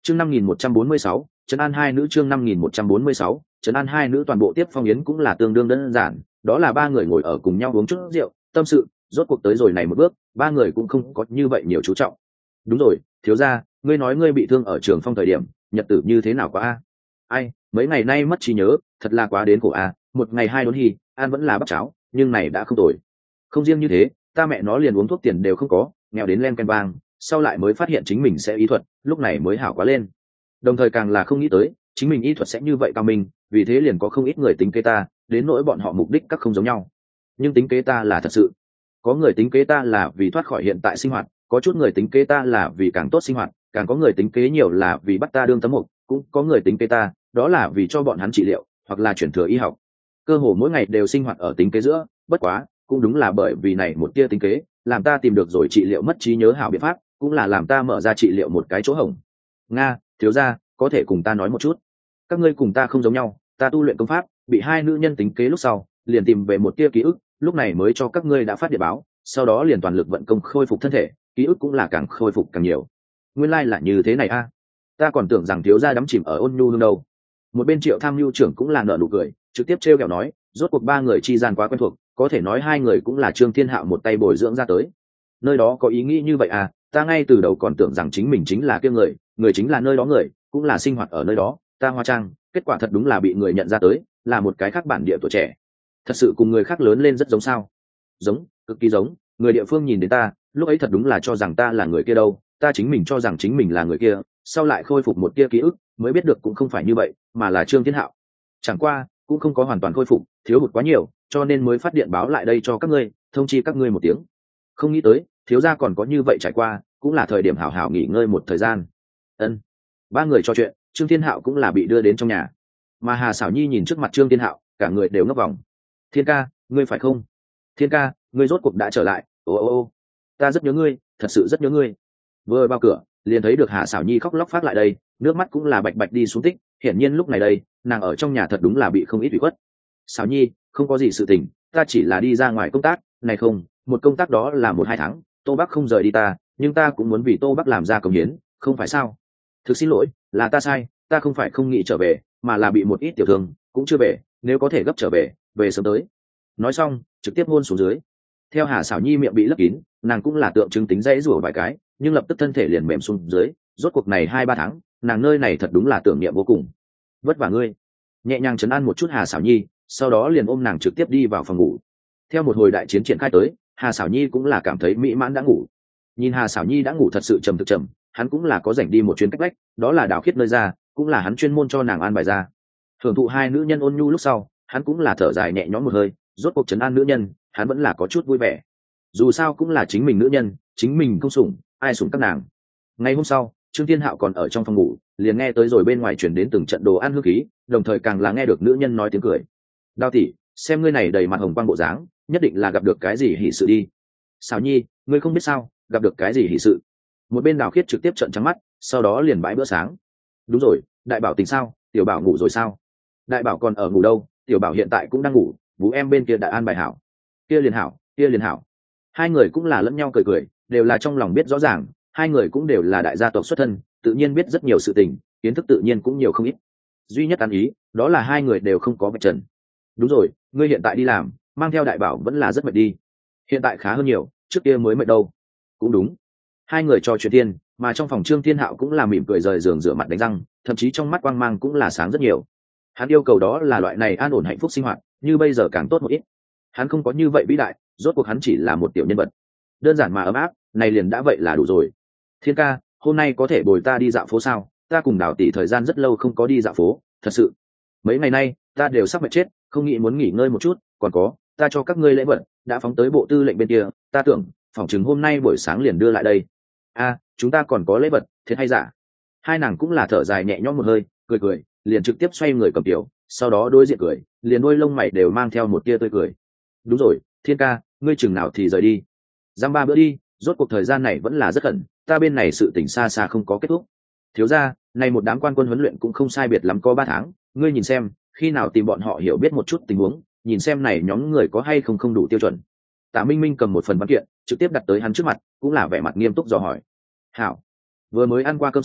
chương 5146, trấn an hai nữ. chương 5146, trấn an hai nữ. Toàn bộ tiếp phong yến cũng là tương đương đơn giản, đó là ba người ngồi ở cùng nhau uống chút rượu tâm sự. Rốt cuộc tới rồi này một bước, ba người cũng không có như vậy nhiều chú trọng. Đúng rồi, thiếu gia, ngươi nói ngươi bị thương ở Trường Phong thời điểm, nhật tử như thế nào quá a? Ai, mấy ngày nay mất trí nhớ, thật là quá đến khổ a. Một ngày hai đốn hì, ăn vẫn là bắp cháo, nhưng này đã không tồi. Không riêng như thế, ta mẹ nó liền uống thuốc tiền đều không có, nghèo đến len ken bang, sau lại mới phát hiện chính mình sẽ y thuật, lúc này mới hảo quá lên. Đồng thời càng là không nghĩ tới chính mình y thuật sẽ như vậy cao minh, vì thế liền có không ít người tính kế ta, đến nỗi bọn họ mục đích các không giống nhau. Nhưng tính kế ta là thật sự. Có người tính kế ta là vì thoát khỏi hiện tại sinh hoạt, có chút người tính kế ta là vì càng tốt sinh hoạt, càng có người tính kế nhiều là vì bắt ta đương tấm mục, cũng có người tính kế ta, đó là vì cho bọn hắn trị liệu, hoặc là chuyển thừa y học. Cơ hồ mỗi ngày đều sinh hoạt ở tính kế giữa, bất quá, cũng đúng là bởi vì này một tia tính kế, làm ta tìm được rồi trị liệu mất trí nhớ hảo biện pháp, cũng là làm ta mở ra trị liệu một cái chỗ hổng. Nga, thiếu gia, có thể cùng ta nói một chút? Các ngươi cùng ta không giống nhau, ta tu luyện công pháp, bị hai nữ nhân tính kế lúc sau, liền tìm về một tia ký ức, lúc này mới cho các ngươi đã phát điện báo, sau đó liền toàn lực vận công khôi phục thân thể, ký ức cũng là càng khôi phục càng nhiều. Nguyên lai là như thế này a. Ta còn tưởng rằng thiếu gia đắm chìm ở ôn nhu hương đâu. Một bên Triệu Tham Nhu trưởng cũng là nở nụ cười, trực tiếp trêu ghẹo nói, rốt cuộc ba người chi gian quá quen thuộc, có thể nói hai người cũng là Trương Thiên Hạo một tay bồi dưỡng ra tới. Nơi đó có ý nghĩ như vậy à? Ta ngay từ đầu còn tưởng rằng chính mình chính là kia người, người chính là nơi đó người, cũng là sinh hoạt ở nơi đó, ta hóa trang, kết quả thật đúng là bị người nhận ra tới, là một cái khác bản địa tuổi trẻ. Thật sự cùng người khác lớn lên rất giống sao? Giống, cực kỳ giống. Người địa phương nhìn đến ta, lúc ấy thật đúng là cho rằng ta là người kia đâu, ta chính mình cho rằng chính mình là người kia, sau lại khôi phục một tia ký ức, mới biết được cũng không phải như vậy, mà là Trương Thiên Hạo. Chẳng qua, cũng không có hoàn toàn khôi phục, thiếu hụt quá nhiều, cho nên mới phát điện báo lại đây cho các ngươi, thông chi các ngươi một tiếng. Không nghĩ tới, thiếu gia còn có như vậy trải qua, cũng là thời điểm hảo hảo nghỉ ngơi một thời gian. Ân. Ba người trò chuyện, Trương Thiên Hạo cũng là bị đưa đến trong nhà. Mà Hà Sảo Nhi nhìn trước mặt Trương Thiên Hạo, cả người đều ngấp vòng. Thiên ca, ngươi phải không? Thiên ca, ngươi rốt cuộc đã trở lại. Ô, ta rất nhớ ngươi, thật sự rất nhớ ngươi. Vừa vào cửa, liền thấy được Hà Sảo Nhi khóc lóc phát lại đây, nước mắt cũng là bạch bạch đi xuống tích. Hiển nhiên lúc này đây, nàng ở trong nhà thật đúng là bị không ít ủy khuất. Sảo Nhi, không có gì sự tình, ta chỉ là đi ra ngoài công tác, này không, một công tác đó là 1-2 tháng, Tô Bắc không rời đi ta, nhưng ta cũng muốn vì Tô Bắc làm ra công hiến, không phải sao? Thực xin lỗi, là ta sai, ta không phải không nghĩ trở về, mà là bị một ít tiểu thương, cũng chưa về, nếu có thể gấp trở về, về sớm tới. Nói xong, trực tiếp hôn xuống dưới. Theo Hà Sảo Nhi miệng bị lấp kín, nàng cũng là tượng trưng tính dãy rủa vài cái, nhưng lập tức thân thể liền mềm xuống dưới, rốt cuộc này 2-3 tháng, nàng nơi này thật đúng là tưởng niệm vô cùng. Vất vả ngươi. Nhẹ nhàng trấn an một chút Hà Sảo Nhi, sau đó liền ôm nàng trực tiếp đi vào phòng ngủ. Theo một hồi đại chiến triển khai tới, Hà Sảo Nhi cũng là cảm thấy mỹ mãn đã ngủ. Nhìn Hà Sảo Nhi đã ngủ thật sự trầm, hắn cũng là có rảnh đi một chuyến cách vách, đó là Đào Khiết nơi ra, cũng là hắn chuyên môn cho nàng an bài ra. Thưởng thụ hai nữ nhân ôn nhu lúc sau, hắn cũng là thở dài nhẹ nhõm một hơi, rốt cuộc trấn an nữ nhân, hắn vẫn là có chút vui vẻ. Dù sao cũng là chính mình nữ nhân, chính mình không sủng, ai sủng các nàng. Ngày hôm sau, Trương Thiên Hạo còn ở trong phòng ngủ, liền nghe tới rồi bên ngoài chuyển đến từng trận đồ ăn hương khí, đồng thời càng là nghe được nữ nhân nói tiếng cười. Đào tỷ, xem ngươi này đầy mặt hồng quang bộ dáng, nhất định là gặp được cái gì hỉ sự đi. Sảo Nhi, ngươi không biết sao, gặp được cái gì hỉ sự? Một bên Đào Khiết trực tiếp trợn trắng mắt, sau đó liền bãi bữa sáng. Đúng rồi, Đại Bảo tỉnh sao? Tiểu Bảo ngủ rồi sao? Đại Bảo còn ở ngủ đâu, Tiểu Bảo hiện tại cũng đang ngủ, bố em bên kia đã an bài hảo. Kia liền hảo. Hai người cũng là lẫn nhau cười, đều là trong lòng biết rõ ràng, hai người cũng đều là đại gia tộc xuất thân, tự nhiên biết rất nhiều sự tình, kiến thức tự nhiên cũng nhiều không ít. Duy nhất ăn ý, đó là hai người đều không có vạch trần. Đúng rồi, ngươi hiện tại đi làm, mang theo Đại Bảo vẫn là rất mệt đi. Hiện tại khá hơn nhiều, trước kia mới mệt đâu. Cũng đúng. Hai người trò chuyện thiên, mà trong phòng Trương Thiên Hạo cũng là mỉm cười rời giường rửa mặt đánh răng, thậm chí trong mắt quang mang cũng là sáng rất nhiều. Hắn yêu cầu đó là loại này an ổn hạnh phúc sinh hoạt, như bây giờ càng tốt một ít. Hắn không có như vậy vĩ đại, rốt cuộc hắn chỉ là một tiểu nhân vật, đơn giản mà ấm áp, này liền đã vậy là đủ rồi. Thiên ca, hôm nay có thể bồi ta đi dạo phố sao? Ta cùng Đào tỷ thời gian rất lâu không có đi dạo phố, thật sự. Mấy ngày nay, ta đều sắp mệt chết, không nghĩ muốn nghỉ ngơi một chút, còn có, ta cho các ngươi lễ vật, đã phóng tới bộ tư lệnh bên kia, ta tưởng, phỏng chừng hôm nay buổi sáng liền đưa lại đây. A, chúng ta còn có lễ vật, thiệt hay giả? Hai nàng cũng là thở dài nhẹ nhõm một hơi, cười, liền trực tiếp xoay người cầm tiểu, sau đó đối diện cười, liền đôi lông mày đều mang theo một tia tươi cười. Đúng rồi, Thiên ca, ngươi chừng nào thì rời đi? Dăm ba bữa đi, rốt cuộc thời gian này vẫn là rất khẩn, ta bên này sự tình xa xa không có kết thúc. Thiếu gia, này một đám quan quân huấn luyện cũng không sai biệt lắm có 3 tháng, ngươi nhìn xem, khi nào tìm bọn họ hiểu biết một chút tình huống, nhìn xem này nhóm người có hay không đủ tiêu chuẩn. Tạ Minh Minh cầm một phần văn kiện, trực tiếp đặt tới hắn trước mặt, cũng là vẻ mặt nghiêm túc dò hỏi. Hảo, vừa mới ăn qua cơm sáng,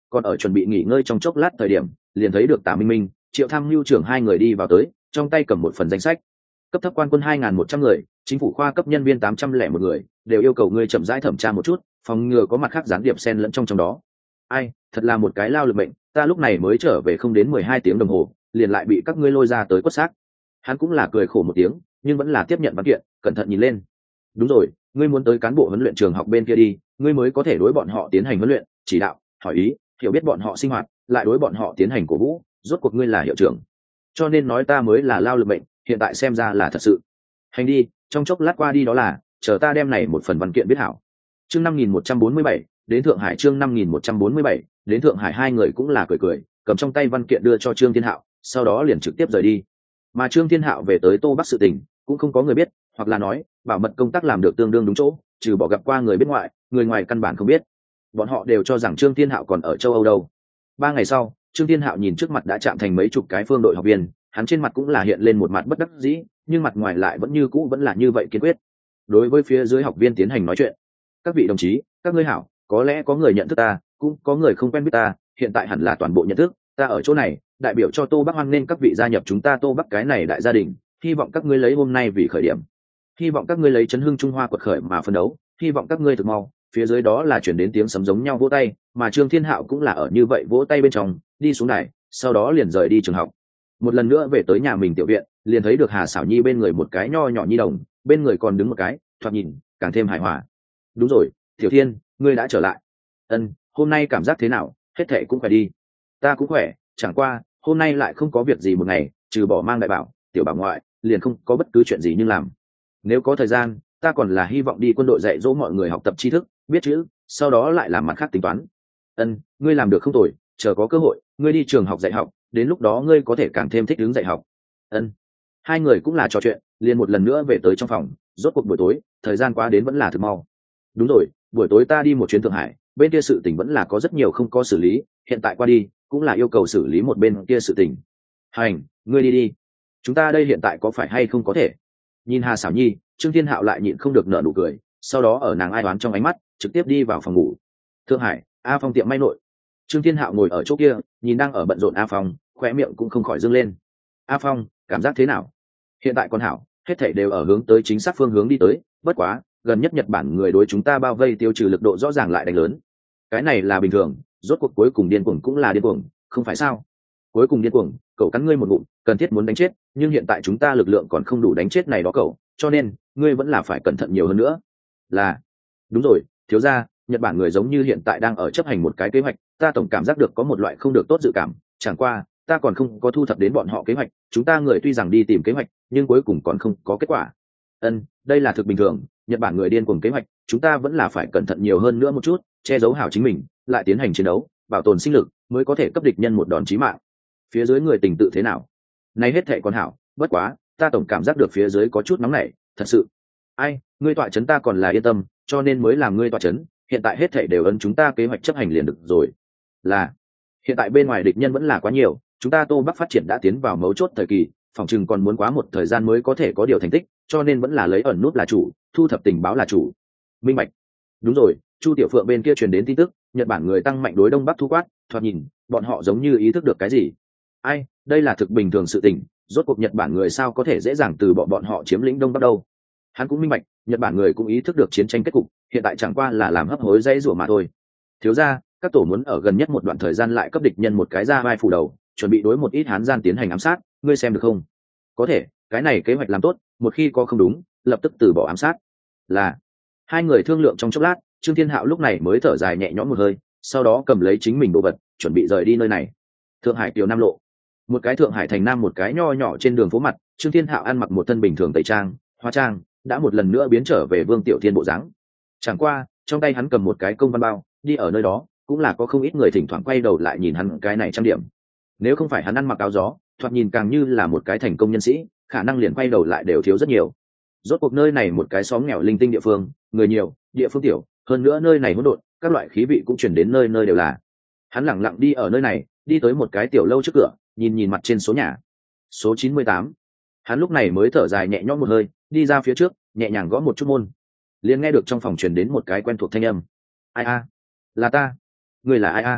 còn ở chuẩn bị nghỉ ngơi trong chốc lát thời điểm liền thấy được Tả Minh Minh, Triệu Tham Mưu trưởng hai người đi vào tới, trong tay cầm một phần danh sách. Cấp thấp quan quân 2.100 người, chính phủ khoa cấp nhân viên 801 người, đều yêu cầu ngươi chậm rãi thẩm tra một chút, phòng ngừa có mặt khác gián điệp xen lẫn trong đó. Ai, thật là một cái lao lực mệnh, ta lúc này mới trở về không đến 12 tiếng đồng hồ, liền lại bị các ngươi lôi ra tới quất xác. Hắn cũng là cười khổ một tiếng, nhưng vẫn là tiếp nhận văn kiện, cẩn thận nhìn lên. Đúng rồi, ngươi muốn tới cán bộ huấn luyện trường học bên kia đi, ngươi mới có thể đối bọn họ tiến hành huấn luyện, chỉ đạo, hỏi ý, hiểu biết bọn họ sinh hoạt, lại đối bọn họ tiến hành cổ vũ, rốt cuộc ngươi là hiệu trưởng, cho nên nói ta mới là lao lực mệnh, hiện tại xem ra là thật sự. Hành đi, trong chốc lát qua đi đó là, chờ ta đem này một phần văn kiện viết hảo. Chương 5147, đến Thượng Hải. Chương 5147, đến Thượng Hải. Hai người cũng là cười cười, cầm trong tay văn kiện đưa cho Trương Thiên Hạo, sau đó liền trực tiếp rời đi. Mà Trương Thiên Hạo về tới Tô Bắc sự tình, cũng không có người biết, hoặc là nói, bảo mật công tác làm được tương đương đúng chỗ, trừ bỏ gặp qua người bên ngoài, người ngoài căn bản không biết. Bọn họ đều cho rằng Trương Thiên Hạo còn ở châu Âu đâu. 3 ngày sau, Trương Thiên Hạo nhìn trước mặt đã chạm thành mấy chục cái phương đội học viên, hắn trên mặt cũng là hiện lên một mặt bất đắc dĩ, nhưng mặt ngoài lại vẫn như cũ vẫn là như vậy kiên quyết. Đối với phía dưới học viên tiến hành nói chuyện: các vị đồng chí, các ngươi hảo, có lẽ có người nhận thức ta, cũng có người không quen biết ta, hiện tại hẳn là toàn bộ nhận thức, ta ở chỗ này đại biểu cho Tô Bắc hoan nên các vị gia nhập chúng ta Tô Bắc cái này đại gia đình, hy vọng các ngươi lấy hôm nay vì khởi điểm, hy vọng các ngươi lấy chấn hưng Trung Hoa quật khởi mà phấn đấu, hy vọng các ngươi thực mau. Phía dưới đó là chuyển đến tiếng sấm giống nhau vỗ tay, mà Trương Thiên Hạo cũng là ở như vậy vỗ tay bên trong đi xuống đài, sau đó liền rời đi trường học. Một lần nữa về tới nhà mình tiểu viện, liền thấy được Hà Sảo Nhi bên người một cái nho nhỏ nhi đồng, bên người còn đứng một cái, thoạt nhìn càng thêm hài hòa. Đúng rồi, Tiểu Thiên, ngươi đã trở lại. Ân, hôm nay cảm giác thế nào? Hết thệ cũng khỏe đi. Ta cũng khỏe, chẳng qua hôm nay lại không có việc gì một ngày, trừ bỏ mang đại bảo, tiểu bảo ngoại, liền không có bất cứ chuyện gì nhưng làm. Nếu có thời gian, ta còn là hy vọng đi quân đội dạy dỗ mọi người học tập tri thức, biết chữ, sau đó lại làm mặt khác tính toán. Ân, ngươi làm được không tồi, chờ có cơ hội, ngươi đi trường học dạy học, đến lúc đó ngươi có thể càng thêm thích ứng dạy học. Ân. Hai người cũng là trò chuyện, liền một lần nữa về tới trong phòng. Rốt cuộc buổi tối, thời gian qua đến vẫn là thực mau. Đúng rồi, buổi tối ta đi một chuyến Thượng Hải, bên kia sự tình vẫn là có rất nhiều không có xử lý, hiện tại qua đi cũng là yêu cầu xử lý một bên kia sự tình. Hành, ngươi đi đi. Chúng ta đây hiện tại có phải hay không có thể? Nhìn Hà Sảo Nhi, Trương Thiên Hạo lại nhịn không được nở nụ cười, sau đó ở nàng ai đoán trong ánh mắt, trực tiếp đi vào phòng ngủ. Thượng Hải, A Phong tiệm may nội. Trương Thiên Hạo ngồi ở chỗ kia, nhìn đang ở bận rộn A Phong, khóe miệng cũng không khỏi dương lên. A Phong, cảm giác thế nào? Hiện tại con hảo, hết thảy đều ở hướng tới chính xác phương hướng đi tới, bất quá, gần nhất Nhật Bản người đối chúng ta bao vây tiêu trừ lực độ rõ ràng lại đánh lớn. Cái này là bình thường, rốt cuộc cuối cùng điên cuồng cũng là điên cuồng, không phải sao? Cuối cùng điên cuồng, cậu cắn ngươi một ngụm, cần thiết muốn đánh chết, nhưng hiện tại chúng ta lực lượng còn không đủ đánh chết này đó cậu, cho nên ngươi vẫn là phải cẩn thận nhiều hơn nữa. Là, đúng rồi, thiếu gia, Nhật Bản người giống như hiện tại đang ở chấp hành một cái kế hoạch, ta tổng cảm giác được có một loại không được tốt dự cảm, chẳng qua ta còn không có thu thập đến bọn họ kế hoạch, chúng ta người tuy rằng đi tìm kế hoạch, nhưng cuối cùng còn không có kết quả. Ân, đây là thực bình thường, Nhật Bản người điên cuồng kế hoạch, chúng ta vẫn là phải cẩn thận nhiều hơn nữa một chút, che giấu hảo chính mình, lại tiến hành chiến đấu, bảo tồn sinh lực, mới có thể cấp địch nhân một đòn chí mạng. Phía dưới người tình tự thế nào? Này hết thệ còn hảo, bất quá, ta tổng cảm giác được phía dưới có chút nóng nảy, thật sự. Ai, ngươi tọa chấn ta còn là yên tâm, cho nên mới làm ngươi tọa chấn, hiện tại hết thảy đều ấn chúng ta kế hoạch chấp hành liền được rồi. Là, hiện tại bên ngoài địch nhân vẫn là quá nhiều, chúng ta Tô Bắc phát triển đã tiến vào mấu chốt thời kỳ, phòng chừng còn muốn quá một thời gian mới có thể có điều thành tích, cho nên vẫn là lấy ẩn nút là chủ, thu thập tình báo là chủ. Minh bạch. Đúng rồi, Chu Tiểu Phượng bên kia truyền đến tin tức, Nhật Bản người tăng mạnh đối Đông Bắc thu quát, thoạt nhìn, bọn họ giống như ý thức được cái gì. Ai, đây là thực bình thường sự tình, rốt cuộc Nhật Bản người sao có thể dễ dàng từ bọn họ chiếm lĩnh Đông Bắc đâu. Hắn cũng minh bạch, Nhật Bản người cũng ý thức được chiến tranh kết cục, hiện tại chẳng qua là làm hấp hối dây rủa mà thôi. Thiếu gia, các tổ muốn ở gần nhất một đoạn thời gian lại cấp địch nhân một cái ra vai phủ đầu, chuẩn bị đối một ít Hán gian tiến hành ám sát, ngươi xem được không? Có thể, cái này kế hoạch làm tốt, một khi có không đúng, lập tức từ bỏ ám sát. Là. Hai người thương lượng trong chốc lát, Trương Thiên Hạo lúc này mới thở dài nhẹ nhõm một hơi, sau đó cầm lấy chính mình đồ vật, chuẩn bị rời đi nơi này. Thượng Hải Kiều Nam lộ, một cái Thượng Hải thành nam một cái nho nhỏ trên đường phố mặt, Trương Thiên Hạo ăn mặc một thân bình thường tây trang, hóa trang, đã một lần nữa biến trở về Vương Tiểu Thiên bộ dáng. Chẳng qua, trong tay hắn cầm một cái công văn bao, đi ở nơi đó, cũng là có không ít người thỉnh thoảng quay đầu lại nhìn hắn cái này trang điểm. Nếu không phải hắn ăn mặc áo gió, thoạt nhìn càng như là một cái thành công nhân sĩ, khả năng liền quay đầu lại đều thiếu rất nhiều. Rốt cuộc nơi này một cái xóm nghèo linh tinh địa phương, người nhiều, địa phương tiểu, hơn nữa nơi này hỗn độn, các loại khí vị cũng truyền đến nơi nơi đều là. Hắn lẳng lặng đi ở nơi này, đi tới một cái tiểu lâu trước cửa, nhìn nhìn mặt trên số nhà. Số 98. Hắn lúc này mới thở dài nhẹ nhõm một hơi, đi ra phía trước, nhẹ nhàng gõ một chút môn. Liền nghe được trong phòng truyền đến một cái quen thuộc thanh âm. Ai a? Là ta. Người là ai a?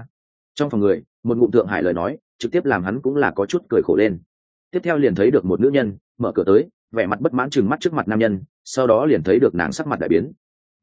Trong phòng người, một ngụm Thượng Hải lời nói trực tiếp làm hắn cũng là có chút cười khổ lên. Tiếp theo liền thấy được một nữ nhân mở cửa tới, vẻ mặt bất mãn chừng mắt trước mặt nam nhân, sau đó liền thấy được nàng sắc mặt đại biến.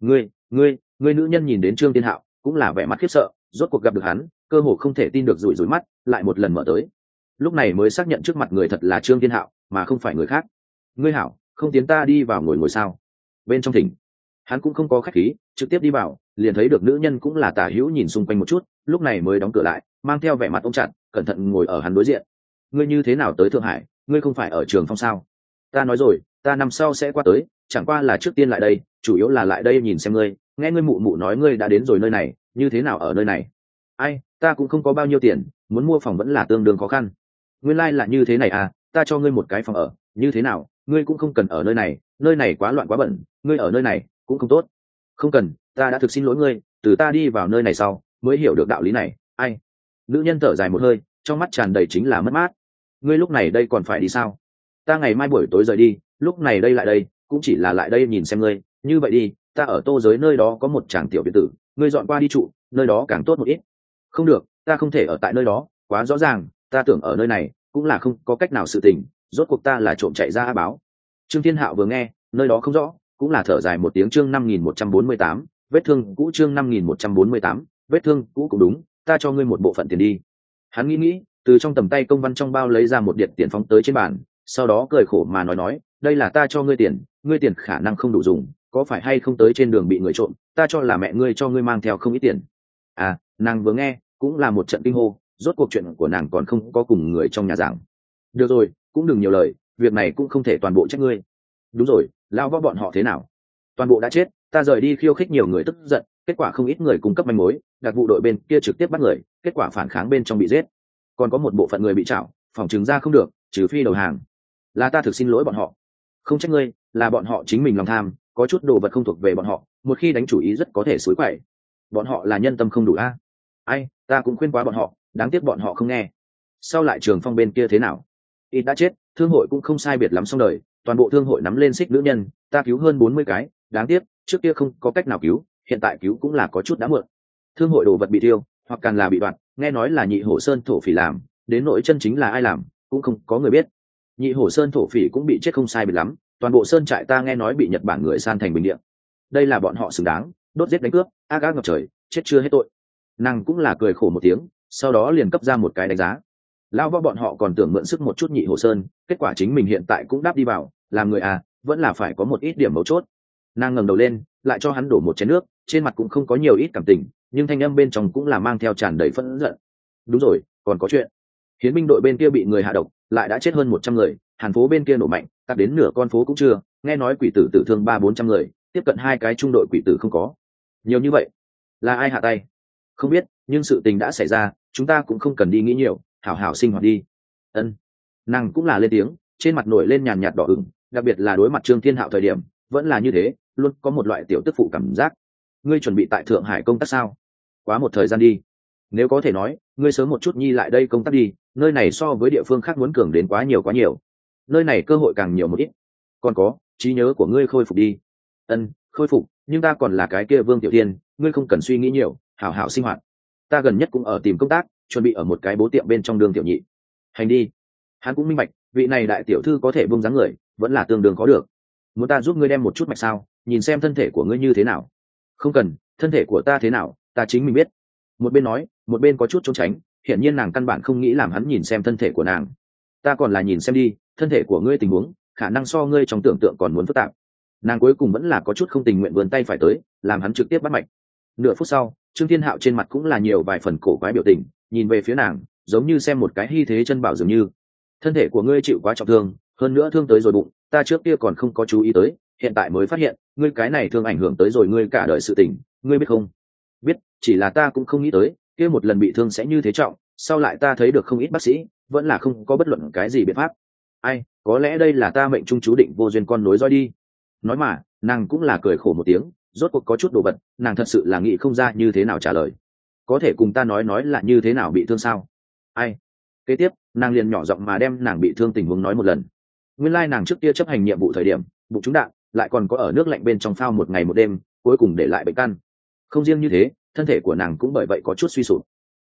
Ngươi nữ nhân nhìn đến Trương Thiên Hạo cũng là vẻ mặt khiếp sợ, rốt cuộc gặp được hắn, cơ hồ không thể tin được, rủi rủi mắt lại một lần mở tới, lúc này mới xác nhận trước mặt người thật là Trương Thiên Hạo mà không phải người khác. Ngươi hảo, không tiến ta đi vào ngồi sao? Bên trong thỉnh. Hắn cũng không có khách khí, trực tiếp đi vào, liền thấy được nữ nhân cũng là tả hữu nhìn xung quanh một chút, lúc này mới đóng cửa lại, mang theo vẻ mặt ôm chặt, cẩn thận ngồi ở hắn đối diện. Ngươi như thế nào tới Thượng Hải? Ngươi không phải ở Trường Phong sao? Ta nói rồi, ta năm sau sẽ qua tới, chẳng qua là trước tiên lại đây, chủ yếu là lại đây nhìn xem ngươi, nghe ngươi mụ mụ nói ngươi đã đến rồi nơi này, như thế nào ở nơi này? Ai, ta cũng không có bao nhiêu tiền, muốn mua phòng vẫn là tương đương khó khăn. Nguyên lai là như thế này à, ta cho ngươi một cái phòng ở, như thế nào, ngươi cũng không cần ở nơi này quá loạn quá bẩn, ngươi ở nơi này cũng không tốt. Không cần, ta đã thực xin lỗi ngươi, từ ta đi vào nơi này sau mới hiểu được đạo lý này. Ai? Nữ nhân thở dài một hơi, trong mắt tràn đầy chính là mất mát. Ngươi lúc này đây còn phải đi sao? Ta ngày mai buổi tối rời đi, lúc này đây lại đây cũng chỉ là lại đây nhìn xem ngươi. Như vậy đi, ta ở Tô Giới nơi đó có một tràng tiểu biệt tử, ngươi dọn qua đi trụ, nơi đó càng tốt một ít. Không được, ta không thể ở tại nơi đó, quá rõ ràng, ta tưởng ở nơi này cũng là không có cách nào sự tình, rốt cuộc ta là trộm chạy ra báo. Trương Thiên Hạo vừa nghe nơi đó không rõ, cũng là thở dài một tiếng. Chương 5148, vết thương cũ. Chương 5148, vết thương cũ cũng đúng, ta cho ngươi một bộ phận tiền đi. Hắn nghĩ, từ trong tầm tay công văn trong bao lấy ra một điện tiền phóng tới trên bàn, sau đó cười khổ mà nói, đây là ta cho ngươi tiền khả năng không đủ dùng, có phải hay không tới trên đường bị người trộm, ta cho là mẹ ngươi cho ngươi mang theo không ít tiền. À, nàng vừa nghe cũng là một trận kinh hô, rốt cuộc chuyện của nàng còn không có cùng người trong nhà giảng. Được rồi, cũng đừng nhiều lời, việc này cũng không thể toàn bộ trách ngươi. Đúng rồi, lao võ bọn họ thế nào? Toàn bộ đã chết, ta rời đi khiêu khích nhiều người tức giận, kết quả không ít người cung cấp manh mối, đặc vụ đội bên kia trực tiếp bắt người, kết quả phản kháng bên trong bị giết. Còn có một bộ phận người bị trảo, phòng chứng ra không được, trừ phi đầu hàng. Là ta thực xin lỗi bọn họ. Không trách ngươi, là bọn họ chính mình lòng tham, có chút đồ vật không thuộc về bọn họ, một khi đánh chủ ý rất có thể xối quậy. Bọn họ là nhân tâm không đủ a. Ai, ta cũng khuyên quá bọn họ, đáng tiếc bọn họ không nghe. Sau lại Trường Phong bên kia thế nào? Ít đã chết, thương hội cũng không sai biệt lắm xong đời, toàn bộ thương hội nắm lên xích nữ nhân, ta cứu hơn 40 cái, đáng tiếc trước kia không có cách nào cứu, hiện tại cứu cũng là có chút đã muộn. Thương hội đồ vật bị tiêu, hoặc càng là bị đoạt, nghe nói là Nhị Hổ Sơn thổ phỉ làm, đến nỗi chân chính là ai làm cũng không có người biết. Nhị Hổ Sơn thổ phỉ cũng bị chết không sai biệt lắm, toàn bộ sơn trại ta nghe nói bị Nhật Bản người san thành bình địa. Đây là bọn họ xứng đáng, đốt giết đánh cướp, ác ác ngập trời, chết chưa hết tội. Nàng cũng là cười khổ một tiếng, sau đó liền cấp ra một cái đánh giá. Lao võ bọn họ còn tưởng mượn sức một chút Nhị Hồ Sơn, kết quả chính mình hiện tại cũng đáp đi vào, làm người à, vẫn là phải có một ít điểm mấu chốt. Nàng ngẩng đầu lên, lại cho hắn đổ một chén nước, trên mặt cũng không có nhiều ít cảm tình, nhưng thanh âm bên trong cũng là mang theo tràn đầy phẫn giận. Đúng rồi, còn có chuyện. Hiến binh đội bên kia bị người hạ độc, lại đã chết hơn 100 người, Hàn phố bên kia nổ mạnh, tạt đến nửa con phố cũng chưa, nghe nói quỷ tử tử thương 300-400 người, tiếp cận 2 cái trung đội quỷ tử không có. Nhiều như vậy, là ai hạ tay? Không biết, nhưng sự tình đã xảy ra, chúng ta cũng không cần đi nghĩ nhiều, hảo hảo sinh hoạt đi. Ân. Nàng cũng là lên tiếng, trên mặt nổi lên nhàn nhạt đỏ ửng, đặc biệt là đối mặt Trương Thiên Hạo thời điểm vẫn là như thế, luôn có một loại tiểu tức phụ cảm giác. Ngươi chuẩn bị tại Thượng Hải công tác sao? Quá một thời gian đi, nếu có thể nói ngươi sớm một chút nhi lại đây công tác đi, nơi này so với địa phương khác muốn cường đến quá nhiều, nơi này cơ hội càng nhiều một ít. Còn có, trí nhớ của ngươi khôi phục đi. Ân, khôi phục, nhưng ta còn là cái kia Vương Tiểu Thiên, ngươi không cần suy nghĩ nhiều, hảo hảo sinh hoạt. Ta gần nhất cũng ở tìm công tác, chuẩn bị ở một cái bố tiệm bên trong đường tiểu nhị. Hành đi. Hắn cũng minh bạch, vị này đại tiểu thư có thể buông dáng người vẫn là tương đương có được. Muốn ta giúp ngươi đem một chút mạch sao, nhìn xem thân thể của ngươi như thế nào? Không cần, thân thể của ta thế nào ta chính mình biết. Một bên nói một bên có chút trốn tránh, hiển nhiên nàng căn bản không nghĩ làm hắn nhìn xem thân thể của nàng. Ta còn là nhìn xem đi, thân thể của ngươi tình huống khả năng so ngươi trong tưởng tượng còn muốn phức tạp. Nàng cuối cùng vẫn là có chút không tình nguyện vươn tay phải tới, làm hắn trực tiếp bắt mạch. Nửa phút sau, Trương Thiên Hạo trên mặt cũng là nhiều vài phần cổ quái biểu tình, nhìn về phía nàng giống như xem một cái hy thế chân bảo dường như. Thân thể của ngươi chịu quá trọng thương, hơn nữa thương tới rồi bụng, ta trước kia còn không có chú ý tới, hiện tại mới phát hiện ngươi cái này thương ảnh hưởng tới rồi ngươi cả đời sự tình, ngươi biết không? Biết, chỉ là ta cũng không nghĩ tới kia một lần bị thương sẽ như thế trọng, sau lại ta thấy được không ít bác sĩ vẫn là không có bất luận cái gì biện pháp. Ai, có lẽ đây là ta mệnh trung chú định vô duyên con nối dõi đi. Nói mà nàng cũng là cười khổ một tiếng, rốt cuộc có chút đồ vật nàng thật sự là nghĩ không ra như thế nào trả lời. Có thể cùng ta nói là như thế nào bị thương sao? Ai? Kế tiếp nàng liền nhỏ giọng mà đem nàng bị thương tình huống nói một lần. Nguyên lai nàng trước kia chấp hành nhiệm vụ thời điểm bụng trúng đạn, lại còn có ở nước lạnh bên trong phao một ngày một đêm, cuối cùng để lại bệnh căn. Không riêng như thế, thân thể của nàng cũng bởi vậy có chút suy sụp.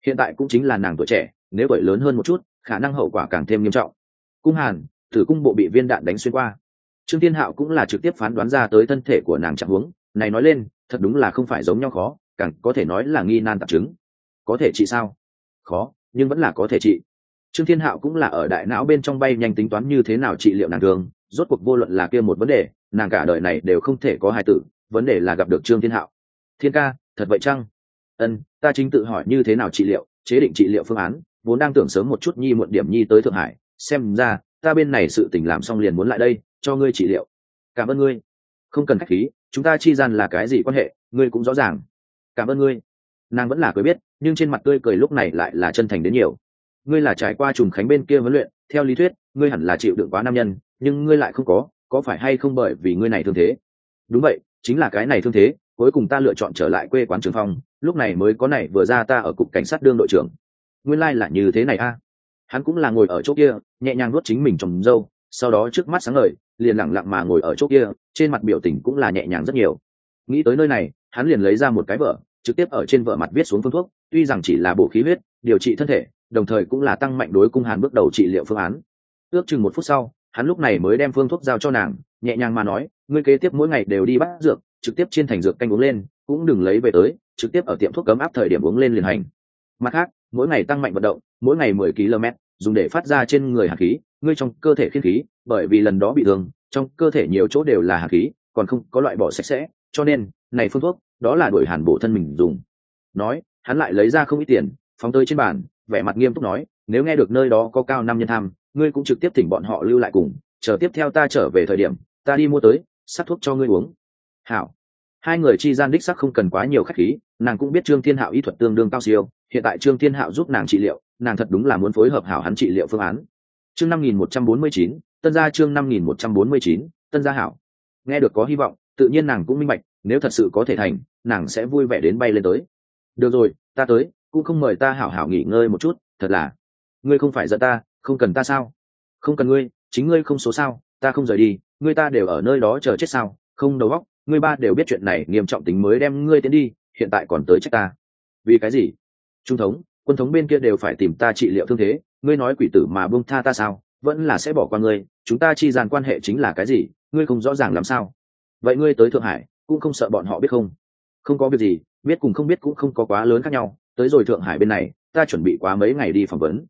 hiện tại cũng chính là nàng tuổi trẻ, nếu tuổi lớn hơn một chút khả năng hậu quả càng thêm nghiêm trọng. Cung hàn, tử cung bộ bị viên đạn đánh xuyên qua. Trương Thiên Hạo cũng là trực tiếp phán đoán ra tới thân thể của nàng trạng huống này, nói lên thật đúng là không phải giống nhau khó, càng có thể nói là nghi nan tạp chứng. Có thể trị sao? Khó, nhưng vẫn là có thể trị. Trương Thiên Hạo cũng là ở đại não bên trong bay nhanh tính toán như thế nào trị liệu nàng thương, rốt cuộc vô luận là kia một vấn đề, nàng cả đời này đều không thể có hài tử, vấn đề là gặp được Trương Thiên Hạo. Thiên ca, thật vậy chăng? Ta chính tự hỏi như thế nào trị liệu, chế định trị liệu phương án, vốn đang tưởng sớm một chút nhi muộn điểm nhi tới Thượng Hải, xem ra ta bên này sự tình làm xong liền muốn lại đây cho ngươi trị liệu. Cảm ơn ngươi. Không cần khách khí, chúng ta chi gian là cái gì quan hệ, ngươi cũng rõ ràng. Cảm ơn ngươi. Nàng vẫn là cười biết, nhưng trên mặt tươi cười lúc này lại là chân thành đến nhiều. Ngươi là trải qua Trùng Khánh bên kia huấn luyện, theo lý thuyết ngươi hẳn là chịu đựng quá nam nhân, nhưng ngươi lại không có phải hay không bởi vì ngươi này thương thế? Đúng vậy, chính là cái này thương thế, cuối cùng ta lựa chọn trở lại quê quán Trường Phong, lúc này mới có này vừa ra ta ở cục cảnh sát đương đội trưởng. Nguyên lai là như thế này a. Hắn cũng là ngồi ở chỗ kia, nhẹ nhàng nuốt chính mình trồng dâu, sau đó trước mắt sáng ngời, liền lặng lặng mà ngồi ở chỗ kia, trên mặt biểu tình cũng là nhẹ nhàng rất nhiều. Nghĩ tới nơi này, hắn liền lấy ra một cái vở, trực tiếp ở trên vở mặt viết xuống phương thuốc, tuy rằng chỉ là bổ khí huyết, điều trị thân thể, đồng thời cũng là tăng mạnh đối Cung Hàn bước đầu trị liệu phương án. Ước chừng 1 phút sau, hắn lúc này mới đem phương thuốc giao cho nàng, nhẹ nhàng mà nói, ngươi kế tiếp mỗi ngày đều đi bắt dược, trực tiếp chiên thành dược canh uống lên, cũng đừng lấy về tới, trực tiếp ở tiệm thuốc cấm áp thời điểm uống lên liền hành. Mặt khác, mỗi ngày tăng mạnh vận động, mỗi ngày 10 km, dùng để phát ra trên người hàn khí, ngươi trong cơ thể khiên khí, bởi vì lần đó bị thương, trong cơ thể nhiều chỗ đều là hàn khí, còn không có loại bỏ sạch sẽ, cho nên, này phương thuốc, đó là đổi hàn bổ thân mình dùng. Nói, hắn lại lấy ra không ít tiền, phóng tới trên bàn, vẻ mặt nghiêm túc nói, nếu nghe được nơi đó có cao năm nhân tham, ngươi cũng trực tiếp thỉnh bọn họ lưu lại cùng, chờ tiếp theo ta trở về thời điểm, ta đi mua tới, sắc thuốc cho ngươi uống. Hảo. Hai người chi gian đích sắc không cần quá nhiều khách khí, nàng cũng biết Trương Thiên Hạo y thuật tương đương cao siêu, hiện tại Trương Thiên Hạo giúp nàng trị liệu, nàng thật đúng là muốn phối hợp hảo hắn trị liệu phương án. Chương 5149, Tân gia chương 5149, Tân gia hảo. Nghe được có hy vọng, tự nhiên nàng cũng minh bạch, nếu thật sự có thể thành, nàng sẽ vui vẻ đến bay lên tới. Được rồi, ta tới, cũng không mời ta hảo hảo nghỉ ngơi một chút, thật là. Ngươi không phải giận ta, không cần ta sao? Không cần ngươi, chính ngươi không số sao, ta không rời đi, ngươi ta đều ở nơi đó chờ chết sao? Không đầu óc, ngươi ba đều biết chuyện này nghiêm trọng tính mới đem ngươi tiến đi, hiện tại còn tới trách ta. Vì cái gì? Trung thống, quân thống bên kia đều phải tìm ta trị liệu thương thế, ngươi nói quỷ tử mà buông tha ta sao? Vẫn là sẽ bỏ qua ngươi, chúng ta chi gian quan hệ chính là cái gì, ngươi không rõ ràng làm sao? Vậy ngươi tới Thượng Hải, cũng không sợ bọn họ biết không? Không có việc gì, biết cùng không biết cũng không có quá lớn khác nhau, tới rồi Thượng Hải bên này, ta chuẩn bị quá mấy ngày đi phỏng vấn.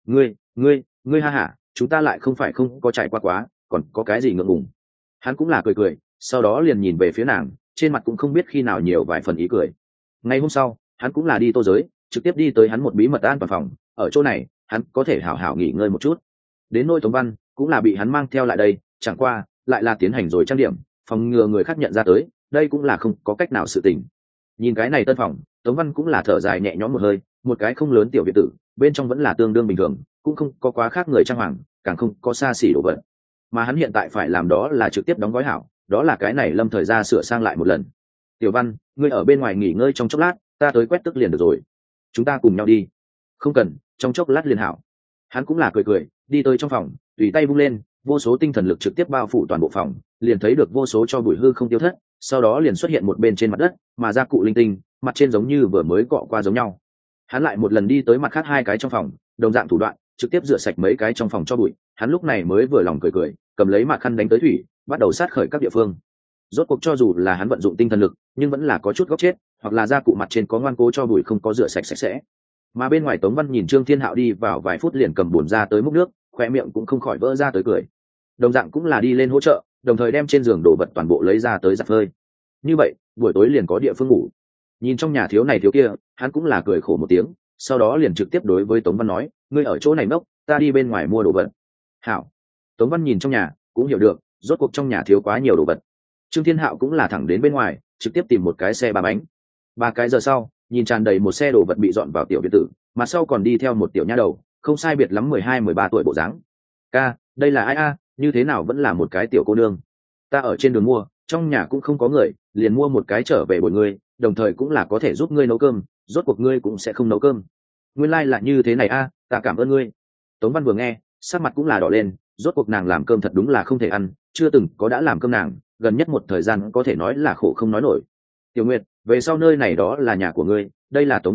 Ngươi ha hả, chúng ta lại không phải không có trải qua quá, còn có cái gì ngượng ngùng? Hắn cũng là cười cười, sau đó liền nhìn về phía nàng, trên mặt cũng không biết khi nào nhiều vài phần ý cười. Ngày hôm sau, hắn cũng là đi Tô Giới, trực tiếp đi tới hắn một bí mật an toàn phòng, ở chỗ này, hắn có thể hảo hảo nghỉ ngơi một chút. Đến nôi Tống Văn, cũng là bị hắn mang theo lại đây, chẳng qua, lại là tiến hành rồi trang điểm, phòng ngừa người khác nhận ra tới, đây cũng là không có cách nào sự tình. Nhìn cái này tân phòng, Tống Văn cũng là thở dài nhẹ nhõm một hơi, một cái không lớn tiểu biệt tử, bên trong vẫn là tương đương bình thường, cũng không có quá khác người trang hoàng, càng không có xa xỉ đồ vật. Mà hắn hiện tại phải làm đó là trực tiếp đóng gói hảo, đó là cái này Lâm thời ra sửa sang lại một lần. Tiểu Văn, ngươi ở bên ngoài nghỉ ngơi trong chốc lát, ta tới quét tức liền được rồi. Chúng ta cùng nhau đi. Không cần, trong chốc lát liền hảo. Hắn cũng là cười cười, đi tới trong phòng, tùy tay vung lên, vô số tinh thần lực trực tiếp bao phủ toàn bộ phòng, liền thấy được vô số cho bụi hư không tiêu thất, sau đó liền xuất hiện một bên trên mặt đất, mà ra cụ linh tinh, mặt trên giống như vừa mới cọ qua giống nhau. Hắn lại một lần đi tới mặt khác 2 cái trong phòng, đồng dạng thủ đoạn, trực tiếp rửa sạch mấy cái trong phòng cho bụi. Hắn lúc này mới vừa lòng cười cười, cầm lấy mặt khăn đánh tới thủy, bắt đầu sát khởi các địa phương. Rốt cuộc cho dù là hắn vận dụng tinh thần lực, nhưng vẫn là có chút góc chết, hoặc là da cụ mặt trên có ngoan cố cho bụi không có rửa sạch sạch sẽ. Mà bên ngoài Tống Văn nhìn Trương Thiên Hạo đi vào vài phút liền cầm bồn ra tới múc nước, khoe miệng cũng không khỏi vỡ ra tới cười. Đồng dạng cũng là đi lên hỗ trợ, đồng thời đem trên giường đồ vật toàn bộ lấy ra tới giặt phơi. Như vậy, buổi tối liền có địa phương ngủ. Nhìn trong nhà thiếu này thiếu kia, hắn cũng là cười khổ một tiếng, sau đó liền trực tiếp đối với Tống Văn nói, ngươi ở chỗ này mốc, ta đi bên ngoài mua đồ vật. Hảo. Tống Văn nhìn trong nhà, cũng hiểu được, rốt cuộc trong nhà thiếu quá nhiều đồ vật. Trương Thiên Hạo cũng là thẳng đến bên ngoài, trực tiếp tìm một cái xe 3 bánh. 3 cái giờ sau, nhìn tràn đầy một xe đồ vật bị dọn vào tiểu biệt tử, mà sau còn đi theo một tiểu nha đầu, không sai biệt lắm 12-13 tuổi bộ dáng. Ca, đây là ai a? Như thế nào vẫn là một cái tiểu cô nương? Ta ở trên đường mua, trong nhà cũng không có người, liền mua một cái trở về bồi ngươi, đồng thời cũng là có thể giúp ngươi nấu cơm, rốt cuộc ngươi cũng sẽ không nấu cơm. Nguyên lai là như thế này a, ta cảm ơn ngươi. Tống Văn vừa nghe, sắc mặt cũng là đỏ lên, rốt cuộc nàng làm cơm thật đúng là không thể ăn, chưa từng có đã làm cơm nàng, gần nhất một thời gian có thể nói là khổ không nói nổi. Tiểu Nguyệt, về sau nơi này đó là nhà của ngươi, đây là Tống tiểu thư,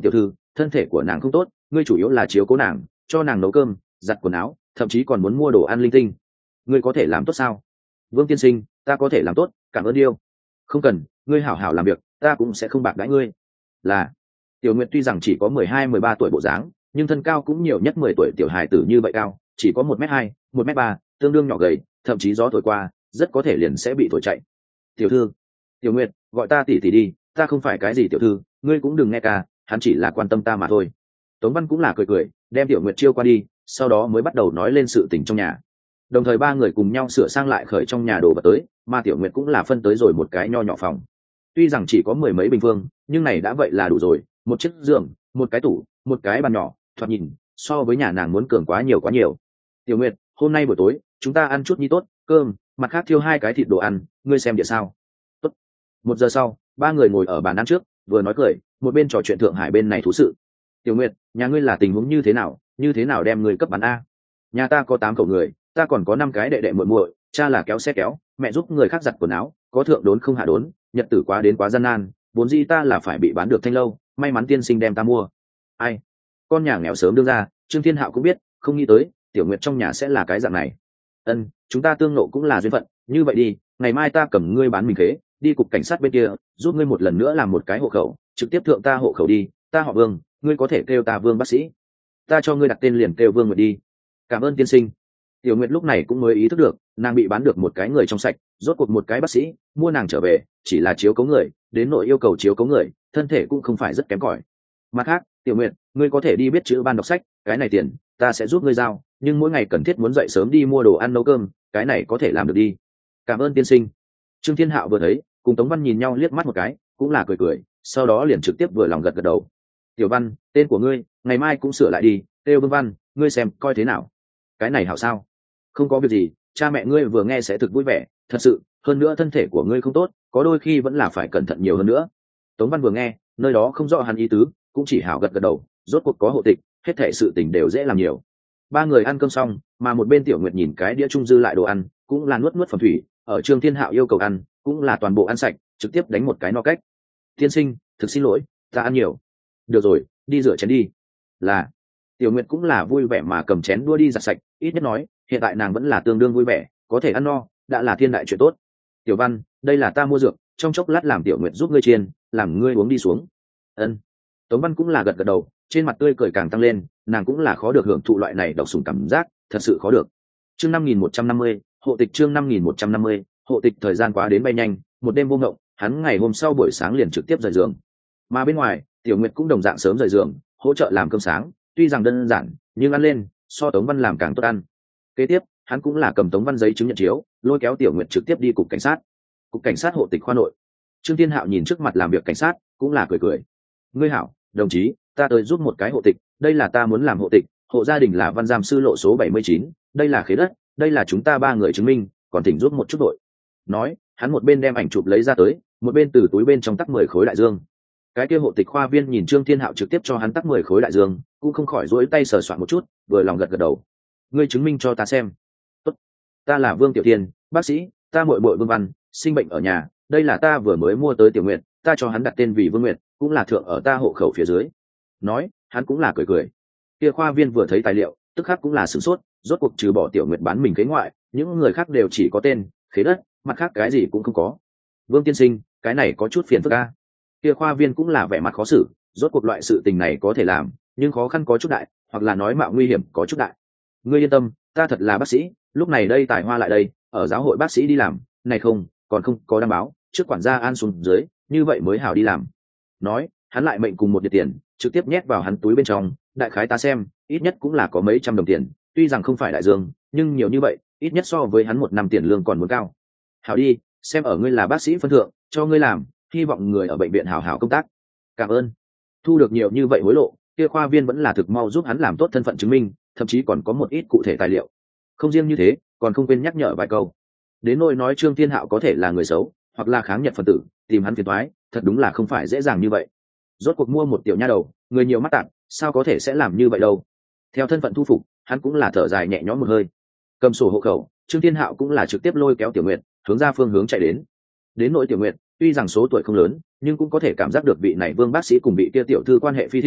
thân thể của nàng không tốt, ngươi chủ yếu là chiếu cố nàng, cho nàng nấu cơm, giặt quần áo, thậm chí còn muốn mua đồ ăn linh tinh. Ngươi có thể làm tốt sao? Vương tiên sinh, ta có thể làm tốt, cảm ơn yêu. Không cần, ngươi hảo hảo làm việc, ta cũng sẽ không bạc đãi ngươi. Là. Tiểu Nguyệt tuy rằng chỉ có 12-13 tuổi bộ dáng, nhưng thân cao cũng nhiều nhất 10 tuổi tiểu hài tử như vậy cao, chỉ có 1m2, 1m3, tương đương nhỏ gầy, thậm chí gió thổi qua, rất có thể liền sẽ bị thổi chạy. Tiểu thư, Tiểu Nguyệt, gọi ta tỷ tỷ đi, ta không phải cái gì tiểu thư, ngươi cũng đừng nghe ca, hắn chỉ là quan tâm ta mà thôi. Tống Văn cũng là cười cười, đem Tiểu Nguyệt chiêu qua đi, sau đó mới bắt đầu nói lên sự tình trong nhà. Đồng thời ba người cùng nhau sửa sang lại khởi trong nhà đồ vật tới, mà Tiểu Nguyệt cũng là phân tới rồi một cái nho nhỏ phòng. Tuy rằng chỉ có 10 mấy bình phương, nhưng này đã vậy là đủ rồi, một chiếc giường, một cái tủ, một cái bàn nhỏ, thoạt nhìn so với nhà nàng muốn cường quá nhiều quá nhiều. Tiểu Nguyệt, hôm nay buổi tối chúng ta ăn chút nhi tốt, cơm, mặt khác thiêu 2 cái thịt đồ ăn, ngươi xem địa sao? Tốt. 1 giờ sau, ba người ngồi ở bàn ăn trước, vừa nói cười, một bên trò chuyện Thượng Hải bên này thú sự. Tiểu Nguyệt, nhà ngươi là tình huống như thế nào đem ngươi cấp bán a? Nhà ta có 8 khẩu người, ta còn có 5 cái đệ đệ muội muội, cha là kéo xe kéo, mẹ giúp người khác giặt quần áo, có thượng đốn không hạ đốn, nhật tử quá đến quá gian nan, vốn dĩ ta là phải bị bán được thanh lâu, may mắn tiên sinh đem ta mua. Ai? Con nhà nghèo sớm đương ra, Trương Thiên Hạo cũng biết, không nghĩ tới Tiểu Nguyệt trong nhà sẽ là cái dạng này. Ân, chúng ta tương nộ cũng là duyên phận, như vậy đi, ngày mai ta cầm ngươi bán mình khế, đi cục cảnh sát bên kia, giúp ngươi một lần nữa làm một cái hộ khẩu, trực tiếp thượng ta hộ khẩu đi, ta họ Vương, ngươi có thể kêu ta Vương bác sĩ. Ta cho ngươi đặt tên liền kêu Vương Nguyệt đi. Cảm ơn tiên sinh. Tiểu Nguyệt lúc này cũng mới ý thức được, nàng bị bán được một cái người trong sạch, rốt cuộc một cái bác sĩ mua nàng trở về, chỉ là chiếu cố người, đến nội yêu cầu chiếu cố người, thân thể cũng không phải rất kém cỏi. Mặt khác, Tiểu Nguyệt, ngươi có thể đi biết chữ ban đọc sách, cái này tiền ta sẽ giúp ngươi giao, nhưng mỗi ngày cần thiết muốn dậy sớm đi mua đồ ăn nấu cơm, cái này có thể làm được đi. Cảm ơn tiên sinh. Trương Thiên Hạo vừa thấy, cùng Tống Văn nhìn nhau liếc mắt một cái, cũng là cười cười, sau đó liền trực tiếp vừa lòng gật gật đầu. Tiểu Văn, tên của ngươi ngày mai cũng sửa lại đi, Têu Vương Văn, ngươi xem coi thế nào. Cái này hảo sao? Không có việc gì, cha mẹ ngươi vừa nghe sẽ thực vui vẻ, thật sự, hơn nữa thân thể của ngươi không tốt, có đôi khi vẫn là phải cẩn thận nhiều hơn nữa. Tống Văn vừa nghe, nơi đó không rõ hắn ý tứ, cũng chỉ hảo gật gật đầu, rốt cuộc có hộ tịch, hết thảy sự tình đều dễ làm nhiều. Ba người ăn cơm xong, mà một bên Tiểu Nguyệt nhìn cái đĩa trung dư lại đồ ăn, cũng là nuốt nuốt phẩm thủy, ở Trương Thiên Hạo yêu cầu ăn, cũng là toàn bộ ăn sạch, trực tiếp đánh một cái no cách. Tiên sinh, thực xin lỗi, ta ăn nhiều. Được rồi, đi rửa chén đi. Là. Tiểu Nguyệt cũng là vui vẻ mà cầm chén đua đi giặt sạch, ít nhất nói, hiện tại nàng vẫn là tương đương vui vẻ, có thể ăn no, đã là thiên đại chuyện tốt. Tiểu Văn, đây là ta mua dược, trong chốc lát làm Tiểu Nguyệt giúp ngươi chiên, làm ngươi uống đi xuống. Ân. Tống Văn cũng là gật gật đầu, trên mặt tươi cười càng tăng lên, nàng cũng là khó được hưởng thụ loại này độc sủng cảm giác, thật sự khó được. Chương 5150, hộ tịch chương 5150, hộ tịch thời gian quá đến bay nhanh, một đêm vô ngộng, hắn ngày hôm sau buổi sáng liền trực tiếp rời giường. Mà bên ngoài, Tiểu Nguyệt cũng đồng dạng sớm rời giường, hỗ trợ làm cơm sáng, tuy rằng đơn giản, nhưng ăn lên, so Tống Văn làm càng tốt ăn. Kế tiếp, hắn cũng là cầm Tống Văn giấy chứng nhận chiếu, lôi kéo Tiểu Nguyệt trực tiếp đi cục cảnh sát. Cục cảnh sát hộ tịch khoa nội. Trương Thiên Hạo nhìn trước mặt làm việc cảnh sát, cũng là cười cười. Ngươi hảo, đồng chí, ta tới giúp một cái hộ tịch, đây là ta muốn làm hộ tịch, hộ gia đình là Văn Giam sư lộ số 79, đây là khế đất, đây là chúng ta 3 người chứng minh, còn thỉnh giúp một chút đội. Nói, hắn một bên đem ảnh chụp lấy ra tới, một bên từ túi bên trong tắc 10 khối đại dương. Cái kia hộ tịch khoa viên nhìn Trương Thiên Hạo trực tiếp cho hắn tắc 10 khối đại dương, cũng không khỏi duỗi tay sờ soạn một chút, vừa lòng gật gật đầu. Ngươi chứng minh cho ta xem. Tốt. Ta là Vương Tiểu Thiên, bác sĩ, ta muội muội Vương Văn, sinh bệnh ở nhà, đây là ta vừa mới mua tới Tiểu Nguyệt, ta cho hắn đặt tên vì Vương Nguyệt, cũng là thượng ở ta hộ khẩu phía dưới. Nói, hắn cũng là cười cười. Kia khoa viên vừa thấy tài liệu, tức khắc cũng là sửng sốt, rốt cuộc trừ bỏ Tiểu Nguyệt bán mình khế ngoại, những người khác đều chỉ có tên, khế đất, mặt khác cái gì cũng không có. Vương tiên sinh, cái này có chút phiền phức a. Kia khoa viên cũng là vẻ mặt khó xử, rốt cuộc loại sự tình này có thể làm, nhưng khó khăn có chút đại, hoặc là nói mạo nguy hiểm có chút đại. Ngươi yên tâm, ta thật là bác sĩ, lúc này đây Tài Hoa lại đây, ở giáo hội bác sĩ đi làm, này không, còn không có đăng báo, trước quản gia an xuống dưới, như vậy mới hảo đi làm. Nói, hắn lại mệnh cùng một điệp tiền, trực tiếp nhét vào hắn túi bên trong, đại khái ta xem, ít nhất cũng là có mấy trăm đồng tiền, tuy rằng không phải đại dương, nhưng nhiều như vậy, ít nhất so với hắn 1 năm tiền lương còn muốn cao. Hảo đi, xem ở ngươi là bác sĩ phân thượng, cho ngươi làm, hy vọng người ở bệnh viện hảo hảo công tác. Cảm ơn. Thu được nhiều như vậy hối lộ, kia khoa viên vẫn là thực mau giúp hắn làm tốt thân phận chứng minh, thậm chí còn có một ít cụ thể tài liệu. Không riêng như thế, còn không quên nhắc nhở vài câu. Đến nỗi nói Trương Thiên Hạo có thể là người xấu, hoặc là kháng Nhật phần tử, tìm hắn phiền toái, thật đúng là không phải dễ dàng như vậy. Rốt cuộc mua một tiểu nha đầu, người nhiều mắt tạp, sao có thể sẽ làm như vậy đâu. Theo thân phận thu phục, hắn cũng là thở dài nhẹ nhõm một hơi. Cầm sổ hộ khẩu, Trương Thiên Hạo cũng là trực tiếp lôi kéo Tiểu Nguyệt, hướng ra phương hướng chạy đến. Đến nỗi Tiểu Nguyệt, tuy rằng số tuổi không lớn, nhưng cũng có thể cảm giác được vị này Vương bác sĩ cùng vị kia tiểu thư quan hệ phi thiện,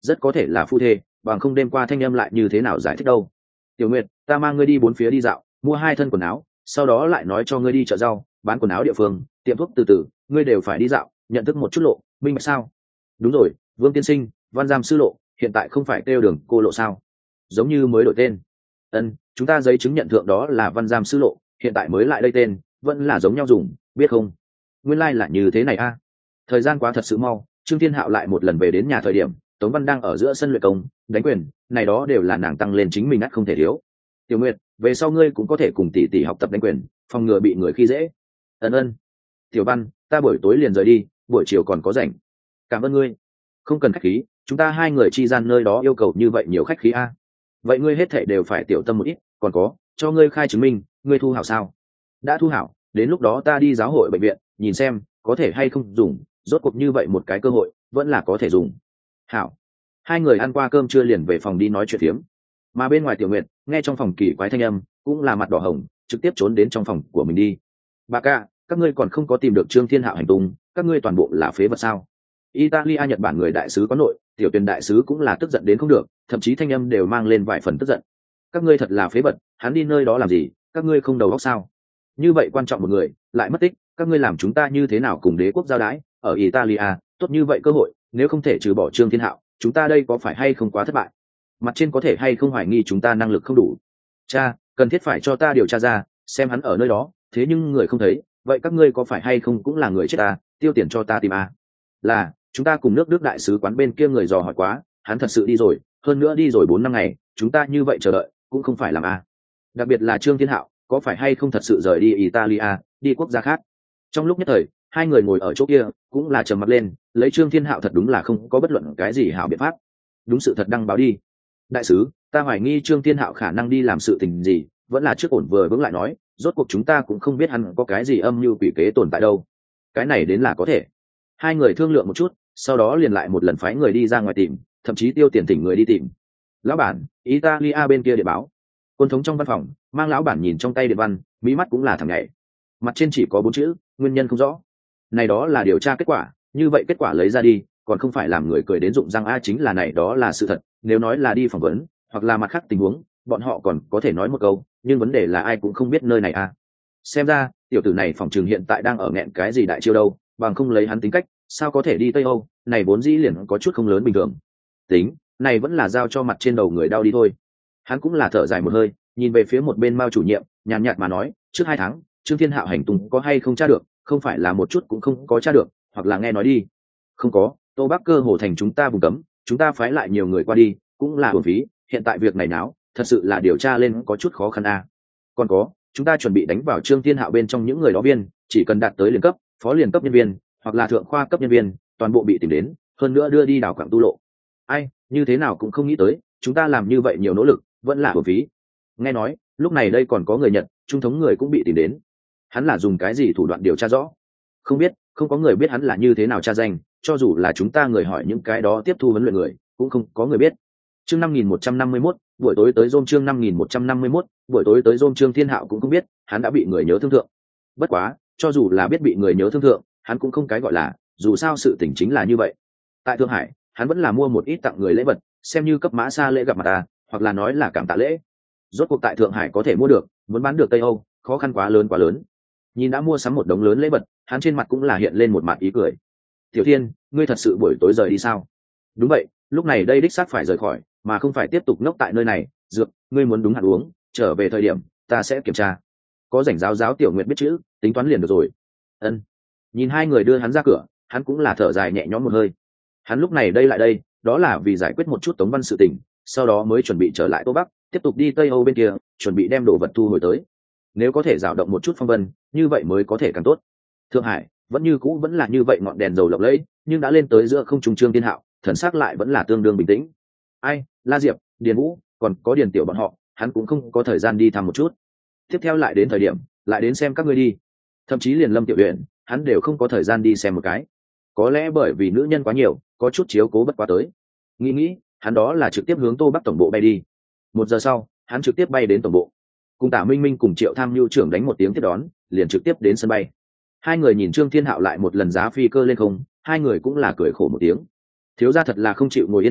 rất có thể là phu thê, bằng không đêm qua thanh âm lại như thế nào giải thích đâu. Tiểu Nguyệt, ta mang ngươi đi bốn phía đi dạo, mua 2 thân quần áo, sau đó lại nói cho ngươi đi chợ rau, bán quần áo địa phương, tiệm thuốc từ từ, ngươi đều phải đi dạo, nhận thức một chút lộ, minh bạch sao? Đúng rồi, Vương tiên sinh, Văn Giam sư lộ, hiện tại không phải kêu Đường cô lộ sao? Giống như mới đổi tên. Ân, chúng ta giấy chứng nhận thượng đó là Văn Giam sư lộ, hiện tại mới lại đây tên, vẫn là giống nhau dùng, biết không? Nguyên lai là như thế này a. Thời gian quá thật sự mau, Trương Thiên Hạo lại một lần về đến nhà thời điểm, Tống Văn đang ở giữa sân luyện công, đánh quyền, này đó đều là nàng tăng lên chính mình ắt không thể thiếu. Tiểu Nguyệt, về sau ngươi cũng có thể cùng tỷ tỷ học tập đánh quyền, phòng ngừa bị người khi dễ. Ân. Tiểu Văn, ta buổi tối liền rời đi, buổi chiều còn có rảnh. Cảm ơn ngươi. Không cần khách khí, chúng ta 2 người chi gian nơi đó yêu cầu như vậy nhiều khách khí a. Vậy ngươi hết thảy đều phải tiểu tâm một ít, còn có, cho ngươi khai chứng minh, ngươi thu hảo sao? Đã thu hảo, đến lúc đó ta đi giáo hội bệnh viện, nhìn xem có thể hay không dùng, rốt cuộc như vậy một cái cơ hội, vẫn là có thể dùng. Hảo. 2 người ăn qua cơm trưa liền về phòng đi nói chuyện phiếm. Mà bên ngoài Tiểu Nguyệt, nghe trong phòng kỳ quái thanh âm, cũng là mặt đỏ hồng, trực tiếp trốn đến trong phòng của mình đi. Bà ca, các ngươi còn không có tìm được Trương Thiên Hạo hành tung, các ngươi toàn bộ là phế vật sao? Italia Nhật Bản người đại sứ có nội, Tiểu Tuyền đại sứ cũng là tức giận đến không được, thậm chí thanh âm đều mang lên vài phần tức giận. Các ngươi thật là phế vật, hắn đi nơi đó làm gì, các ngươi không đầu óc sao? Như vậy quan trọng một người, lại mất tích, các ngươi làm chúng ta như thế nào cùng đế quốc giao đái, ở Italia, tốt như vậy cơ hội, nếu không thể trừ bỏ Trương Thiên Hạo, chúng ta đây có phải hay không quá thất bại? Mặt trên có thể hay không hoài nghi chúng ta năng lực không đủ? Cha, cần thiết phải cho ta điều tra ra, xem hắn ở nơi đó, thế nhưng người không thấy, vậy các ngươi có phải hay không cũng là người chết ta, tiêu tiền cho ta tìm à? Là, chúng ta cùng nước Đức đại sứ quán bên kia người dò hỏi quá, hắn thật sự đi rồi, hơn nữa đi rồi 4 năm ngày, chúng ta như vậy chờ đợi, cũng không phải làm à. Đặc biệt là Trương Thiên Hạo, có phải hay không thật sự rời đi Italia, đi quốc gia khác? Trong lúc nhất thời, 2 người ngồi ở chỗ kia, cũng là trầm mặt lên, lấy Trương Thiên Hạo thật đúng là không có bất luận cái gì hảo biện pháp. Đúng sự thật đăng báo đi. Đại sứ, ta hoài nghi Trương Thiên Hạo khả năng đi làm sự tình gì, vẫn là trước ổn vừa vững lại nói, rốt cuộc chúng ta cũng không biết hắn có cái gì âm mưu quỷ kế tồn tại đâu. Cái này đến là có thể. 2 người thương lượng một chút, sau đó liền lại một lần phái người đi ra ngoài tìm, thậm chí tiêu tiền thỉnh người đi tìm. Lão bản, Italia bên kia điện báo. Quân thống trong văn phòng, mang lão bản nhìn trong tay điện văn, mí mắt cũng là thằng nhảy. Mặt trên chỉ có 4 chữ, nguyên nhân không rõ. Này đó là điều tra kết quả, như vậy kết quả lấy ra đi, còn không phải làm người cười đến rụng răng a, chính là này đó là sự thật, nếu nói là đi phỏng vấn, hoặc là mặt khác tình huống, bọn họ còn có thể nói một câu, nhưng vấn đề là ai cũng không biết nơi này a. Xem ra, tiểu tử này phòng trường hiện tại đang ở nghẹn cái gì đại chiêu đâu, bằng không lấy hắn tính cách, sao có thể đi Tây Âu, này vốn dĩ liền có chút không lớn bình thường. Tính, này vẫn là giao cho mặt trên đầu người đau đi thôi. Hắn cũng là thở dài một hơi, nhìn về phía một bên Mao chủ nhiệm, nhàn nhạt mà nói, trước 2 tháng, Trương Thiên Hạo hành tung có hay không tra được, không phải là một chút cũng không có tra được, hoặc là nghe nói đi. Không có, Tô Bắc Cơ hồ thành chúng ta vùng cấm, chúng ta phái lại nhiều người qua đi, cũng là uổng phí, hiện tại việc này náo, thật sự là điều tra lên có chút khó khăn a. Còn có, chúng ta chuẩn bị đánh vào Trương Thiên Hạo bên trong những người đó viên, chỉ cần đạt tới liên cấp, phó liên cấp nhân viên, hoặc là thượng khoa cấp nhân viên, toàn bộ bị tìm đến, hơn nữa đưa đi đào quảng tu lộ. Ai, như thế nào cũng không nghĩ tới, chúng ta làm như vậy nhiều nỗ lực, vẫn là uổng phí. Nghe nói, lúc này đây còn có người Nhật, trung thống người cũng bị tìm đến. Hắn là dùng cái gì thủ đoạn điều tra rõ? Không biết, không có người biết hắn là như thế nào tra danh, cho dù là chúng ta người hỏi những cái đó tiếp thu huấn luyện người, cũng không có người biết. Chương 5151, buổi tối tới Dôm chương 5151, buổi tối tới Dôm Trương Thiên Hạo cũng không biết, hắn đã bị người nhớ thương thượng. Bất quá, cho dù là biết bị người nhớ thương thượng, hắn cũng không cái gọi là, dù sao sự tình chính là như vậy. Tại Thượng Hải, hắn vẫn là mua một ít tặng người lễ vật, xem như cấp mã xa lễ gặp mặt ta, hoặc là nói là cảm tạ lễ. Rốt cuộc tại Thượng Hải có thể mua được, muốn bán được Tây Âu, khó khăn quá lớn. Nhìn đã mua sắm một đống lớn lễ vật, hắn trên mặt cũng là hiện lên một mặt ý cười. Tiểu Thiên, ngươi thật sự buổi tối rời đi sao? Đúng vậy, lúc này đây đích xác phải rời khỏi, mà không phải tiếp tục ngốc tại nơi này. Dược, ngươi muốn đúng hạn uống, trở về thời điểm ta sẽ kiểm tra. Có rảnh giáo Tiểu Nguyệt biết chữ, tính toán liền được rồi. Ân. Nhìn 2 người đưa hắn ra cửa, hắn cũng là thở dài nhẹ nhõm một hơi. Hắn lúc này đây lại đây, đó là vì giải quyết một chút Tống Văn sự tình, sau đó mới chuẩn bị trở lại Tô Bắc, tiếp tục đi Tây Âu bên kia, chuẩn bị đem đồ vật thu hồi tới. Nếu có thể dao động một chút phong vân, như vậy mới có thể càng tốt. Thượng Hải vẫn như cũ vẫn là như vậy, ngọn đèn dầu lộng lẫy, nhưng đã lên tới giữa không trung Trương Thiên Hạo, thần sắc lại vẫn là tương đương bình tĩnh. Ai, La Diệp, Điền Vũ, còn có Điền Tiểu bọn họ, hắn cũng không có thời gian đi thăm một chút. Tiếp theo lại đến thời điểm, lại đến xem các ngươi đi. Thậm chí liền Lâm Tiểu Uyển, hắn đều không có thời gian đi xem một cái. Có lẽ bởi vì nữ nhân quá nhiều, có chút chiếu cố bất quá tới. Nghĩ, hắn đó là trực tiếp hướng Tô Bắc tổng bộ bay đi. 1 giờ sau, hắn trực tiếp bay đến tổng bộ. Cùng Tả Minh Minh cùng Triệu Tham Nhu trưởng đánh một tiếng tiếp đón, liền trực tiếp đến sân bay. 2 người nhìn Trương Thiên Hạo lại một lần giá phi cơ lên không, 2 người cũng là cười khổ một tiếng. Thiếu gia thật là không chịu ngồi yên à,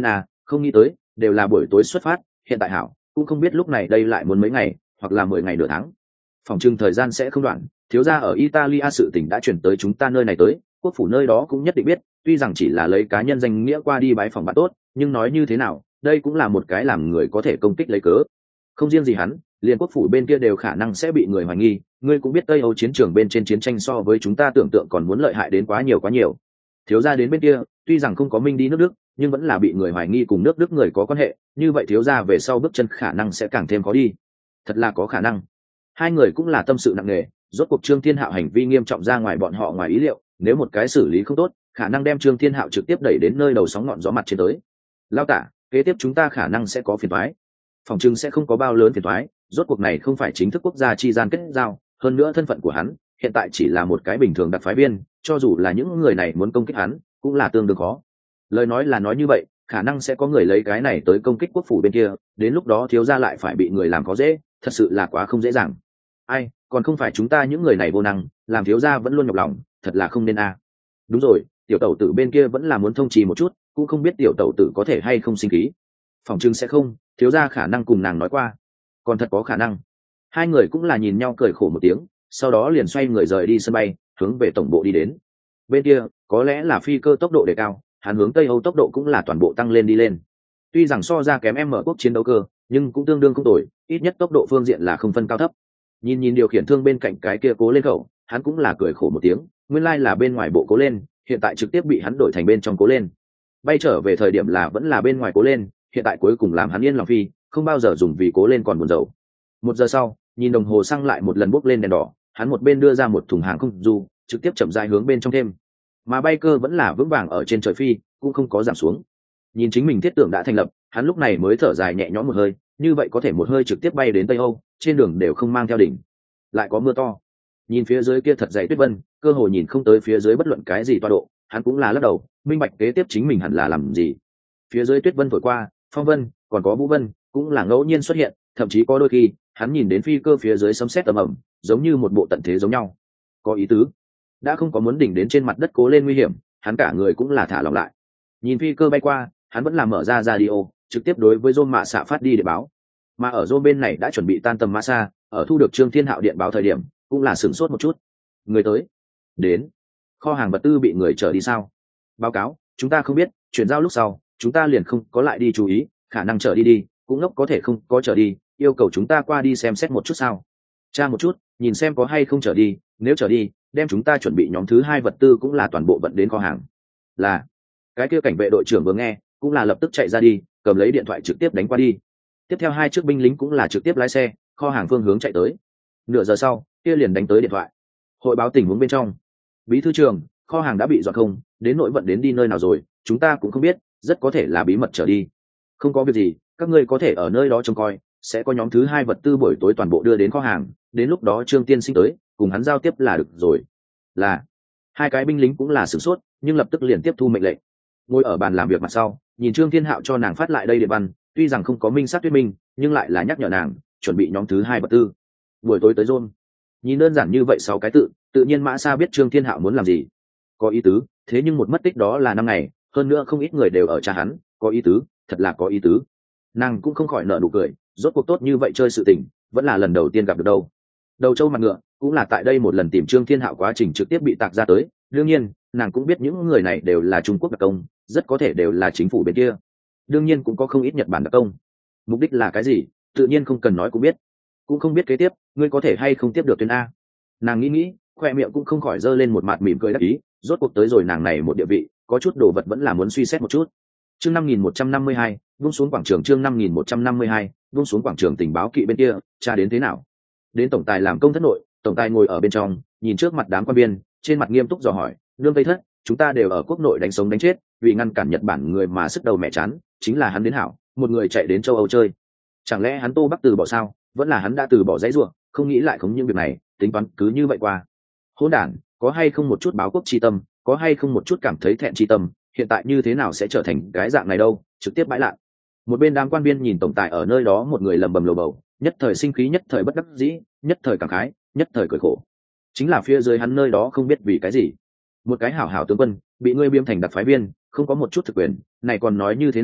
không nghĩ tới đều là buổi tối xuất phát, hiện tại hảo cũng không biết lúc này đây lại muốn mấy ngày hoặc là 10 ngày nửa tháng. Phòng trưng thời gian sẽ không đoạn, thiếu gia ở Italia sự tình đã chuyển tới chúng ta nơi này tới, quốc phủ nơi đó cũng nhất định biết, tuy rằng chỉ là lấy cá nhân danh nghĩa qua đi bái phòng bạn tốt, nhưng nói như thế nào đây cũng là một cái làm người có thể công kích lấy cớ. Không riêng gì hắn, liền quốc phủ bên kia đều khả năng sẽ bị người hoài nghi, ngươi cũng biết Tây Âu chiến trường bên trên chiến tranh so với chúng ta tưởng tượng còn muốn lợi hại đến quá nhiều quá nhiều. Thiếu gia đến bên kia tuy rằng không có minh đi nước Đức, nhưng vẫn là bị người hoài nghi cùng nước Đức người có quan hệ, như vậy thiếu gia về sau bước chân khả năng sẽ càng thêm khó đi. Thật là có khả năng. Hai người cũng là tâm sự nặng nề, rốt cuộc Trương Thiên Hạo hành vi nghiêm trọng ra ngoài bọn họ ngoài ý liệu, nếu một cái xử lý không tốt khả năng đem Trương Thiên Hạo trực tiếp đẩy đến nơi đầu sóng ngọn gió mặt trên tới. Lao tả, kế tiếp chúng ta khả năng sẽ có phiền toái. Phòng trưng sẽ không có bao lớn phiền toái, rốt cuộc này không phải chính thức quốc gia chi gian kết giao, hơn nữa thân phận của hắn hiện tại chỉ là một cái bình thường đặc phái viên, cho dù là những người này muốn công kích hắn cũng là tương đương khó. Lời nói là nói như vậy, khả năng sẽ có người lấy cái này tới công kích quốc phủ bên kia, đến lúc đó thiếu gia lại phải bị người làm khó dễ, thật sự là quá không dễ dàng. Ai, còn không phải chúng ta những người này vô năng, làm thiếu gia vẫn luôn nhọc lòng, thật là không nên a. Đúng rồi, tiểu tẩu tử bên kia vẫn là muốn thông trì một chút, cũng không biết tiểu tẩu tử có thể hay không sinh khí. Phòng trưng sẽ không, thiếu gia khả năng cùng nàng nói qua, còn thật có khả năng. Hai người cũng là nhìn nhau cười khổ một tiếng, sau đó liền xoay người rời đi sân bay, hướng về tổng bộ đi đến. Bên kia có lẽ là phi cơ tốc độ đề cao, hắn hướng Tây Âu tốc độ cũng là toàn bộ tăng lên đi lên. Tuy rằng so ra kém M quốc chiến đấu cơ, nhưng cũng tương đương không tồi, ít nhất tốc độ phương diện là không phân cao thấp. Nhìn điều khiển thương bên cạnh cái kia cố lên khẩu, hắn cũng là cười khổ một tiếng, nguyên lai là bên ngoài bộ cố lên, hiện tại trực tiếp bị hắn đổi thành bên trong cố lên. Bay trở về thời điểm là vẫn là bên ngoài cố lên, hiện tại cuối cùng làm hắn yên lòng phi, không bao giờ dùng vì cố lên còn buồn rầu. 1 giờ sau, nhìn đồng hồ xăng lại một lần bốc lên đèn đỏ, hắn một bên đưa ra một thùng hàng không du, trực tiếp chậm rãi hướng bên trong thêm. Mà bay cơ vẫn là vững vàng ở trên trời phi, cũng không có giảm xuống. Nhìn chính mình thiết tưởng đã thành lập, hắn lúc này mới thở dài nhẹ nhõm một hơi, như vậy có thể một hơi trực tiếp bay đến Tây Âu, trên đường đều không mang theo đỉnh. Lại có mưa to. Nhìn phía dưới kia thật dày tuyết vân, cơ hồ nhìn không tới phía dưới bất luận cái gì toa độ, hắn cũng là lắc đầu, minh bạch kế tiếp chính mình hẳn là làm gì. Phía dưới tuyết vân thổi qua, phong vân, còn có vũ vân, cũng là ngẫu nhiên xuất hiện, thậm chí có đôi khi, hắn nhìn đến phi cơ phía dưới sấm sét ầm ầm, giống như một bộ tận thế giống nhau. Có ý tứ. Đã không có muốn đỉnh đến trên mặt đất cố lên nguy hiểm, hắn cả người cũng là thả lỏng lại. Nhìn phi cơ bay qua, hắn vẫn là mở ra radio, trực tiếp đối với Zone mạ xạ phát đi để báo. Mà ở Zone bên này đã chuẩn bị tan tầm mã xa, ở thu được Trương Thiên Hạo điện báo thời điểm, cũng là sửng sốt một chút. Người tới. Đến. Kho hàng vật tư bị người chở đi sao? Báo cáo, chúng ta không biết, chuyển giao lúc sau, chúng ta liền không có lại đi chú ý, khả năng chở đi, cũng ngốc có thể không có chở đi, yêu cầu chúng ta qua đi xem xét một chút sao? Tra một chút, nhìn xem có hay không chở đi, nếu chở đi, đem chúng ta chuẩn bị nhóm thứ 2 vật tư cũng là toàn bộ vận đến kho hàng. Là. Cái kia cảnh vệ đội trưởng vừa nghe, cũng là lập tức chạy ra đi, cầm lấy điện thoại trực tiếp đánh qua đi. Tiếp theo 2 chiếc binh lính cũng là trực tiếp lái xe, kho hàng phương hướng chạy tới. Nửa giờ sau, kia liền đánh tới điện thoại. Hội báo tình huống bên trong. Bí thư trưởng, kho hàng đã bị dọn không, đến nội vận đến đi nơi nào rồi, chúng ta cũng không biết, rất có thể là bí mật trở đi. Không có việc gì, các ngươi có thể ở nơi đó trông coi, sẽ có nhóm thứ 2 vật tư buổi tối toàn bộ đưa đến kho hàng, đến lúc đó Trương Tiên Sinh tới, cùng hắn giao tiếp là được rồi. Là. 2 cái binh lính cũng là sửng sốt, nhưng lập tức liền tiếp thu mệnh lệnh. Ngồi ở bàn làm việc mặt sau, nhìn Trương Thiên Hạo cho nàng phát lại đây điện văn, tuy rằng không có minh sát thuyết minh, nhưng lại là nhắc nhở nàng chuẩn bị nhóm thứ 2 vật tư. Buổi tối tới Zone. Nhìn đơn giản như vậy 6 cái tự nhiên Mã Sa biết Trương Thiên Hạo muốn làm gì. Có ý tứ, thế nhưng một mất tích đó là 5 ngày, hơn nữa không ít người đều ở cha hắn, có ý tứ, thật là có ý tứ. Nàng cũng không khỏi nở nụ cười, rốt cuộc tốt như vậy chơi sự tình, vẫn là lần đầu tiên gặp được đâu. Đầu trâu mặt ngựa, cũng là tại đây một lần tìm Trương Thiên Hạo quá trình trực tiếp bị tạc ra tới, đương nhiên, nàng cũng biết những người này đều là Trung Quốc đặc công, rất có thể đều là chính phủ bên kia. Đương nhiên cũng có không ít Nhật Bản đặc công. Mục đích là cái gì, tự nhiên không cần nói cũng biết. Cũng không biết kế tiếp, ngươi có thể hay không tiếp được tuyến A. Nàng nghĩ, khoe miệng cũng không khỏi giơ lên một mặt mỉm cười đắc ý, rốt cuộc tới rồi nàng này một địa vị, có chút đồ vật vẫn là muốn suy xét một chút. Chương 5152, vung xuống quảng trường chương 5152, vung xuống quảng trường tình báo kỵ bên kia, tra đến thế nào? Đến tổng tài làm công thất nội, tổng tài ngồi ở bên trong, nhìn trước mặt đám quan viên, trên mặt nghiêm túc dò hỏi, lương tây thất, chúng ta đều ở quốc nội đánh sống đánh chết, vì ngăn cản Nhật Bản người mà sức đầu mẹ chán, chính là hắn đến hảo, một người chạy đến châu Âu chơi. Chẳng lẽ hắn Tô Bắc từ bỏ sao? Vẫn là hắn đã từ bỏ dãy ruộng, không nghĩ lại không những việc này, tính toán cứ như vậy qua. Hỗn đản, có hay không một chút báo quốc chi tâm, có hay không một chút cảm thấy thẹn chi tâm, hiện tại như thế nào sẽ trở thành cái dạng này đâu, trực tiếp bãi lạn. Một bên đám quan viên nhìn tổng tài ở nơi đó một người lầm bầm lầu bầu, nhất thời sinh khí nhất thời bất đắc dĩ, nhất thời cảm khái, nhất thời cười khổ. Chính là phía dưới hắn nơi đó không biết vì cái gì. Một cái hảo hảo tướng quân, bị ngươi biếm thành đặc phái viên, không có một chút thực quyền, này còn nói như thế nào,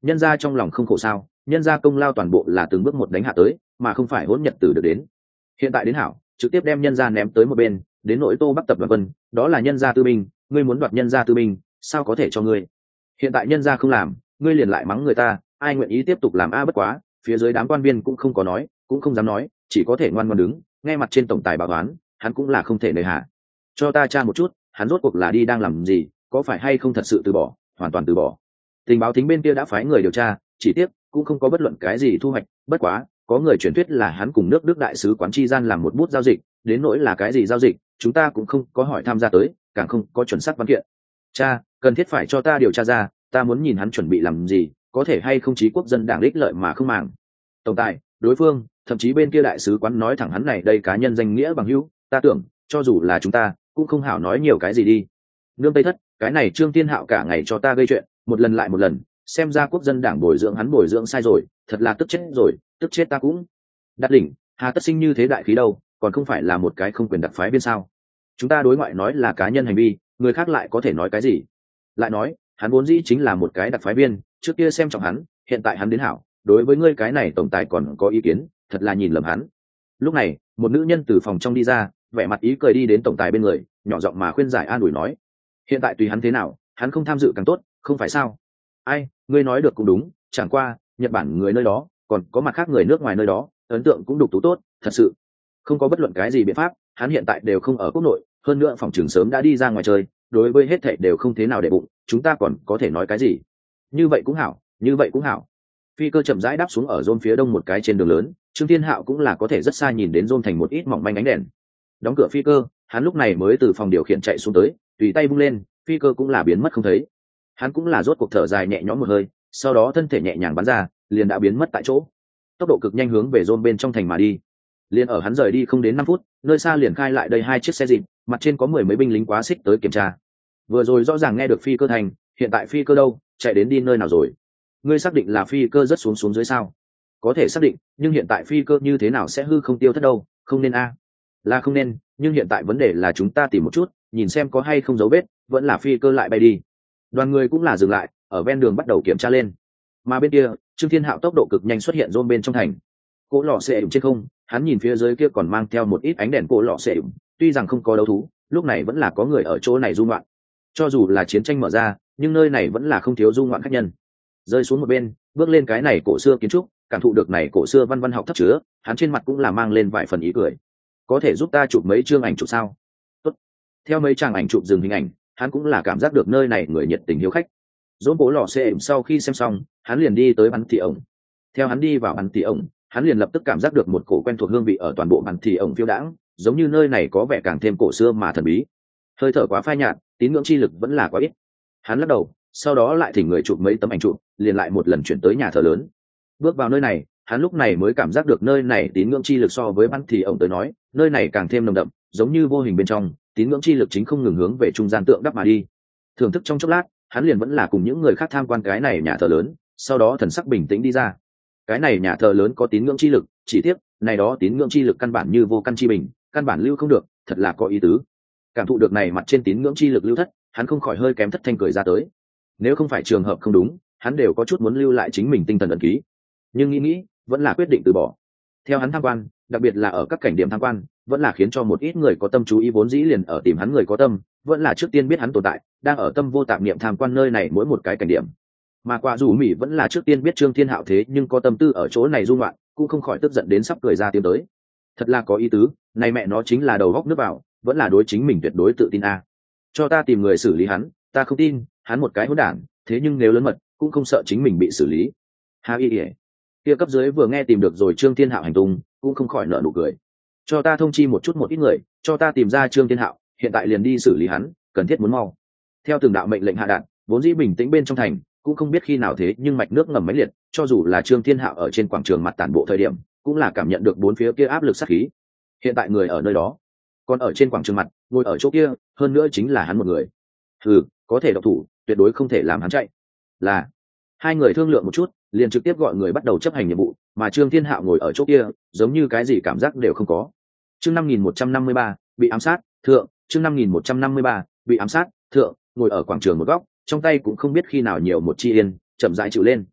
nhân ra trong lòng không khổ sao, nhân ra công lao toàn bộ là từng bước một đánh hạ tới, mà không phải hỗn nhật tử được đến. Hiện tại đến hảo, trực tiếp đem nhân ra ném tới một bên, đến nỗi Tô Bắc tập đoàn Vân, đó là nhân gia tư binh, ngươi muốn đoạt nhân gia tư binh, sao có thể cho ngươi? Hiện tại nhân gia không làm, ngươi liền lại mắng người ta, ai nguyện ý tiếp tục làm a bất quá, phía dưới đám quan viên cũng không có nói, cũng không dám nói, chỉ có thể ngoan ngoãn đứng, nghe mặt trên tổng tài báo toán, hắn cũng là không thể nề hà. Cho ta tra một chút, hắn rốt cuộc là đi đang làm gì, có phải hay không thật sự từ bỏ, hoàn toàn từ bỏ. Tình báo thính bên kia đã phái người điều tra, chỉ tiếc cũng không có bất luận cái gì thu hoạch, bất quá, có người truyền thuyết là hắn cùng nước Đức đại sứ quán chi gian làm một bút giao dịch, đến nỗi là cái gì giao dịch, chúng ta cũng không có hỏi tham gia tới, càng không có chuẩn xác văn kiện. Cha, cần thiết phải cho ta điều tra ra, ta muốn nhìn hắn chuẩn bị làm gì, có thể hay không chí quốc dân đảng ích lợi mà không màng. Tổng tài, đối phương, thậm chí bên kia đại sứ quán nói thẳng hắn này đây cá nhân danh nghĩa bằng hữu, ta tưởng, cho dù là chúng ta, cũng không hảo nói nhiều cái gì đi. Nương Tây Thất, cái này Trương Thiên Hạo cả ngày cho ta gây chuyện, một lần lại một lần, xem ra quốc dân đảng bồi dưỡng hắn bồi dưỡng sai rồi, thật là tức chết rồi, tức chết ta cũng. Đạt đỉnh, hà tất sinh như thế đại khí đâu, còn không phải là một cái không quyền đặc phái viên sao? Chúng ta đối ngoại nói là cá nhân hành vi, người khác lại có thể nói cái gì? Lại nói, hắn vốn dĩ chính là một cái đặc phái viên, trước kia xem trọng hắn, hiện tại hắn đến hảo, đối với ngươi cái này tổng tài còn có ý kiến, thật là nhìn lầm hắn. Lúc này, một nữ nhân từ phòng trong đi ra, vẻ mặt ý cười đi đến tổng tài bên người, nhỏ giọng mà khuyên giải an ủi nói: hiện tại tùy hắn thế nào, hắn không tham dự càng tốt, không phải sao? Ai, ngươi nói được cũng đúng, chẳng qua, Nhật Bản người nơi đó, còn có mặt khác người nước ngoài nơi đó, ấn tượng cũng đục tú tốt, thật sự. Không có bất luận cái gì biện pháp, hắn hiện tại đều không ở quốc nội, hơn nữa phòng trường sớm đã đi ra ngoài chơi, đối với hết thảy đều không thế nào để bụng, chúng ta còn có thể nói cái gì? Như vậy cũng hảo, như vậy cũng hảo. Phi cơ chậm rãi đáp xuống ở rôn phía đông một cái trên đường lớn, Trương Thiên Hạo cũng là có thể rất xa nhìn đến rôn thành một ít mỏng manh ánh đèn. Đóng cửa phi cơ, hắn lúc này mới từ phòng điều khiển chạy xuống tới, tùy tay vung lên, phi cơ cũng là biến mất không thấy. Hắn cũng là rốt cuộc thở dài nhẹ nhõm một hơi, sau đó thân thể nhẹ nhàng bắn ra, liền đã biến mất tại chỗ. Tốc độ cực nhanh hướng về rôn bên trong thành mà đi. Liền ở hắn rời đi không đến 5 phút, nơi xa liền khai lại đây 2 chiếc xe dịp, mặt trên có 10 mấy binh lính quá xích tới kiểm tra. Vừa rồi rõ ràng nghe được phi cơ thành, hiện tại phi cơ đâu, chạy đến đi nơi nào rồi? Ngươi xác định là phi cơ rất xuống dưới sao? Có thể xác định, nhưng hiện tại phi cơ như thế nào sẽ hư không tiêu thất đâu, không nên a. Là không nên, nhưng hiện tại vấn đề là chúng ta tìm một chút, nhìn xem có hay không dấu vết, vẫn là phi cơ lại bay đi. Đoàn người cũng là dừng lại, ở ven đường bắt đầu kiểm tra lên. Mà bên kia, Trương Thiên Hạo tốc độ cực nhanh xuất hiện rôn bên trong thành. Cỗ lò xệ trên không, hắn nhìn phía dưới kia còn mang theo một ít ánh đèn cỗ lò xệ, tuy rằng không có đấu thú, lúc này vẫn là có người ở chỗ này du ngoạn. Cho dù là chiến tranh mở ra, nhưng nơi này vẫn là không thiếu du ngoạn khách nhân. Rơi xuống một bên, bước lên cái này cổ xưa kiến trúc, cảm thụ được này cổ xưa văn văn học thấp chứa, hắn trên mặt cũng là mang lên vài phần ý cười. Có thể giúp ta chụp mấy chương ảnh chụp sao? Tốt. Theo mấy trang ảnh chụp dừng hình ảnh, hắn cũng là cảm giác được nơi này người nhiệt tình hiếu khách. Dỗ bố lò xệ sau khi xem xong, hắn liền đi tới bắn tỉ ổng. Theo hắn đi vào bắn tỉ ổng, hắn liền lập tức cảm giác được một cổ quen thuộc hương vị ở toàn bộ bắn tỉ ổng phiêu đãng, giống như nơi này có vẻ càng thêm cổ xưa mà thần bí. Hơi thở quá phai nhạt, tín ngưỡng chi lực vẫn là quá ít. Hắn lắc đầu, sau đó lại thỉnh người chụp mấy tấm ảnh chụp, liền lại một lần chuyển tới nhà thờ lớn. Bước vào nơi này, hắn lúc này mới cảm giác được nơi này tín ngưỡng chi lực so với bắn tỉ ổng tới nói, nơi này càng thêm nồng đậm, giống như vô hình bên trong, tín ngưỡng chi lực chính không ngừng hướng về trung gian tượng đắp mà đi. Thưởng thức trong chốc lát, hắn liền vẫn là cùng những người khác tham quan cái này nhà thờ lớn, sau đó thần sắc bình tĩnh đi ra. Cái này nhà thờ lớn có tín ngưỡng chi lực, chỉ tiếc này đó tín ngưỡng chi lực căn bản như vô căn chi bình, căn bản lưu không được, thật là có ý tứ. Cảm thụ được này mặt trên tín ngưỡng chi lực lưu thất, hắn không khỏi hơi kém thất thanh cười ra tới. Nếu không phải trường hợp không đúng, hắn đều có chút muốn lưu lại chính mình tinh thần ấn ký, nhưng nghĩ vẫn là quyết định từ bỏ. Theo hắn tham quan, đặc biệt là ở các cảnh điểm tham quan, vẫn là khiến cho một ít người có tâm chú ý vốn dĩ liền ở tìm hắn người có tâm, vẫn là trước tiên biết hắn tồn tại, đang ở tâm vô tạp niệm tham quan nơi này mỗi một cái cảnh điểm. Mà quả dù Mỹ vẫn là trước tiên biết Trương Thiên Hạo thế nhưng có tâm tư ở chỗ này dung loạn, cũng không khỏi tức giận đến sắp cười ra tiếng tới. Thật là có ý tứ, này mẹ nó chính là đầu góc nước vào, vẫn là đối chính mình tuyệt đối tự tin a. Cho ta tìm người xử lý hắn, ta không tin, hắn một cái hỗn đản, thế nhưng nếu lớn mật, cũng không sợ chính mình bị xử lý. Ha y kia cấp dưới vừa nghe tìm được rồi Trương Thiên Hạo hành tung, cũng không khỏi nở nụ cười. Cho ta thông chi một ít người, cho ta tìm ra Trương Thiên Hạo, hiện tại liền đi xử lý hắn, cần thiết muốn mau. Theo từng đạo mệnh lệnh hạ đạn, vốn dĩ bình tĩnh bên trong thành, cũng không biết khi nào thế nhưng mạch nước ngầm mãnh liệt, cho dù là Trương Thiên Hạo ở trên quảng trường mặt tản bộ thời điểm, cũng là cảm nhận được bốn phía kia áp lực sát khí. Hiện tại người ở nơi đó, còn ở trên quảng trường mặt, ngồi ở chỗ kia, hơn nữa chính là hắn một người. Có thể độc thủ, tuyệt đối không thể làm hắn chạy. Là hai người thương lượng một chút, liền trực tiếp gọi người bắt đầu chấp hành nhiệm vụ, mà Trương Thiên Hạo ngồi ở chỗ kia, giống như cái gì cảm giác đều không có. Chương 5153, bị ám sát, thượng, chương 5153, bị ám sát, thượng, ngồi ở quảng trường một góc, trong tay cũng không biết khi nào nhiều một chi yên, chậm rãi chịu lên.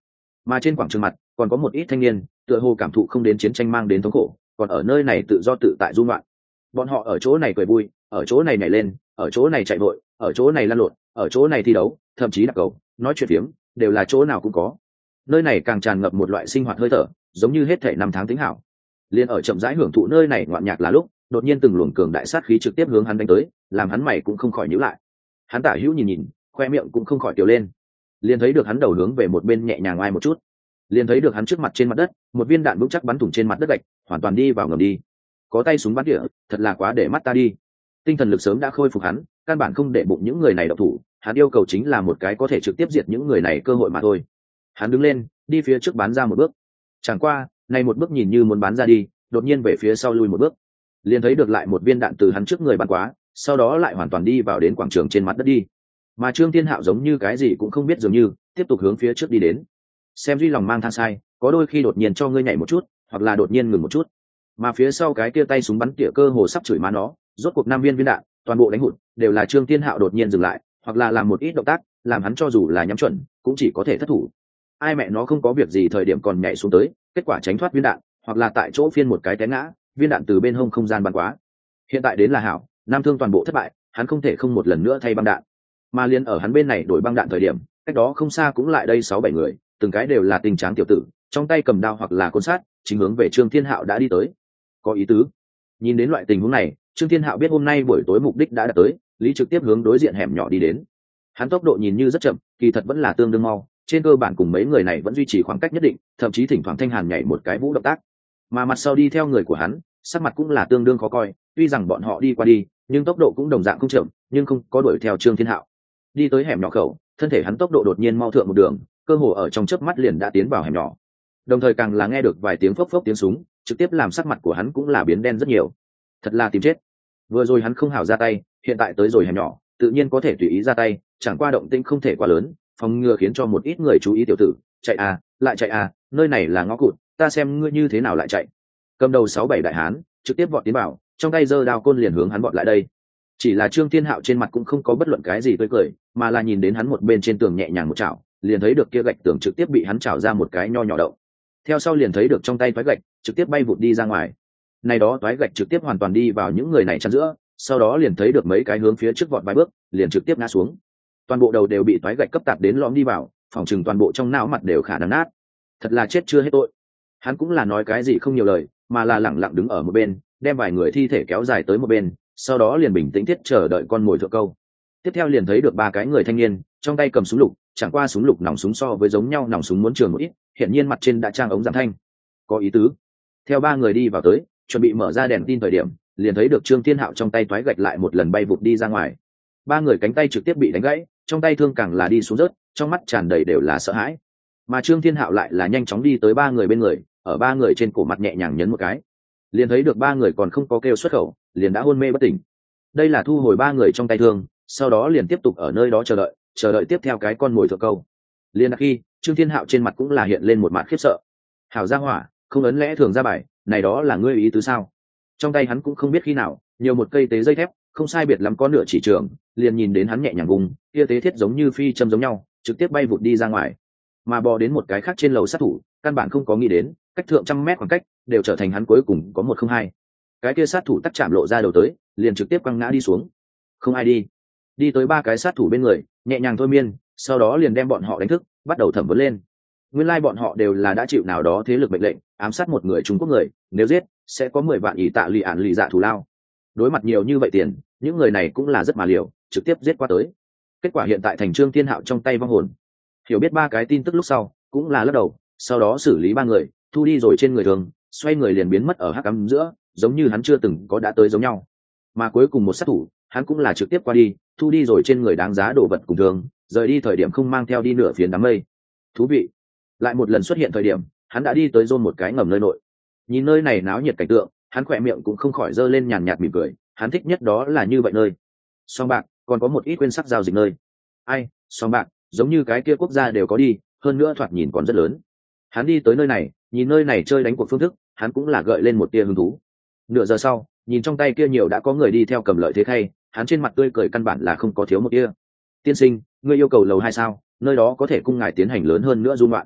mà trên quảng trường mặt còn có một ít thanh niên tựa hồ cảm thụ không đến chiến tranh mang đến thống khổ, còn ở nơi này tự do tự tại du ngoạn. Bọn họ ở chỗ này cười vui, ở chỗ này nhảy lên, ở chỗ này chạy vội, ở chỗ này lăn lộn, ở chỗ này thi đấu, thậm chí đạp cầu, nói chuyện phiếm, đều là chỗ nào cũng có. Nơi này càng tràn ngập một loại sinh hoạt hơi thở, giống như hết thảy năm tháng tính hảo. Liên ở chậm rãi hưởng thụ nơi này ngoạn nhạc là lúc, đột nhiên từng luồng cường đại sát khí trực tiếp hướng hắn đánh tới, làm hắn mày cũng không khỏi nhíu lại. Hắn tả hữu nhìn nhìn, khoe miệng cũng không khỏi tiểu lên. Liền thấy được hắn đầu hướng về một bên nhẹ nhàng oai một chút, liền thấy được hắn trước mặt trên mặt đất, một viên đạn vững chắc bắn thủng trên mặt đất gạch, hoàn toàn đi vào ngầm đi. Có tay súng bắn tỉa, thật là quá để mắt ta đi. Tinh thần lực sớm đã khôi phục hắn, căn bản không để bụng những người này động thủ, hắn yêu cầu chính là một cái có thể trực tiếp diệt những người này cơ hội mà thôi. Hắn đứng lên, đi phía trước bắn ra một bước. Chẳng qua, này một bước nhìn như muốn bắn ra đi, đột nhiên về phía sau lui một bước. Liền thấy được lại một viên đạn từ hắn trước người bắn quá, sau đó lại hoàn toàn đi vào đến quảng trường trên mặt đất đi. Mà Trương Thiên Hạo giống như cái gì cũng không biết dường như, tiếp tục hướng phía trước đi đến. Xem duy lòng mang than sai, có đôi khi đột nhiên cho ngươi nhảy một chút, hoặc là đột nhiên ngừng một chút. Mà phía sau cái kia tay súng bắn tỉa cơ hồ sắp chửi má nó, rốt cuộc 5 viên đạn, toàn bộ đánh hụt, đều là Trương Thiên Hạo đột nhiên dừng lại, hoặc là làm một ít động tác, làm hắn cho dù là nhắm chuẩn, cũng chỉ có thể thất thủ. Ai mẹ nó không có việc gì thời điểm còn nhảy xuống tới, kết quả tránh thoát viên đạn, hoặc là tại chỗ phiên một cái té ngã, viên đạn từ bên hông không gian bắn quá. Hiện tại đến là hảo, nam thương toàn bộ thất bại, hắn không thể không một lần nữa thay băng đạn. Mà liên ở hắn bên này đổi băng đạn thời điểm, cách đó không xa cũng lại đây 6-7 người, từng cái đều là tình tráng tiểu tử, trong tay cầm đao hoặc là côn sát, chính hướng về Trương Thiên Hạo đã đi tới. Có ý tứ. Nhìn đến loại tình huống này, Trương Thiên Hạo biết hôm nay buổi tối mục đích đã đạt tới, lý trực tiếp hướng đối diện hẻm nhỏ đi đến. Hắn tốc độ nhìn như rất chậm, kỳ thật vẫn là tương đương mau, trên cơ bản cùng mấy người này vẫn duy trì khoảng cách nhất định, thậm chí thỉnh thoảng thanh hàn nhảy một cái vũ động tác. Mà mặt sau đi theo người của hắn, sắc mặt cũng là tương đương khó coi, tuy rằng bọn họ đi qua đi, nhưng tốc độ cũng đồng dạng không chậm, nhưng không có đuổi theo Trương Thiên Hạo. Đi tới hẻm nhỏ khẩu, thân thể hắn tốc độ đột nhiên mau thượng một đường, cơ hồ ở trong chớp mắt liền đã tiến vào hẻm nhỏ. Đồng thời càng là nghe được vài tiếng phốc phốc tiếng súng, trực tiếp làm sắc mặt của hắn cũng là biến đen rất nhiều. Thật là tìm chết. Vừa rồi hắn không hảo ra tay, hiện tại tới rồi hẻm nhỏ, tự nhiên có thể tùy ý ra tay, chẳng qua động tĩnh không thể quá lớn, phòng ngừa khiến cho một ít người chú ý tiểu tử. Chạy à, lại chạy à, nơi này là ngõ cụt, ta xem ngươi như thế nào lại chạy. Cầm đầu 6-7 đại hán, trực tiếp vọt tiến vào, trong tay giơ đao côn liền hướng hắn vọt lại đây. Chỉ là Trương Thiên Hạo trên mặt cũng không có bất luận cái gì tươi cười, mà là nhìn đến hắn một bên trên tường nhẹ nhàng một chảo, liền thấy được kia gạch tường trực tiếp bị hắn chảo ra một cái nho nhỏ đậu. Theo sau liền thấy được trong tay toái gạch trực tiếp bay vụt đi ra ngoài. Này đó toái gạch trực tiếp hoàn toàn đi vào những người này chắn giữa, sau đó liền thấy được mấy cái hướng phía trước vọt vài bước, liền trực tiếp ngã xuống. Toàn bộ đầu đều bị toái gạch cấp tạp đến lõm đi vào, phòng chừng toàn bộ trong não mặt đều khả năng nát. Thật là chết chưa hết tội. Hắn cũng là nói cái gì không nhiều lời, mà là lẳng lặng đứng ở một bên, đem vài người thi thể kéo dài tới một bên, sau đó liền bình tĩnh thiết chờ đợi con mồi thượng câu. Tiếp theo liền thấy được 3 cái người thanh niên, trong tay cầm súng lục, chẳng qua súng lục nòng súng so với giống nhau nòng súng muốn trường một ít, hiện nhiên mặt trên đã trang ống giảm thanh. Có ý tứ. Theo 3 người đi vào tới, chuẩn bị mở ra đèn tin thời điểm, liền thấy được Trương Thiên Hạo trong tay toái gạch lại một lần bay vụt đi ra ngoài. 3 người cánh tay trực tiếp bị đánh gãy, trong tay thương càng là đi xuống rớt, trong mắt tràn đầy đều là sợ hãi. Mà Trương Thiên Hạo lại là nhanh chóng đi tới 3 người bên người, ở 3 người trên cổ mặt nhẹ nhàng nhấn một cái. Liền thấy được 3 người còn không có kêu xuất khẩu, liền đã hôn mê bất tỉnh. Đây là thu hồi 3 người trong tay thương, sau đó liền tiếp tục ở nơi đó chờ đợi tiếp theo cái con mồi thượng câu. Liền khi Trương Thiên Hạo trên mặt cũng là hiện lên một mặt khiếp sợ. Hảo gia hỏa, không ấn lẽ thường ra bài, này đó là ngươi ý tứ sao? Trong tay hắn cũng không biết khi nào nhiều một cây tế dây thép, không sai biệt lắm có nửa chỉ trường, liền nhìn đến hắn nhẹ nhàng vùng, kia tế thiết giống như phi châm giống nhau, trực tiếp bay vụt đi ra ngoài. Mà bò đến một cái khác trên lầu sát thủ, căn bản không có nghĩ đến, cách thượng 100 mét khoảng cách, đều trở thành hắn cuối cùng có 102. Cái kia sát thủ tắt chạm lộ ra đầu tới, liền trực tiếp quăng ngã đi xuống. Không ai đi tới 3 cái sát thủ bên người, nhẹ nhàng thôi miên, sau đó liền đem bọn họ đánh thức, bắt đầu thẩm vấn lên. Nguyên lai bọn họ đều là đã chịu nào đó thế lực mệnh lệnh, ám sát một người Trung Quốc người, nếu giết, sẽ có 10 vạn ỷ tạ lì ản lì dạ thù lao. Đối mặt nhiều như vậy tiền, những người này cũng là rất mà liều, trực tiếp giết qua tới. Kết quả hiện tại thành Trương Thiên Hạo trong tay vong hồn. Hiểu biết 3 cái tin tức lúc sau, cũng là lắc đầu, sau đó xử lý 3 người, thu đi rồi trên người thường, xoay người liền biến mất ở hắc ám giữa, giống như hắn chưa từng có đã tới giống nhau. Mà cuối cùng một sát thủ, hắn cũng là trực tiếp qua đi, thu đi rồi trên người đáng giá đồ vật cùng thường, rời đi thời điểm không mang theo đi nửa phiến đám mây. Thú vị. Lại một lần xuất hiện thời điểm, hắn đã đi tới rôn một cái ngầm nơi nội. Nhìn nơi này náo nhiệt cảnh tượng, hắn khỏe miệng cũng không khỏi giơ lên nhàn nhạt mỉm cười, hắn thích nhất đó là như vậy nơi. Song bạc, còn có một ít quên sắc giao dịch nơi. Ai, song bạc, giống như cái kia quốc gia đều có đi, hơn nữa thoạt nhìn còn rất lớn. Hắn đi tới nơi này, nhìn nơi này chơi đánh cuộc phương thức, hắn cũng là gợi lên một tia hứng thú. Nửa giờ sau, nhìn trong tay kia nhiều đã có người đi theo cầm lợi thế khay, hắn trên mặt tươi cười căn bản là không có thiếu một tia. Tiên sinh, ngươi yêu cầu lầu 2 sao? Nơi đó có thể cung ngài tiến hành lớn hơn nữa dung loạn.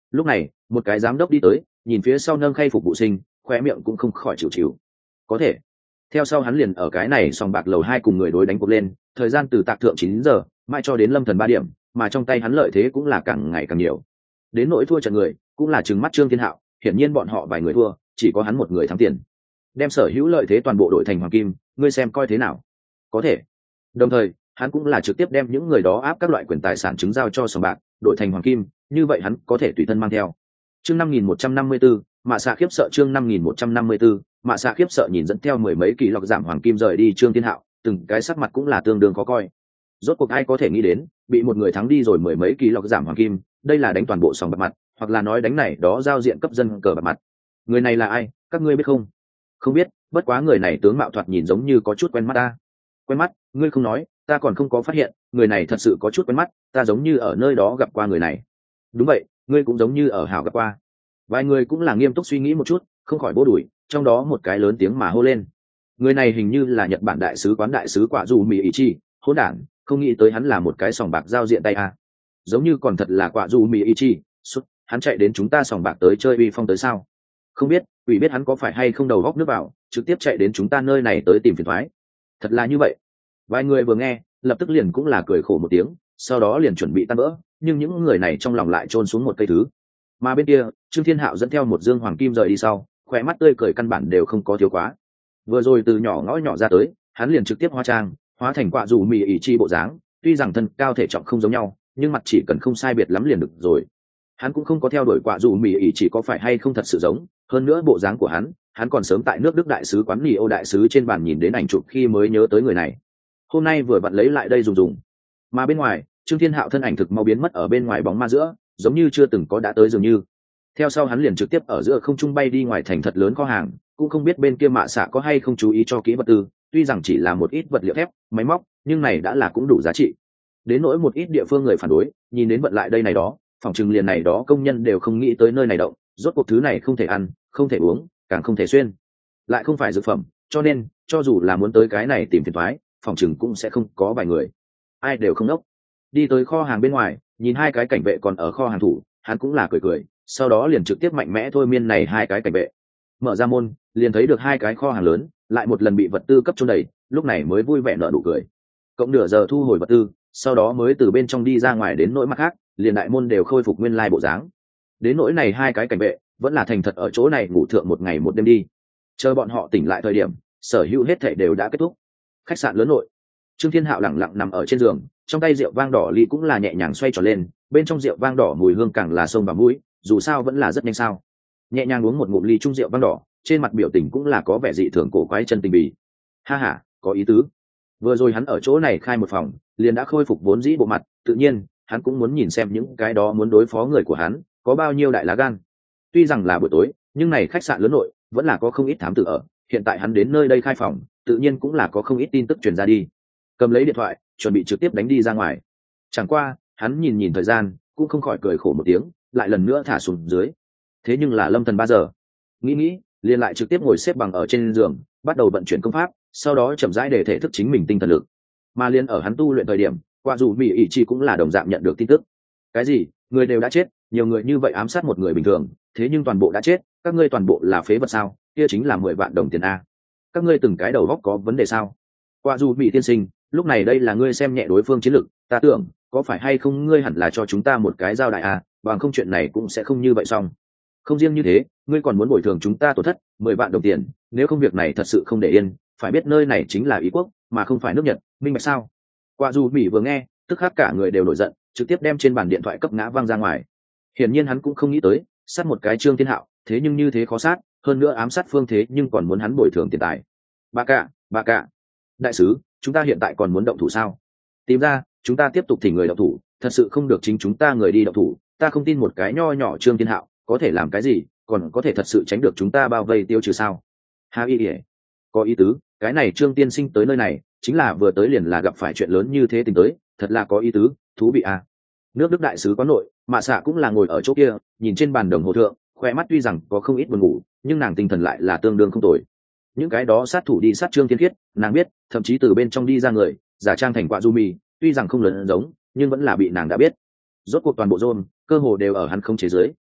Lúc này một cái giám đốc đi tới, nhìn phía sau nâng khay phục vụ sinh, khoe miệng cũng không khỏi chịu chịu. Có thể. Theo sau hắn liền ở cái này sòng bạc lầu 2 cùng người đối đánh cuộc lên, thời gian từ tạc thượng 9 giờ mãi cho đến lâm thần 3 điểm, mà trong tay hắn lợi thế cũng là càng ngày càng nhiều. Đến nỗi thua trận người cũng là trừng mắt Trương Thiên Hạo, hiển nhiên bọn họ vài người thua, chỉ có hắn một người thắng tiền. Đem sở hữu lợi thế toàn bộ đổi thành hoàng kim, ngươi xem coi thế nào. Có thể. Đồng thời hắn cũng là trực tiếp đem những người đó áp các loại quyền tài sản chứng giao cho sòng bạc, đổi thành hoàng kim, như vậy hắn có thể tùy thân mang theo. Chương 5154, mạ xạ khiếp sợ. Chương 5154, mạ xạ khiếp sợ nhìn dẫn theo mười mấy kỳ lọc giảm hoàng kim rời đi Trương Thiên Hạo, từng cái sắc mặt cũng là tương đương khó coi. Rốt cuộc ai có thể nghĩ đến, bị một người thắng đi rồi mười mấy kỳ lọc giảm hoàng kim, đây là đánh toàn bộ sòng bạc mặt, hoặc là nói đánh này đó giao diện cấp dân cờ bạc mặt. Người này là ai, các ngươi biết không? Không biết, bất quá người này tướng mạo thoạt nhìn giống như có chút quen mắt ta. Quen mắt? Ngươi không nói, ta còn không có phát hiện, người này thật sự có chút quen mắt, ta giống như ở nơi đó gặp qua người này. Đúng vậy, ngươi cũng giống như ở hảo gặp qua. Vài người cũng là nghiêm túc suy nghĩ một chút, không khỏi bố đuổi, trong đó một cái lớn tiếng mà hô lên. Người này hình như là Nhật Bản đại sứ quán đại sứ Quả Dù Mỹ Ý Chi, hỗn đản, không nghĩ tới hắn là một cái sòng bạc giao diện tay a. Giống như còn thật là Quả Dù Mỹ Ý Chi, hắn chạy đến chúng ta sòng bạc tới chơi uy phong tới sao? Không biết, ủy biết hắn có phải hay không đầu góc nước vào, trực tiếp chạy đến chúng ta nơi này tới tìm phiền toái. Thật là như vậy. Vài người vừa nghe, lập tức liền cũng là cười khổ một tiếng, sau đó liền chuẩn bị tan vỡ, nhưng những người này trong lòng lại chôn xuống một cây thứ. Mà bên kia, Trương Thiên Hạo dẫn theo một dương hoàng kim rời đi sau, khỏe mắt tươi cười căn bản đều không có thiếu quá. Vừa rồi từ nhỏ ngõ nhỏ ra tới, hắn liền trực tiếp hóa trang, hóa thành Quả Dù Mỹ Ý Chi bộ dáng, tuy rằng thân cao thể trọng không giống nhau, nhưng mặt chỉ cần không sai biệt lắm liền được rồi. Hắn cũng không có theo đuổi Quả Dù Mỹ Ý Chỉ có phải hay không thật sự giống, hơn nữa bộ dáng của hắn còn sớm tại nước Đức đại sứ quán Nỉ Ô đại sứ trên bàn nhìn đến ảnh chụp khi mới nhớ tới người này. Hôm nay vừa vặn lấy lại đây dùng. Mà bên ngoài, Trương Thiên Hạo thân ảnh thực mau biến mất ở bên ngoài bóng ma giữa, giống như chưa từng có đã tới dường như. Theo sau hắn liền trực tiếp ở giữa không trung bay đi ngoài thành thật lớn kho hàng, cũng không biết bên kia mạ xạ có hay không chú ý cho kỹ vật tư, tuy rằng chỉ là một ít vật liệu thép, máy móc, nhưng này đã là cũng đủ giá trị. Đến nỗi một ít địa phương người phản đối, nhìn đến vận lại đây này đó, phòng trừng liền này đó công nhân đều không nghĩ tới nơi này động, rốt cuộc thứ này không thể ăn, không thể uống, càng không thể xuyên, lại không phải dược phẩm, cho nên cho dù là muốn tới cái này tìm phiền toái, phòng trừng cũng sẽ không có vài người. Ai đều không ngốc. Đi tới kho hàng bên ngoài, nhìn hai cái cảnh vệ còn ở kho hàng thủ, hắn cũng là cười, sau đó liền trực tiếp mạnh mẽ thôi miên này hai cái cảnh vệ. Mở ra môn, liền thấy được hai cái kho hàng lớn, lại một lần bị vật tư cấp chôn đầy, lúc này mới vui vẻ nở nụ cười. Cộng nửa giờ thu hồi vật tư, sau đó mới từ bên trong đi ra ngoài, đến nỗi mặt khác, liền đại môn đều khôi phục nguyên lai bộ dáng. Đến nỗi này hai cái cảnh vệ, vẫn là thành thật ở chỗ này ngủ thượng một ngày một đêm đi. Chờ bọn họ tỉnh lại thời điểm, sở hữu hết thảy đều đã kết thúc. Khách sạn lớn nội, Trương Thiên Hạo lẳng lặng nằm ở trên giường, trong tay rượu vang đỏ ly cũng là nhẹ nhàng xoay tròn lên, bên trong rượu vang đỏ mùi hương càng là sông vào mũi, dù sao vẫn là rất nhanh sao. Nhẹ nhàng uống một ngụm ly chung rượu vang đỏ, trên mặt biểu tình cũng là có vẻ dị thường cổ quái chân tình bì. Ha ha, có ý tứ. Vừa rồi hắn ở chỗ này khai một phòng, liền đã khôi phục vốn dĩ bộ mặt, tự nhiên, hắn cũng muốn nhìn xem những cái đó muốn đối phó người của hắn, có bao nhiêu đại lá gan. Tuy rằng là buổi tối, nhưng này khách sạn lớn nội, vẫn là có không ít thám tử ở, hiện tại hắn đến nơi đây khai phòng, tự nhiên cũng là có không ít tin tức truyền ra đi. Cầm lấy điện thoại, chuẩn bị trực tiếp đánh đi ra ngoài. Chẳng qua, hắn nhìn nhìn thời gian, cũng không khỏi cười khổ một tiếng, lại lần nữa thả xuống dưới. Thế nhưng là lâm thần 3 giờ. Nghĩ, liền lại trực tiếp ngồi xếp bằng ở trên giường, bắt đầu vận chuyển công pháp, sau đó chậm rãi để thể thức chính mình tinh thần lực. Mà liền ở hắn tu luyện thời điểm, Quả Dù Mỹ Ý Chi cũng là đồng dạng nhận được tin tức. Cái gì? Người đều đã chết, nhiều người như vậy ám sát một người bình thường, thế nhưng toàn bộ đã chết, các ngươi toàn bộ là phế vật sao? Kia chính là 10 vạn đồng tiền a. Các ngươi từng cái đầu óc có vấn đề sao? Quả Dù Mỹ tiên sinh, lúc này đây là ngươi xem nhẹ đối phương chiến lực, ta tưởng, có phải hay không ngươi hẳn là cho chúng ta một cái giao đại a, bằng không chuyện này cũng sẽ không như vậy xong. Không riêng như thế, ngươi còn muốn bồi thường chúng ta tổn thất 10 vạn đồng tiền, nếu không việc này thật sự không để yên, phải biết nơi này chính là Ý quốc, mà không phải nước Nhật, minh bạch sao? Quả Dù Mỹ vừa nghe, tức khắc cả người đều nổi giận, trực tiếp đem trên bàn điện thoại cấp ngã văng ra ngoài. Hiển nhiên hắn cũng không nghĩ tới, sát một cái Trương Thiên Hạo, thế nhưng như thế khó sát, hơn nữa ám sát phương thế nhưng còn muốn hắn bồi thường tiền tài. Bà cả, đại sứ, chúng ta hiện tại còn muốn động thủ sao? Tìm ra, chúng ta tiếp tục thỉnh người động thủ, thật sự không được chính chúng ta người đi động thủ, ta không tin một cái nho nhỏ Trương Thiên Hạo có thể làm cái gì, còn có thể thật sự tránh được chúng ta bao vây tiêu trừ sao? Ha y ỉa, có ý tứ, cái này Trương tiên sinh tới nơi này, chính là vừa tới liền là gặp phải chuyện lớn như thế tình tới, thật là có ý tứ, thú vị à. Nước Đức đại sứ quán nội, mạ xạ cũng là ngồi ở chỗ kia, nhìn trên bàn đồng hồ thượng, khoe mắt tuy rằng có không ít buồn ngủ, nhưng nàng tinh thần lại là tương đương không tồi. Những cái đó sát thủ đi sát Trương Thiên Khiết, nàng biết, thậm chí từ bên trong đi ra người, giả trang thành Quả Dù Mì, tuy rằng không lớn giống, nhưng vẫn là bị nàng đã biết. Rốt cuộc toàn bộ Zone, cơ hồ đều ở hắn không chế giới,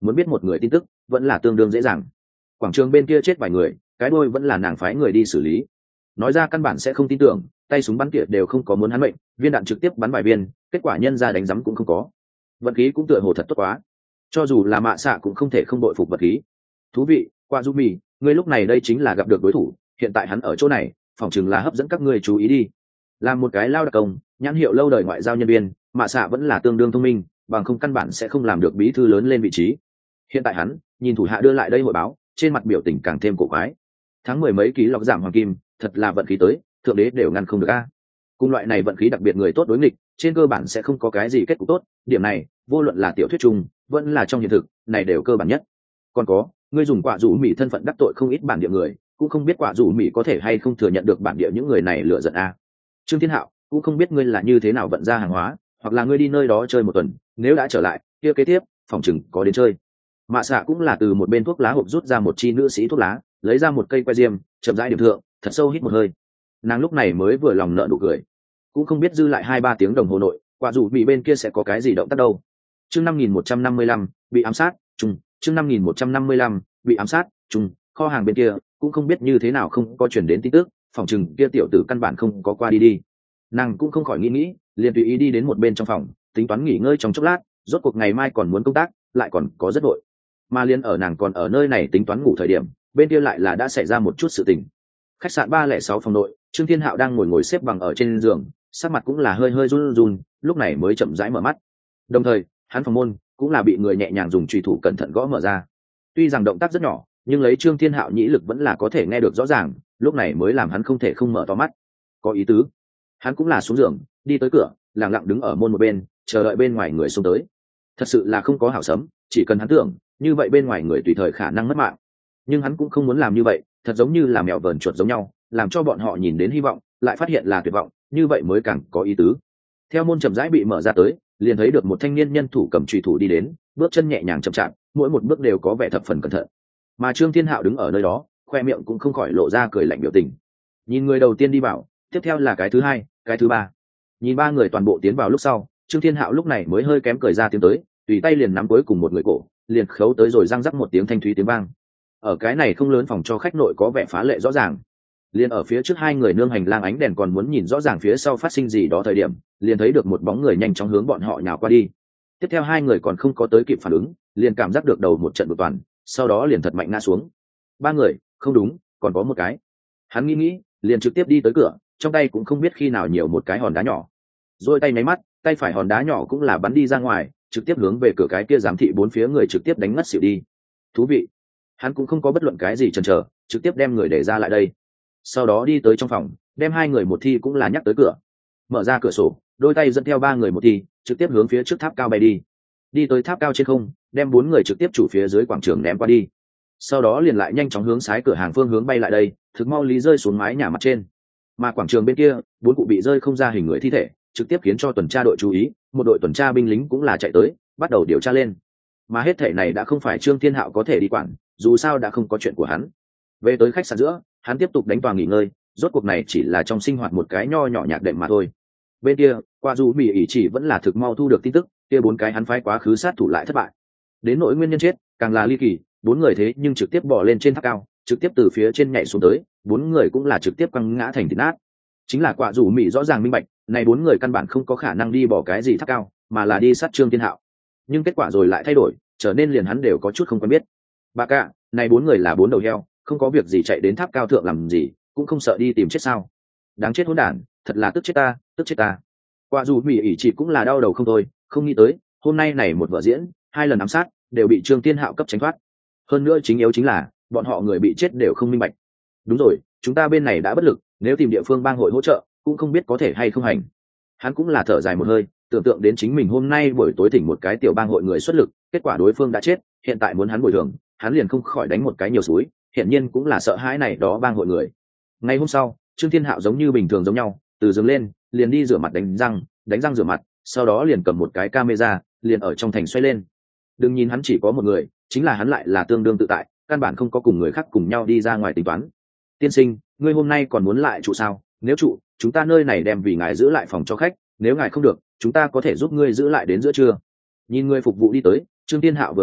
muốn biết một người tin tức vẫn là tương đương dễ dàng. Quảng trường bên kia chết vài người, cái đuôi vẫn là nàng phái người đi xử lý. Nói ra căn bản sẽ không tin tưởng, tay súng bắn tỉa đều không có muốn hắn mệnh, viên đạn trực tiếp bắn vài viên, kết quả nhân ra đánh rắm cũng không có. Vận khí cũng tựa hồ thật tốt quá, cho dù là mạ xạ cũng không thể không đội phục vật khí. Thú vị, qua du mì, ngươi lúc này đây chính là gặp được đối thủ, hiện tại hắn ở chỗ này, phỏng chừng là hấp dẫn các ngươi chú ý đi. Làm một cái lao đặc công, nhãn hiệu lâu đời ngoại giao nhân viên, mạ xạ vẫn là tương đương thông minh, bằng không căn bản sẽ không làm được bí thư lớn lên vị trí. Hiện tại hắn nhìn thủ hạ đưa lại đây hội báo, trên mặt biểu tình càng thêm cổ quái. Tháng 10 mấy ký lọc giảm hoàng kim, thật là vận khí tới, thượng đế đều ngăn không được a. Cùng loại này vận khí đặc biệt người tốt đối nghịch, trên cơ bản sẽ không có cái gì kết cục tốt, điểm này vô luận là tiểu thuyết chung vẫn là trong hiện thực này đều cơ bản nhất. Còn có, ngươi dùng quả rủ mỹ thân phận đắc tội không ít bản địa người, cũng không biết quả rủ mỹ có thể hay không thừa nhận được bản địa những người này lựa giận a. Trương Thiên Hạo cũng không biết ngươi là như thế nào vận ra hàng hóa, hoặc là ngươi đi nơi đó chơi một tuần, nếu đã trở lại kia kế tiếp phòng chừng có đến chơi. Mạ xạ cũng là từ một bên thuốc lá hộp rút ra một chi nữ sĩ thuốc lá, lấy ra một cây que diêm, chậm rãi điểm thượng, thật sâu hít một hơi. Nàng lúc này mới vừa lòng nợ nụ cười, cũng không biết dư lại 2-3 tiếng đồng hồ nội quả dù bị bên kia sẽ có cái gì động tác đâu. Chương 5155 bị ám sát chung, chương 5155 bị ám sát chung, kho hàng bên kia cũng không biết như thế nào không có chuyển đến tin tức, phòng chừng kia tiểu tử căn bản không có qua đi. Nàng cũng không khỏi nghĩ, liền tùy ý đi đến một bên trong phòng, tính toán nghỉ ngơi trong chốc lát, rốt cuộc ngày mai còn muốn công tác, lại còn có rất vội. Mà liên ở nàng còn ở nơi này tính toán ngủ thời điểm, bên kia lại là đã xảy ra một chút sự tình. Khách sạn 306 phòng nội, Trương Thiên Hạo đang ngồi xếp bằng ở trên giường, sắc mặt cũng là hơi hơi run run, lúc này mới chậm rãi mở mắt. Đồng thời, hắn phòng môn cũng là bị người nhẹ nhàng dùng chùy thủ cẩn thận gõ mở ra. Tuy rằng động tác rất nhỏ, nhưng lấy Trương Thiên Hạo nhĩ lực vẫn là có thể nghe được rõ ràng, lúc này mới làm hắn không thể không mở to mắt. Có ý tứ. Hắn cũng là xuống giường, đi tới cửa, lặng lặng đứng ở môn một bên, chờ đợi bên ngoài người xông tới. Thật sự là không có hảo sấm, chỉ cần hắn tưởng, như vậy bên ngoài người tùy thời khả năng mất mạng. Nhưng hắn cũng không muốn làm như vậy, thật giống như là mèo vờn chuột giống nhau, làm cho bọn họ nhìn đến hy vọng, lại phát hiện là tuyệt vọng, như vậy mới càng có ý tứ. Theo môn chậm rãi bị mở ra tới, liền thấy được một thanh niên nhân thủ cầm chùy thủ đi đến, bước chân nhẹ nhàng chậm chạp, mỗi một bước đều có vẻ thập phần cẩn thận. Mà Trương Thiên Hạo đứng ở nơi đó, khoe miệng cũng không khỏi lộ ra cười lạnh biểu tình. Nhìn người đầu tiên đi vào, tiếp theo là cái thứ hai, cái thứ ba. Nhìn ba người toàn bộ tiến vào lúc sau, Trương Thiên Hạo lúc này mới hơi kém cười ra tiếng tới, tùy tay liền nắm cuối cùng một người cổ, liền khấu tới rồi răng rắc một tiếng thanh thúy tiếng vang. Ở cái này không lớn phòng cho khách nội có vẻ phá lệ rõ ràng. Liền ở phía trước hai người nương hành lang ánh đèn còn muốn nhìn rõ ràng phía sau phát sinh gì đó thời điểm, liền thấy được một bóng người nhanh chóng hướng bọn họ nhào qua đi. Tiếp theo hai người còn không có tới kịp phản ứng, liền cảm giác được đầu một trận bực toàn, sau đó liền thật mạnh ngã xuống. Ba người, không đúng, còn có một cái. Hắn nghĩ, liền trực tiếp đi tới cửa, trong tay cũng không biết khi nào nhiều một cái hòn đá nhỏ. Rồi tay máy mắt, tay phải hòn đá nhỏ cũng là bắn đi ra ngoài, trực tiếp hướng về cửa cái kia giám thị bốn phía người trực tiếp đánh ngất xỉu đi. Thú vị. Hắn cũng không có bất luận cái gì chần chờ, trực tiếp đem người để ra lại đây. Sau đó đi tới trong phòng, đem hai người một thi cũng là nhắc tới cửa. Mở ra cửa sổ, đôi tay dẫn theo ba người một thi, trực tiếp hướng phía trước tháp cao bay đi. Đi tới tháp cao trên không, đem bốn người trực tiếp chủ phía dưới quảng trường ném qua đi. Sau đó liền lại nhanh chóng hướng sái cửa hàng phương hướng bay lại đây, thực mau lý rơi xuống mái nhà mặt trên. Mà quảng trường bên kia, bốn cụ bị rơi không ra hình người thi thể, trực tiếp khiến cho tuần tra đội chú ý, một đội tuần tra binh lính cũng là chạy tới, bắt đầu điều tra lên. Mà hết thể này đã không phải Trương Thiên Hạo có thể đi quản, dù sao đã không có chuyện của hắn. Về tới khách sạn giữa, hắn tiếp tục đánh tòa nghỉ ngơi, rốt cuộc này chỉ là trong sinh hoạt một cái nho nhỏ nhạc đệm mà thôi. Bên kia, qua dù Mỹ ỷ chỉ vẫn là thực mau thu được tin tức, kia bốn cái hắn phái quá khứ sát thủ lại thất bại. Đến nỗi nguyên nhân chết, càng là ly kỳ, bốn người thế nhưng trực tiếp bỏ lên trên tháp cao, trực tiếp từ phía trên nhảy xuống tới, bốn người cũng là trực tiếp quăng ngã thành thịt nát. Chính là quả dù Mỹ rõ ràng minh bạch, này bốn người căn bản không có khả năng đi bỏ cái gì tháp cao, mà là đi sát Trương Thiên Hạo. Nhưng kết quả rồi lại thay đổi, trở nên liền hắn đều có chút không quen biết. Bà cả, này bốn người là bốn đầu heo, không có việc gì chạy đến tháp cao thượng làm gì, cũng không sợ đi tìm chết sao? Đáng chết hỗn đản, thật là tức chết ta, tức chết ta. Quả dù Mỹ ỷ chỉ cũng là đau đầu không thôi, không nghĩ tới, hôm nay này một vở diễn, hai lần ám sát, đều bị Trương Thiên Hạo cấp tránh thoát. Hơn nữa chính yếu chính là, bọn họ người bị chết đều không minh bạch. Đúng rồi, chúng ta bên này đã bất lực, nếu tìm địa phương bang hội hỗ trợ, cũng không biết có thể hay không hành. Hắn cũng là thở dài một hơi, tưởng tượng đến chính mình hôm nay buổi tối thỉnh một cái tiểu bang hội người xuất lực, kết quả đối phương đã chết, hiện tại muốn hắn bồi thường, hắn liền không khỏi đánh một cái nhiều suối, hiện nhiên cũng là sợ hãi này đó bang hội người. Ngày hôm sau, Trương Thiên Hạo giống như bình thường giống nhau, từ giường lên, liền đi rửa mặt đánh răng rửa mặt, sau đó liền cầm một cái camera, liền ở trong thành xoay lên. Đừng nhìn hắn chỉ có một người, chính là hắn lại là tương đương tự tại, căn bản không có cùng người khác cùng nhau đi ra ngoài tính toán. Tiên sinh, ngươi hôm nay còn muốn lại trụ sao? Nếu trụ, chúng ta nơi này đem vì ngài giữ lại phòng cho khách, nếu ngài không được, chúng ta có thể giúp ngươi giữ lại đến giữa trưa. Nhìn người phục vụ đi tới, Trương Thiên Hạo vừa nghe,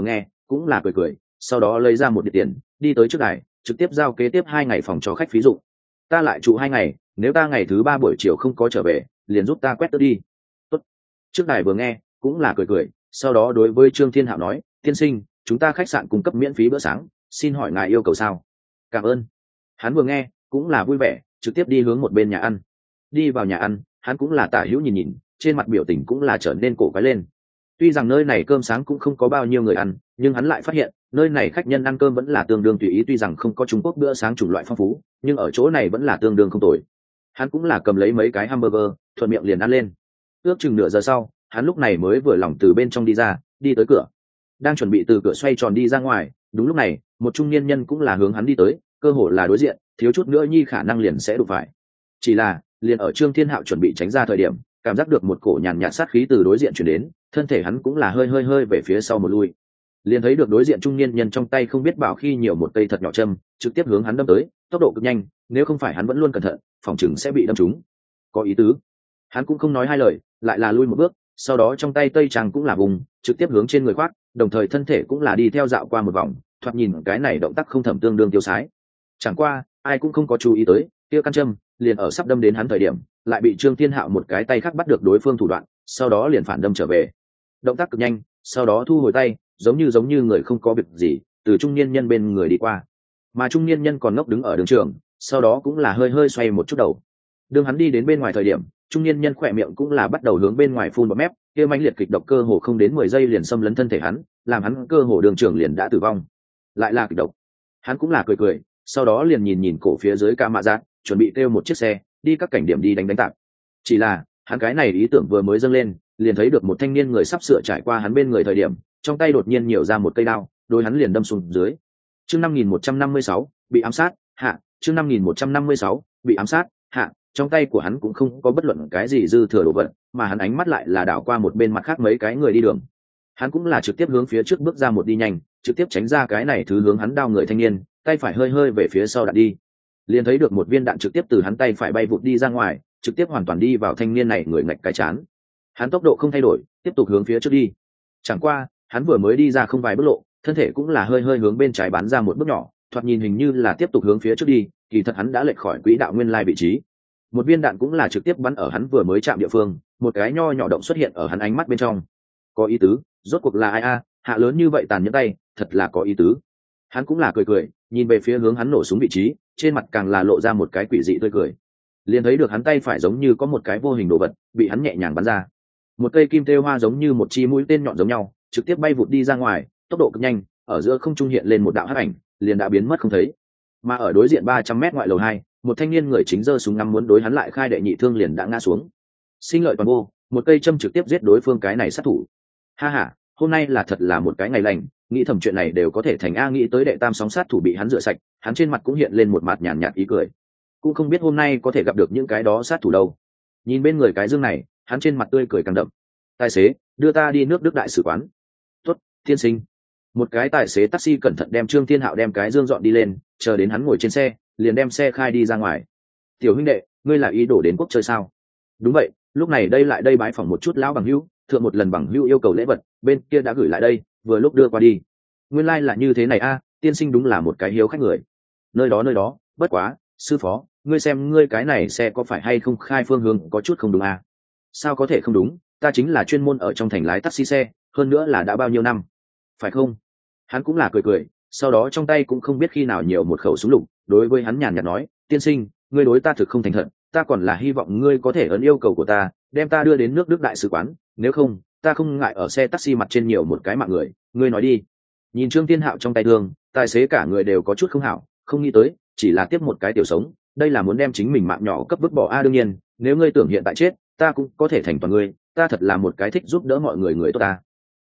cũng là cười cười, sau đó lấy ra một địa tiền đi tới trước đài, trực tiếp giao kế tiếp 2 ngày phòng cho khách phí dụ. Ta lại trụ 2 ngày, nếu ta ngày thứ 3 buổi chiều không có trở về liền giúp ta quét tước đi. Tốt. Trước đài vừa nghe cũng là cười cười, sau đó đối với Trương Thiên Hạo nói, tiên sinh, chúng ta khách sạn cung cấp miễn phí bữa sáng, xin hỏi ngài yêu cầu sao? Cảm ơn. Hắn vừa nghe cũng là vui vẻ, trực tiếp đi hướng một bên nhà ăn. Đi vào nhà ăn, hắn cũng là tả hữu nhìn nhìn, trên mặt biểu tình cũng là trở nên cổ quái lên. Tuy rằng nơi này cơm sáng cũng không có bao nhiêu người ăn, nhưng hắn lại phát hiện nơi này khách nhân ăn cơm vẫn là tương đương tùy ý, tuy rằng không có Trung Quốc bữa sáng chủng loại phong phú, nhưng ở chỗ này vẫn là tương đương không tồi. Hắn cũng là cầm lấy mấy cái hamburger, thuận miệng liền ăn lên. Ước chừng nửa giờ sau, hắn lúc này mới vừa lòng từ bên trong đi ra, đi tới cửa. Đang chuẩn bị từ cửa xoay tròn đi ra ngoài, đúng lúc này, một trung niên nhân cũng là hướng hắn đi tới, cơ hồ là đối diện, thiếu chút nữa nhi khả năng liền sẽ đụng phải. Chỉ là, liền ở Trương Thiên Hạo chuẩn bị tránh ra thời điểm, cảm giác được một cổ nhàn nhạt sát khí từ đối diện truyền đến, thân thể hắn cũng là hơi về phía sau một lui. Liền thấy được đối diện trung niên nhân trong tay không biết bảo khi nhiều một cây thật nhỏ châm, trực tiếp hướng hắn đâm tới, tốc độ cực nhanh, nếu không phải hắn vẫn luôn cẩn thận, phòng chừng sẽ bị đâm trúng. Có ý tứ. Hắn cũng không nói hai lời, lại là lui một bước, sau đó trong tay tây trang cũng là vùng, trực tiếp hướng trên người khoác, đồng thời thân thể cũng là đi theo dạo qua một vòng, thoạt nhìn cái này động tác không thầm tương đương tiêu sái. Chẳng qua, ai cũng không có chú ý tới, kia căn châm liền ở sắp đâm đến hắn thời điểm, lại bị Trương Thiên Hạo một cái tay khác bắt được đối phương thủ đoạn, sau đó liền phản đâm trở về. Động tác cực nhanh, sau đó thu hồi tay, giống như người không có việc gì, từ trung niên nhân bên người đi qua. Mà trung niên nhân còn ngốc đứng ở đường trường, sau đó cũng là hơi xoay một chút đầu. Đương hắn đi đến bên ngoài thời điểm, trung niên nhân khỏe miệng cũng là bắt đầu hướng bên ngoài phun bọt mép, kia mãnh liệt kịch độc cơ hồ không đến 10 giây liền xâm lấn thân thể hắn, làm hắn cơ hồ đường trường liền đã tử vong. Lại là kịch độc. Hắn cũng là cười, sau đó liền nhìn cổ phía dưới ca mạ giác, chuẩn bị kêu một chiếc xe đi các cảnh điểm đi đánh tạp. Chỉ là hắn cái này ý tưởng vừa mới dâng lên, liền thấy được một thanh niên người sắp sửa trải qua hắn bên người thời điểm, trong tay đột nhiên nhiều ra một cây đao, đôi hắn liền đâm xuống dưới. Chương 5156, bị ám sát, hạ. Chương 5156, bị ám sát, hạ. Trong tay của hắn cũng không có bất luận cái gì dư thừa đồ vật, mà hắn ánh mắt lại là đảo qua một bên mặt khác mấy cái người đi đường. Hắn cũng là trực tiếp hướng phía trước bước ra một đi nhanh, trực tiếp tránh ra cái này thứ hướng hắn đao người thanh niên, tay phải hơi về phía sau đạn đi. Liền thấy được một viên đạn trực tiếp từ hắn tay phải bay vụt đi ra ngoài, trực tiếp hoàn toàn đi vào thanh niên này người ngạch cái chán. Hắn tốc độ không thay đổi, tiếp tục hướng phía trước đi. Chẳng qua, hắn vừa mới đi ra không vài bước lộ, thân thể cũng là hơi hướng bên trái bắn ra một bước nhỏ, thoạt nhìn hình như là tiếp tục hướng phía trước đi, kỳ thật hắn đã lệch khỏi quỹ đạo nguyên lai vị trí. Một viên đạn cũng là trực tiếp bắn ở hắn vừa mới chạm địa phương, một cái nho nhỏ động xuất hiện ở hắn ánh mắt bên trong. Có ý tứ, rốt cuộc là ai a, hạ lớn như vậy tàn nhẫn tay, thật là có ý tứ. Hắn cũng là cười, nhìn về phía hướng hắn nổ súng vị trí, trên mặt càng là lộ ra một cái quỷ dị tươi cười. Liền thấy được hắn tay phải giống như có một cái vô hình đồ vật bị hắn nhẹ nhàng bắn ra. Một cây kim thêu hoa giống như một chi mũi tên nhọn giống nhau, trực tiếp bay vụt đi ra ngoài, tốc độ cực nhanh, ở giữa không trung hiện lên một đạo hắc ảnh, liền đã biến mất không thấy. Mà ở đối diện 300 mét ngoại lầu 2, một thanh niên người chính giơ súng ngắm muốn đối hắn lại khai đệ nhị thương liền đã ngã xuống. Sinh lợi toàn vô, một cây châm trực tiếp giết đối phương cái này sát thủ. Ha ha, hôm nay là thật là một cái ngày lành, nghĩ thầm chuyện này đều có thể thành a, nghĩ tới đệ tam sóng sát thủ bị hắn rửa sạch, hắn trên mặt cũng hiện lên một mặt nhàn nhạt ý cười. Cũng không biết hôm nay có thể gặp được những cái đó sát thủ đâu. Nhìn bên người cái dương này, hắn trên mặt tươi cười càng đậm. Tài xế, đưa ta đi nước Đức đại sứ quán. Tuất, tiên sinh. Một cái tài xế taxi cẩn thận đem Trương Thiên Hạo đem cái dương dọn đi lên, chờ đến hắn ngồi trên xe, liền đem xe khai đi ra ngoài. Tiểu huynh đệ, ngươi là ý đồ đến quốc chơi sao? Đúng vậy, lúc này đây lại đây bái phỏng một chút lão bằng hữu, thượng một lần bằng hữu yêu cầu lễ vật, bên kia đã gửi lại đây, vừa lúc đưa qua đi. Nguyên lai là như thế này a, tiên sinh đúng là một cái hiếu khách người. Nơi đó, bất quá, sư phó, ngươi xem ngươi cái này xe có phải hay không khai phương hướng có chút không đúng a? Sao có thể không đúng, ta chính là chuyên môn ở trong thành lái taxi xe, hơn nữa là đã bao nhiêu năm, phải không? Hắn cũng là cười, sau đó trong tay cũng không biết khi nào nhiều một khẩu súng lục, đối với hắn nhàn nhạt nói, tiên sinh, ngươi đối ta thực không thành thật, ta còn là hy vọng ngươi có thể ấn yêu cầu của ta, đem ta đưa đến nước Đức đại sứ quán, nếu không, ta không ngại ở xe taxi mặt trên nhiều một cái mạng người, ngươi nói đi. Nhìn Trương Thiên Hạo trong tay thương, tài xế cả người đều có chút không hảo, không nghĩ tới, chỉ là tiếp một cái tiểu sống, đây là muốn đem chính mình mạng nhỏ cấp vứt bỏ a, đương nhiên, nếu ngươi tưởng hiện tại chết, ta cũng có thể thành toàn ngươi, ta thật là một cái thích giúp đỡ mọi người tốt ta.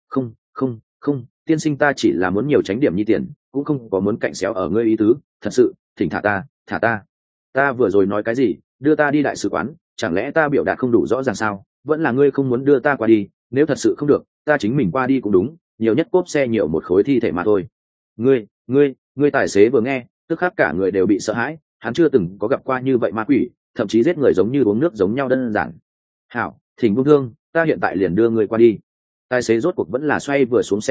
Không, tiên sinh, ta chỉ là muốn nhiều tránh điểm nhi tiền, cũng không có muốn cạnh xéo ở ngươi ý tứ, thật sự, thỉnh thả ta. Ta vừa rồi nói cái gì, đưa ta đi đại sứ quán, chẳng lẽ ta biểu đạt không đủ rõ ràng sao? Vẫn là ngươi không muốn đưa ta qua đi, nếu thật sự không được, ta chính mình qua đi cũng đúng, nhiều nhất cốp xe nhiều một khối thi thể mà thôi. Ngươi tài xế vừa nghe, tức khắc cả người đều bị sợ hãi, hắn chưa từng có gặp qua như vậy ma quỷ, thậm chí giết người giống như uống nước giống nhau đơn giản. Hảo, thỉnh buông thương, ta hiện tại liền đưa ngươi qua đi. Tài xế rốt cuộc vẫn là xoay vừa xuống xe đầu,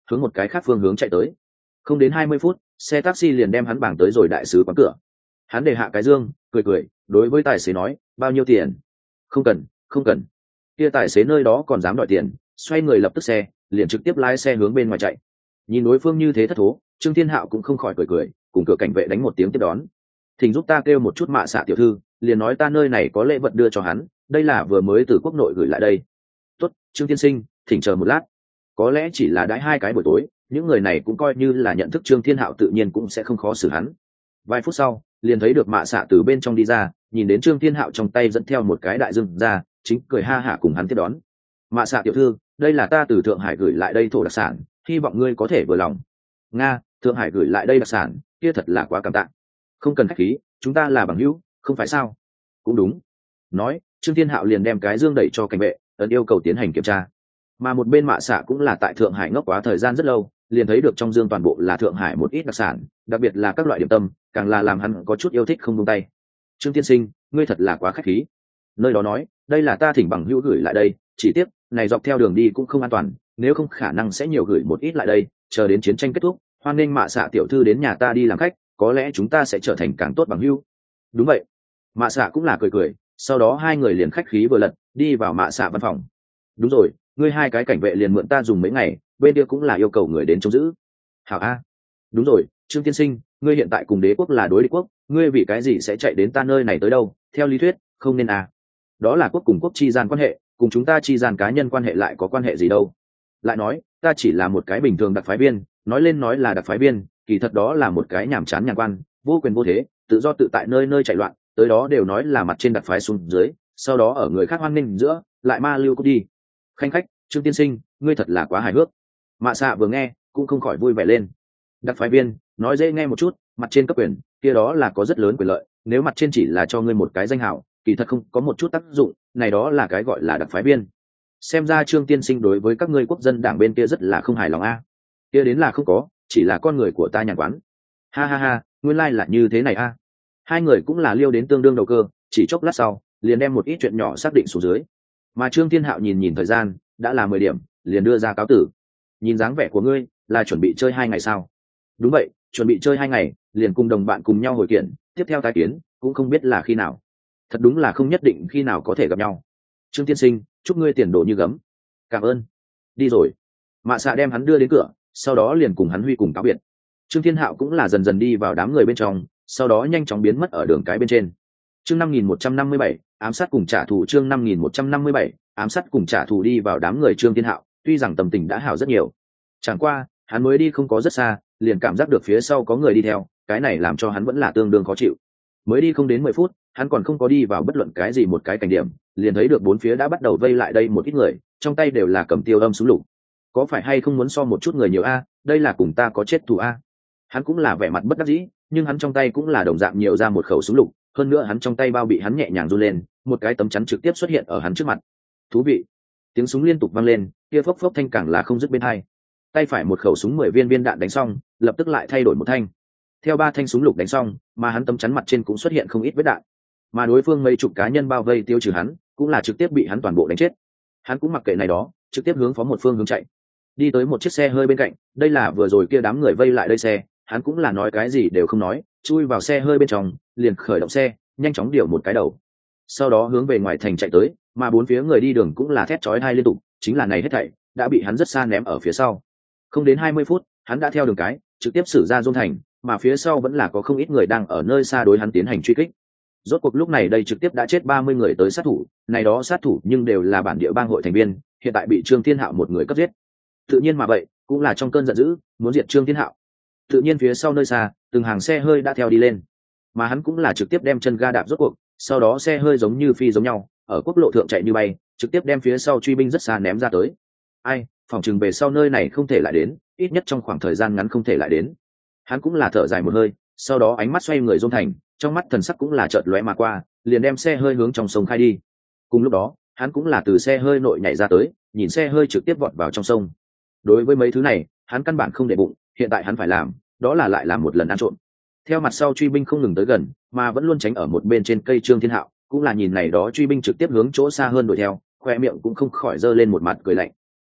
hướng một cái khác phương hướng chạy tới. Không đến 20 phút, xe taxi liền đem hắn bảng tới rồi đại sứ quán cửa. Hắn để hạ cái dương, cười cười, đối với tài xế nói, bao nhiêu tiền? Không cần, không cần. Kia tài xế nơi đó còn dám đòi tiền, xoay người lập tức xe, liền trực tiếp lái xe hướng bên ngoài chạy. Nhìn đối phương như thế thất thố, Trương Thiên Hạo cũng không khỏi cười cười, cùng cửa cảnh vệ đánh một tiếng tiếp đón. Thỉnh giúp ta kêu một chút Mạ Xạ tiểu thư, liền nói ta nơi này có lễ vật đưa cho hắn, đây là vừa mới từ quốc nội gửi lại đây. Tốt, Trương tiên sinh, thỉnh chờ một lát. Có lẽ chỉ là đãi 2 cái buổi tối, những người này cũng coi như là nhận thức Trương Thiên Hạo, tự nhiên cũng sẽ không khó xử hắn. Vài phút sau, liền thấy được Mạ Xạ từ bên trong đi ra, nhìn đến Trương Thiên Hạo trong tay dẫn theo một cái đại dương ra, chính cười ha hả cùng hắn tiếp đón. Mạ Xạ tiểu thư, đây là ta từ Thượng Hải gửi lại đây thổ đặc sản, hy vọng ngươi có thể vừa lòng. Nga, Thượng Hải gửi lại đây đặc sản, kia thật là quá cảm tạ. Không cần khách khí, chúng ta là bằng hữu, không phải sao? Cũng đúng. Nói, Trương Thiên Hạo liền đem cái dương đẩy cho cảnh vệ, ấn yêu cầu tiến hành kiểm tra. Mà một bên Mạ Xạ cũng là tại Thượng Hải ngốc quá thời gian rất lâu, liền thấy được trong dương toàn bộ là Thượng Hải một ít đặc sản, đặc biệt là các loại điểm tâm, càng là làm hắn có chút yêu thích không buông tay. Trương tiên sinh, ngươi thật là quá khách khí. Nơi đó nói, đây là ta thỉnh bằng hữu gửi lại đây, chỉ tiếc này dọc theo đường đi cũng không an toàn, nếu không khả năng sẽ nhiều gửi một ít lại đây, chờ đến chiến tranh kết thúc, hoan nghênh Mạ Xạ tiểu thư đến nhà ta đi làm khách, có lẽ chúng ta sẽ trở thành càng tốt bằng hữu. Đúng vậy. Mạ Xạ cũng là cười cười, sau đó hai người liền khách khí vừa lật, đi vào Mạ Xạ văn phòng. Đúng rồi, ngươi 2 cái cảnh vệ liền mượn ta dùng mấy ngày, bên kia cũng là yêu cầu người đến trông giữ. Hảo a. Đúng rồi, Trương tiên sinh, ngươi hiện tại cùng đế quốc là đối địch quốc, ngươi vì cái gì sẽ chạy đến ta nơi này tới đâu? Theo lý thuyết, không nên à. Đó là quốc cùng quốc chi gian quan hệ, cùng chúng ta chi gian cá nhân quan hệ lại có quan hệ gì đâu. Lại nói, ta chỉ là một cái bình thường đặc phái viên, nói lên nói là đặc phái viên, kỳ thật đó là một cái nhàm chán nhàn quan, vô quyền vô thế, tự do tự tại nơi nơi chạy loạn, tới đó đều nói là mặt trên đặc phái xuống dưới, sau đó ở người khác hoan nghênh giữa, lại ma lưu cút đi. Khanh khách, Trương tiên sinh, ngươi thật là quá hài hước. Mạ Xạ vừa nghe, cũng không khỏi vui vẻ lên. Đặc phái viên, nói dễ nghe một chút, mặt trên cấp quyền, kia đó là có rất lớn quyền lợi, nếu mặt trên chỉ là cho ngươi một cái danh hào, kỳ thật không có một chút tác dụng, này đó là cái gọi là đặc phái viên. Xem ra Trương tiên sinh đối với các ngươi quốc dân đảng bên kia rất là không hài lòng a. Kia đến là không có, chỉ là con người của ta nhàn quán. Ha ha ha, nguyên lai là như thế này a. Hai người cũng là liêu đến tương đương đầu cơ, chỉ chốc lát sau, liền đem một ít chuyện nhỏ xác định xuống dưới. Mà Trương Thiên Hạo nhìn nhìn thời gian, đã là 10 điểm, liền đưa ra cáo tử. Nhìn dáng vẻ của ngươi, là chuẩn bị chơi 2 ngày sao? Đúng vậy, chuẩn bị chơi 2 ngày, liền cùng đồng bạn cùng nhau hồi kiện, tiếp theo tái kiến, cũng không biết là khi nào. Thật đúng là không nhất định khi nào có thể gặp nhau. Trương tiên sinh, chúc ngươi tiền đồ như gấm. Cảm ơn. Đi rồi. Mạ Xạ đem hắn đưa đến cửa, sau đó liền cùng hắn huy cùng cáo biệt. Trương Thiên Hạo cũng là dần dần đi vào đám người bên trong, sau đó nhanh chóng biến mất ở đường cái bên trên. Chương 5157, ám sát cùng trả thù. Chương 5157, ám sát cùng trả thù. Đi vào đám người Trương Thiên Hạo, tuy rằng tâm tình đã hảo rất nhiều, chẳng qua hắn mới đi không có rất xa, liền cảm giác được phía sau có người đi theo, cái này làm cho hắn vẫn là tương đương khó chịu. Mới đi không đến 10 phút, hắn còn không có đi vào bất luận cái gì một cái cảnh điểm, liền thấy được bốn phía đã bắt đầu vây lại đây một ít người, trong tay đều là cầm tiêu âm súng lục. Có phải hay không muốn so một chút người nhiều a? Đây là cùng ta có chết thù a? Hắn cũng là vẻ mặt bất đắc dĩ, nhưng hắn trong tay cũng là đồng dạng nhiều ra một khẩu súng lục, hơn nữa hắn trong tay bao bị hắn nhẹ nhàng run lên, một cái tấm chắn trực tiếp xuất hiện ở hắn trước mặt. Thú vị. Tiếng súng liên tục vang lên, kia phốc phốc thanh càng là không dứt bên hai. Tay phải một khẩu súng 10 viên viên đạn đánh xong, lập tức lại thay đổi một thanh. Theo 3 thanh súng lục đánh xong, mà hắn tấm chắn mặt trên cũng xuất hiện không ít vết đạn. Mà đối phương mấy chục cá nhân bao vây tiêu trừ hắn, cũng là trực tiếp bị hắn toàn bộ đánh chết. Hắn cũng mặc kệ này đó, trực tiếp hướng phó một phương hướng chạy. Đi tới một chiếc xe hơi bên cạnh, đây là vừa rồi kia đám người vây lại đây xe, hắn cũng là nói cái gì đều không nói, chui vào xe hơi bên trong, liền khởi động xe, nhanh chóng điều một cái đầu. Sau đó hướng về ngoài thành chạy tới, mà bốn phía người đi đường cũng là thét chói tai liên tục, chính là này hết thảy đã bị hắn rất xa ném ở phía sau. Không đến 20 phút, hắn đã theo đường cái, trực tiếp xử ra Dôn thành, mà phía sau vẫn là có không ít người đang ở nơi xa đối hắn tiến hành truy kích. Rốt cuộc lúc này đây trực tiếp đã chết 30 người tới sát thủ, này đó sát thủ nhưng đều là bản địa bang hội thành viên, hiện tại bị Trương Thiên Hạo một người cấp giết. Tự nhiên mà vậy, cũng là trong cơn giận dữ, muốn diệt Trương Thiên Hạo. Tự nhiên phía sau nơi xa, từng hàng xe hơi đã theo đi lên, mà hắn cũng là trực tiếp đem chân ga đạp rốt cuộc, sau đó xe hơi giống như phi giống nhau, ở quốc lộ thượng chạy như bay, trực tiếp đem phía sau truy binh rất xa ném ra tới. Ai, phòng trừng về sau nơi này không thể lại đến, ít nhất trong khoảng thời gian ngắn không thể lại đến. Hắn cũng là thở dài một hơi, sau đó ánh mắt xoay người Dôn thành, trong mắt thần sắc cũng là chợt lóe mà qua, liền đem xe hơi hướng trong sông khai đi. Cùng lúc đó, hắn cũng là từ xe hơi nội nhảy ra tới, nhìn xe hơi trực tiếp vọt vào trong sông. Đối với mấy thứ này, hắn căn bản không để bụng, hiện tại hắn phải làm, đó là lại làm một lần ăn trộm. Theo mặt sau truy binh không ngừng tới gần, mà vẫn luôn tránh ở một bên trên cây Trương Thiên Hạo, cũng là nhìn này đó truy binh trực tiếp hướng chỗ xa hơn đuổi theo, khoe miệng cũng không khỏi giơ lên một mặt cười lạnh.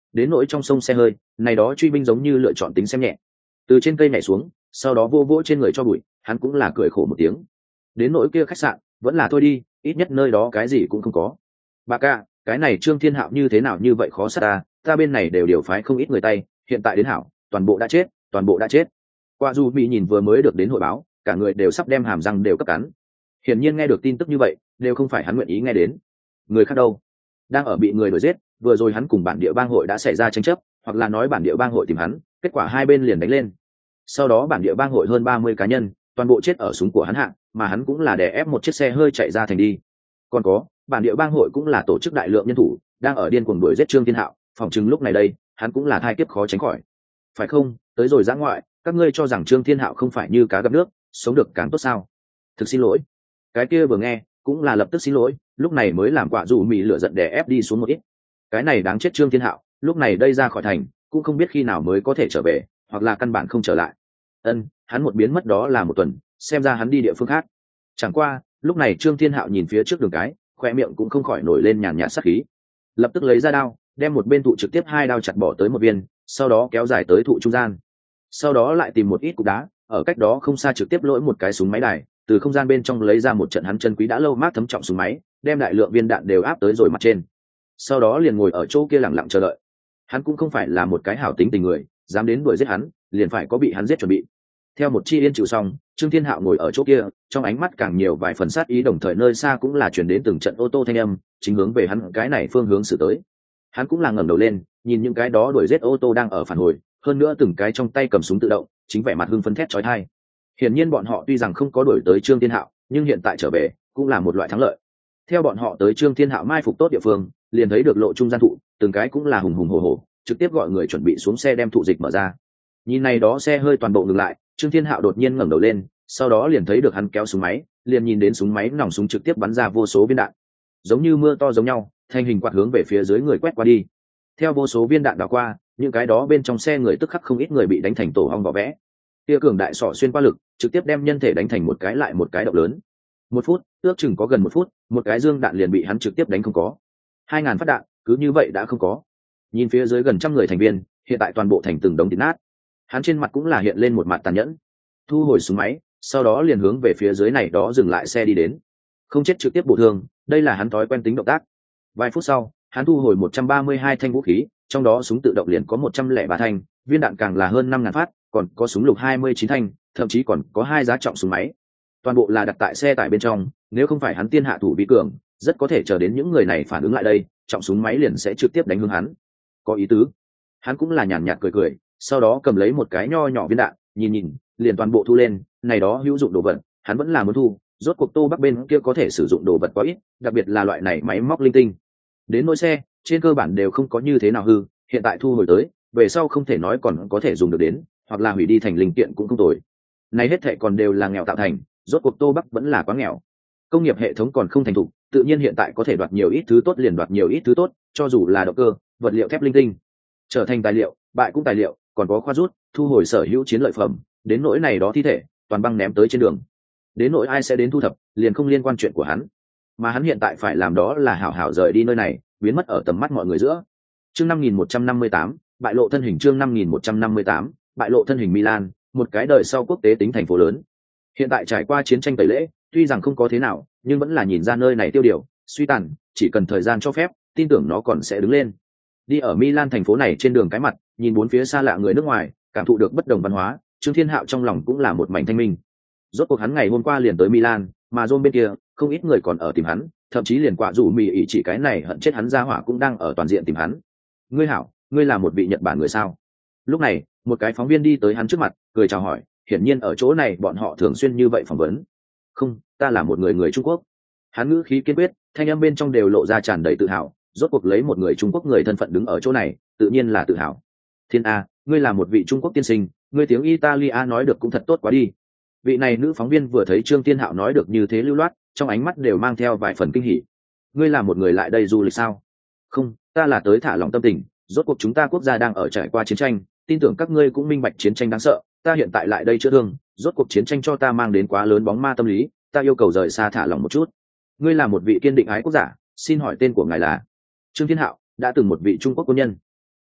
Đến nỗi trong sông xe hơi, này đó truy binh giống như lựa chọn tính xem nhẹ, từ trên cây nhảy xuống, sau đó vô vỗ trên người cho bụi, hắn cũng là cười khổ một tiếng. Đến nỗi kia khách sạn, vẫn là thôi đi, ít nhất nơi đó cái gì cũng không có. Bà ca, cái này Trương Thiên Hạo như thế nào như vậy khó sát ta bên này đều điều phái không ít người tay, hiện tại đến hảo, toàn bộ đã chết, toàn bộ đã chết. Qua dù bị nhìn vừa mới được đến hội báo, cả người đều sắp đem hàm răng đều cấp cắn. Hiển nhiên nghe được tin tức như vậy, đều không phải hắn nguyện ý nghe đến. Người khác đâu? Đang ở bị người đuổi giết, vừa rồi hắn cùng bản địa bang hội đã xảy ra tranh chấp, hoặc là nói bản địa bang hội tìm hắn, kết quả hai bên liền đánh lên. Sau đó bản địa bang hội hơn 30 cá nhân, toàn bộ chết ở súng của hắn hạng, mà hắn cũng là đè ép một chiếc xe hơi chạy ra thành đi. Còn có, bản địa bang hội cũng là tổ chức đại lượng nhân thủ, đang ở điên cuồng đuổi giết Trương Thiên Hạo, phòng chứng lúc này đây, hắn cũng là thai kiếp khó tránh khỏi. Phải không? Tới rồi giã ngoại, các ngươi cho rằng Trương Thiên Hạo không phải như cá gặp nước, sống được càng tốt sao? Thực xin lỗi. Cái kia vừa nghe, cũng là lập tức xin lỗi, lúc này mới làm quả dù mì lửa giận đè ép đi xuống một ít. Cái này đáng chết Trương Thiên Hạo, lúc này đây ra khỏi thành, cũng không biết khi nào mới có thể trở về, hoặc là căn bản không trở lại. Hắn một biến mất đó là một tuần, xem ra hắn đi địa phương khác. Chẳng qua, lúc này Trương Thiên Hạo nhìn phía trước đường cái, khoe miệng cũng không khỏi nổi lên nhàn nhạt sát khí. Lập tức lấy ra đao, đem một bên thụ trực tiếp hai đao chặt bỏ tới một viên, sau đó kéo dài tới thụ trung gian. Sau đó lại tìm một ít cục đá, ở cách đó không xa trực tiếp lỗi một cái súng máy đài, từ không gian bên trong lấy ra một trận hắn chân quý đã lâu mát thấm trọng súng máy, đem đại lượng viên đạn đều áp tới rồi mặt trên. Sau đó liền ngồi ở chỗ kia lặng lặng chờ đợi. Hắn cũng không phải là một cái hảo tính tình người, dám đến đuổi giết hắn, liền phải có bị hắn giết chuẩn bị. Theo một chi yên chịu xong, Trương Thiên Hạo ngồi ở chỗ kia, trong ánh mắt càng nhiều vài phần sát ý, đồng thời nơi xa cũng là chuyển đến từng trận ô tô thanh âm, chính hướng về hắn cái này phương hướng xử tới. Hắn cũng là ngẩng đầu lên, nhìn những cái đó đuổi giết ô tô đang ở phản hồi, hơn nữa từng cái trong tay cầm súng tự động, chính vẻ mặt hưng phấn thét chói tai. Hiển nhiên bọn họ tuy rằng không có đuổi tới Trương Thiên Hạo, nhưng hiện tại trở về cũng là một loại thắng lợi. Theo bọn họ tới Trương Thiên Hạo mai phục tốt địa phương, liền thấy được lộ trung gian thụ, từng cái cũng là hùng hùng hổ hổ, trực tiếp gọi người chuẩn bị xuống xe đem thụ dịch mở ra. Nhìn này đó xe hơi toàn bộ ngừng lại, Trương Thiên Hạo đột nhiên ngẩng đầu lên, sau đó liền thấy được hắn kéo súng máy, liền nhìn đến súng máy nòng súng trực tiếp bắn ra vô số viên đạn, giống như mưa to giống nhau, thành hình quạt hướng về phía dưới người quét qua đi. Theo vô số viên đạn đảo qua, những cái đó bên trong xe người tức khắc không ít người bị đánh thành tổ hong vỏ vẽ. Tia cường đại sọ xuyên qua lực, trực tiếp đem nhân thể đánh thành một cái lại một cái động lớn. Một phút, ước chừng có gần một phút, một cái dương đạn liền bị hắn trực tiếp đánh không có. 2000 phát đạn, cứ như vậy đã không có. Nhìn phía dưới gần trăm người thành viên, hiện tại toàn bộ thành từng đống thịt nát. Hắn trên mặt cũng là hiện lên một mặt tàn nhẫn. Thu hồi súng máy, sau đó liền hướng về phía dưới này đó dừng lại xe đi đến. Không chết trực tiếp bổ thương, đây là hắn thói quen tính động tác. Vài phút sau, hắn thu hồi 132 thanh vũ khí, trong đó súng tự động liền có 103 thanh, viên đạn càng là hơn 5000 phát, còn có súng lục 29 thanh, thậm chí còn có 2 giá trọng súng máy. Toàn bộ là đặt tại xe tải bên trong, nếu không phải hắn tiên hạ thủ vi cường, rất có thể chờ đến những người này phản ứng lại đây, trọng súng máy liền sẽ trực tiếp đánh hướng hắn. Có ý tứ. Hắn cũng là nhàn nhạt cười cười, sau đó cầm lấy một cái nho nhỏ viên đạn, nhìn, liền toàn bộ thu lên, này đó hữu dụng đồ vật, hắn vẫn là muốn thu, rốt cuộc Tô Bắc bên kia có thể sử dụng đồ vật quá ít, đặc biệt là loại này máy móc linh tinh. Đến nỗi xe, trên cơ bản đều không có như thế nào hư, hiện tại thu hồi tới, về sau không thể nói còn có thể dùng được đến, hoặc là hủy đi thành linh kiện cũng không tồi. Này hết thệ còn đều là nghèo tạo thành, rốt cuộc Tô Bắc vẫn là quá nghèo. Công nghiệp hệ thống còn không thành thục, tự nhiên hiện tại có thể đoạt nhiều ít thứ tốt liền đoạt nhiều ít thứ tốt, cho dù là động cơ, vật liệu thép linh tinh, trở thành tài liệu, bại cũng tài liệu, còn có khoa rút, thu hồi sở hữu chiến lợi phẩm, đến nỗi này đó thi thể, toàn băng ném tới trên đường. Đến nỗi ai sẽ đến thu thập, liền không liên quan chuyện của hắn. Mà hắn hiện tại phải làm đó là hảo hảo rời đi nơi này, biến mất ở tầm mắt mọi người giữa. Chương 5158, bại lộ thân hình. Chương 5158, bại lộ thân hình. Milan, một cái đời sau quốc tế tính thành phố lớn. Hiện tại trải qua chiến tranh tẩy lễ, tuy rằng không có thế nào, nhưng vẫn là nhìn ra nơi này tiêu điều, suy tàn, chỉ cần thời gian cho phép, tin tưởng nó còn sẽ đứng lên. Đi ở Milan thành phố này trên đường cái mặt, nhìn bốn phía xa lạ người nước ngoài, cảm thụ được bất đồng văn hóa, Trương Thiên Hạo trong lòng cũng là một mảnh thanh minh. Rốt cuộc hắn ngày hôm qua liền tới Milan, mà Rome bên kia, không ít người còn ở tìm hắn, thậm chí liền quả rủ mì ý chỉ cái này hận chết hắn ra hỏa cũng đang ở toàn diện tìm hắn. Ngươi hảo, ngươi là một vị Nhật Bản người sao? Lúc này, một cái phóng viên đi tới hắn trước mặt, cười chào hỏi, hiển nhiên ở chỗ này bọn họ thường xuyên như vậy phỏng vấn. Không, ta là một người Trung Quốc. Hắn ngữ khí kiên quyết, thanh âm bên trong đều lộ ra tràn đầy tự hào, rốt cuộc lấy một người Trung Quốc người thân phận đứng ở chỗ này, tự nhiên là tự hào. Thiên A, ngươi là một vị Trung Quốc tiên sinh, ngươi tiếng Italia nói được cũng thật tốt quá đi. Vị này nữ phóng viên vừa thấy Trương Thiên Hạo nói được như thế lưu loát, trong ánh mắt đều mang theo vài phần kinh hỉ. Ngươi là một người lại đây du lịch sao? Không, ta là tới thả lòng tâm tình, rốt cuộc chúng ta quốc gia đang ở trải qua chiến tranh, tin tưởng các ngươi cũng minh bạch chiến tranh đáng sợ, ta hiện tại lại đây chữa thương, rốt cuộc chiến tranh cho ta mang đến quá lớn bóng ma tâm lý, ta yêu cầu rời xa thả lòng một chút. Ngươi là một vị kiên định ái quốc giả, xin hỏi tên của ngài là? Trương Thiên Hạo, đã từng một vị Trung Quốc quân nhân.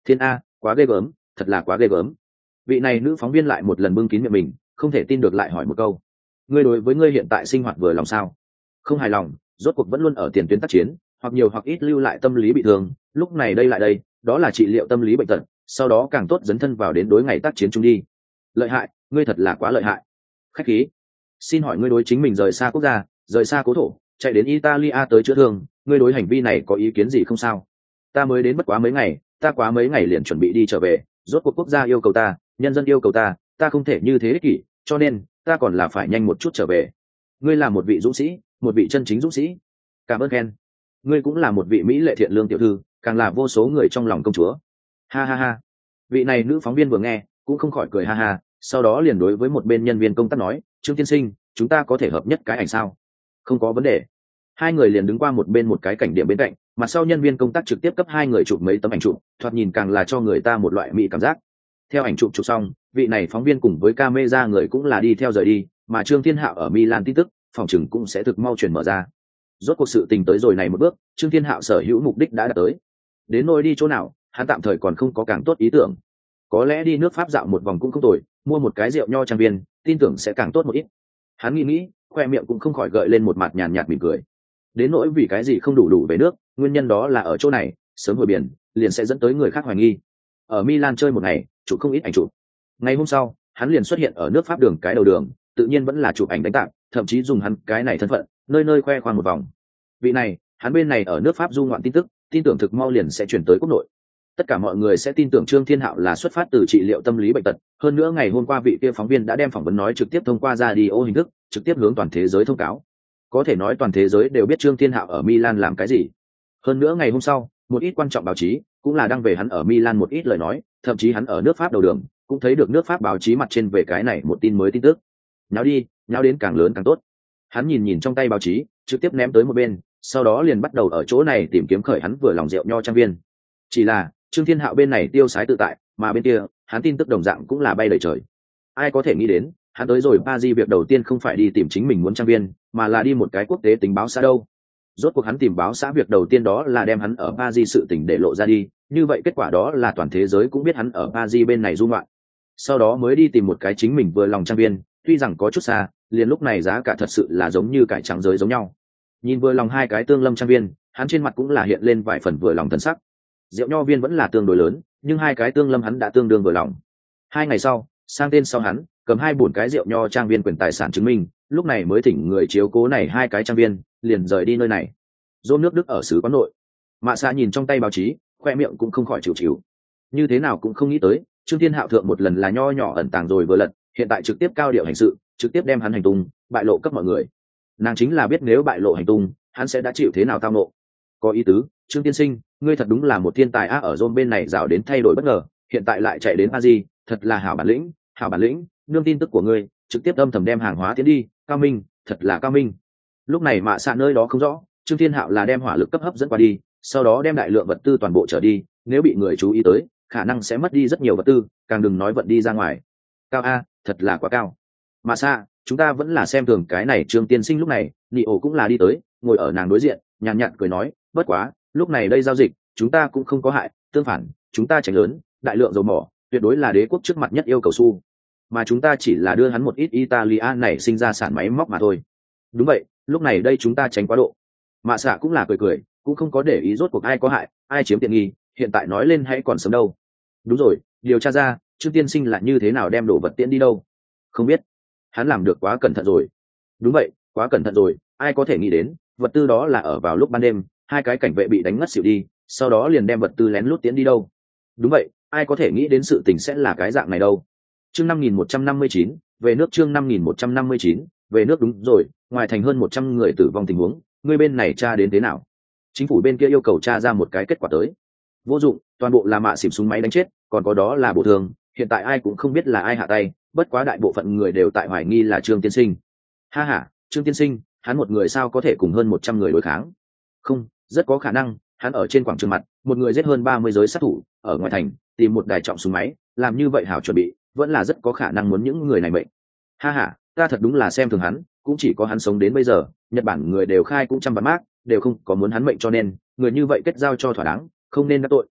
Thiên a, quá ghê gớm, thật là quá ghê gớm. Vị này nữ phóng viên lại một lần bưng kín miệng mình, không thể tin được lại hỏi một câu. Ngươi đối với ngươi hiện tại sinh hoạt vừa lòng sao? Không hài lòng, rốt cuộc vẫn luôn ở tiền tuyến tác chiến, hoặc nhiều hoặc ít lưu lại tâm lý bị thương, lúc này đây lại đây, đó là trị liệu tâm lý bệnh tật, sau đó càng tốt dấn thân vào đến đối ngày tác chiến chung đi. Lợi hại, ngươi thật là quá lợi hại. Khách khí. Xin hỏi ngươi đối chính mình rời xa quốc gia, rời xa cố thổ, chạy đến Italia tới chữa thương, ngươi đối hành vi này có ý kiến gì không sao? Ta mới đến bất quá mấy ngày, ta quá mấy ngày liền chuẩn bị đi trở về, rốt cuộc quốc gia yêu cầu ta, nhân dân yêu cầu ta, ta không thể như thế ích kỷ, cho nên ta còn là phải nhanh một chút trở về. Ngươi là một vị dũng sĩ, một vị chân chính dũng sĩ. Cảm ơn khen. Ngươi cũng là một vị mỹ lệ thiện lương tiểu thư, càng là vô số người trong lòng công chúa. Ha ha ha. Vị này nữ phóng viên vừa nghe cũng không khỏi cười ha ha, sau đó liền đối với một bên nhân viên công tác nói, Trương tiên sinh, chúng ta có thể hợp nhất cái ảnh sao? Không có vấn đề. Hai người liền đứng qua một bên một cái cảnh điểm bên cạnh, mặt sau nhân viên công tác trực tiếp cấp hai người chụp mấy tấm ảnh chụp, thoạt nhìn càng là cho người ta một loại mỹ cảm giác. Theo ảnh chụp chụp xong, vị này phóng viên cùng với camera người cũng là đi theo rời đi, mà Trương Thiên Hạo ở Milan tin tức, phòng chừng cũng sẽ thực mau chuyển mở ra. Rốt cuộc sự tình tới rồi này một bước, Trương Thiên Hạo sở hữu mục đích đã đạt tới. Đến nỗi đi chỗ nào, hắn tạm thời còn không có càng tốt ý tưởng. Có lẽ đi nước Pháp dạo một vòng cũng không tồi, mua một cái rượu nho trang viên, tin tưởng sẽ càng tốt một ít. Hắn nghĩ, khoe miệng cũng không khỏi gợi lên một mặt nhàn nhạt mỉm cười. Đến nỗi vì cái gì không đủ về nước, nguyên nhân đó là ở chỗ này, sớm hồi biển, liền sẽ dẫn tới người khác hoài nghi. Ở Milan chơi một ngày, chụp không ít ảnh chụp. Ngày hôm sau, hắn liền xuất hiện ở nước Pháp đường cái đầu đường, tự nhiên vẫn là chụp ảnh đánh tạp, thậm chí dùng hắn cái này thân phận, nơi nơi khoe khoang một vòng. Vị này, hắn bên này ở nước Pháp du ngoạn tin tức, tin tưởng thực mau liền sẽ chuyển tới quốc nội. Tất cả mọi người sẽ tin tưởng Trương Thiên Hạo là xuất phát từ trị liệu tâm lý bệnh tật, hơn nữa ngày hôm qua vị kia phóng viên đã đem phỏng vấn nói trực tiếp thông qua radio hình thức, trực tiếp hướng toàn thế giới thông cáo. Có thể nói toàn thế giới đều biết Trương Thiên Hạo ở Milan làm cái gì. Hơn nữa ngày hôm sau, một ít quan trọng báo chí cũng là đăng về hắn ở Milan một ít lời nói, thậm chí hắn ở nước Pháp đầu đường cũng thấy được nước Pháp báo chí mặt trên về cái này một tin mới tin tức. Nháo đi, nháo đến càng lớn càng tốt. Hắn nhìn trong tay báo chí, trực tiếp ném tới một bên, sau đó liền bắt đầu ở chỗ này tìm kiếm khởi hắn vừa lòng rượu nho trang viên. Chỉ là Trương Thiên Hạo bên này tiêu sái tự tại, mà bên kia hắn tin tức đồng dạng cũng là bay đầy trời. Ai có thể nghĩ đến, hắn tới rồi Paris việc đầu tiên không phải đi tìm chính mình muốn trang viên, mà là đi một cái quốc tế tình báo xã đâu. Rốt cuộc hắn tìm báo xã việc đầu tiên đó là đem hắn ở Paris sự tình để lộ ra đi, như vậy kết quả đó là toàn thế giới cũng biết hắn ở Paris bên này du ngoạn. Sau đó mới đi tìm một cái chính mình vừa lòng trang viên, tuy rằng có chút xa, liền lúc này giá cả thật sự là giống như cải trắng giới giống nhau. Nhìn vừa lòng hai cái tương lâm trang viên, hắn trên mặt cũng là hiện lên vài phần vừa lòng thần sắc. Rượu nho viên vẫn là tương đối lớn, nhưng hai cái tương lâm hắn đã tương đương vừa lòng. 2 ngày sau, sang tên sau hắn cầm 4 cái rượu nho trang viên quyền tài sản chứng minh, lúc này mới thỉnh người chiếu cố này 2 cái trang viên, liền rời đi nơi này. Dôn nước Đức ở xứ quán nội, Mạ Xạ nhìn trong tay báo chí, khoe miệng cũng không khỏi chịu chịu. Như thế nào cũng không nghĩ tới, Trương Thiên Hạo thượng một lần là nho nhỏ ẩn tàng rồi vừa lật, hiện tại trực tiếp cao điệu hành sự, trực tiếp đem hắn hành tung bại lộ cấp mọi người. Nàng chính là biết nếu bại lộ hành tung, hắn sẽ đã chịu thế nào tao nộ. Có ý tứ, Trương tiên sinh, ngươi thật đúng là một thiên tài ở Rome bên này rảo đến thay đổi bất ngờ, hiện tại lại chạy đến Paris, thật là hảo bản lĩnh, nương tin tức của ngươi, trực tiếp âm thầm đem hàng hóa tiến đi, cao minh, thật là cao minh. Lúc này Mạ Xạ nơi đó không rõ, Trương Thiên Hạo là đem hỏa lực cấp hấp dẫn qua đi, sau đó đem đại lượng vật tư toàn bộ trở đi, nếu bị người chú ý tới, khả năng sẽ mất đi rất nhiều vật tư, càng đừng nói vận đi ra ngoài. Cao a, thật là quá cao. Mạ Xạ, chúng ta vẫn là xem thường cái này. Trương tiên sinh lúc này, Nị ổ cũng là đi tới, ngồi ở nàng đối diện, nhàn nhạt cười nói, bất quá, lúc này đây giao dịch, chúng ta cũng không có hại, tương phản, chúng ta tránh lớn, đại lượng dầu mỏ, tuyệt đối là đế quốc trước mặt nhất yêu cầu xu, mà chúng ta chỉ là đưa hắn một ít Italia này sinh ra sản máy móc mà thôi. Đúng vậy, lúc này đây chúng ta tránh quá độ. Mạ Xạ cũng là cười, cũng không có để ý rốt cuộc ai có hại, ai chiếm tiện nghi, hiện tại nói lên hãy còn sớm đâu. Đúng rồi, điều tra ra, Trương tiên sinh là như thế nào đem đồ vật tiễn đi đâu? Không biết, hắn làm được quá cẩn thận rồi. Đúng vậy, quá cẩn thận rồi, ai có thể nghĩ đến, vật tư đó là ở vào lúc ban đêm, 2 cái cảnh vệ bị đánh ngất xỉu đi, sau đó liền đem vật tư lén lút tiễn đi đâu. Đúng vậy, ai có thể nghĩ đến sự tình sẽ là cái dạng này đâu. Chương 5159, về nước. Chương 5159, về nước. Đúng rồi, ngoài thành hơn 100 người tử vong tình huống, người bên này tra đến thế nào? Chính phủ bên kia yêu cầu tra ra một cái kết quả tới. Vô dụng, toàn bộ là mạ xỉm súng máy đánh chết, còn có đó là bổ thương, hiện tại ai cũng không biết là ai hạ tay, bất quá đại bộ phận người đều tại hoài nghi là Trương tiên sinh. Ha ha, Trương tiên sinh, hắn một người sao có thể cùng hơn 100 người đối kháng? Không, rất có khả năng, hắn ở trên quảng trường mặt, một người giết hơn 30 giới sát thủ, ở ngoài thành, tìm một đài trọng súng máy, làm như vậy hảo chuẩn bị, vẫn là rất có khả năng muốn những người này mệnh. Ha ha, ta thật đúng là xem thường hắn, cũng chỉ có hắn sống đến bây giờ, Nhật Bản người đều khai cũng trăm vạn mác, đều không có muốn hắn mệnh, cho nên người như vậy kết giao cho thỏa đáng, không nên đắc tội.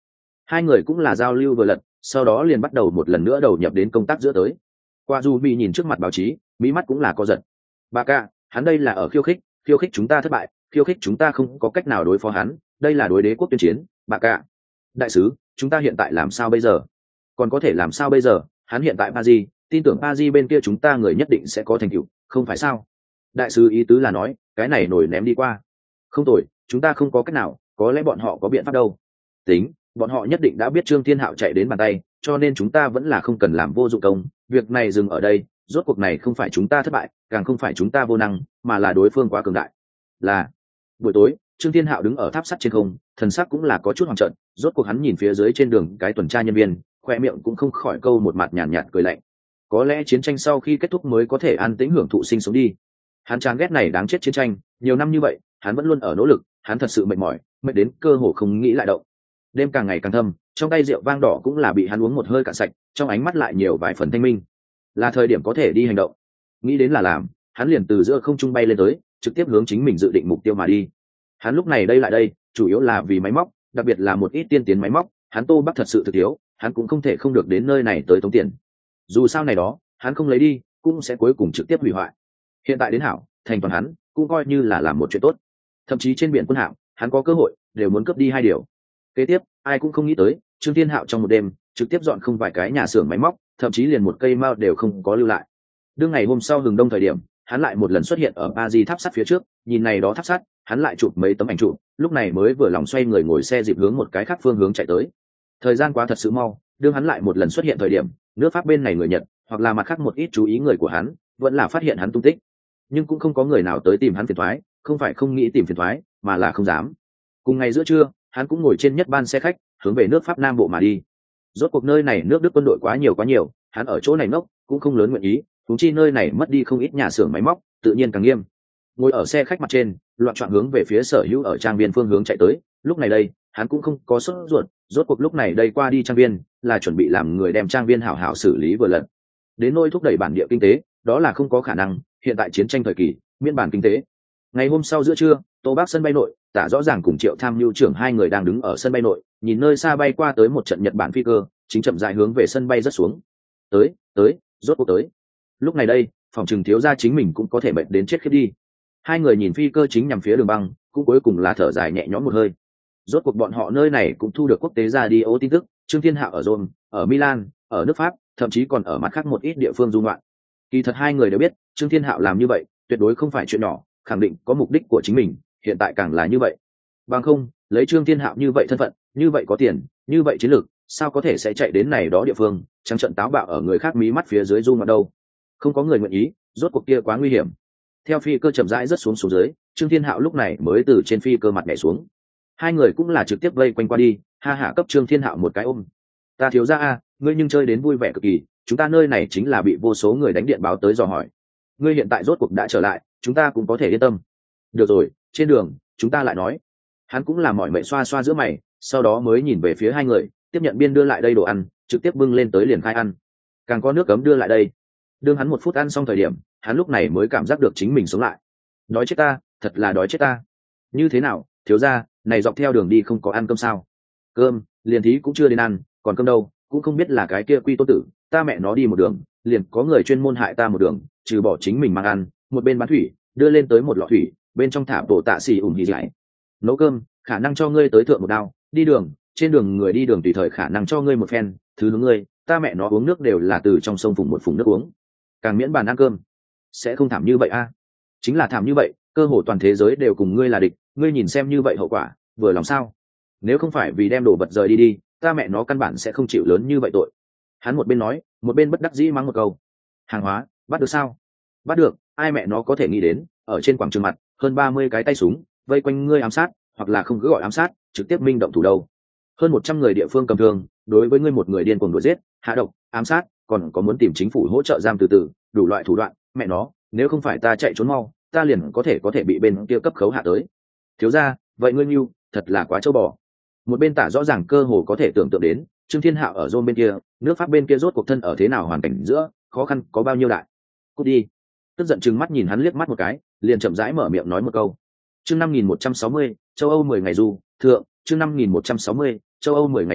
Hai người cũng là giao lưu vừa lật, sau đó liền bắt đầu một lần nữa đầu nhập đến công tác giữa tới. Qua dù bị nhìn trước mặt báo chí, mí mắt cũng là co giật. Bà ca, hắn đây là ở khiêu khích chúng ta thất bại, khiêu khích chúng ta không có cách nào đối phó hắn, đây là đối đế quốc tuyên chiến. Bà ca, đại sứ, chúng ta hiện tại làm sao bây giờ? Còn có thể làm sao bây giờ? Hắn hiện tại Paris, tin tưởng Paris bên kia chúng ta người nhất định sẽ có thành tựu, không phải sao? Đại sứ ý tứ là nói, cái này nổi ném đi qua. Không tồi, chúng ta không có cách nào, có lẽ bọn họ có biện pháp đâu. Tính, bọn họ nhất định đã biết Trương Thiên Hạo chạy đến bàn tay, cho nên chúng ta vẫn là không cần làm vô dụng công, việc này dừng ở đây, rốt cuộc này không phải chúng ta thất bại, càng không phải chúng ta vô năng, mà là đối phương quá cường đại. Là buổi tối, Trương Thiên Hạo đứng ở tháp sắt trên không, thần sắc cũng là có chút hoảng trận, rốt cuộc hắn nhìn phía dưới trên đường cái tuần tra nhân viên, khoe miệng cũng không khỏi câu một mặt nhàn nhạt cười lạnh. Có lẽ chiến tranh sau khi kết thúc mới có thể an tĩnh hưởng thụ sinh sống đi. Hắn chán ghét này đáng chết chiến tranh, nhiều năm như vậy, hắn vẫn luôn ở nỗ lực, hắn thật sự mệt mỏi, mệt đến cơ hồ không nghĩ lại động. Đêm càng ngày càng thâm, trong tay rượu vang đỏ cũng là bị hắn uống một hơi cạn sạch, trong ánh mắt lại nhiều vài phần thanh minh. Là thời điểm có thể đi hành động. Nghĩ đến là làm, hắn liền từ giữa không trung bay lên tới, trực tiếp hướng chính mình dự định mục tiêu mà đi. Hắn lúc này lại đây, chủ yếu là vì máy móc, đặc biệt là một ít tiên tiến máy móc, hắn Tô Bắc thật sự thực thiếu, hắn cũng không thể không được đến nơi này tới tống tiền. Dù sao này đó, hắn không lấy đi, cũng sẽ cuối cùng trực tiếp hủy hoại. Hiện tại đến hảo, thành toàn hắn, cũng coi như là làm một chuyện tốt. Thậm chí trên biển quân hạm, hắn có cơ hội, đều muốn cướp đi hai điều. Kế tiếp, ai cũng không nghĩ tới, Trương Thiên Hạo trong một đêm, trực tiếp dọn không vài cái nhà xưởng máy móc, thậm chí liền một cây mao đều không có lưu lại. Đương ngày hôm sau hừng đông thời điểm, hắn lại một lần xuất hiện ở Paris tháp sắt phía trước, nhìn này đó tháp sắt, hắn lại chụp mấy tấm ảnh chụp, lúc này mới vừa lòng xoay người ngồi xe dịp hướng một cái khác phương hướng chạy tới. Thời gian quá thật sự mau, đương hắn lại một lần xuất hiện thời điểm, nước Pháp bên này người Nhật, hoặc là mặt khác một ít chú ý người của hắn, vẫn là phát hiện hắn tung tích. Nhưng cũng không có người nào tới tìm hắn phiền toái, không phải không nghĩ tìm phiền toái, mà là không dám. Cùng ngày giữa trưa, hắn cũng ngồi trên nhất ban xe khách, hướng về nước Pháp Nam Bộ mà đi. Rốt cuộc nơi này nước Đức quân đội quá nhiều, hắn ở chỗ này ngốc, cũng không lớn nguyện ý, huống chi nơi này mất đi không ít nhà xưởng máy móc, tự nhiên càng nghiêm. Ngồi ở xe khách mặt trên, loạn trọn hướng về phía sở hữu ở trang viên phương hướng chạy tới, lúc này đây, hắn cũng không có sốt ruột, rốt cuộc lúc này đây qua đi trang viên, là chuẩn bị làm người đem trang viên hảo hảo xử lý vừa lần. Đến nỗi thúc đẩy bản địa kinh tế, đó là không có khả năng, hiện tại chiến tranh thời kỳ, miễn bản kinh tế. Ngày hôm sau giữa trưa, Tô Bắc sân bay nội, Tả Rõ Ràng cùng Triệu Tham Mưu trưởng hai người đang đứng ở sân bay nội, nhìn nơi xa bay qua tới một trận Nhật Bản phi cơ, chính chậm rãi hướng về sân bay rất xuống. Tới, rốt cuộc tới. Lúc này đây, phòng trừng thiếu gia chính mình cũng có thể mệt đến chết khiếp đi. Hai người nhìn phi cơ chính nhằm phía đường băng, cũng cuối cùng là thở dài nhẹ nhõm một hơi. Rốt cuộc bọn họ nơi này cũng thu được quốc tế radio tin tức, Trương Thiên Hạo ở Rome, ở Milan, ở nước Pháp, thậm chí còn ở mặt khác một ít địa phương du ngoạn. Kỳ thật hai người đều biết, Trương Thiên Hạo làm như vậy, tuyệt đối không phải chuyện nhỏ, khẳng định có mục đích của chính mình, hiện tại càng là như vậy. Bằng không, lấy Trương Thiên Hạo như vậy thân phận, như vậy có tiền, như vậy chiến lược, sao có thể sẽ chạy đến này đó địa phương, trắng trận táo bạo ở người khác mí mắt phía dưới du ngoạn đâu? Không có người nguyện ý, rốt cuộc kia quá nguy hiểm. Theo phi cơ chậm rãi rất xuống dưới, Trương Thiên Hạo lúc này mới từ trên phi cơ mặt nhảy xuống. Hai người cũng là trực tiếp vây quanh qua đi, ha hả cấp Trương Thiên Hạo một cái ôm. Ta thiếu gia a, ngươi nhưng chơi đến vui vẻ cực kỳ, chúng ta nơi này chính là bị vô số người đánh điện báo tới dò hỏi. Ngươi hiện tại rốt cuộc đã trở lại, chúng ta cũng có thể yên tâm. Được rồi, trên đường, chúng ta lại nói. Hắn cũng là mỏi mệt xoa xoa giữa mày, sau đó mới nhìn về phía hai người, tiếp nhận biên đưa lại đây đồ ăn, trực tiếp bưng lên tới liền khai ăn. Càng có nước cấm đưa lại đây. Đương hắn 1 phút ăn xong thời điểm, hắn lúc này mới cảm giác được chính mình sống lại. Đói chết ta, thật là đói chết ta. Như thế nào, thiếu gia, này dọc theo đường đi không có ăn cơm sao? Cơm, liền thí cũng chưa đến ăn, còn cơm đâu, cũng không biết là cái kia Quy Tô tử, ta mẹ nó đi một đường, liền có người chuyên môn hại ta một đường, trừ bỏ chính mình mang ăn, một bên bán thủy, đưa lên tới một lọ thủy, bên trong thả bộ tạ xì ủng hì dại. Nấu cơm, khả năng cho ngươi tới thượng một đao, đi đường, trên đường người đi đường tùy thời khả năng cho ngươi một phen, thứ hướng ngươi, ta mẹ nó uống nước đều là từ trong sông phùng một phùng nước uống. Càng miễn bàn ăn cơm, sẽ không thảm như vậy a? Chính là thảm như vậy, cơ hồ toàn thế giới đều cùng ngươi là địch, ngươi nhìn xem như vậy hậu quả, vừa lòng sao? Nếu không phải vì đem đồ vật rời đi, ta mẹ nó căn bản sẽ không chịu lớn như vậy tội. Hắn một bên nói, một bên bất đắc dĩ mắng một câu. Hàng hóa, bắt được sao? Bắt được, ai mẹ nó có thể nghĩ đến, ở trên quảng trường mặt, hơn 30 cái tay súng, vây quanh ngươi ám sát, hoặc là không cứ gọi ám sát, trực tiếp minh động thủ đầu. Hơn 100 người địa phương cầm thương, đối với ngươi một người điên cuồng đuổi giết, hạ độc, ám sát, còn có muốn tìm chính phủ hỗ trợ giam từ, đủ loại thủ đoạn, mẹ nó, nếu không phải ta chạy trốn mau, ta liền có thể bị bên kia cấp khấu hạ tới. Thiếu gia, vậy ngươi Nưu, thật là quá trâu bò. Một bên Tả Rõ Ràng cơ hồ có thể tưởng tượng đến, Trương Thiên Hạo ở Rome bên kia, nước Pháp bên kia rốt cuộc thân ở thế nào hoàn cảnh giữa, khó khăn có bao nhiêu đại. Cút đi. Tức giận trừng mắt nhìn hắn liếc mắt một cái, liền chậm rãi mở miệng nói một câu. Chương 5160, châu Âu 10 ngày du, thượng, chương 5160, châu Âu 10 ngày du,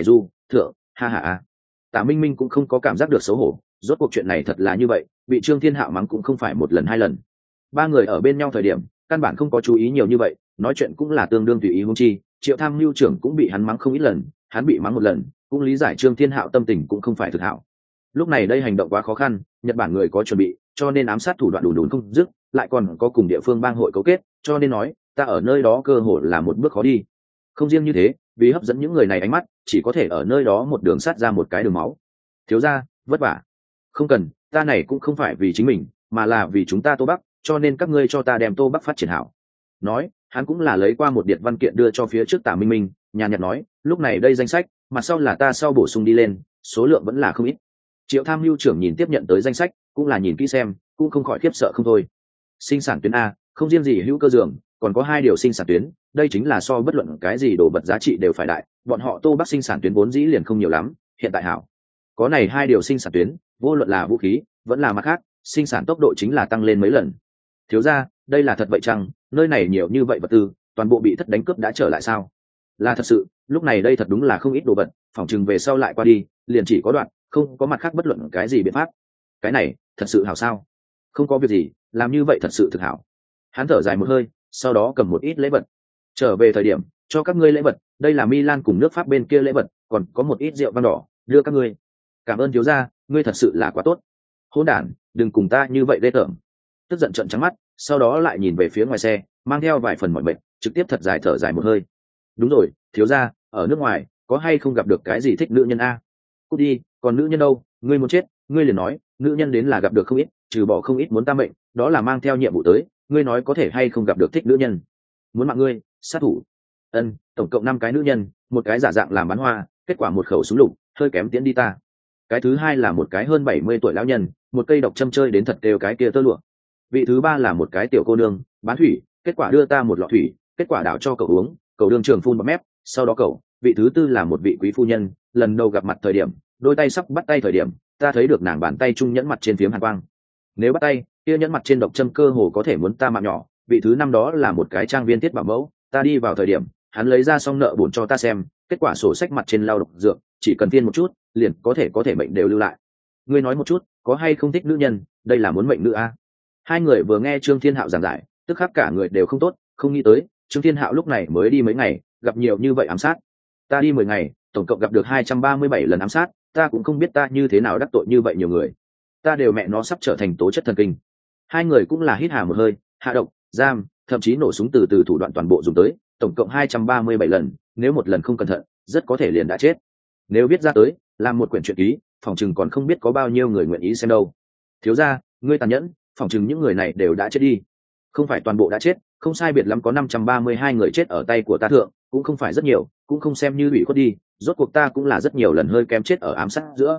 thượng, ha ha. Tạ Minh Minh cũng không có cảm giác được xấu hổ, rốt cuộc chuyện này thật là như vậy, bị Trương Thiên Hạo mắng cũng không phải một lần hai lần. Ba người ở bên nhau thời điểm, căn bản không có chú ý nhiều như vậy, nói chuyện cũng là tương đương tùy ý. Huống chi Triệu Tham Mưu trưởng cũng bị hắn mắng không ít lần, hắn bị mắng một lần cũng lý giải Trương Thiên Hạo tâm tình cũng không phải thực hảo. Lúc này đây hành động quá khó khăn, Nhật Bản người có chuẩn bị, cho nên ám sát thủ đoạn đùn không dứt, lại còn có cùng địa phương bang hội cấu kết, cho nên nói ta ở nơi đó cơ hội là một bước khó đi. Không riêng như thế, vì hấp dẫn những người này ánh mắt, chỉ có thể ở nơi đó một đường sát ra một cái đường máu. Thiếu gia, vất vả. Không cần, ta này cũng không phải vì chính mình, mà là vì chúng ta Tô Bắc, cho nên các ngươi cho ta đem Tô Bắc phát triển hảo. Nói, hắn cũng là lấy qua một điện văn kiện đưa cho phía trước Tạ Minh Minh, nhàn nhạt nói, lúc này đây danh sách, mặt sau là ta sau bổ sung đi lên, số lượng vẫn là không ít. Triệu Tham Mưu trưởng nhìn tiếp nhận tới danh sách, cũng là nhìn kỹ xem, cũng không khỏi khiếp sợ không thôi. Sinh sản tuyến A, không riêng gì hữu cơ dường, còn có 2 điều sinh sản tuyến, đây chính là so bất luận cái gì đồ vật giá trị đều phải đại, bọn họ Tô Bắc sinh sản tuyến vốn dĩ liền không nhiều lắm, hiện tại hảo. Có này 2 điều sinh sản tuyến, vô luận là vũ khí, vẫn là mặt khác, sinh sản tốc độ chính là tăng lên mấy lần. Thiếu gia, đây là thật vậy chăng? Nơi này nhiều như vậy vật tư, toàn bộ bị thất đánh cướp đã trở lại sao? Là thật sự, lúc này đây thật đúng là không ít đồ vật, phòng chừng về sau lại qua đi, liền chỉ có đoạn, không có mặt khác bất luận cái gì biện pháp. Cái này, thật sự hảo sao? Không có việc gì, làm như vậy thật sự thực hảo. Hắn thở dài một hơi, sau đó cầm một ít lễ vật. Trở về thời điểm, cho các ngươi lễ vật, đây là Milan cùng nước Pháp bên kia lễ vật, còn có một ít rượu vang đỏ, đưa các ngươi. Cảm ơn thiếu gia, ngươi thật sự là quá tốt. Hỗn đản, đừng cùng ta như vậy ghê tởm. Tức giận trợn trắng mắt, sau đó lại nhìn về phía ngoài xe, mang theo vài phần mỏi mệt, trực tiếp thật dài thở dài một hơi. Đúng rồi, thiếu gia, ở nước ngoài có hay không gặp được cái gì thích nữ nhân a? Cút đi, còn nữ nhân đâu, ngươi muốn chết, ngươi liền nói, nữ nhân đến là gặp được không ít, trừ bỏ không ít muốn ta mệnh, đó là mang theo nhiệm vụ tới, ngươi nói có thể hay không gặp được thích nữ nhân? Muốn mạng ngươi, sát thủ. Tổng cộng 5 cái nữ nhân, một cái giả dạng làm bán hoa, kết quả một khẩu súng lục, hơi kém tiễn đi ta. Cái thứ hai là một cái hơn 70 tuổi lão nhân, một cây độc châm chơi đến thật đều cái kia tơ lụa. Vị thứ ba là một cái tiểu cô nương, bán thủy, kết quả đưa ta một lọ thủy, kết quả đảo cho cậu uống, cậu đương trường phun bọt mép, sau đó cậu, vị thứ tư là một vị quý phu nhân, lần đầu gặp mặt thời điểm, đôi tay sắp bắt tay thời điểm, ta thấy được nàng bàn tay trung nhẫn mặt trên phiếm hàn quang. Nếu bắt tay, kia nhẫn mặt trên độc châm cơ hồ có thể muốn ta mạng nhỏ. Vị thứ năm đó là một cái trang viên Tiết Bảo Mẫu, ta đi vào thời điểm, hắn lấy ra xong nợ bổn cho ta xem, kết quả sổ sách mặt trên lao độc dược, chỉ cần tiên một chút, liền có thể mệnh đều lưu lại. Ngươi nói một chút, có hay không thích nữ nhân, đây là muốn mệnh nữ a? Hai người vừa nghe Trương Thiên Hạo giảng giải, tức khắc cả người đều không tốt, không nghĩ tới, Trương Thiên Hạo lúc này mới đi mấy ngày, gặp nhiều như vậy ám sát. Ta đi 10 ngày, tổng cộng gặp được 237 lần ám sát, ta cũng không biết ta như thế nào đắc tội như vậy nhiều người. Ta đều mẹ nó sắp trở thành tố chất thần kinh. Hai người cũng là hít hà một hơi, hạ độc, giam, thậm chí nổ súng từ thủ đoạn toàn bộ dùng tới, tổng cộng 237 lần, nếu một lần không cẩn thận, rất có thể liền đã chết. Nếu viết ra tới, làm một quyển truyện ký, phòng chừng còn không biết có bao nhiêu người nguyện ý xem đâu. Thiếu gia, ngươi tàn nhẫn, phòng chừng những người này đều đã chết đi. Không phải toàn bộ đã chết, không sai biệt lắm có 532 người chết ở tay của ta thượng, cũng không phải rất nhiều, cũng không xem như bị khuất đi, rốt cuộc ta cũng là rất nhiều lần hơi kém chết ở ám sát giữa.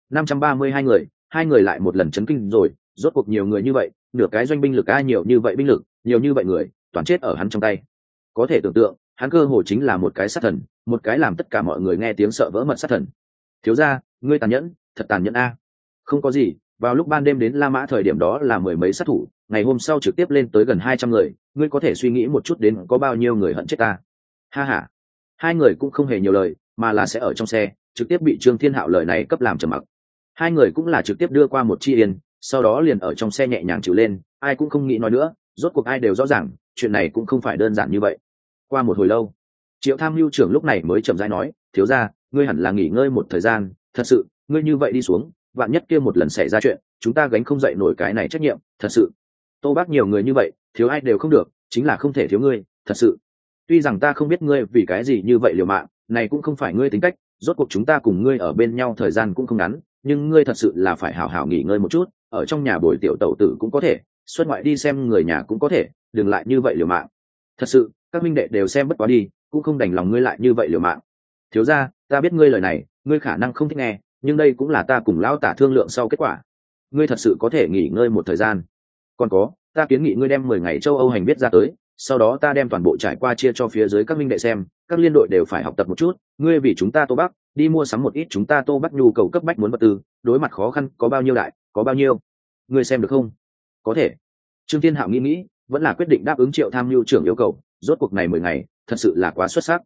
532 người, hai người lại một lần chấn kinh rồi, rốt cuộc nhiều người như vậy, nửa cái doanh binh lực ai nhiều như vậy binh lực, nhiều như vậy người, toàn chết ở hắn trong tay. Có thể tưởng tượng, hắn cơ hồ chính là một cái sát thần, một cái làm tất cả mọi người nghe tiếng sợ vỡ mật sát thần. Thiếu gia, ngươi tàn nhẫn, thật tàn nhẫn a. Không có gì, vào lúc ban đêm đến La Mã thời điểm đó là mười mấy sát thủ, ngày hôm sau trực tiếp lên tới gần 200 người, ngươi có thể suy nghĩ một chút đến có bao nhiêu người hận chết ta. Ha ha. Hai người cũng không hề nhiều lời, mà là sẽ ở trong xe, trực tiếp bị Trương Thiên Hạo lời này cấp làm trầm mặc. Hai người cũng là trực tiếp đưa qua một chi yên, sau đó liền ở trong xe nhẹ nhàng chịu lên, ai cũng không nghĩ nói nữa, rốt cuộc ai đều rõ ràng, chuyện này cũng không phải đơn giản như vậy. Qua một hồi lâu, Triệu Tham Mưu trưởng lúc này mới chậm rãi nói, thiếu gia, ngươi hẳn là nghỉ ngơi một thời gian, thật sự, ngươi như vậy đi xuống, vạn nhất kia một lần xảy ra chuyện, chúng ta gánh không dậy nổi cái này trách nhiệm, thật sự. Tô Bác nhiều người như vậy, thiếu ai đều không được, chính là không thể thiếu ngươi, thật sự. Tuy rằng ta không biết ngươi vì cái gì như vậy liều mạng, này cũng không phải ngươi tính cách, rốt cuộc chúng ta cùng ngươi ở bên nhau thời gian cũng không ngắn, nhưng ngươi thật sự là phải hảo hảo nghỉ ngơi một chút, ở trong nhà bồi tiểu tẩu tử cũng có thể, xuất ngoại đi xem người nhà cũng có thể, đừng lại như vậy liều mạng. Thật sự, các minh đệ đều xem bất quá đi, cũng không đành lòng ngươi lại như vậy liều mạng. Thiếu gia, ta biết ngươi lời này, ngươi khả năng không thích nghe, nhưng đây cũng là ta cùng lão tả thương lượng sau kết quả. Ngươi thật sự có thể nghỉ ngơi một thời gian. Còn có, ta kiến nghị ngươi đem 10 ngày châu Âu hành viết ra tới, sau đó ta đem toàn bộ trải qua chia cho phía dưới các minh đệ xem, các liên đội đều phải học tập một chút, ngươi vì chúng ta Tô Bắc, đi mua sắm một ít chúng ta Tô Bắc nhu cầu cấp bách muốn vật tư, đối mặt khó khăn có bao nhiêu đại, có bao nhiêu. Ngươi xem được không? Có thể. Trương Thiên Hạo nghĩ, vẫn là quyết định đáp ứng Triệu Tham Mưu trưởng yêu cầu, rốt cuộc này 10 ngày, thật sự là quá xuất sắc.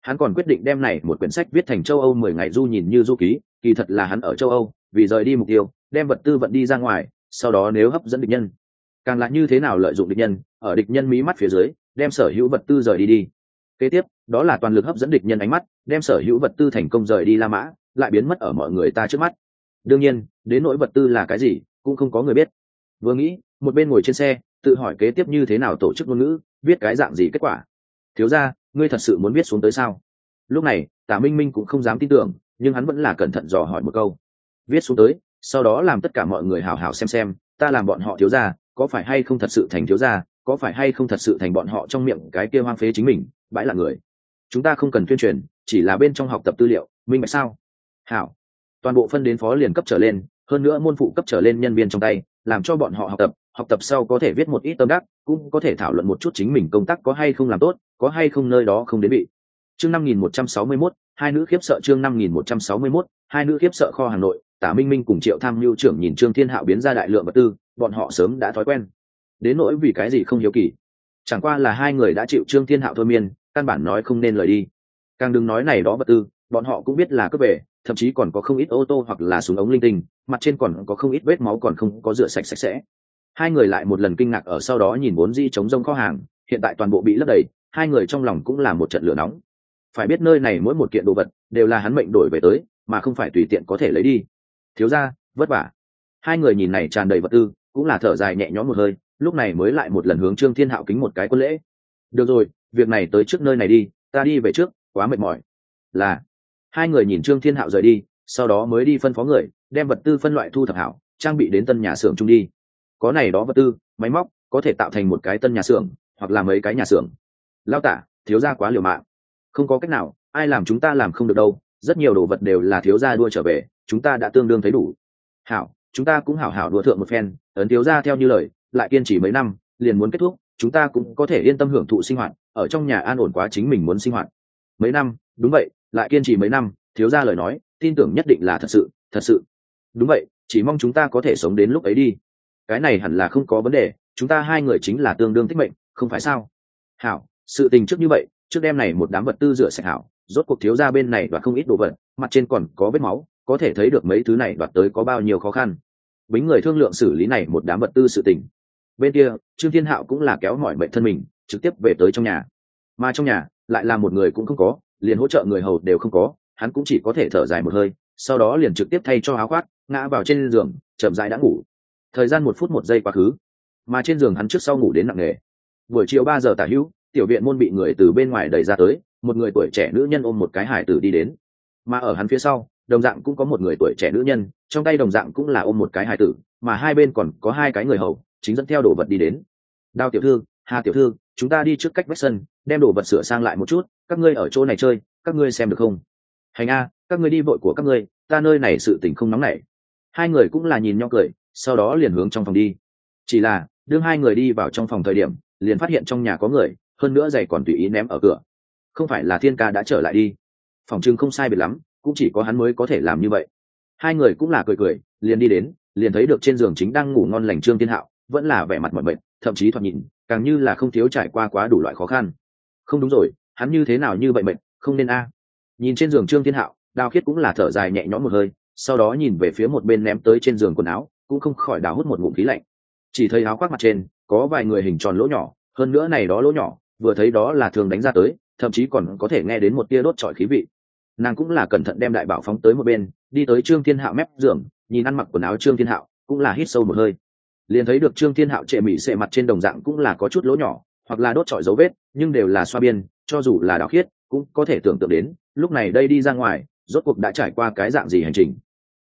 Hắn còn quyết định đem này một quyển sách viết thành châu Âu 10 ngày du nhìn như du ký, kỳ thật là hắn ở châu Âu, vì rời đi mục tiêu, đem vật tư vận đi ra ngoài, sau đó nếu hấp dẫn địch nhân, càng là như thế nào lợi dụng địch nhân, ở địch nhân mí mắt phía dưới, đem sở hữu vật tư rời đi. Kế tiếp, đó là toàn lực hấp dẫn địch nhân ánh mắt, đem sở hữu vật tư thành công rời đi La Mã, lại biến mất ở mọi người ta trước mắt. Đương nhiên, đến nỗi vật tư là cái gì, cũng không có người biết. Vừa nghĩ, một bên ngồi trên xe, tự hỏi kế tiếp như thế nào tổ chức ngôn ngữ, viết cái dạng gì kết quả. Thiếu gia, ngươi thật sự muốn viết xuống tới sao? Lúc này, Tả Minh Minh cũng không dám tin tưởng, nhưng hắn vẫn là cẩn thận dò hỏi một câu. Viết xuống tới, sau đó làm tất cả mọi người hào hào xem, ta làm bọn họ thiếu gia, có phải hay không thật sự thành thiếu gia, có phải hay không thật sự thành bọn họ trong miệng cái kia hoang phế chính mình, bãi là người. Chúng ta không cần tuyên truyền, chỉ là bên trong học tập tư liệu, minh bạch sao? Hảo. Toàn bộ phân đến phó liền cấp trở lên, hơn nữa môn phụ cấp trở lên nhân viên trong tay, làm cho bọn họ học tập sau có thể viết một ít tâm đắc, cũng có thể thảo luận một chút chính mình công tác có hay không làm tốt, có hay không nơi đó không đến bị. Chương 5161, hai nữ khiếp sợ. Chương 5161, hai nữ khiếp sợ. Kho Hà Nội, Tả Minh Minh cùng Triệu Tham Mưu trưởng nhìn Trương Thiên Hạo biến ra đại lượng vật tư, bọn họ sớm đã thói quen. Đến nỗi vì cái gì không hiếu kỳ, chẳng qua là hai người đã chịu Trương Thiên Hạo thôi miên, căn bản nói không nên lời đi. Càng đừng nói này đó vật tư, bọn họ cũng biết là cướp về, thậm chí còn có không ít ô tô hoặc là súng ống linh tinh, mặt trên còn có không ít vết máu còn không có rửa sạch sạch sẽ. Hai người lại một lần kinh ngạc ở sau đó nhìn vốn di trống rông kho hàng, hiện tại toàn bộ bị lấp đầy, hai người trong lòng cũng là một trận lửa nóng. Phải biết nơi này mỗi một kiện đồ vật đều là hắn mệnh đổi về tới, mà không phải tùy tiện có thể lấy đi. Thiếu gia, vất vả. Hai người nhìn này tràn đầy vật tư, cũng là thở dài nhẹ nhõm một hơi, lúc này mới lại một lần hướng Trương Thiên Hạo kính một cái quân lễ. Được rồi, việc này tới trước nơi này đi, ta đi về trước, quá mệt mỏi. Là. Hai người nhìn Trương Thiên Hạo rời đi, sau đó mới đi phân phó người, đem vật tư phân loại thu thập hảo, trang bị đến tân nhà xưởng chung đi. Có này đó vật tư, máy móc, có thể tạo thành một cái tân nhà xưởng, hoặc là mấy cái nhà xưởng. Lao Tả, thiếu gia quá liều mạng. Không có cách nào, ai làm chúng ta làm không được đâu, rất nhiều đồ vật đều là thiếu gia đua trở về, chúng ta đã tương đương thấy đủ. Hảo, chúng ta cũng hảo hảo đua thượng một phen, ấn thiếu gia theo như lời, lại kiên trì mấy năm, liền muốn kết thúc, chúng ta cũng có thể yên tâm hưởng thụ sinh hoạt, ở trong nhà an ổn quá chính mình muốn sinh hoạt. Mấy năm, đúng vậy, lại kiên trì mấy năm, thiếu gia lời nói, tin tưởng nhất định là thật sự, thật sự. Đúng vậy, chỉ mong chúng ta có thể sống đến lúc ấy đi. Cái này hẳn là không có vấn đề, chúng ta hai người chính là tương đương thích mệnh, không phải sao? Hảo, sự tình trước như vậy, trước đêm này một đám vật tư rửa sạch hảo, rốt cuộc thiếu gia bên này đoạt không ít đồ vật, mặt trên còn có vết máu, có thể thấy được mấy thứ này đoạt tới có bao nhiêu khó khăn. Bính người thương lượng xử lý này một đám vật tư sự tình. Bên kia, Trương Thiên Hạo cũng là kéo mỏi mệnh thân mình, trực tiếp về tới trong nhà. Mà trong nhà, lại là một người cũng không có, liền hỗ trợ người hầu đều không có, hắn cũng chỉ có thể thở dài một hơi, sau đó liền trực tiếp thay cho áo khoác, ngã vào trên giường, chậm rãi đã ngủ. Thời gian 1 phút 1 giây quá khứ, mà trên giường hắn trước sau ngủ đến nặng nề. Buổi chiều 3 giờ tả hữu, tiểu viện môn bị người từ bên ngoài đẩy ra tới, một người tuổi trẻ nữ nhân ôm một cái hài tử đi đến. Mà ở hắn phía sau, đồng dạng cũng có một người tuổi trẻ nữ nhân, trong tay đồng dạng cũng là ôm một cái hài tử, mà hai bên còn có hai cái người hầu, chính dẫn theo đồ vật đi đến. Đào tiểu thư, Hà tiểu thư, chúng ta đi trước cách vách sân, đem đồ vật sửa sang lại một chút, các ngươi ở chỗ này chơi, các ngươi xem được không? Hành a, các ngươi đi vội của các ngươi, ta nơi này sự tình không nóng nảy. Hai người cũng là nhìn nhau cười, sau đó liền hướng trong phòng đi. Chỉ là, đương hai người đi vào trong phòng thời điểm, liền phát hiện trong nhà có người, hơn nữa giày còn tùy ý ném ở cửa. Không phải là Thiên Ca đã trở lại đi? Phòng trưng không sai biệt lắm, cũng chỉ có hắn mới có thể làm như vậy. Hai người cũng là cười cười, liền đi đến, liền thấy được trên giường chính đang ngủ ngon lành Trương Thiên Hạo, vẫn là vẻ mặt mỏi mệt, thậm chí thoạt nhìn, càng như là không thiếu trải qua quá đủ loại khó khăn. Không đúng rồi, hắn như thế nào như vậy mệt, không nên a. Nhìn trên giường Trương Thiên Hạo, Đào Khiết cũng là thở dài nhẹ nhõm một hơi, sau đó nhìn về phía một bên ném tới trên giường quần áo, cũng không khỏi đào hút một ngụm khí lạnh. Chỉ thấy áo khoác mặt trên có vài người hình tròn lỗ nhỏ, hơn nữa này đó lỗ nhỏ, vừa thấy đó là thường đánh ra tới, thậm chí còn có thể nghe đến một tia đốt trọi khí vị. Nàng cũng là cẩn thận đem đại bảo phóng tới một bên, đi tới Trương Thiên Hạo mép giường, nhìn ăn mặc quần áo Trương Thiên Hạo, cũng là hít sâu một hơi. Liền thấy được Trương Thiên Hạo trệ mị sệ mặt trên đồng dạng cũng là có chút lỗ nhỏ, hoặc là đốt trọi dấu vết, nhưng đều là xoa biên, cho dù là Đào Khiết cũng có thể tưởng tượng đến, lúc này đây đi ra ngoài, rốt cuộc đã trải qua cái dạng gì hành trình.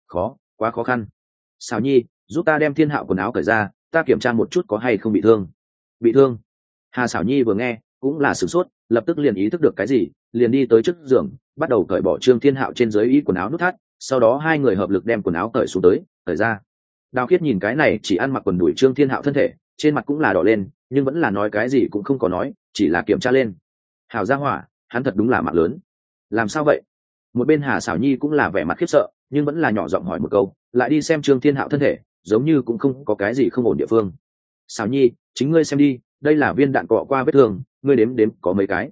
Quá khó khăn. Sào Nhi, giúp ta đem Thiên Hạo quần áo cởi ra, ta kiểm tra một chút có hay không bị thương. Bị thương? Hà Sảo Nhi vừa nghe, cũng là sửng sốt, lập tức liền ý thức được cái gì, liền đi tới trước giường, bắt đầu cởi bỏ Trương Thiên Hạo trên dưới y quần áo nút thắt, sau đó hai người hợp lực đem quần áo cởi xuống tới, cởi ra. Đào Khiết nhìn cái này chỉ ăn mặc quần đùi Trương Thiên Hạo thân thể, trên mặt cũng là đỏ lên, nhưng vẫn là nói cái gì cũng không có nói, chỉ là kiểm tra lên. Hảo gia hỏa, hắn thật đúng là mạng lớn. Làm sao vậy? Một bên Hà Sảo Nhi cũng là vẻ mặt khiếp sợ, nhưng vẫn là nhỏ giọng hỏi một câu, lại đi xem Trương Thiên Hạo thân thể, giống như cũng không có cái gì không ổn địa phương. Sảo Nhi, chính ngươi xem đi, đây là viên đạn cọ qua vết thương, ngươi đếm đếm có mấy cái.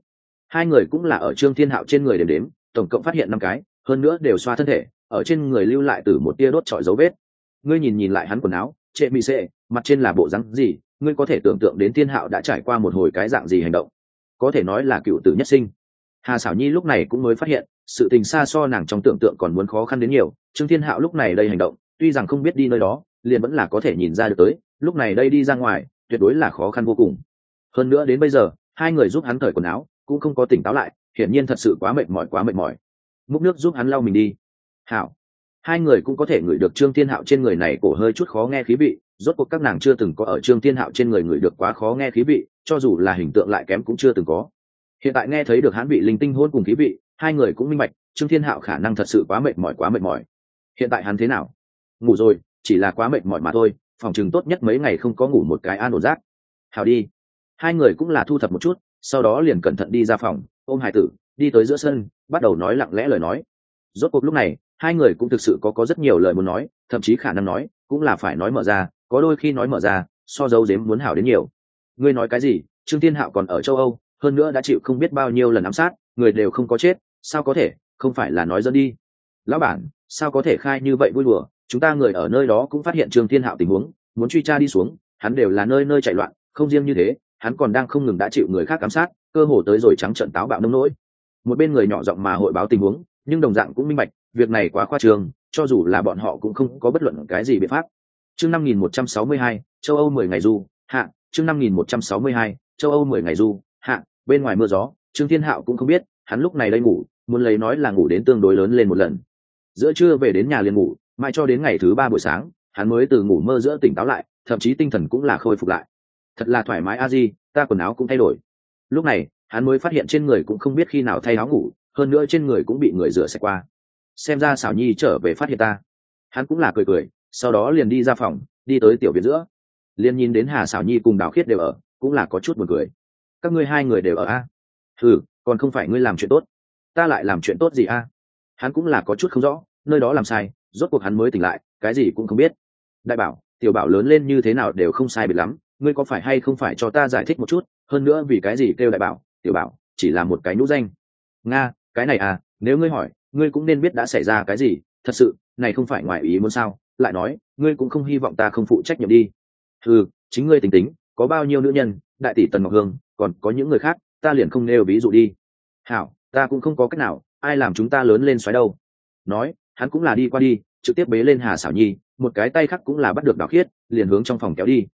Hai người cũng là ở Trương Thiên Hạo trên người đếm đếm, tổng cộng phát hiện 5 cái, hơn nữa đều xoa thân thể, ở trên người lưu lại từ một tia đốt trọi dấu vết. Ngươi nhìn lại hắn quần áo, trệ mị xệ, mặt trên là bộ rắn gì, ngươi có thể tưởng tượng đến Thiên Hạo đã trải qua một hồi cái dạng gì hành động, có thể nói là cựu tử nhất sinh. Hà Sảo Nhi lúc này cũng mới phát hiện, sự tình xa so nàng trong tưởng tượng còn muốn khó khăn đến nhiều. Trương Thiên Hạo lúc này đây hành động, tuy rằng không biết đi nơi đó, liền vẫn là có thể nhìn ra được tới, lúc này đây đi ra ngoài, tuyệt đối là khó khăn vô cùng. Hơn nữa đến bây giờ, hai người giúp hắn cởi quần áo, cũng không có tỉnh táo lại, hiển nhiên thật sự quá mệt mỏi. Múc nước giúp hắn lau mình đi. Hảo. Hai người cũng có thể ngửi được Trương Thiên Hạo trên người này cổ hơi chút khó nghe khí vị, rốt cuộc các nàng chưa từng có ở Trương Thiên Hạo trên người ngửi được quá khó nghe khí vị, cho dù là hình tượng lại kém cũng chưa từng có. Hiện tại nghe thấy được hắn bị linh tinh hôn cùng khí vị, hai người cũng minh bạch, Trương Thiên Hạo khả năng thật sự quá mệt mỏi. Hiện tại hắn thế nào? Ngủ rồi, chỉ là quá mệt mỏi mà thôi, phòng chừng tốt nhất mấy ngày không có ngủ một cái an ổn giấc. Hảo đi. Hai người cũng là thu thập một chút, sau đó liền cẩn thận đi ra phòng, ôm hải tử, đi tới giữa sân, bắt đầu nói lặng lẽ lời nói. Rốt cuộc lúc này, hai người cũng thực sự có rất nhiều lời muốn nói, thậm chí khả năng nói, cũng là phải nói mở ra, có đôi khi nói mở ra, so dấu giếm muốn hảo đến nhiều. Ngươi nói cái gì? Trương Thiên Hạo còn ở châu Âu, hơn nữa đã chịu không biết bao nhiêu lần ám sát, người đều không có chết, sao có thể? Không phải là nói dẫn đi. Lão bản, sao có thể khai như vậy vui đùa? Chúng ta người ở nơi đó cũng phát hiện Trương Thiên Hạo tình huống, muốn truy tra đi xuống, hắn đều là nơi nơi chạy loạn, không riêng như thế, hắn còn đang không ngừng đã chịu người khác ám sát, cơ hồ tới rồi trắng trợn táo bạo nông nỗi. Một bên người nhỏ giọng mà hội báo tình huống, nhưng đồng dạng cũng minh bạch, việc này quá khoa trương, cho dù là bọn họ cũng không có bất luận cái gì biện pháp. Chương 5162, châu Âu 10 ngày du, hạ, chương 5162, châu Âu 10 ngày du, hạ, bên ngoài mưa gió, Trương Thiên Hạo cũng không biết, hắn lúc này đây ngủ, muốn lấy nói là ngủ đến tương đối lớn lên một lần. Giữa trưa về đến nhà liền ngủ, mãi cho đến ngày thứ 3 buổi sáng, hắn mới từ ngủ mơ giữa tỉnh táo lại, thậm chí tinh thần cũng là khôi phục lại. Thật là thoải mái a di, ta quần áo cũng thay đổi. Lúc này, hắn mới phát hiện trên người cũng không biết khi nào thay áo ngủ, hơn nữa trên người cũng bị người rửa sạch qua. Xem ra Sảo Nhi trở về phát hiện ta. Hắn cũng là cười, sau đó liền đi ra phòng, đi tới tiểu viện giữa. Liền nhìn đến Hà Sảo Nhi cùng Đào Khiết đều ở, cũng là có chút buồn cười. Các ngươi hai người đều ở a? Ừ, còn không phải ngươi làm chuyện tốt. Ta lại làm chuyện tốt gì a? Hắn cũng là có chút không rõ, nơi đó làm sai, rốt cuộc hắn mới tỉnh lại, cái gì cũng không biết. Đại bảo, tiểu bảo lớn lên như thế nào đều không sai biệt lắm, ngươi có phải hay không phải cho ta giải thích một chút, hơn nữa vì cái gì kêu đại bảo, tiểu bảo, chỉ là một cái nhũ danh. Nga, cái này à, nếu ngươi hỏi, ngươi cũng nên biết đã xảy ra cái gì, thật sự, này không phải ngoài ý muốn sao, lại nói, ngươi cũng không hy vọng ta không phụ trách nhiệm đi. Ừ, chính ngươi tính, có bao nhiêu nữ nhân, đại tỷ Tần Ngọc Hương, còn có những người khác, ta liền không nêu ví dụ đi. Hảo, ta cũng không có cách nào, ai làm chúng ta lớn lên xoáy đâu. Nói, hắn cũng là đi qua đi, trực tiếp bế lên Hà Sảo Nhi, một cái tay khác cũng là bắt được Đào Khiết, liền hướng trong phòng kéo đi.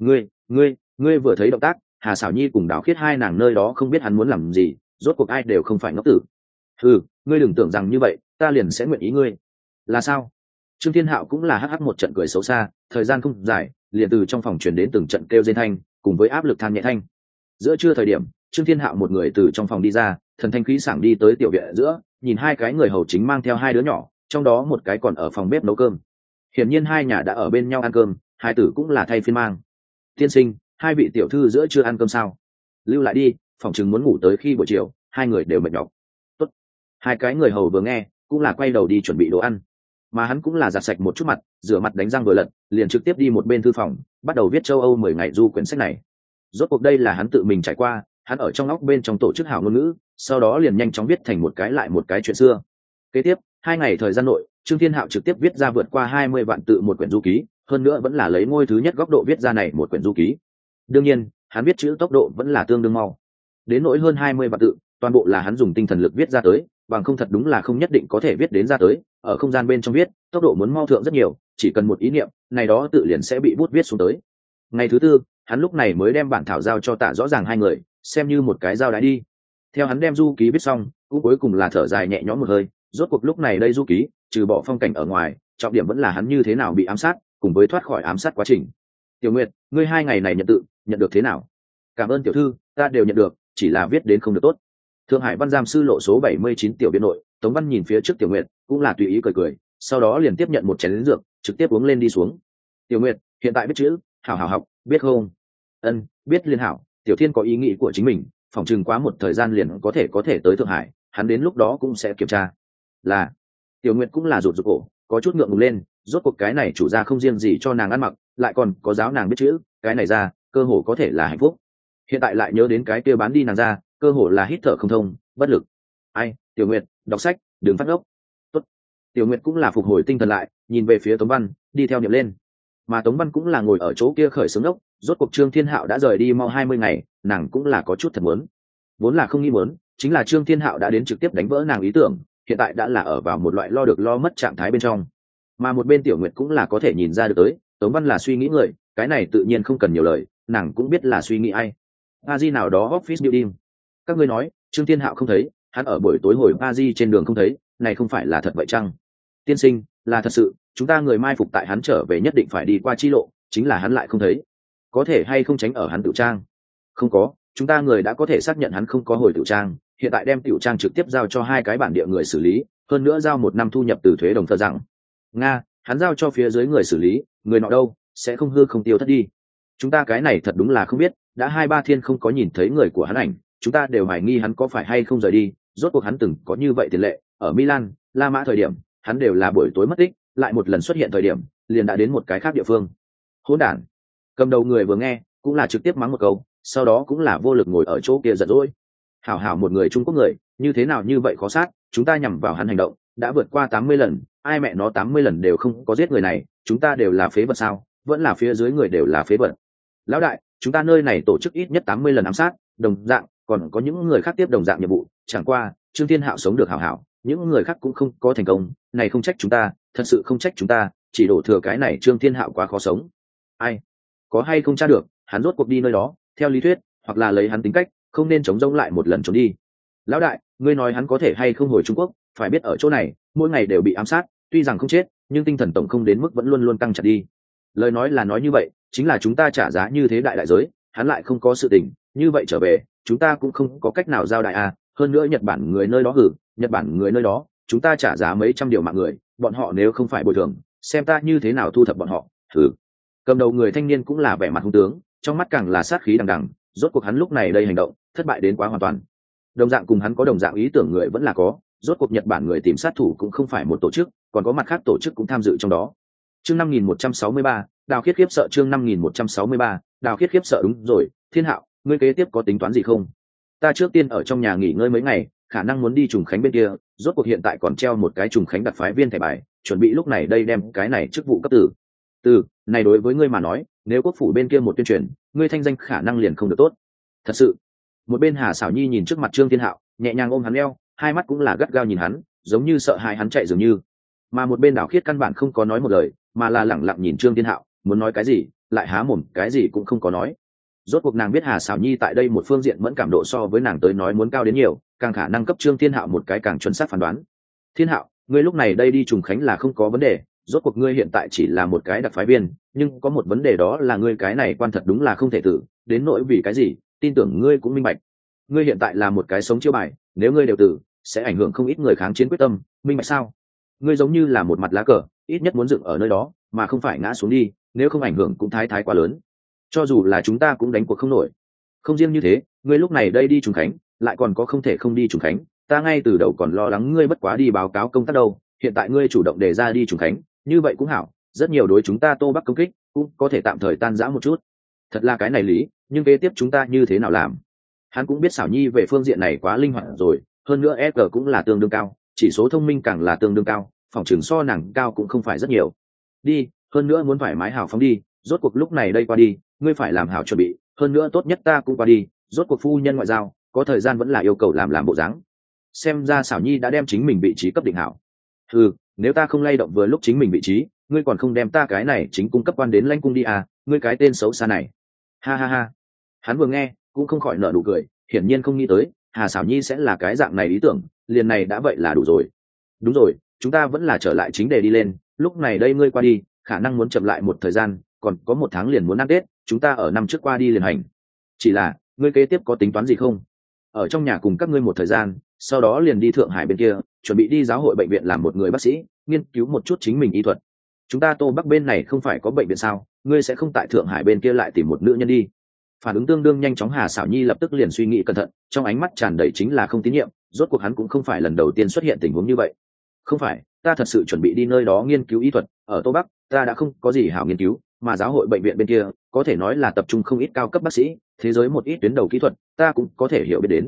Ngươi vừa thấy động tác, Hà Sảo Nhi cùng Đào Khiết hai nàng nơi đó không biết hắn muốn làm gì, rốt cuộc ai đều không phải ngốc tử. Ừ, ngươi đừng tưởng rằng như vậy, ta liền sẽ nguyện ý ngươi. Là sao? Trương Thiên Hạo cũng là hắc một trận cười xấu xa, thời gian không dài, liền từ trong phòng truyền đến từng trận kêu rên thanh, cùng với áp lực than nhẹ thanh. Giữa trưa thời điểm, Trương Thiên Hạo một người từ trong phòng đi ra, thần thanh khí sảng đi tới tiểu viện giữa, nhìn hai cái người hầu chính mang theo hai đứa nhỏ, trong đó một cái còn ở phòng bếp nấu cơm. Hiển nhiên hai nhà đã ở bên nhau ăn cơm, hai tử cũng là thay phiên mang. Tiên sinh, hai vị tiểu thư giữa chưa ăn cơm sao? Lưu lại đi, phòng chừng muốn ngủ tới khi buổi chiều, hai người đều mệt nhọc. Tốt. Hai cái người hầu vừa nghe, cũng là quay đầu đi chuẩn bị đồ ăn. Mà hắn cũng là giặt sạch một chút mặt, rửa mặt đánh răng vừa lật, liền trực tiếp đi một bên thư phòng, bắt đầu viết châu Âu 10 ngày du quyển sách này. Rốt cuộc đây là hắn tự mình trải qua, hắn ở trong óc bên trong tổ chức hảo ngôn ngữ, sau đó liền nhanh chóng viết thành một cái lại một cái chuyện xưa. Kế tiếp, 2 ngày thời gian nội, Trương Thiên Hạo trực tiếp viết ra vượt qua 20 vạn tự một quyển du ký, hơn nữa vẫn là lấy ngôi thứ nhất góc độ viết ra này một quyển du ký. Đương nhiên, hắn viết chữ tốc độ vẫn là tương đương mau. Đến nỗi hơn 20 vạn tự, toàn bộ là hắn dùng tinh thần lực viết ra tới, bằng không thật đúng là không nhất định có thể viết đến ra tới, ở không gian bên trong viết, tốc độ muốn mau thượng rất nhiều, chỉ cần một ý niệm, này đó tự liền sẽ bị bút viết xuống tới. Ngày thứ tư, hắn lúc này mới đem bản thảo giao cho Tạ Rõ Ràng hai người, xem như một cái giao đái đi. Theo hắn đem du ký viết xong, cũng cuối cùng là thở dài nhẹ nhõm một hơi, rốt cuộc lúc này đây du ký, trừ bỏ phong cảnh ở ngoài, trọng điểm vẫn là hắn như thế nào bị ám sát, cùng với thoát khỏi ám sát quá trình. Tiểu Nguyệt, ngươi 2 ngày này nhận tự, nhận được thế nào? Cảm ơn tiểu thư, ta đều nhận được, chỉ là viết đến không được tốt. Thượng Hải Văn Giam sư lộ số 79 tiểu viện nội, Tống Văn nhìn phía trước Tiểu Nguyệt, cũng là tùy ý cười, sau đó liền tiếp nhận một chén dược, trực tiếp uống lên đi xuống. Tiểu Nguyệt, hiện tại biết chữ, hảo hảo học, biết không? Ân, biết liên hảo. Tiểu Thiên có ý nghĩ của chính mình, phòng chừng quá một thời gian liền có thể tới Thượng Hải, hắn đến lúc đó cũng sẽ kiểm tra. Là. Tiểu Nguyệt cũng là rụt cổ, có chút ngượng ngùng lên, rốt cuộc cái này chủ gia không riêng gì cho nàng ăn mặc, lại còn có giáo nàng biết chữ, cái này ra, cơ hồ có thể là hạnh phúc. Hiện tại lại nhớ đến cái kia bán đi nàng ra, cơ hồ là hít thở không thông, bất lực. Ai, Tiểu Nguyệt, đọc sách, đừng phát ốc. Tốt. Tiểu Nguyệt cũng là phục hồi tinh thần lại, nhìn về phía Tống Văn, đi theo niệm lên. Mà Tống Văn cũng là ngồi ở chỗ kia khởi xướng ốc, rốt cuộc Trương Thiên Hạo đã rời đi mau 20 ngày, nàng cũng là có chút thật muốn. Vốn là không nghĩ muốn, chính là Trương Thiên Hạo đã đến trực tiếp đánh vỡ nàng ý tưởng, hiện tại đã là ở vào một loại lo được lo mất trạng thái bên trong. Mà một bên Tiểu Nguyệt cũng là có thể nhìn ra được tới, Tống Văn là suy nghĩ người, cái này tự nhiên không cần nhiều lời, nàng cũng biết là suy nghĩ ai. Paris nào đó office building. Các ngươi nói, Trương Thiên Hạo không thấy, hắn ở buổi tối hồi Paris trên đường không thấy, này không phải là thật vậy chăng? Tiên sinh, là thật sự, chúng ta người mai phục tại hắn trở về nhất định phải đi qua chi lộ, chính là hắn lại không thấy. Có thể hay không tránh ở hắn tiểu trang? Không có, chúng ta người đã có thể xác nhận hắn không có hồi tiểu trang, hiện tại đem tiểu trang trực tiếp giao cho hai cái bản địa người xử lý, hơn nữa giao 1 năm thu nhập từ thuế đồng thờ rằng. Nga, hắn giao cho phía dưới người xử lý, người nọ đâu, sẽ không hư không tiêu thất đi. Chúng ta cái này thật đúng là không biết, đã 2-3 thiên không có nhìn thấy người của hắn ảnh, chúng ta đều hoài nghi hắn có phải hay không rời đi, rốt cuộc hắn từng có như vậy tiền lệ, ở Milan, La Mã thời điểm, hắn đều là buổi tối mất tích, lại một lần xuất hiện thời điểm, liền đã đến một cái khác địa phương. Hỗn đản. Cầm đầu người vừa nghe, cũng là trực tiếp mắng một câu, sau đó cũng là vô lực ngồi ở chỗ kia giận dỗi. Hảo hảo một người Trung Quốc người, như thế nào như vậy khó sát, chúng ta nhằm vào hắn hành động, đã vượt qua 80 lần, ai mẹ nó 80 lần đều không có giết người này, chúng ta đều là phế vật sao, vẫn là phía dưới người đều là phế vật. Lão đại, chúng ta nơi này tổ chức ít nhất 80 lần ám sát, đồng dạng, còn có những người khác tiếp đồng dạng nhiệm vụ, chẳng qua, Trương Thiên Hạo sống được hảo hảo, những người khác cũng không có thành công, này không trách chúng ta, thật sự không trách chúng ta, chỉ đổ thừa cái này Trương Thiên Hạo quá khó sống. Ai? Có hay không tra được, hắn rốt cuộc đi nơi đó, theo lý thuyết, hoặc là lấy hắn tính cách, không nên chống rỗng lại một lần trốn đi. Lão đại, ngươi nói hắn có thể hay không hồi Trung Quốc, phải biết ở chỗ này, mỗi ngày đều bị ám sát, tuy rằng không chết, nhưng tinh thần tổng không đến mức vẫn luôn luôn căng chặt đi. Lời nói là nói như vậy, chính là chúng ta trả giá như thế đại giới, hắn lại không có sự tình, như vậy trở về, chúng ta cũng không có cách nào giao đại à, hơn nữa Nhật Bản người nơi đó Nhật Bản người nơi đó, chúng ta trả giá mấy trăm điều mạng người, bọn họ nếu không phải bồi thường, xem ta như thế nào thu thập bọn họ. Cầm đầu người thanh niên cũng là vẻ mặt hung tướng, trong mắt càng là sát khí đằng đằng, rốt cuộc hắn lúc này đây hành động, thất bại đến quá hoàn toàn. Đồng dạng cùng hắn có đồng dạng ý tưởng người vẫn là có, rốt cuộc Nhật Bản người tìm sát thủ cũng không phải một tổ chức, còn có mặt khác tổ chức cũng tham dự trong đó. Chương 5163, Đào Khiết khiếp sợ. Chương 5163, Đào Khiết khiếp sợ. Đúng rồi, Thiên Hạo, ngươi kế tiếp có tính toán gì không? Ta trước tiên ở trong nhà nghỉ ngơi mấy ngày, khả năng muốn đi Trùng Khánh bên kia, rốt cuộc hiện tại còn treo một cái Trùng Khánh đặc phái viên thẻ bài, chuẩn bị lúc này đây đem cái này chức vụ cấp từ này đối với ngươi mà nói, nếu quốc phủ bên kia một tuyên truyền, ngươi thanh danh khả năng liền không được tốt. Thật sự. Một bên Hà Sảo Nhi nhìn trước mặt Trương Thiên Hạo, nhẹ nhàng ôm hắn eo, hai mắt cũng là gắt gao nhìn hắn, giống như sợ hãi hắn chạy dường như. Mà một bên Đào Khiết căn bản không có nói một lời, mà là lẳng lặng nhìn Trương Thiên Hạo, muốn nói cái gì, lại há mồm cái gì cũng không có nói. Rốt cuộc nàng biết Hà Sảo Nhi tại đây một phương diện mẫn cảm độ so với nàng tới nói muốn cao đến nhiều, càng khả năng cấp Trương Thiên Hạo một cái càng chuẩn xác phán đoán. Thiên Hạo, ngươi lúc này đây đi Trùng Khánh là không có vấn đề, rốt cuộc ngươi hiện tại chỉ là một cái đặc phái viên, nhưng có một vấn đề đó là ngươi cái này quan thật đúng là không thể tử, đến nỗi vì cái gì, tin tưởng ngươi cũng minh bạch. Ngươi hiện tại là một cái sống chiêu bài, nếu ngươi đều tử, sẽ ảnh hưởng không ít người kháng chiến quyết tâm, minh bạch sao? Ngươi giống như là một mặt lá cờ, ít nhất muốn dựng ở nơi đó, mà không phải ngã xuống đi, nếu không ảnh hưởng cũng thái quá lớn. Cho dù là chúng ta cũng đánh cuộc không nổi. Không riêng như thế, ngươi lúc này đây đi Trùng Khánh, lại còn có không thể không đi Trùng Khánh, ta ngay từ đầu còn lo lắng ngươi bất quá đi báo cáo công tác đâu, hiện tại ngươi chủ động đề ra đi Trùng Khánh, như vậy cũng hảo, rất nhiều đối chúng ta Tô Bắc công kích, cũng có thể tạm thời tan rã một chút. Thật là cái này lý, nhưng kế tiếp chúng ta như thế nào làm? Hắn cũng biết Xảo Nhi về phương diện này quá linh hoạt rồi, hơn nữa SG cũng là tương đương cao, chỉ số thông minh càng là tương đương cao, phòng trường so nàng cao cũng không phải rất nhiều. Đi, hơn nữa muốn thoải mái hào phóng đi, rốt cuộc lúc này đây qua đi, ngươi phải làm hảo chuẩn bị, hơn nữa tốt nhất ta cũng qua đi, rốt cuộc phu nhân ngoại giao, có thời gian vẫn là yêu cầu làm bộ dáng. Xem ra Xảo Nhi đã đem chính mình vị trí cấp định hảo. Nếu ta không lay động vừa lúc chính mình vị trí, ngươi còn không đem ta cái này chính cung cấp quan đến lãnh cung đi à, ngươi cái tên xấu xa này. Ha ha ha. Hắn vừa nghe, cũng không khỏi nở nụ cười, hiển nhiên không nghĩ tới, Hà Sảo Nhi sẽ là cái dạng này ý tưởng, liền này đã vậy là đủ rồi. Đúng rồi, chúng ta vẫn là trở lại chính đề đi lên, lúc này đây ngươi qua đi, khả năng muốn chậm lại một thời gian, còn có 1 tháng liền muốn ăn Tết, chúng ta ở năm trước qua đi liền hành. Chỉ là, ngươi kế tiếp có tính toán gì không? Ở trong nhà cùng các ngươi một thời gian, sau đó liền đi Thượng Hải bên kia, chuẩn bị đi giáo hội bệnh viện làm một người bác sĩ, nghiên cứu một chút chính mình y thuật. Chúng ta Tô Bắc bên này không phải có bệnh viện sao, ngươi sẽ không tại Thượng Hải bên kia lại tìm một nữ nhân đi? Phản ứng tương đương nhanh chóng, Hà Sảo Nhi lập tức liền suy nghĩ cẩn thận, trong ánh mắt tràn đầy chính là không tín nhiệm, rốt cuộc hắn cũng không phải lần đầu tiên xuất hiện tình huống như vậy. Không phải, ta thật sự chuẩn bị đi nơi đó nghiên cứu y thuật, ở Tô Bắc, ta đã không có gì hảo nghiên cứu, mà giáo hội bệnh viện bên kia, có thể nói là tập trung không ít cao cấp bác sĩ, thế giới một ít tuyến đầu kỹ thuật, ta cũng có thể hiểu biết đến,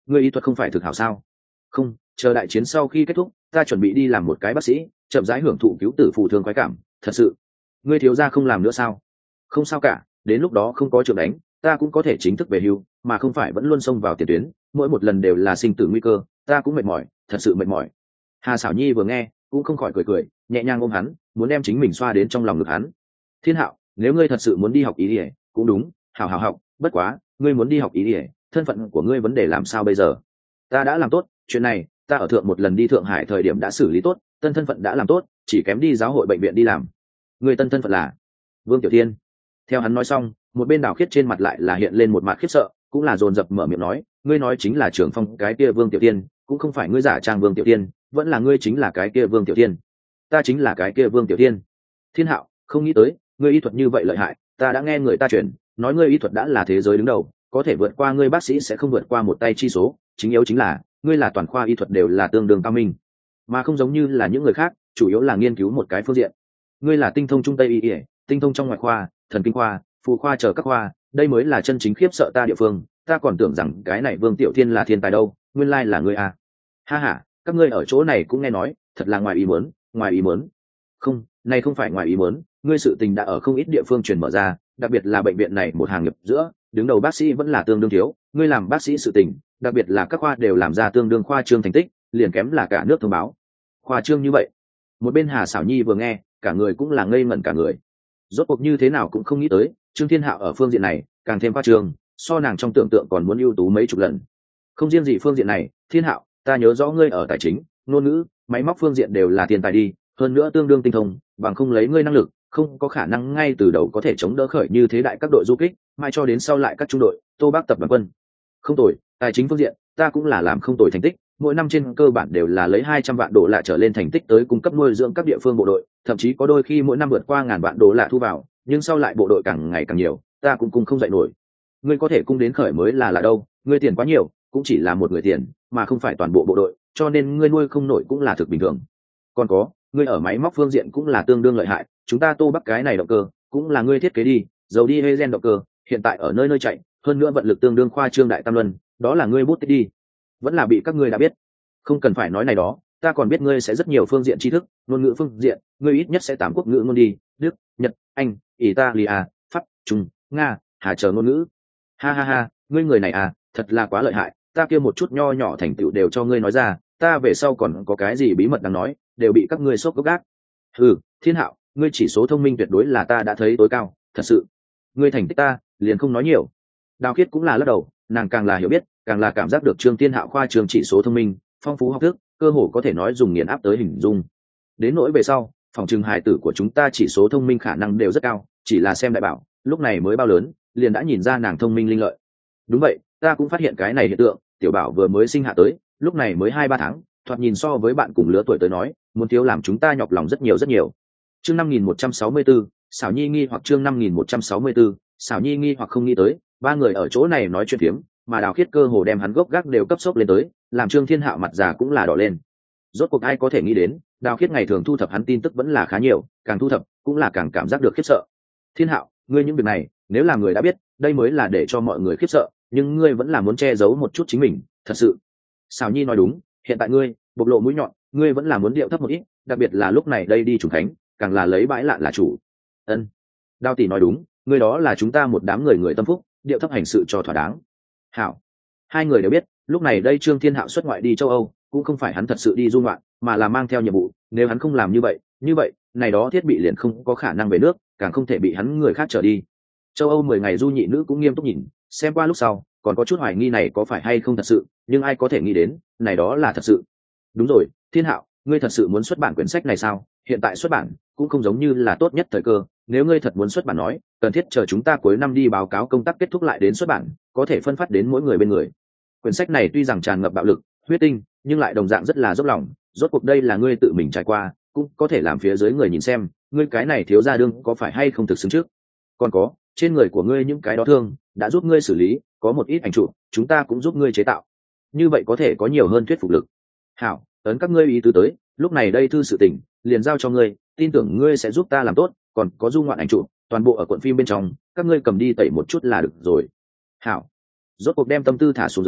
ngươi y thuật không phải thực hảo sao? Không, chờ đại chiến sau khi kết thúc, ta chuẩn bị đi làm một cái bác sĩ, chậm rãi hưởng thụ cứu tử phù thương khoái cảm. Thật sự, ngươi thiếu gia không làm nữa sao? Không sao cả, đến lúc đó không có trường đánh, ta cũng có thể chính thức về hưu, mà không phải vẫn luôn xông vào tiền tuyến, mỗi một lần đều là sinh tử nguy cơ, ta cũng mệt mỏi, thật sự mệt mỏi. Hà Sảo Nhi vừa nghe cũng không khỏi cười cười, nhẹ nhàng ôm hắn, muốn đem chính mình xoa đến trong lòng ngực hắn. Thiên Hạo, nếu ngươi thật sự muốn đi học ý ỉa, cũng đúng, hảo hảo học, bất quá ngươi muốn đi học ý ỉa, thân phận của ngươi vấn đề làm sao bây giờ? Ta đã làm tốt chuyện này, ta ở thượng một lần đi Thượng Hải thời điểm đã xử lý tốt, tân thân phận đã làm tốt, chỉ kém đi giáo hội bệnh viện đi làm. Ngươi tân thân phận là Vương Tiểu Thiên. Theo hắn nói xong, một bên Đào Khiết trên mặt lại là hiện lên một mặt khiếp sợ, cũng là dồn dập mở miệng nói, ngươi nói chính là trưởng phong cái kia Vương Tiểu Thiên, cũng không phải ngươi giả trang Vương Tiểu Thiên, vẫn là ngươi chính là cái kia Vương Tiểu Thiên. Ta chính là cái kia Vương Tiểu Thiên. Thiên Hạo, không nghĩ tới ngươi y thuật như vậy lợi hại, ta đã nghe người ta truyền nói ngươi y thuật đã là thế giới đứng đầu, có thể vượt qua ngươi bác sĩ sẽ không vượt qua một tay chi số, chính yếu chính là ngươi là toàn khoa y thuật đều là tương đương cao minh, mà không giống như là những người khác chủ yếu là nghiên cứu một cái phương diện. Ngươi là tinh thông trung tây y ỉa, tinh thông trong ngoại khoa, thần kinh khoa, phụ khoa chờ các khoa, đây mới là chân chính khiếp sợ ta địa phương. Ta còn tưởng rằng cái này Vương Tiểu Thiên là thiên tài đâu, nguyên lai là ngươi à. Ha ha, các ngươi ở chỗ này cũng nghe nói, thật là ngoài ý muốn, ngoài ý muốn. Không, này không phải ngoài ý muốn, ngươi sự tình đã ở không ít địa phương truyền mở ra, đặc biệt là bệnh viện này một hàng nghiệp giữa, đứng đầu bác sĩ vẫn là tương đương thiếu, ngươi làm bác sĩ sự tình, đặc biệt là các khoa đều làm ra tương đương khoa trương thành tích, liền kém là cả nước thông báo. Khoa trương như vậy. Một bên Hà Sảo Nhi vừa nghe, cả người cũng là ngây ngẩn cả người. Rốt cuộc như thế nào cũng không nghĩ tới, Trương Thiên Hạo ở phương diện này, càng thêm khoa trương, so nàng trong tưởng tượng còn muốn ưu tú mấy chục lần. Không riêng gì phương diện này, Thiên Hạo, ta nhớ rõ ngươi ở tài chính, ngôn ngữ, máy móc phương diện đều là tiền tài đi, hơn nữa tương đương tinh thông, bằng không lấy ngươi năng lực, không có khả năng ngay từ đầu có thể chống đỡ khởi như thế đại các đội du kích, mai cho đến sau lại các trung đội, Tô Bác tập đoàn quân. Không tồi, tài chính phương diện, ta cũng là làm không tồi thành tích, mỗi năm trên cơ bản đều là lấy 200 vạn đô la trở lên thành tích tới cung cấp nuôi dưỡng các địa phương bộ đội, thậm chí có đôi khi mỗi năm vượt qua 1000 vạn đô la thu vào, nhưng sau lại bộ đội càng ngày càng nhiều, ta cũng cung không dậy nổi. Ngươi có thể cung đến khởi mới là đâu, ngươi tiền quá nhiều, cũng chỉ là một người tiền, mà không phải toàn bộ bộ đội, cho nên ngươi nuôi không nổi cũng là thực bình thường. Còn có, ngươi ở máy móc phương diện cũng là tương đương lợi hại, chúng ta Tô Bắc cái này động cơ cũng là ngươi thiết kế đi, dầu đi hay gen động cơ, hiện tại ở nơi nơi chạy, hơn nữa vận lực tương đương khoa trương đại tam luân, đó là ngươi bút tích đi, vẫn là bị các ngươi đã biết. Không cần phải nói này đó, ta còn biết ngươi sẽ rất nhiều phương diện tri thức, ngôn ngữ phương diện, ngươi ít nhất sẽ 8 quốc ngữ ngôn đi, Đức, Nhật, Anh, Italia, Pháp, Trung, Nga, Hà chờ ngôn ngữ. Ha ha ha, ngươi người này à, thật là quá lợi hại, ta kia một chút nho nhỏ thành tựu đều cho ngươi nói ra, ta về sau còn có cái gì bí mật đang nói, đều bị các ngươi xốp gốc gác. Ừ, Thiên Hạo, ngươi chỉ số thông minh tuyệt đối là ta đã thấy tối cao, thật sự. Ngươi thành tích ta, liền không nói nhiều. Đào Khiết cũng là lắc đầu, nàng càng là hiểu biết, càng là cảm giác được Trương Thiên Hạo khoa trường chỉ số thông minh, phong phú học thức, cơ hồ có thể nói dùng nghiền áp tới hình dung. Đến nỗi về sau, phòng trường hài tử của chúng ta chỉ số thông minh khả năng đều rất cao, chỉ là xem đại bảo, lúc này mới bao lớn, liền đã nhìn ra nàng thông minh linh lợi. Đúng vậy, ta cũng phát hiện cái này hiện tượng, tiểu bảo vừa mới sinh hạ tới, lúc này mới 2-3 tháng, thoạt nhìn so với bạn cùng lứa tuổi tới nói, muốn thiếu làm chúng ta nhọc lòng rất nhiều rất nhiều. Chương 5164, Xảo Nhi nghi hoặc chương 5164, Xảo Nhi nghi hoặc không nghĩ tới, ba người ở chỗ này nói chuyện phiếm, mà Đào Khiết cơ hồ đem hắn gốc gác đều cấp sốc lên tới, làm Trương Thiên Hạo mặt già cũng là đỏ lên. Rốt cuộc ai có thể nghĩ đến, Đào Khiết ngày thường thu thập hắn tin tức vẫn là khá nhiều, càng thu thập cũng là càng cảm giác được khiếp sợ. Thiên Hạo, ngươi những việc này, nếu là người đã biết, đây mới là để cho mọi người khiếp sợ, nhưng ngươi vẫn là muốn che giấu một chút chính mình, thật sự. Xảo Nhi nói đúng, hiện tại ngươi bộc lộ mũi nhọn, ngươi vẫn là muốn điệu thấp một ít, đặc biệt là lúc này đây đi trùng thánh, càng là lấy bãi lạ là chủ. Ân, Đao tỷ nói đúng, ngươi đó là chúng ta một đám người người tâm phúc, điệu thấp hành sự cho thỏa đáng. Hảo, hai người đều biết, lúc này đây Trương Thiên Hạo xuất ngoại đi châu Âu, cũng không phải hắn thật sự đi du ngoạn, mà là mang theo nhiệm vụ. Nếu hắn không làm như vậy, này đó thiết bị liền không có khả năng về nước, càng không thể bị hắn người khác trở đi. Châu Âu 10 ngày du nhị nữ cũng nghiêm túc nhìn, xem qua lúc sau, còn có chút hoài nghi này có phải hay không thật sự, nhưng ai có thể nghĩ đến, này đó là thật sự. Đúng rồi, Thiên Hạo, ngươi thật sự muốn xuất bản quyển sách này sao? Hiện tại xuất bản cũng không giống như là tốt nhất thời cơ, nếu ngươi thật muốn xuất bản nói, cần thiết chờ chúng ta cuối năm đi báo cáo công tác kết thúc lại đến xuất bản, có thể phân phát đến mỗi người bên người. Quyển sách này tuy rằng tràn ngập bạo lực, huyết tinh, nhưng lại đồng dạng rất là dốc lòng, rốt cuộc đây là ngươi tự mình trải qua, cũng có thể làm phía dưới người nhìn xem, ngươi cái này thiếu gia đương có phải hay không thực xứng trước. Còn có, trên người của ngươi những cái đó thương, đã giúp ngươi xử lý, có một ít ảnh chụp, chúng ta cũng giúp ngươi chế tạo. Như vậy có thể có nhiều hơn thuyết phục lực. Hảo, ấn các ngươi ý tứ tới, lúc này đây thư sự tình, liền giao cho ngươi, tin tưởng ngươi sẽ giúp ta làm tốt, còn có du ngoạn ảnh chụp, toàn bộ ở cuộn phim bên trong, các ngươi cầm đi tẩy một chút là được rồi. Hảo. Rốt cuộc đem tâm tư thả xuống dưới,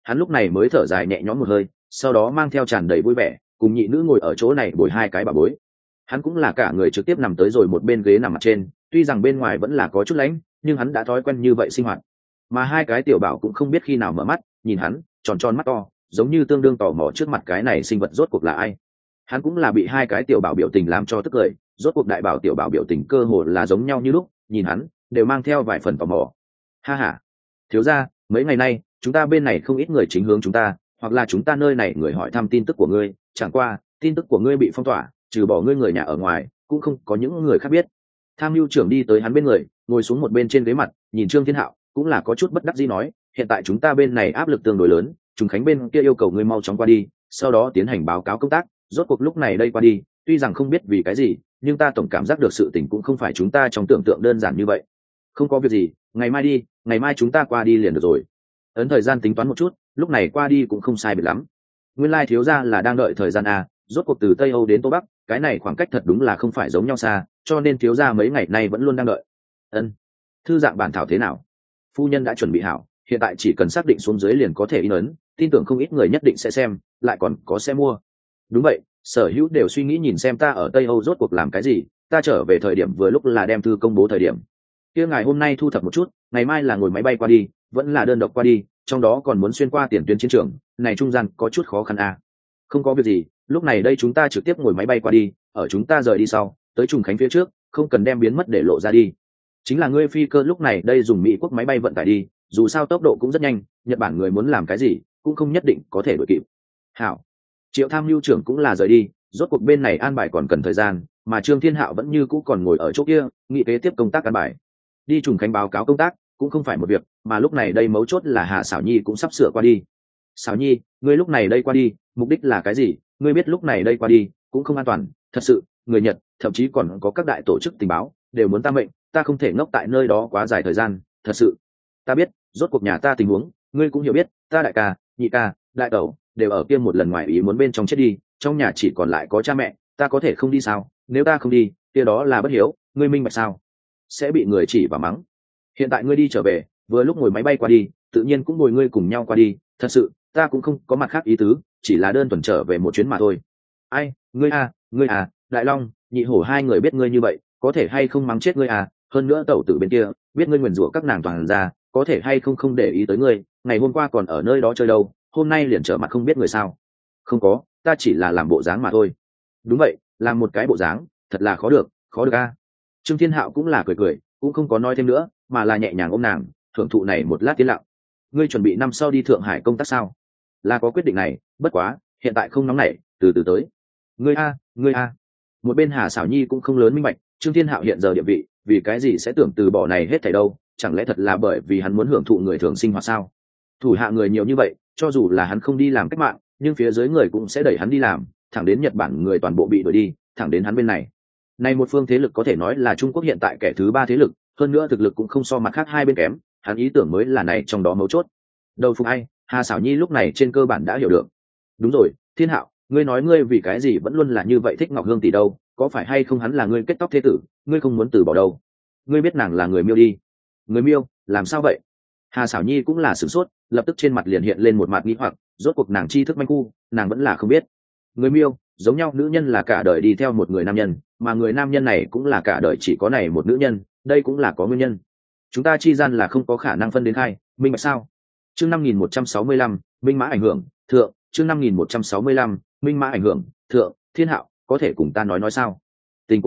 hắn lúc này mới thở dài nhẹ nhõm một hơi, sau đó mang theo tràn đầy vui vẻ cùng nhị nữ ngồi ở chỗ này bồi hai cái bà bối. Hắn cũng là cả người trực tiếp nằm tới rồi một bên ghế nằm mặt trên, tuy rằng bên ngoài vẫn là có chút lạnh, nhưng hắn đã thói quen như vậy sinh hoạt. Mà hai cái tiểu bảo cũng không biết khi nào mở mắt nhìn hắn, tròn tròn mắt to, giống như tương đương tò mò trước mặt cái này sinh vật rốt cuộc là ai. Hắn cũng là bị hai cái tiểu bảo biểu tình làm cho tức cười, rốt cuộc đại bảo tiểu bảo biểu tình cơ hồ là giống nhau như lúc, nhìn hắn đều mang theo vài phần tò mò. Ha ha, thiếu gia, mấy ngày nay chúng ta bên này không ít người chính hướng chúng ta, hoặc là chúng ta nơi này người hỏi thăm tin tức của ngươi, chẳng qua tin tức của ngươi bị phong tỏa, trừ bỏ ngươi người nhà ở ngoài cũng không có những người khác biết. Tham mưu trưởng đi tới hắn bên người, ngồi xuống một bên trên ghế mặt, nhìn Trương Thiên Hạo cũng là có chút bất đắc dĩ nói, hiện tại chúng ta bên này áp lực tương đối lớn, Trùng Khánh bên kia yêu cầu ngươi mau chóng qua đi, sau đó tiến hành báo cáo công tác. Rốt cuộc lúc này đây qua đi, tuy rằng không biết vì cái gì, nhưng ta tổng cảm giác được sự tình cũng không phải chúng ta trong tưởng tượng đơn giản như vậy. Không có việc gì, ngày mai đi, ngày mai chúng ta qua đi liền được rồi. Ấn thời gian tính toán một chút, lúc này qua đi cũng không sai biệt lắm. Nguyên lai thiếu gia là đang đợi thời gian a, rốt cuộc từ Tây Âu đến Tô Bắc, cái này khoảng cách thật đúng là không phải giống nhau xa, cho nên thiếu gia mấy ngày nay vẫn luôn đang đợi. Ân, thư dạng bản thảo thế nào? Phu nhân đã chuẩn bị hảo, hiện tại chỉ cần xác định xuống dưới liền có thể in ấn, tin tưởng không ít người nhất định sẽ xem, lại còn có sẽ mua. Đúng vậy, sở hữu đều suy nghĩ nhìn xem ta ở Tây Âu rốt cuộc làm cái gì, ta trở về thời điểm vừa lúc là đem thư công bố thời điểm. Kia ngày hôm nay thu thập một chút, ngày mai là ngồi máy bay qua đi, vẫn là đơn độc qua đi, trong đó còn muốn xuyên qua tiền tuyến chiến trường, này trung gian có chút khó khăn à. Không có việc gì, lúc này đây chúng ta trực tiếp ngồi máy bay qua đi, ở chúng ta rời đi sau, tới Trùng Khánh phía trước, không cần đem biến mất để lộ ra đi. Chính là ngươi phi cơ lúc này đây dùng Mỹ quốc máy bay vận tải đi, dù sao tốc độ cũng rất nhanh, Nhật Bản người muốn làm cái gì, cũng không nhất định có thể đuổi kịp. Hảo. Triệu tham mưu trưởng cũng là rời đi, rốt cuộc bên này an bài còn cần thời gian, mà Trương Thiên Hạo vẫn như cũ còn ngồi ở chỗ kia, nghĩ kế tiếp công tác an bài. Đi Trùng Khánh báo cáo công tác cũng không phải một việc, mà lúc này đây mấu chốt là Hà Sảo Nhi cũng sắp sửa qua đi. Sảo Nhi, ngươi lúc này đây qua đi, mục đích là cái gì? Ngươi biết lúc này đây qua đi cũng không an toàn, thật sự, người Nhật, thậm chí còn có các đại tổ chức tình báo đều muốn ta mệnh, ta không thể ngốc tại nơi đó quá dài thời gian, thật sự. Ta biết, rốt cuộc nhà ta tình huống, ngươi cũng hiểu biết, ta đại ca, nhị ca, đại tẩu đều ở kia một lần ngoài ý muốn bên trong chết đi, trong nhà chỉ còn lại có cha mẹ, ta có thể không đi sao? Nếu ta không đi, kia đó là bất hiếu, ngươi minh bạch sao? Sẽ bị người chỉ và mắng. Hiện tại ngươi đi trở về, vừa lúc ngồi máy bay qua đi, tự nhiên cũng ngồi ngươi cùng nhau qua đi, thật sự, ta cũng không có mặt khác ý tứ, chỉ là đơn thuần trở về một chuyến mà thôi. Ai, ngươi à, Đại Long, Nhị Hổ hai người biết ngươi như vậy, có thể hay không mắng chết ngươi à? Hơn nữa tẩu tử bên kia, biết ngươi nguyền rủa các nàng toàn ra, có thể hay không không để ý tới ngươi, ngày hôm qua còn ở nơi đó chơi đâu, hôm nay liền trở mặt không biết người sao? Không có, ta chỉ là làm bộ dáng mà thôi. Đúng vậy, làm một cái bộ dáng, thật là khó được a. Trương Thiên Hạo cũng là cười, cũng không có nói thêm nữa, mà là nhẹ nhàng ôm nàng, thưởng thụ này một lát tiến lặng. Ngươi chuẩn bị năm sau đi Thượng Hải công tác sao? Là có quyết định này, bất quá, hiện tại không nóng nảy, từ từ tới. Ngươi a. Một bên Hà Sảo Nhi cũng không lớn minh bạch, Trương Thiên Hạo hiện giờ địa vị, vì cái gì sẽ tưởng từ bỏ này hết thảy đâu? Chẳng lẽ thật là bởi vì hắn muốn hưởng thụ người thường sinh hoạt sao? Thủ hạ người nhiều như vậy, cho dù là hắn không đi làm cách mạng, nhưng phía dưới người cũng sẽ đẩy hắn đi làm, thẳng đến Nhật Bản người toàn bộ bị đuổi đi, thẳng đến hắn bên này. Này một phương thế lực có thể nói là Trung Quốc hiện tại kẻ thứ ba thế lực, hơn nữa thực lực cũng không so mặt khác hai bên kém, hắn ý tưởng mới là này trong đó mấu chốt. Đầu phục ai, Hà Sảo Nhi lúc này trên cơ bản đã hiểu được. Đúng rồi, Thiên Hạo, ngươi nói ngươi vì cái gì vẫn luôn là như vậy thích Ngọc Hương tỷ đâu, có phải hay không hắn là ngươi kết tóc thế tử, ngươi không muốn từ bỏ đâu. Ngươi biết nàng là người Miêu đi. Người Miêu, làm sao vậy? Hà Sảo Nhi cũng là sửng sốt, lập tức trên mặt liền hiện lên một mặt nghi hoặc, rốt cuộc nàng tri thức manh cu, nàng vẫn là không biết. Người Miêu, giống nhau nữ nhân là cả đời đi theo một người nam nhân, mà người nam nhân này cũng là cả đời chỉ có này một nữ nhân, đây cũng là có nguyên nhân. Chúng ta chi gian là không có khả năng phân đến hai, minh bạch sao? Chương 5165, minh mã ảnh hưởng, thượng, chương 5165, minh mã ảnh hưởng, thượng, Thiên Hạo, có thể cùng ta nói sao? Tình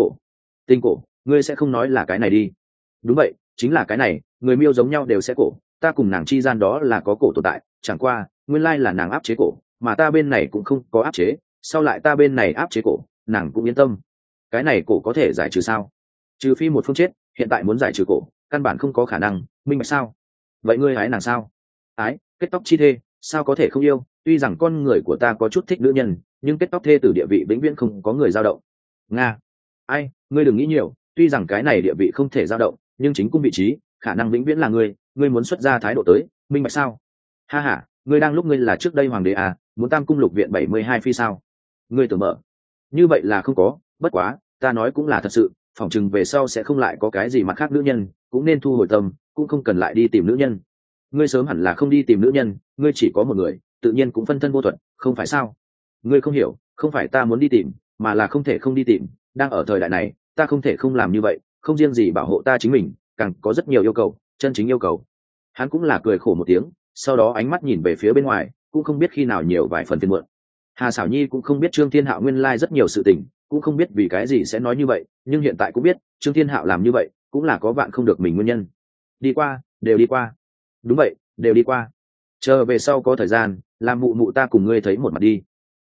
cổ, ngươi sẽ không nói là cái này đi. Đúng vậy, chính là cái này, người Miêu giống nhau đều sẽ cổ, ta cùng nàng chi gian đó là có cổ tồn tại, chẳng qua, nguyên lai là nàng áp chế cổ, mà ta bên này cũng không có áp chế, sau lại ta bên này áp chế cổ, nàng cũng yên tâm. Cái này cổ có thể giải trừ sao? Trừ phi một phương chết, hiện tại muốn giải trừ cổ, căn bản không có khả năng, minh bạch sao? Vậy ngươi hái nàng sao? Ái, kết tóc chi thê, sao có thể không yêu? Tuy rằng con người của ta có chút thích nữ nhân, nhưng kết tóc thê từ địa vị vĩnh viễn không có người dao động. Nga, ai, ngươi đừng nghĩ nhiều, tuy rằng cái này địa vị không thể dao động, nhưng chính cung vị trí, khả năng vĩnh viễn là ngươi muốn xuất ra thái độ tới, minh bạch sao? Ha ha, ngươi đang lúc ngươi là trước đây hoàng đế à, muốn tam cung lục viện 72 phi sao? Ngươi tưởng mở, như vậy là không có, bất quá, ta nói cũng là thật sự, phỏng chừng về sau sẽ không lại có cái gì mặt khác nữ nhân, cũng nên thu hồi tâm, cũng không cần lại đi tìm nữ nhân. ngươi sớm hẳn là không đi tìm nữ nhân, ngươi chỉ có một người, tự nhiên cũng phân thân vô thuận, không phải sao? Ngươi không hiểu, không phải ta muốn đi tìm, mà là không thể không đi tìm. Đang ở thời đại này, ta không thể không làm như vậy, không riêng gì bảo hộ ta chính mình, càng có rất nhiều yêu cầu, chân chính yêu cầu. Hắn cũng là cười khổ một tiếng, sau đó ánh mắt nhìn về phía bên ngoài, cũng không biết khi nào nhiều vài phần phiền muộn. Hà Sảo Nhi cũng không biết Trương Thiên Hạo nguyên lai rất nhiều sự tình, cũng không biết vì cái gì sẽ nói như vậy, nhưng hiện tại cũng biết Trương Thiên Hạo làm như vậy cũng là có vạn không được mình nguyên nhân. Đi qua, đều đi qua. Đúng vậy, đều đi qua. Chờ về sau có thời gian, làm mụ mụ ta cùng ngươi thấy một mặt đi.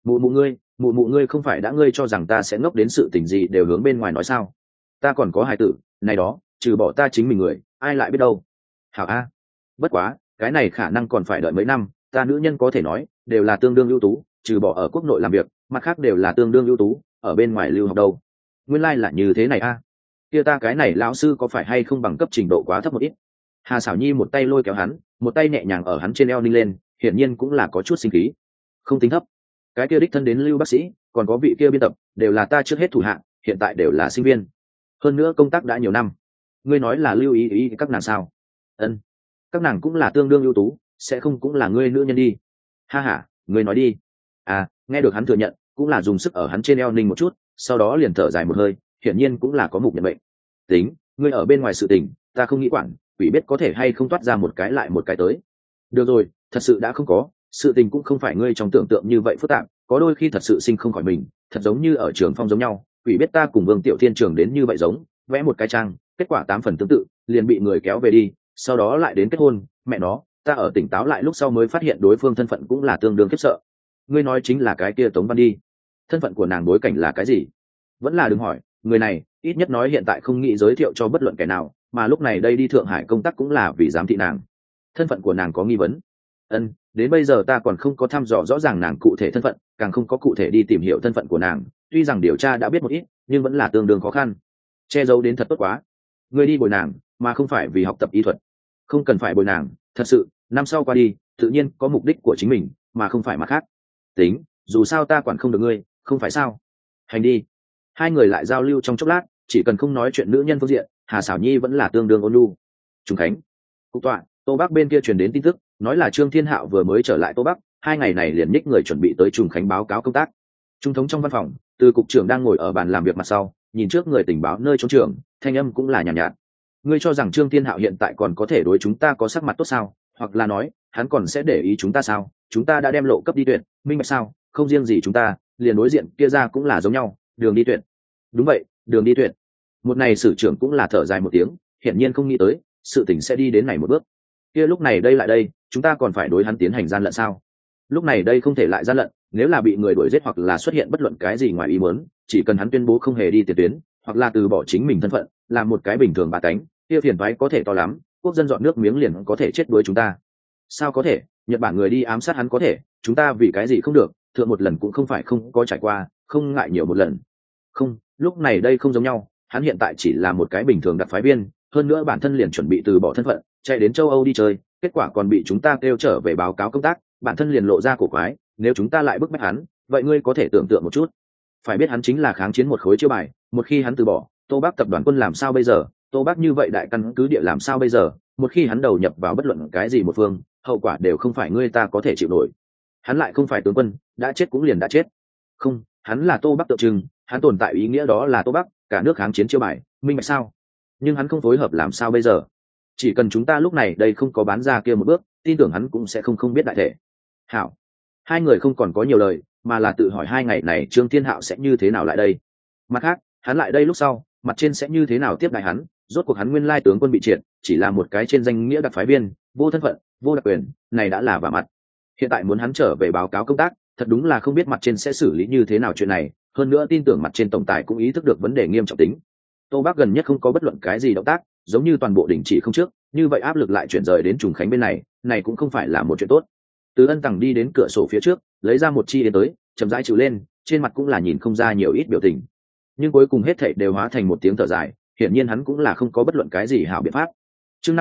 Mụ mụ ngươi không phải đã ngươi cho rằng ta sẽ ngốc đến sự tình gì đều hướng bên ngoài nói sao? Ta còn có hài tử, này đó, trừ bỏ ta chính mình người, ai lại biết đâu. Hảo a. Bất quá, cái này khả năng còn phải đợi mấy năm, ta nữ nhân có thể nói, đều là tương đương ưu tú, trừ bỏ ở quốc nội làm việc, mặt khác đều là tương đương ưu tú, ở bên ngoài lưu học đâu. Nguyên lai là như thế này a. Kia ta cái này lão sư có phải hay không bằng cấp trình độ quá thấp một ít? Hà Sảo Nhi một tay lôi kéo hắn, một tay nhẹ nhàng ở hắn trên eo ninh lên, hiển nhiên cũng là có chút sinh khí. Không tính thấp. Cái kia đích thân đến Lưu bác sĩ, còn có vị kia biên tập, đều là ta trước hết thủ hạng, hiện tại đều là sinh viên. Hơn nữa công tác đã nhiều năm. Ngươi nói là Lưu ý các nàng sao? Ân. Các nàng cũng là tương đương ưu tú, sẽ không cũng là ngươi nữ nhân đi. Ha ha, ngươi nói đi. À, nghe được hắn thừa nhận, cũng là dùng sức ở hắn trên eo ninh một chút, sau đó liền thở dài một hơi, hiển nhiên cũng là có mục nhận bệnh. Tính, ngươi ở bên ngoài sự tình, ta không nghĩ quản, quỷ biết có thể hay không toát ra một cái lại một cái tới. Được rồi, thật sự đã không có, sự tình cũng không phải ngươi trong tưởng tượng như vậy phức tạp, có đôi khi thật sự sinh không khỏi mình, thật giống như ở trường phong giống nhau, quỷ biết ta cùng Vương Tiểu Thiên trường đến như vậy giống, vẽ một cái trang, kết quả 8 phần tương tự, liền bị người kéo về đi, sau đó lại đến kết hôn, mẹ nó, ta ở tỉnh táo lại lúc sau mới phát hiện đối phương thân phận cũng là tương đương khiếp sợ. Ngươi nói chính là cái kia Tống Văn đi. Thân phận của nàng bối cảnh là cái gì? Vẫn là đừng hỏi, người này, ít nhất nói hiện tại không nghĩ giới thiệu cho bất luận kẻ nào, mà lúc này đây đi Thượng Hải công tác cũng là vì giám thị nàng. Thân phận của nàng có nghi vấn. Ân, đến bây giờ ta còn không có thăm dò rõ ràng nàng cụ thể thân phận, càng không có cụ thể đi tìm hiểu thân phận của nàng, tuy rằng điều tra đã biết một ít, nhưng vẫn là tương đương khó khăn. Che giấu đến thật tốt quá. Ngươi đi bồi nàng, mà không phải vì học tập y thuật. Không cần phải bồi nàng, thật sự, năm sau qua đi, tự nhiên có mục đích của chính mình, mà không phải mặt khác. Tính, dù sao ta quản không được ngươi, không phải sao? Hành đi. Hai người lại giao lưu trong chốc lát, chỉ cần không nói chuyện nữ nhân phương diện, Hà Sảo Nhi vẫn là tương đương ôn nhu. Trùng Khánh, cục tọa, Tô Bắc bên kia truyền đến tin tức, nói là Trương Thiên Hạo vừa mới trở lại Tô Bắc, 2 ngày này liền nhích người chuẩn bị tới Trùng Khánh báo cáo công tác. Trung thống trong văn phòng, từ cục trưởng đang ngồi ở bàn làm việc mặt sau, nhìn trước người tình báo nơi trốn trưởng, thanh âm cũng là nhàn nhạt. Ngươi cho rằng Trương Thiên Hạo hiện tại còn có thể đối chúng ta có sắc mặt tốt sao? Hoặc là nói, hắn còn sẽ để ý chúng ta sao? Chúng ta đã đem lộ cấp đi tuyển, minh bạch sao? Không riêng gì chúng ta, liền đối diện kia ra cũng là giống nhau, đường đi tuyển. Đúng vậy, đường đi tuyển. Một này sử trưởng cũng là thở dài một tiếng, hiển nhiên không nghĩ tới, sự tình sẽ đi đến này một bước. Kia lúc này đây lại đây, chúng ta còn phải đối hắn tiến hành gian lận sao? Lúc này đây không thể lại gian lận, nếu là bị người đuổi giết hoặc là xuất hiện bất luận cái gì ngoài ý muốn, chỉ cần hắn tuyên bố không hề đi tiền tuyến, hoặc là từ bỏ chính mình thân phận, làm một cái bình thường bà tánh, kia phiền toái có thể to lắm, quốc dân dọn nước miếng liền có thể chết đuối chúng ta. Sao có thể? Nhật Bản người đi ám sát hắn có thể, chúng ta vì cái gì không được? Thượng một lần cũng không phải không có trải qua, không ngại nhiều một lần. Không, lúc này đây không giống nhau, hắn hiện tại chỉ là một cái bình thường đặc phái viên, hơn nữa bản thân liền chuẩn bị từ bỏ thân phận, chạy đến châu Âu đi chơi, kết quả còn bị chúng ta kêu trở về báo cáo công tác, bản thân liền lộ ra cổ quái, nếu chúng ta lại bức bách hắn, vậy ngươi có thể tưởng tượng một chút. Phải biết hắn chính là kháng chiến một khối chiêu bài, một khi hắn từ bỏ, Tô Bắc tập đoàn quân làm sao bây giờ? Tô Bắc như vậy đại căn cứ địa làm sao bây giờ? Một khi hắn đầu nhập vào bất luận cái gì một phương, hậu quả đều không phải ngươi ta có thể chịu nổi. Hắn lại không phải tướng quân, đã chết cũng liền đã chết. Không, hắn là Tô Bắc tượng trưng, hắn tồn tại ý nghĩa đó là Tô Bắc, cả nước kháng chiến chiêu bài, minh bạch sao? Nhưng hắn không phối hợp làm sao bây giờ? Chỉ cần chúng ta lúc này đây không có bán ra kia một bước, tin tưởng hắn cũng sẽ không biết đại thể. Hảo, hai người không còn có nhiều lời, mà là tự hỏi 2 ngày này Trương Thiên Hạo sẽ như thế nào lại đây. Mặt khác, hắn lại đây lúc sau, mặt trên sẽ như thế nào tiếp đại hắn, rốt cuộc hắn nguyên lai tướng quân bị triệt, chỉ là một cái trên danh nghĩa đặc phái viên, vô thân phận, vô đặc quyền, này đã là vả mặt. Hiện tại muốn hắn trở về báo cáo công tác, thật đúng là không biết mặt trên sẽ xử lý như thế nào chuyện này, hơn nữa tin tưởng mặt trên tổng tài cũng ý thức được vấn đề nghiêm trọng tính. Tô Bắc gần nhất không có bất luận cái gì động tác, giống như toàn bộ đình chỉ không trước, như vậy áp lực lại chuyển rời đến Trùng Khánh bên này, này cũng không phải là một chuyện tốt. Từ Ân Tằng đi đến cửa sổ phía trước, lấy ra một chi đến tới, chậm rãi chịu lên, trên mặt cũng là nhìn không ra nhiều ít biểu tình. Nhưng cuối cùng hết thảy đều hóa thành một tiếng thở dài, hiển nhiên hắn cũng là không có bất luận cái gì hảo biện pháp. Chương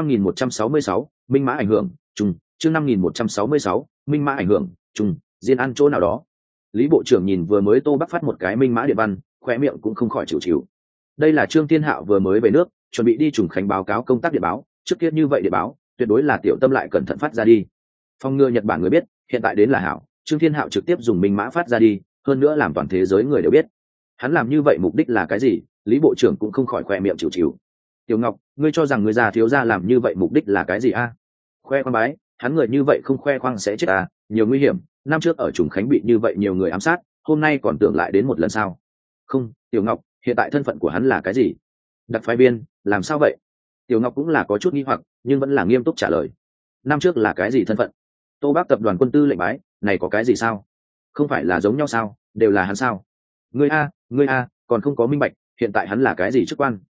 5166, minh mã ảnh hưởng, trùng, chương 5166, minh mã ảnh hưởng, trùng, diên ăn chỗ nào đó. Lý bộ trưởng nhìn vừa mới Tô Bắc phát một cái minh mã điện văn, khóe miệng cũng không khỏi chịu chịu. Đây là Trương Thiên Hạo vừa mới về nước, chuẩn bị đi Trùng Khánh báo cáo công tác điện báo, trước kia như vậy điện báo, tuyệt đối là tiểu tâm lại cẩn thận phát ra đi. Phòng ngừa Nhật Bản người biết hiện tại đến là hảo, Trương Thiên Hạo trực tiếp dùng minh mã phát ra đi, hơn nữa làm toàn thế giới người đều biết. Hắn làm như vậy mục đích là cái gì? Lý bộ trưởng cũng không khỏi khoe miệng chịu chịu. Tiểu Ngọc, ngươi cho rằng người già thiếu gia làm như vậy mục đích là cái gì a? Khoe khoang bái, hắn người như vậy không khoe khoang sẽ chết à, nhiều nguy hiểm, năm trước ở Trùng Khánh bị như vậy nhiều người ám sát, hôm nay còn tưởng lại đến một lần sao? Không, Tiểu Ngọc, hiện tại thân phận của hắn là cái gì? Đặc phái viên, làm sao vậy? Tiểu Ngọc cũng là có chút nghi hoặc, nhưng vẫn là nghiêm túc trả lời. Năm trước là cái gì thân phận? Tô Bác tập đoàn quân tư lệnh bái, này có cái gì sao? Không phải là giống nhau sao, đều là hắn sao? Ngươi a, còn không có minh bạch, hiện tại hắn là cái gì chức quan?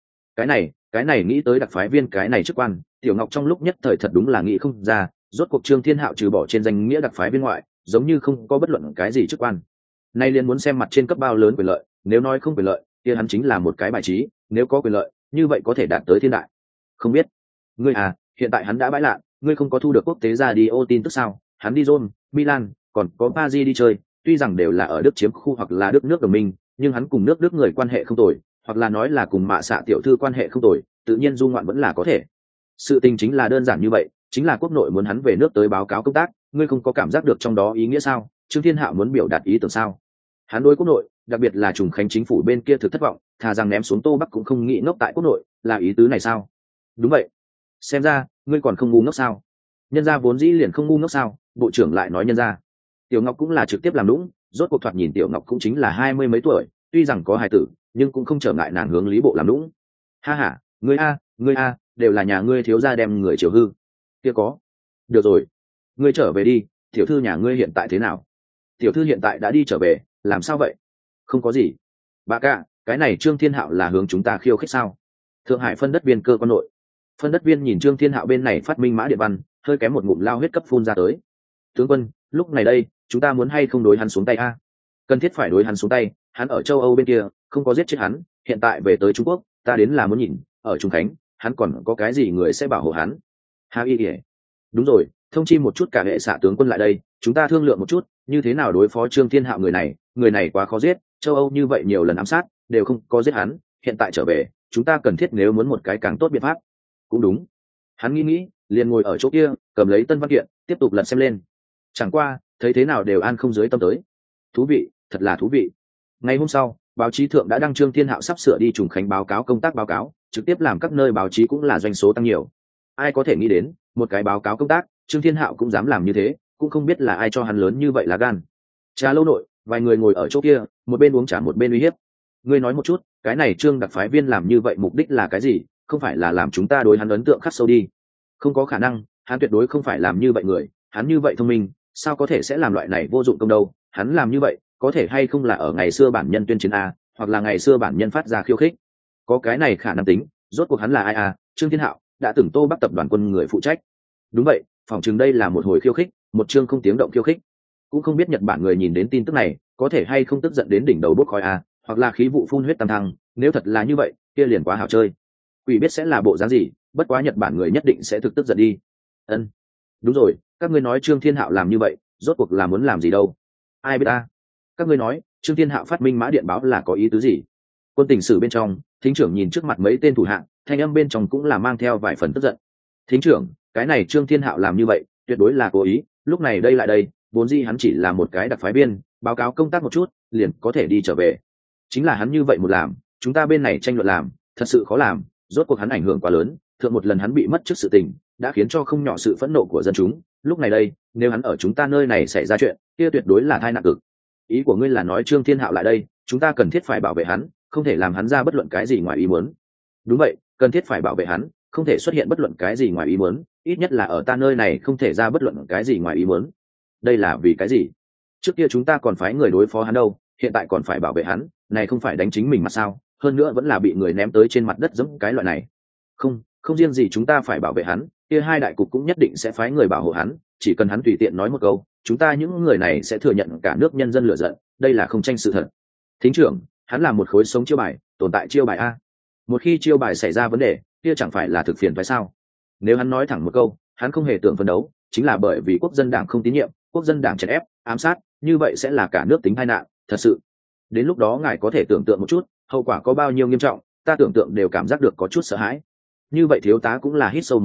Cái này nghĩ tới đặc phái viên cái này chức quan, Tiểu Ngọc trong lúc nhất thời thật đúng là nghĩ không ra, rốt cuộc Trương Thiên Hạo trừ bỏ trên danh nghĩa đặc phái viên ngoại, giống như không có bất luận cái gì chức quan. Nay liền muốn xem mặt trên cấp bao lớn quyền lợi, nếu nói không quyền lợi, kia hắn chính là một cái bài trí, nếu có quyền lợi, như vậy có thể đạt tới thiên đại. Không biết. Ngươi à, hiện tại hắn đã bãi lạ, ngươi không có thu được quốc tế ra đi ô tin tức sao? Hắn đi Rome, Milan, còn có Paris đi chơi, tuy rằng đều là ở Đức chiếm khu hoặc là Đức nước đồng minh, nhưng hắn cùng nước Đức người quan hệ không tồi, hoặc là nói là cùng Mạ Xạ tiểu thư quan hệ không tồi, tự nhiên du ngoạn vẫn là có thể. Sự tình chính là đơn giản như vậy, chính là quốc nội muốn hắn về nước tới báo cáo công tác, ngươi không có cảm giác được trong đó ý nghĩa sao? Trương Thiên Hạo muốn biểu đạt ý tưởng sao? Hắn đối quốc nội, đặc biệt là Trùng Khánh chính phủ bên kia thực thất vọng, thà rằng ném xuống Tô Bắc cũng không nghĩ ngốc tại quốc nội, là ý tứ này sao? Đúng vậy. Xem ra, ngươi còn không ngu ngốc sao? Nhân gia vốn dĩ liền không ngu ngốc sao? Bộ trưởng lại nói nhân gia. Tiểu Ngọc cũng là trực tiếp làm đúng, rốt cuộc thoạt nhìn Tiểu Ngọc cũng chính là 20 mấy tuổi, tuy rằng có hài tử, nhưng cũng không trở ngại nàng hướng Lý bộ làm đúng. Ha ha, ngươi a, đều là nhà ngươi thiếu gia đem người chiều hư. Kia có. Được rồi, ngươi trở về đi, tiểu thư nhà ngươi hiện tại thế nào? Tiểu thư hiện tại đã đi trở về, làm sao vậy? Không có gì. Bà cả, cái này Trương Thiên Hạo là hướng chúng ta khiêu khích sao? Thượng Hải phân đất viên cơ quan nội. Phân đất viên nhìn Trương Thiên Hạo bên này phát minh mã điện văn, hơi kém một ngụm lao huyết cấp phun ra tới. Tướng quân, lúc này đây, chúng ta muốn hay không đối hắn xuống tay a? Cần thiết phải đối hắn xuống tay, hắn ở châu Âu bên kia, không có giết chết hắn, hiện tại về tới Trung Quốc, ta đến là muốn nhìn, ở Trung Khánh, hắn còn có cái gì người sẽ bảo hộ hắn? Ha y ỉa. Đúng rồi, thông chi một chút cả hệ xạ tướng quân lại đây, chúng ta thương lượng một chút, như thế nào đối phó Trương Thiên Hạo người này quá khó giết, châu Âu như vậy nhiều lần ám sát, đều không có giết hắn, hiện tại trở về, chúng ta cần thiết nếu muốn một cái càng tốt biện pháp. Cũng đúng. Hắn nghĩ, liền ngồi ở chỗ kia, cầm lấy tân văn kiện, tiếp tục lật xem lên. Chẳng qua, thấy thế nào đều an không dưới tâm tới. Thú vị, thật là thú vị. Ngày hôm sau, báo chí thượng đã đăng Trương Thiên Hạo sắp sửa đi Trùng Khánh báo cáo công tác báo cáo, trực tiếp làm các nơi báo chí cũng là doanh số tăng nhiều. Ai có thể nghĩ đến, một cái báo cáo công tác, Trương Thiên Hạo cũng dám làm như thế, cũng không biết là ai cho hắn lớn như vậy là gan. Trà lâu nội, vài người ngồi ở chỗ kia, một bên uống trà một bên uy hiếp. Ngươi nói một chút, cái này Trương đặc phái viên làm như vậy mục đích là cái gì? Không phải là làm chúng ta đối hắn ấn tượng khắc sâu đi? Không có khả năng, hắn tuyệt đối không phải làm như vậy người, hắn như vậy thông minh, sao có thể sẽ làm loại này vô dụng công đâu? Hắn làm như vậy, có thể hay không là ở ngày xưa bản nhân tuyên chiến a, hoặc là ngày xưa bản nhân phát ra khiêu khích? Có cái này khả năng tính, rốt cuộc hắn là ai a? Trương Thiên Hạo đã từng Tô Bắc tập đoàn quân người phụ trách. Đúng vậy, phỏng chừng đây là một hồi khiêu khích, một chương không tiếng động khiêu khích. Cũng không biết Nhật Bản người nhìn đến tin tức này, có thể hay không tức giận đến đỉnh đầu bốc khói a, hoặc là khí vụ phun huyết tam thăng, nếu thật là như vậy, kia liền quá hảo chơi. Quỷ biết sẽ là bộ dáng gì, bất quá Nhật Bản người nhất định sẽ thực tức giận đi. Ân, đúng rồi, các ngươi nói Trương Thiên Hạo làm như vậy, rốt cuộc là muốn làm gì đâu? Ai biết ta? Các ngươi nói, Trương Thiên Hạo phát minh mã điện báo là có ý tứ gì? Quân tình sử bên trong, thính trưởng nhìn trước mặt mấy tên thủ hạng, thanh âm bên trong cũng là mang theo vài phần tức giận. Thính trưởng, cái này Trương Thiên Hạo làm như vậy, tuyệt đối là cố ý, lúc này đây lại đây, vốn dĩ hắn chỉ là một cái đặc phái viên, báo cáo công tác một chút, liền có thể đi trở về. Chính là hắn như vậy một làm, chúng ta bên này tranh luận làm, thật sự khó làm, rốt cuộc hắn ảnh hưởng quá lớn, thượng một lần hắn bị mất trước sự tình, đã khiến cho không nhỏ sự phẫn nộ của dân chúng, lúc này đây, nếu hắn ở chúng ta nơi này xảy ra chuyện, kia tuyệt đối là tai nạn cực. Ý của ngươi là nói Trương Thiên Hạo lại đây, chúng ta cần thiết phải bảo vệ hắn, không thể làm hắn ra bất luận cái gì ngoài ý muốn. Đúng vậy, cần thiết phải bảo vệ hắn, không thể xuất hiện bất luận cái gì ngoài ý muốn, ít nhất là ở ta nơi này không thể ra bất luận cái gì ngoài ý muốn. Đây là vì cái gì? Trước kia chúng ta còn phái người đối phó hắn đâu, hiện tại còn phải bảo vệ hắn, này không phải đánh chính mình mà sao? Hơn nữa vẫn là bị người ném tới trên mặt đất giống cái loại này. Không riêng gì chúng ta phải bảo vệ hắn, kia hai đại cục cũng nhất định sẽ phái người bảo hộ hắn, chỉ cần hắn tùy tiện nói một câu, chúng ta những người này sẽ thừa nhận cả nước nhân dân lựa giận, đây là không tranh sự thật. Thính trưởng, hắn là một khối sống chiêu bài, tồn tại chiêu bài a. Một khi chiêu bài xảy ra vấn đề, kia chẳng phải là thực phiền phải sao? Nếu hắn nói thẳng một câu, hắn không hề tưởng phấn đấu, chính là bởi vì quốc dân đảng không tín nhiệm, quốc dân đảng chèn ép, ám sát, như vậy sẽ là cả nước tính tai nạn, thật sự. Đến lúc đó ngài có thể tưởng tượng một chút, hậu quả có bao nhiêu nghiêm trọng, ta tưởng tượng đều cảm giác được có chút sợ hãi. Như vậy thiếu tá cũng là hít sâu một hơi,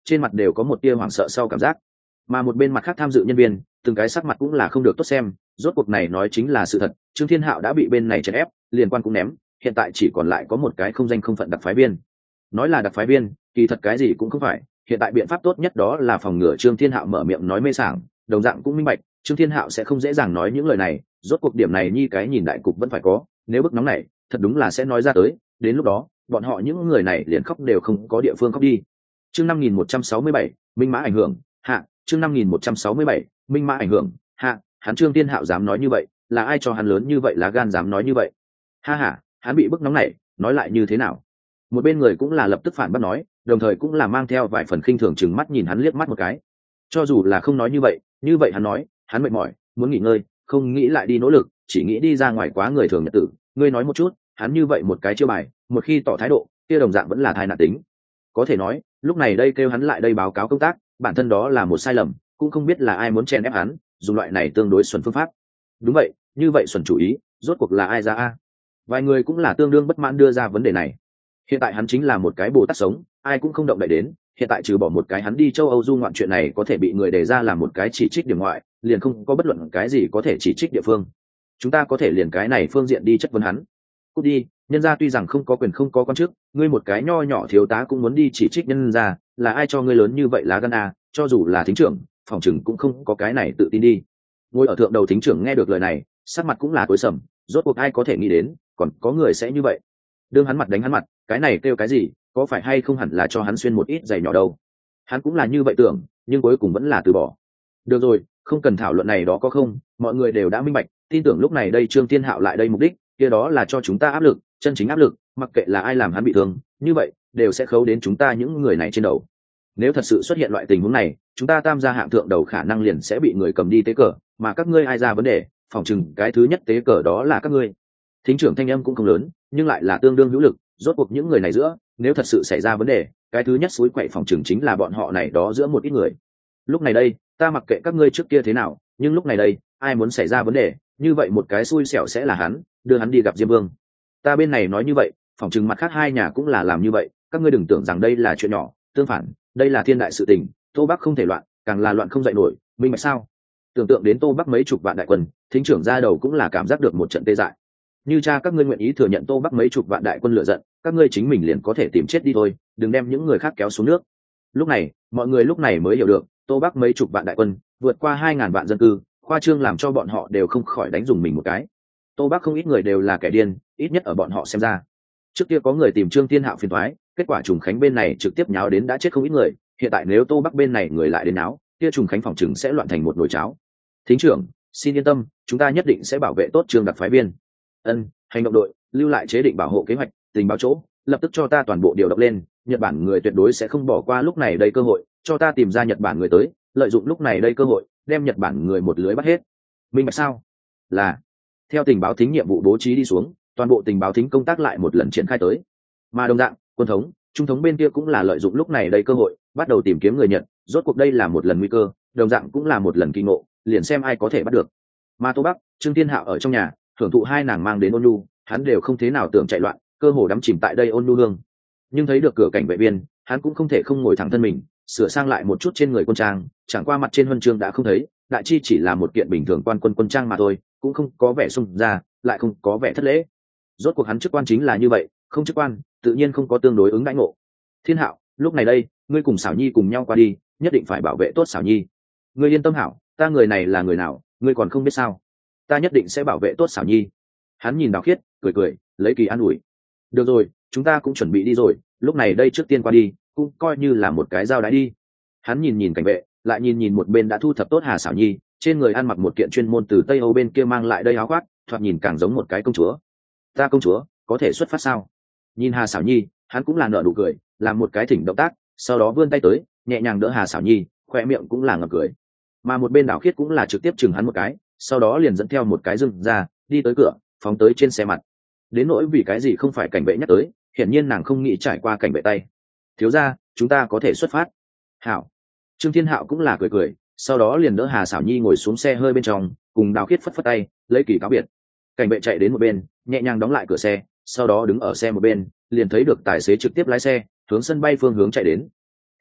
trên mặt đều có một tia hoảng sợ sau cảm giác. Mà một bên mặt khác tham dự nhân viên từng cái sắc mặt cũng là không được tốt xem, rốt cuộc này nói chính là sự thật, Trương Thiên Hạo đã bị bên này chèn ép, liên quan cũng ném, hiện tại chỉ còn lại có một cái không danh không phận đặc phái viên. Nói là đặc phái viên, kỳ thật cái gì cũng không phải, hiện tại biện pháp tốt nhất đó là phòng ngừa Trương Thiên Hạo mở miệng nói mê sảng, đồng dạng cũng minh bạch, Trương Thiên Hạo sẽ không dễ dàng nói những lời này, rốt cuộc điểm này nhi cái nhìn đại cục vẫn phải có, nếu bức nóng này, thật đúng là sẽ nói ra tới, đến lúc đó, bọn họ những người này liền khóc đều không có địa phương khóc đi. Chương 5167, minh mã ảnh hưởng, hạ, chương 5167, minh mã ảnh hưởng, hạ, hắn Trương Thiên Hạo dám nói như vậy, là ai cho hắn lớn như vậy lá gan dám nói như vậy? Ha ha, hắn bị bức nóng này, nói lại như thế nào? Một bên người cũng là lập tức phản bác nói, đồng thời cũng là mang theo vài phần khinh thường chừng mắt nhìn hắn liếc mắt một cái. Cho dù là không nói như vậy hắn nói, hắn mệt mỏi, muốn nghỉ ngơi, không nghĩ lại đi nỗ lực, chỉ nghĩ đi ra ngoài quá người thường nhật tử. Ngươi nói một chút, hắn như vậy một cái chiêu bài, một khi tỏ thái độ, kia đồng dạng vẫn là thai nạn tính. Có thể nói, lúc này đây kêu hắn lại đây báo cáo công tác, bản thân đó là một sai lầm, cũng không biết là ai muốn chen ép hắn, dùng loại này tương đối xuẩn phương pháp. Đúng vậy, như vậy xuẩn chủ ý, rốt cuộc là ai ra a? Vài người cũng là tương đương bất mãn đưa ra vấn đề này. Hiện tại hắn chính là một cái bồ tát sống, ai cũng không động đậy đến, hiện tại trừ bỏ một cái hắn đi châu Âu du ngoạn chuyện này có thể bị người đề ra làm một cái chỉ trích điểm ngoại, liền không có bất luận cái gì có thể chỉ trích địa phương. Chúng ta có thể liền cái này phương diện đi chất vấn hắn. Cút đi, nhân gia tuy rằng không có quyền không có quan chức, ngươi một cái nho nhỏ thiếu tá cũng muốn đi chỉ trích nhân gia, là ai cho ngươi lớn như vậy lá gan à, cho dù là thính trưởng, phòng chừng cũng không có cái này tự tin đi. Ngồi ở thượng đầu thính trưởng nghe được lời này, sắc mặt cũng là tối sầm, rốt cuộc ai có thể nghĩ đến, còn có người sẽ như vậy. Đương hắn mặt đánh hắn mặt, cái này kêu cái gì, có phải hay không hẳn là cho hắn xuyên một ít giày nhỏ đâu. Hắn cũng là như vậy tưởng, nhưng cuối cùng vẫn là từ bỏ. Được rồi, không cần thảo luận này đó có không, mọi người đều đã minh bạch, tin tưởng lúc này đây Trương Thiên Hạo lại đây mục đích, kia đó là cho chúng ta áp lực, chân chính áp lực, mặc kệ là ai làm hắn bị thương, như vậy, đều sẽ khấu đến chúng ta những người này trên đầu. Nếu thật sự xuất hiện loại tình huống này, chúng ta tam gia hạng thượng đầu khả năng liền sẽ bị người cầm đi tế cờ, mà các ngươi ai ra vấn đề, phòng chừng cái thứ nhất tế cờ đó là các ngươi. Thính trưởng thanh âm cũng không lớn, nhưng lại là tương đương hữu lực, rốt cuộc những người này giữa, nếu thật sự xảy ra vấn đề, cái thứ nhất suối quậy phòng chừng chính là bọn họ này đó giữa một ít người. Lúc này đây, ta mặc kệ các ngươi trước kia thế nào, nhưng lúc này đây, ai muốn xảy ra vấn đề, như vậy một cái xui xẻo sẽ là hắn, đưa hắn đi gặp Diêm Vương. Ta bên này nói như vậy, phòng chừng mặt khác hai nhà cũng là làm như vậy, các ngươi đừng tưởng rằng đây là chuyện nhỏ, tương phản, đây là thiên đại sự tình, Tô Bắc không thể loạn, càng là loạn không dậy nổi, minh bạch sao? Tưởng tượng đến Tô Bắc mấy chục vạn đại quân, thính trưởng ra đầu cũng là cảm giác được một trận tê dại. Như cha các ngươi nguyện ý thừa nhận Tô Bắc mấy chục vạn đại quân lựa giận, các ngươi chính mình liền có thể tìm chết đi thôi, đừng đem những người khác kéo xuống nước. Lúc này, mọi người lúc này mới hiểu được, Tô Bắc mấy chục vạn đại quân, vượt qua 2000 vạn dân cư, khoa trương làm cho bọn họ đều không khỏi đánh dùng mình một cái. Tô Bắc không ít người đều là kẻ điên, ít nhất ở bọn họ xem ra. Trước kia có người tìm Trương Thiên Hạo phiền toái, kết quả Trùng Khánh bên này trực tiếp nháo đến đã chết không ít người, hiện tại nếu Tô Bắc bên này người lại đến náo, kia Trùng Khánh phòng chừng sẽ loạn thành một nồi cháo. Thính trưởng, xin yên tâm, chúng ta nhất định sẽ bảo vệ tốt Trương đặc phái viên. Hành động đội, lưu lại chế định bảo hộ kế hoạch, tình báo chỗ, lập tức cho ta toàn bộ điều động lên, Nhật Bản người tuyệt đối sẽ không bỏ qua lúc này đây cơ hội, cho ta tìm ra Nhật Bản người tới, lợi dụng lúc này đây cơ hội, đem Nhật Bản người một lưới bắt hết. Minh bạch sao? Là. Theo tình báo thính nhiệm vụ bố trí đi xuống, toàn bộ tình báo thính công tác lại một lần triển khai tới. Mà đồng dạng, quân thống, trung thống bên kia cũng là lợi dụng lúc này đây cơ hội, bắt đầu tìm kiếm người Nhật, rốt cuộc đây là một lần nguy cơ, đồng dạng cũng là một lần kỳ ngộ, liền xem ai có thể bắt được. Mà Tô Bắc, Trương Thiên Hạo ở trong nhà, hưởng thụ hai nàng mang đến ôn nhu, hắn đều không thế nào tưởng chạy loạn, cơ hồ đắm chìm tại đây ôn nhu hương. Nhưng thấy được cửa cảnh vệ viên, hắn cũng không thể không ngồi thẳng thân mình, sửa sang lại một chút trên người quân trang, chẳng qua mặt trên huân chương đã không thấy, đại chi chỉ là một kiện bình thường quan quân quân trang mà thôi, cũng không có vẻ sung ra, lại không có vẻ thất lễ. Rốt cuộc hắn chức quan chính là như vậy, không chức quan, tự nhiên không có tương đối ứng đãi ngộ. Thiên Hạo, lúc này đây, ngươi cùng Sảo Nhi cùng nhau qua đi, nhất định phải bảo vệ tốt Sảo Nhi. Ngươi yên tâm hảo, ta người này là người nào, ngươi còn không biết sao? Ta nhất định sẽ bảo vệ tốt Sảo Nhi. Hắn nhìn Đào Khiết, cười cười, lấy kỳ an ủi. Được rồi, chúng ta cũng chuẩn bị đi rồi, lúc này đây trước tiên qua đi, cũng coi như là một cái giao đái đi. Hắn nhìn nhìn cảnh vệ, lại nhìn nhìn một bên đã thu thập tốt Hà Sảo Nhi, trên người ăn mặc một kiện chuyên môn từ Tây Âu bên kia mang lại đây áo khoác, thoạt nhìn càng giống một cái công chúa. Ta công chúa, có thể xuất phát sao? Nhìn Hà Sảo Nhi, hắn cũng là nở nụ cười, làm một cái thỉnh động tác, sau đó vươn tay tới, nhẹ nhàng đỡ Hà Sảo Nhi, khoe miệng cũng là ngập cười. Mà một bên Đào Khiết cũng là trực tiếp chừng hắn một cái, sau đó liền dẫn theo một cái dưng ra, đi tới cửa, phóng tới trên xe mặt. Đến nỗi vì cái gì không phải cảnh vệ nhắc tới, hiển nhiên nàng không nghĩ trải qua cảnh vệ tay. Thiếu gia, chúng ta có thể xuất phát. Hảo. Trương Thiên Hạo cũng là cười cười, sau đó liền đỡ Hà Sảo Nhi ngồi xuống xe hơi bên trong, cùng Đào Khiết phất phất tay, lấy kỳ cáo biệt. Cảnh vệ chạy đến một bên, nhẹ nhàng đóng lại cửa xe, sau đó đứng ở xe một bên, liền thấy được tài xế trực tiếp lái xe hướng sân bay phương hướng chạy đến. Thiên Hạo,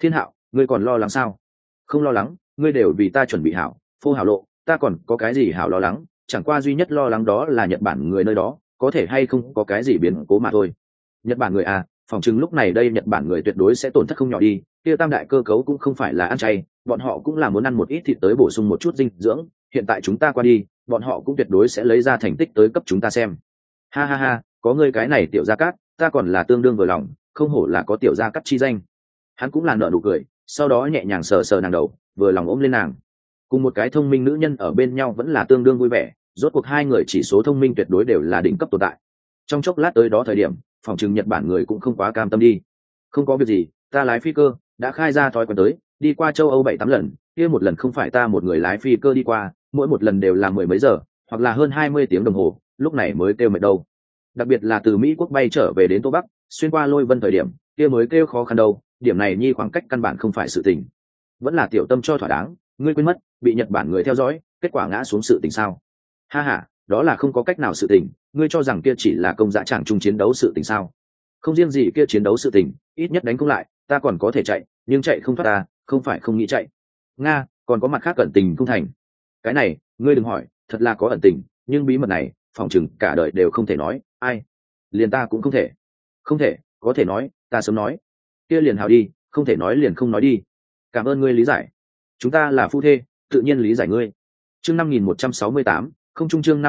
ngươi còn lo lắng sao? Không lo lắng, ngươi đều vì ta chuẩn bị hảo phô hảo lộ, ta còn có cái gì hảo lo lắng? Chẳng qua duy nhất lo lắng đó là Nhật Bản người nơi đó có thể hay không có cái gì biến cố mà thôi. Nhật Bản người à, phòng chừng lúc này đây Nhật Bản người tuyệt đối sẽ tổn thất không nhỏ đi. Kia tam đại cơ cấu cũng không phải là ăn chay, bọn họ cũng là muốn ăn một ít thịt tới bổ sung một chút dinh dưỡng. Hiện tại chúng ta qua đi, bọn họ cũng tuyệt đối sẽ lấy ra thành tích tới cấp chúng ta xem. Ha ha ha, có ngươi cái này tiểu gia cát, ta còn là tương đương vừa lòng, không hổ là có tiểu gia cát chi danh. Hắn cũng là nở nụ cười, sau đó nhẹ nhàng sờ sờ nàng đầu, vừa lòng ôm lên nàng. Cùng một cái thông minh nữ nhân ở bên nhau vẫn là tương đương vui vẻ, rốt cuộc hai người chỉ số thông minh tuyệt đối đều là đỉnh cấp tồn tại. Trong chốc lát tới đó thời điểm, phòng trừng Nhật Bản người cũng không quá cam tâm đi. Không có việc gì, ta lái phi cơ đã khai ra thói quen tới, đi qua châu Âu 7-8 lần, kia một lần không phải ta một người lái phi cơ đi qua, mỗi một lần đều là mười mấy giờ, hoặc là hơn 20 tiếng đồng hồ, lúc này mới kêu mệt đâu. Đặc biệt là từ Mỹ quốc bay trở về đến Tô Bắc, xuyên qua Lôi Vân thời điểm, kia mới kêu khó khăn đâu, điểm này nhi khoảng cách căn bản không phải sự tình. Vẫn là tiểu tâm cho thỏa đáng, ngươi quên mất, bị Nhật Bản người theo dõi, kết quả ngã xuống sự tình sao? Ha ha, đó là không có cách nào sự tình, ngươi cho rằng kia chỉ là công dã tràng chung chiến đấu sự tình sao? Không riêng gì kia chiến đấu sự tình, ít nhất đánh không lại, ta còn có thể chạy, nhưng chạy không thoát ta, không phải không nghĩ chạy. Nga, còn có mặt khác cẩn tình không thành. Cái này, ngươi đừng hỏi, thật là có ẩn tình, nhưng bí mật này, phòng chừng cả đời đều không thể nói, ai? Liền ta cũng không thể. Không thể, có thể nói, ta sớm nói. Kia liền hào đi, không thể nói liền không nói đi. Cảm ơn ngươi lý giải. Chúng ta là phu thê, tự nhiên lý giải ngươi. Chương 5168, không trung chương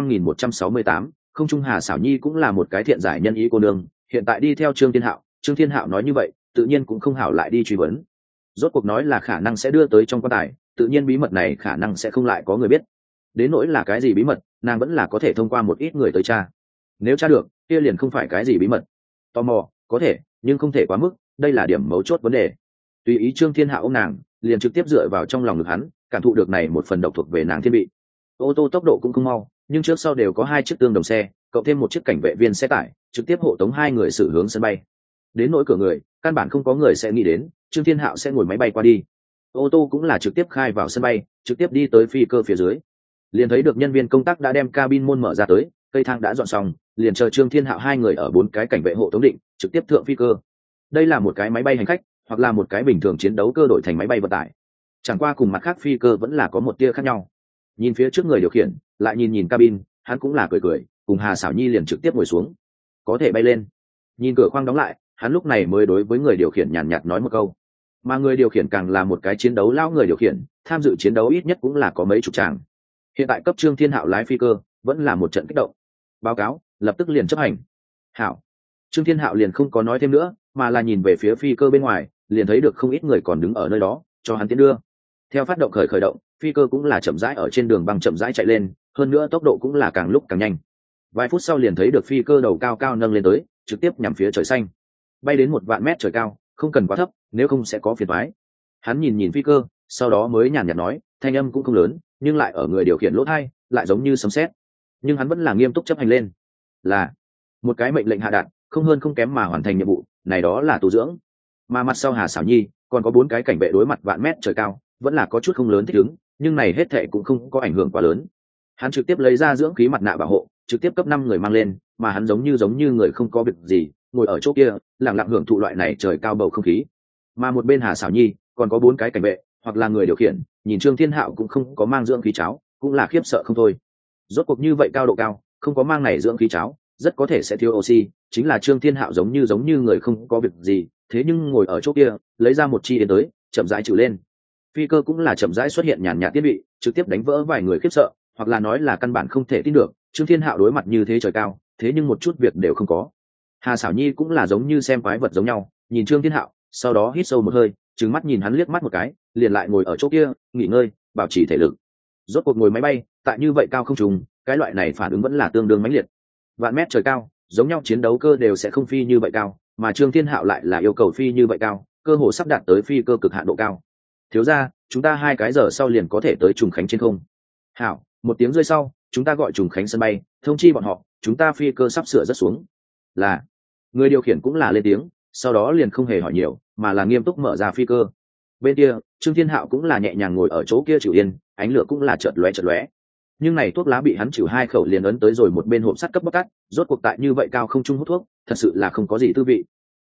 5168, không trung Hà Sảo Nhi cũng là một cái thiện giải nhân ý cô nương, hiện tại đi theo Trương Thiên Hạo nói như vậy, tự nhiên cũng không hảo lại đi truy vấn. Rốt cuộc nói là khả năng sẽ đưa tới trong quan tài, tự nhiên bí mật này khả năng sẽ không lại có người biết. Đến nỗi là cái gì bí mật, nàng vẫn là có thể thông qua một ít người tới tra. Nếu tra được, kia liền không phải cái gì bí mật. Tò mò, có thể, nhưng không thể quá mức, đây là điểm mấu chốt vấn đề. Tùy ý Trương Thiên Hạo ôm nàng, liền trực tiếp dựa vào trong lòng ngực hắn, cảm thụ được này một phần độc thuộc về nàng thiên bị. Ô tô tốc độ cũng không mau, nhưng trước sau đều có hai chiếc tương đồng xe, cộng thêm một chiếc cảnh vệ viên xe tải, trực tiếp hộ tống hai người xử hướng sân bay. Đến nỗi cửa người, căn bản không có người sẽ nghĩ đến Trương Thiên Hạo sẽ ngồi máy bay qua đi. Ô tô cũng là trực tiếp khai vào sân bay, trực tiếp đi tới phi cơ phía dưới. Liền thấy được nhân viên công tác đã đem cabin môn mở ra tới, cây thang đã dọn xong, liền chờ Trương Thiên Hạo hai người ở 4 cái cảnh vệ hộ tống định, trực tiếp thượng phi cơ. Đây là một cái máy bay hành khách, hoặc là một cái bình thường chiến đấu cơ đổi thành máy bay vận tải. Chẳng qua cùng mặt khác phi cơ vẫn là có một tia khác nhau. Nhìn phía trước người điều khiển, lại nhìn cabin, hắn cũng là cười, cùng Hà Sảo Nhi liền trực tiếp ngồi xuống. Có thể bay lên. Nhìn cửa khoang đóng lại, hắn lúc này mới đối với người điều khiển nhàn nhạt nói một câu. Mà người điều khiển càng là một cái chiến đấu lão người điều khiển, tham dự chiến đấu ít nhất cũng là có mấy chục tràng. Hiện tại cấp Trương Thiên Hạo lái phi cơ, vẫn là một trận kích động. Báo cáo, lập tức liền chấp hành. Hảo. Trương Thiên Hạo liền không có nói thêm nữa, mà là nhìn về phía phi cơ bên ngoài, liền thấy được không ít người còn đứng ở nơi đó, cho hắn tiến đưa. Theo phát động khởi động, phi cơ cũng là chậm rãi ở trên đường băng chậm rãi chạy lên, hơn nữa tốc độ cũng là càng lúc càng nhanh. Vài phút sau liền thấy được phi cơ đầu cao cao nâng lên tới, trực tiếp nhằm phía trời xanh. Bay đến 1 vạn mét trời cao, không cần quá thấp, nếu không sẽ có phiền toái. Hắn nhìn phi cơ, sau đó mới nhàn nhạt nói, thanh âm cũng không lớn, nhưng lại ở người điều khiển lỗ tai, lại giống như sấm sét. Nhưng hắn vẫn là nghiêm túc chấp hành lên. Là một cái mệnh lệnh hạ đạt, không hơn không kém mà hoàn thành nhiệm vụ, này đó là tu dưỡng. Mà mặt sau Hà Sảo Nhi, còn có 4 cái cảnh vệ đối mặt vạn mét trời cao, vẫn là có chút không lớn thích ứng, nhưng này hết thệ cũng không có ảnh hưởng quá lớn. Hắn trực tiếp lấy ra dưỡng khí mặt nạ bảo hộ, trực tiếp cấp 5 người mang lên, mà hắn giống như người không có việc gì, ngồi ở chỗ kia, lặng lặng hưởng thụ loại này trời cao bầu không khí. Mà một bên Hà Sảo Nhi, còn có 4 cái cảnh vệ, hoặc là người điều khiển, nhìn Trương Thiên Hạo cũng không có mang dưỡng khí cháo, cũng là khiếp sợ không thôi. Rốt cuộc như vậy cao độ cao, không có mang này dưỡng khí cháo, rất có thể sẽ thiếu oxy, chính là Trương Thiên Hạo giống như người không có việc gì, thế nhưng ngồi ở chỗ kia, lấy ra một chi đến tới, chậm rãi chịu lên. Phi cơ cũng là chậm rãi xuất hiện nhàn nhạt thiết bị, trực tiếp đánh vỡ vài người khiếp sợ, hoặc là nói là căn bản không thể tin được, Trương Thiên Hạo đối mặt như thế trời cao, thế nhưng một chút việc đều không có. Hà Sảo Nhi cũng là giống như xem quái vật giống nhau, nhìn Trương Thiên Hạo, sau đó hít sâu một hơi, trừng mắt nhìn hắn liếc mắt một cái, liền lại ngồi ở chỗ kia, nghỉ ngơi, bảo trì thể lực. Rốt cuộc ngồi máy bay, tại như vậy cao không trùng, cái loại này phản ứng vẫn là tương đương mãnh liệt. Vạn mét trời cao, giống nhau chiến đấu cơ đều sẽ không phi như vậy cao, mà Trương Thiên Hạo lại là yêu cầu phi như vậy cao, cơ hồ sắp đạt tới phi cơ cực hạn độ cao. Thiếu gia, chúng ta 2 cái giờ sau liền có thể tới Trùng Khánh trên không. Hảo, 1 tiếng rưỡi sau, chúng ta gọi Trùng Khánh sân bay, thông chi bọn họ, chúng ta phi cơ sắp sửa rớt xuống. Là. Người điều khiển cũng là lên tiếng, sau đó liền không hề hỏi nhiều, mà là nghiêm túc mở ra phi cơ. Bên kia, Trương Thiên Hạo cũng là nhẹ nhàng ngồi ở chỗ kia chịu yên, ánh lửa cũng là chợt lóe. Nhưng này thuốc lá bị hắn chịu 2 khẩu liền ấn tới rồi một bên hộp sắt cấp bóc tắt, rốt cuộc tại như vậy cao không trung hút thuốc, thật sự là không có gì tư vị.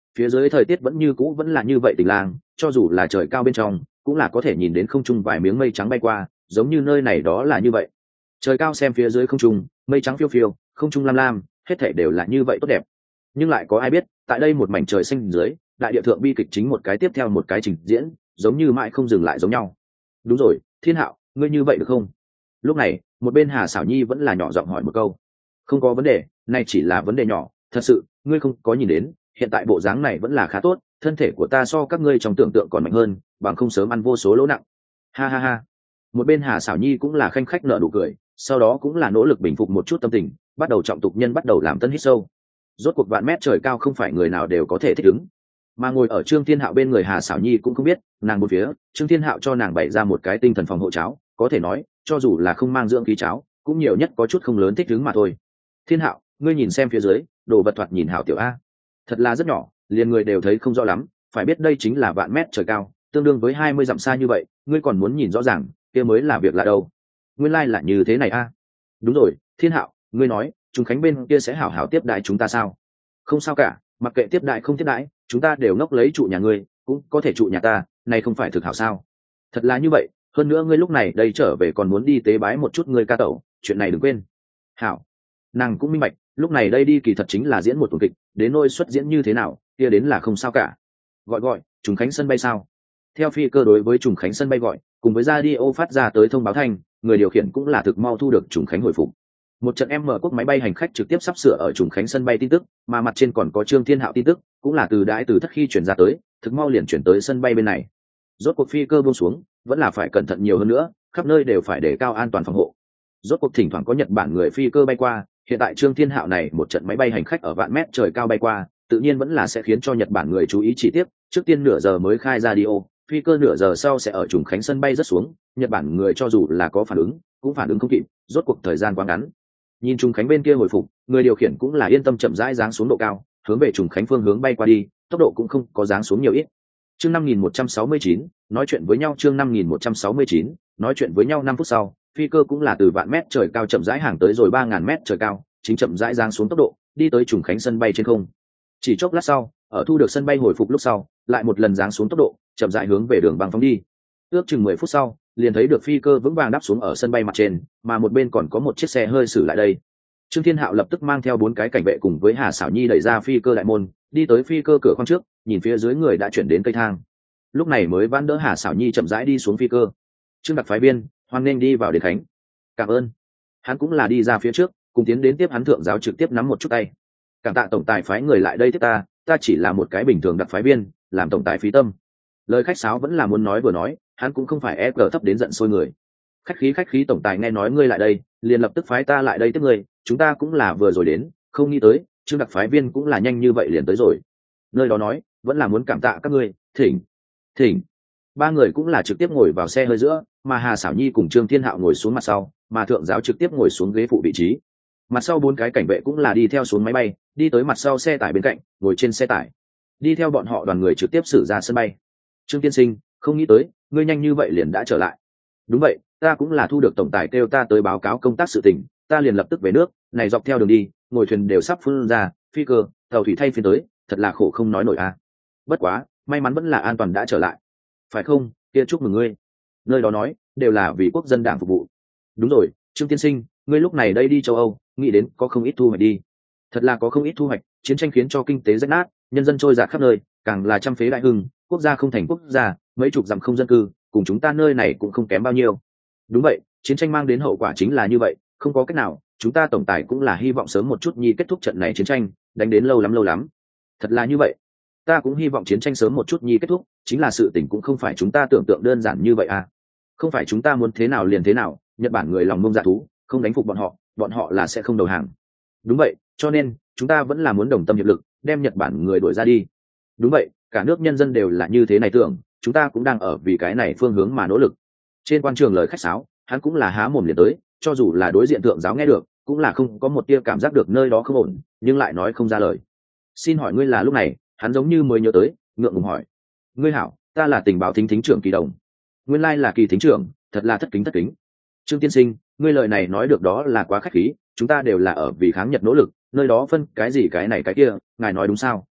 phía dưới thời tiết vẫn như cũ vẫn là như vậy tình lang, cho dù là trời cao bên trong cũng là có thể nhìn đến không trung vài miếng mây trắng bay qua, giống như nơi này đó là như vậy. Trời cao xem phía dưới không trung, mây trắng phiêu phiêu, không trung lam lam, hết thảy đều là như vậy tốt đẹp. Nhưng lại có ai biết, tại đây một mảnh trời xanh dưới, đại địa thượng bi kịch chính một cái tiếp theo một cái trình diễn, giống như mãi không dừng lại giống nhau. Đúng rồi, Thiên Hạo, ngươi như vậy được không? Lúc này, một bên Hà Sảo Nhi vẫn là nhỏ giọng hỏi một câu. Không có vấn đề, này chỉ là vấn đề nhỏ, thật sự, ngươi không có nhìn đến, hiện tại bộ dáng này vẫn là khá tốt, thân thể của ta so các ngươi trong tưởng tượng còn mạnh hơn, bằng không sớm ăn vô số lỗ nặng. Ha ha ha. Một bên Hà Sảo Nhi cũng là khanh khách nở nụ cười, sau đó cũng là nỗ lực bình phục một chút tâm tình, bắt đầu trọng tục nhân bắt đầu làm tân hít sâu. Rốt cuộc vạn mét trời cao không phải người nào đều có thể thích ứng, mà ngồi ở Trương Thiên Hạo bên người Hà Sảo Nhi cũng không biết, nàng một phía Trương Thiên Hạo cho nàng bày ra một cái tinh thần phòng hộ cháo, có thể nói cho dù là không mang dưỡng khí cháo cũng nhiều nhất có chút không lớn thích ứng mà thôi. Thiên Hạo, ngươi nhìn xem phía dưới, đồ vật thoạt nhìn hảo tiểu a, thật là rất nhỏ, liền người đều thấy không rõ lắm, phải biết đây chính là vạn mét trời cao, tương đương với 20 dặm xa như vậy, ngươi còn muốn nhìn rõ ràng, kia mới là việc lạ đâu. Nguyên lai là như thế này a. Đúng rồi, Thiên Hạo, ngươi nói Trùng Khánh bên kia sẽ hảo hảo tiếp đãi chúng ta sao? Không sao cả, mặc kệ tiếp đãi không tiếp đãi, chúng ta đều ngốc lấy trụ nhà ngươi, cũng có thể trụ nhà ta, này không phải thực hảo sao? Thật là như vậy, hơn nữa ngươi lúc này đây trở về còn muốn đi tế bái một chút ngươi ca tẩu, chuyện này đừng quên. Hảo. Nàng cũng minh bạch, lúc này đây đi kỳ thật chính là diễn một tuần kịch, đến nôi xuất diễn như thế nào, kia đến là không sao cả. Gọi, Trùng Khánh sân bay sao? Theo phi cơ đối với Trùng Khánh sân bay gọi, cùng với radio phát ra tới thông báo thanh, người điều khiển cũng là thực mau thu được Trùng Khánh hồi phục. Một trận M quốc máy bay hành khách trực tiếp sắp sửa ở Trùng Khánh sân bay tin tức, mà mặt trên còn có Trương Thiên Hạo tin tức, cũng là từ đãi từ thất khi chuyển ra tới, thực mau liền chuyển tới sân bay bên này. Rốt cuộc phi cơ buông xuống, vẫn là phải cẩn thận nhiều hơn nữa, khắp nơi đều phải đề cao an toàn phòng hộ. Rốt cuộc thỉnh thoảng có Nhật Bản người phi cơ bay qua, hiện tại Trương Thiên Hạo này một trận máy bay hành khách ở vạn mét trời cao bay qua, tự nhiên vẫn là sẽ khiến cho Nhật Bản người chú ý chi tiết, trước tiên nửa giờ mới khai radio, phi cơ nửa giờ sau sẽ ở Trùng Khánh sân bay rớt xuống, Nhật Bản người cho dù là có phản ứng, cũng phản ứng không kịp, rốt cuộc thời gian quá ngắn. Nhìn Trùng Khánh bên kia hồi phục, người điều khiển cũng là yên tâm chậm rãi giáng xuống độ cao, hướng về Trùng Khánh phương hướng bay qua đi, tốc độ cũng không có giáng xuống nhiều ít. Chương 5169, nói chuyện với nhau. Chương 5169, nói chuyện với nhau. 5 phút sau, phi cơ cũng là từ vạn mét trời cao chậm rãi hàng tới rồi 3000 mét trời cao, chính chậm rãi giáng xuống tốc độ, đi tới Trùng Khánh sân bay trên không. Chỉ chốc lát sau, ở thu được sân bay hồi phục lúc sau, lại một lần giáng xuống tốc độ, chậm rãi hướng về đường băng phóng đi. Ước chừng 10 phút sau, liền thấy được phi cơ vững vàng đáp xuống ở sân bay mặt trên, mà một bên còn có một chiếc xe hơi xử lại đây. Trương Thiên Hạo lập tức mang theo 4 cái cảnh vệ cùng với Hà Sảo Nhi đẩy ra phi cơ đại môn, đi tới phi cơ cửa khoang trước, nhìn phía dưới người đã chuyển đến cây thang. Lúc này mới vãn đỡ Hà Sảo Nhi chậm rãi đi xuống phi cơ. Trương đặc phái viên, hoan nghênh đi vào Đền Khánh. Cảm ơn. Hắn cũng là đi ra phía trước, cùng tiến đến tiếp hắn thượng giáo trực tiếp nắm một chút tay. Cảm tạ tổng tài phái người lại đây tiếp ta chỉ là một cái bình thường đặc phái viên, làm tổng tài phí tâm. Lời khách sáo vẫn là muốn nói vừa nói, hắn cũng không phải ép gờ thấp đến giận sôi người. Khách khí tổng tài nghe nói ngươi lại đây, liền lập tức phái ta lại đây tiếp ngươi, chúng ta cũng là vừa rồi đến, không nghĩ tới Trương đặc phái viên cũng là nhanh như vậy liền tới rồi. Nơi đó nói vẫn là muốn cảm tạ các ngươi, thỉnh. 3 người cũng là trực tiếp ngồi vào xe hơi giữa, mà Hà Sảo Nhi cùng Trương Thiên Hạo ngồi xuống mặt sau, mà thượng giáo trực tiếp ngồi xuống ghế phụ vị trí. Mặt sau 4 cái cảnh vệ cũng là đi theo xuống máy bay, đi tới mặt sau xe tải bên cạnh, ngồi trên xe tải, đi theo bọn họ đoàn người trực tiếp xử ra sân bay. Trương tiên sinh, không nghĩ tới ngươi nhanh như vậy liền đã trở lại. Đúng vậy, ta cũng là thu được tổng tài kêu ta tới báo cáo công tác sự tình, ta liền lập tức về nước, này dọc theo đường đi, ngồi thuyền đều sắp phun ra, phi cơ, tàu thủy thay phiên tới, thật là khổ không nói nổi a. Bất quá, may mắn vẫn là an toàn đã trở lại. Phải không? Kia chúc mừng ngươi. Nơi đó nói, đều là vì quốc dân đảng phục vụ. Đúng rồi, Trương tiên sinh, ngươi lúc này đây đi châu Âu, nghĩ đến có không ít thu hoạch đi. Thật là có không ít thu hoạch, chiến tranh khiến cho kinh tế rách nát, nhân dân trôi dạt khắp nơi, càng là trăm phế đại hưng, quốc gia không thành quốc gia, mấy chục dặm không dân cư, cùng chúng ta nơi này cũng không kém bao nhiêu. Đúng vậy, chiến tranh mang đến hậu quả chính là như vậy, không có cách nào, chúng ta tổng tài cũng là hy vọng sớm một chút nhi kết thúc trận này chiến tranh, đánh đến lâu lắm. Thật là như vậy, ta cũng hy vọng chiến tranh sớm một chút nhi kết thúc, chính là sự tình cũng không phải chúng ta tưởng tượng đơn giản như vậy à. Không phải chúng ta muốn thế nào liền thế nào, Nhật Bản người lòng mông dạ thú, không đánh phục bọn họ là sẽ không đầu hàng. Đúng vậy, cho nên chúng ta vẫn là muốn đồng tâm hiệp lực, đem Nhật Bản người đuổi ra đi. Đúng vậy, cả nước nhân dân đều là như thế này tưởng, chúng ta cũng đang ở vì cái này phương hướng mà nỗ lực. Trên quan trường lời khách sáo, hắn cũng là há mồm liền tới, cho dù là đối diện thượng giáo nghe được, cũng là không có một tia cảm giác được nơi đó không ổn, nhưng lại nói không ra lời. Xin hỏi ngươi là lúc này, hắn giống như mới nhớ tới, ngượng ngùng hỏi. Ngươi hảo, ta là tình báo thính trưởng Kỳ Đồng. Nguyên lai là Kỳ thính trưởng, thật là thất kính. Trương tiên sinh, ngươi lời này nói được đó là quá khách khí, chúng ta đều là ở vì kháng Nhật nỗ lực, nơi đó phân cái gì cái này cái kia, ngài nói đúng sao?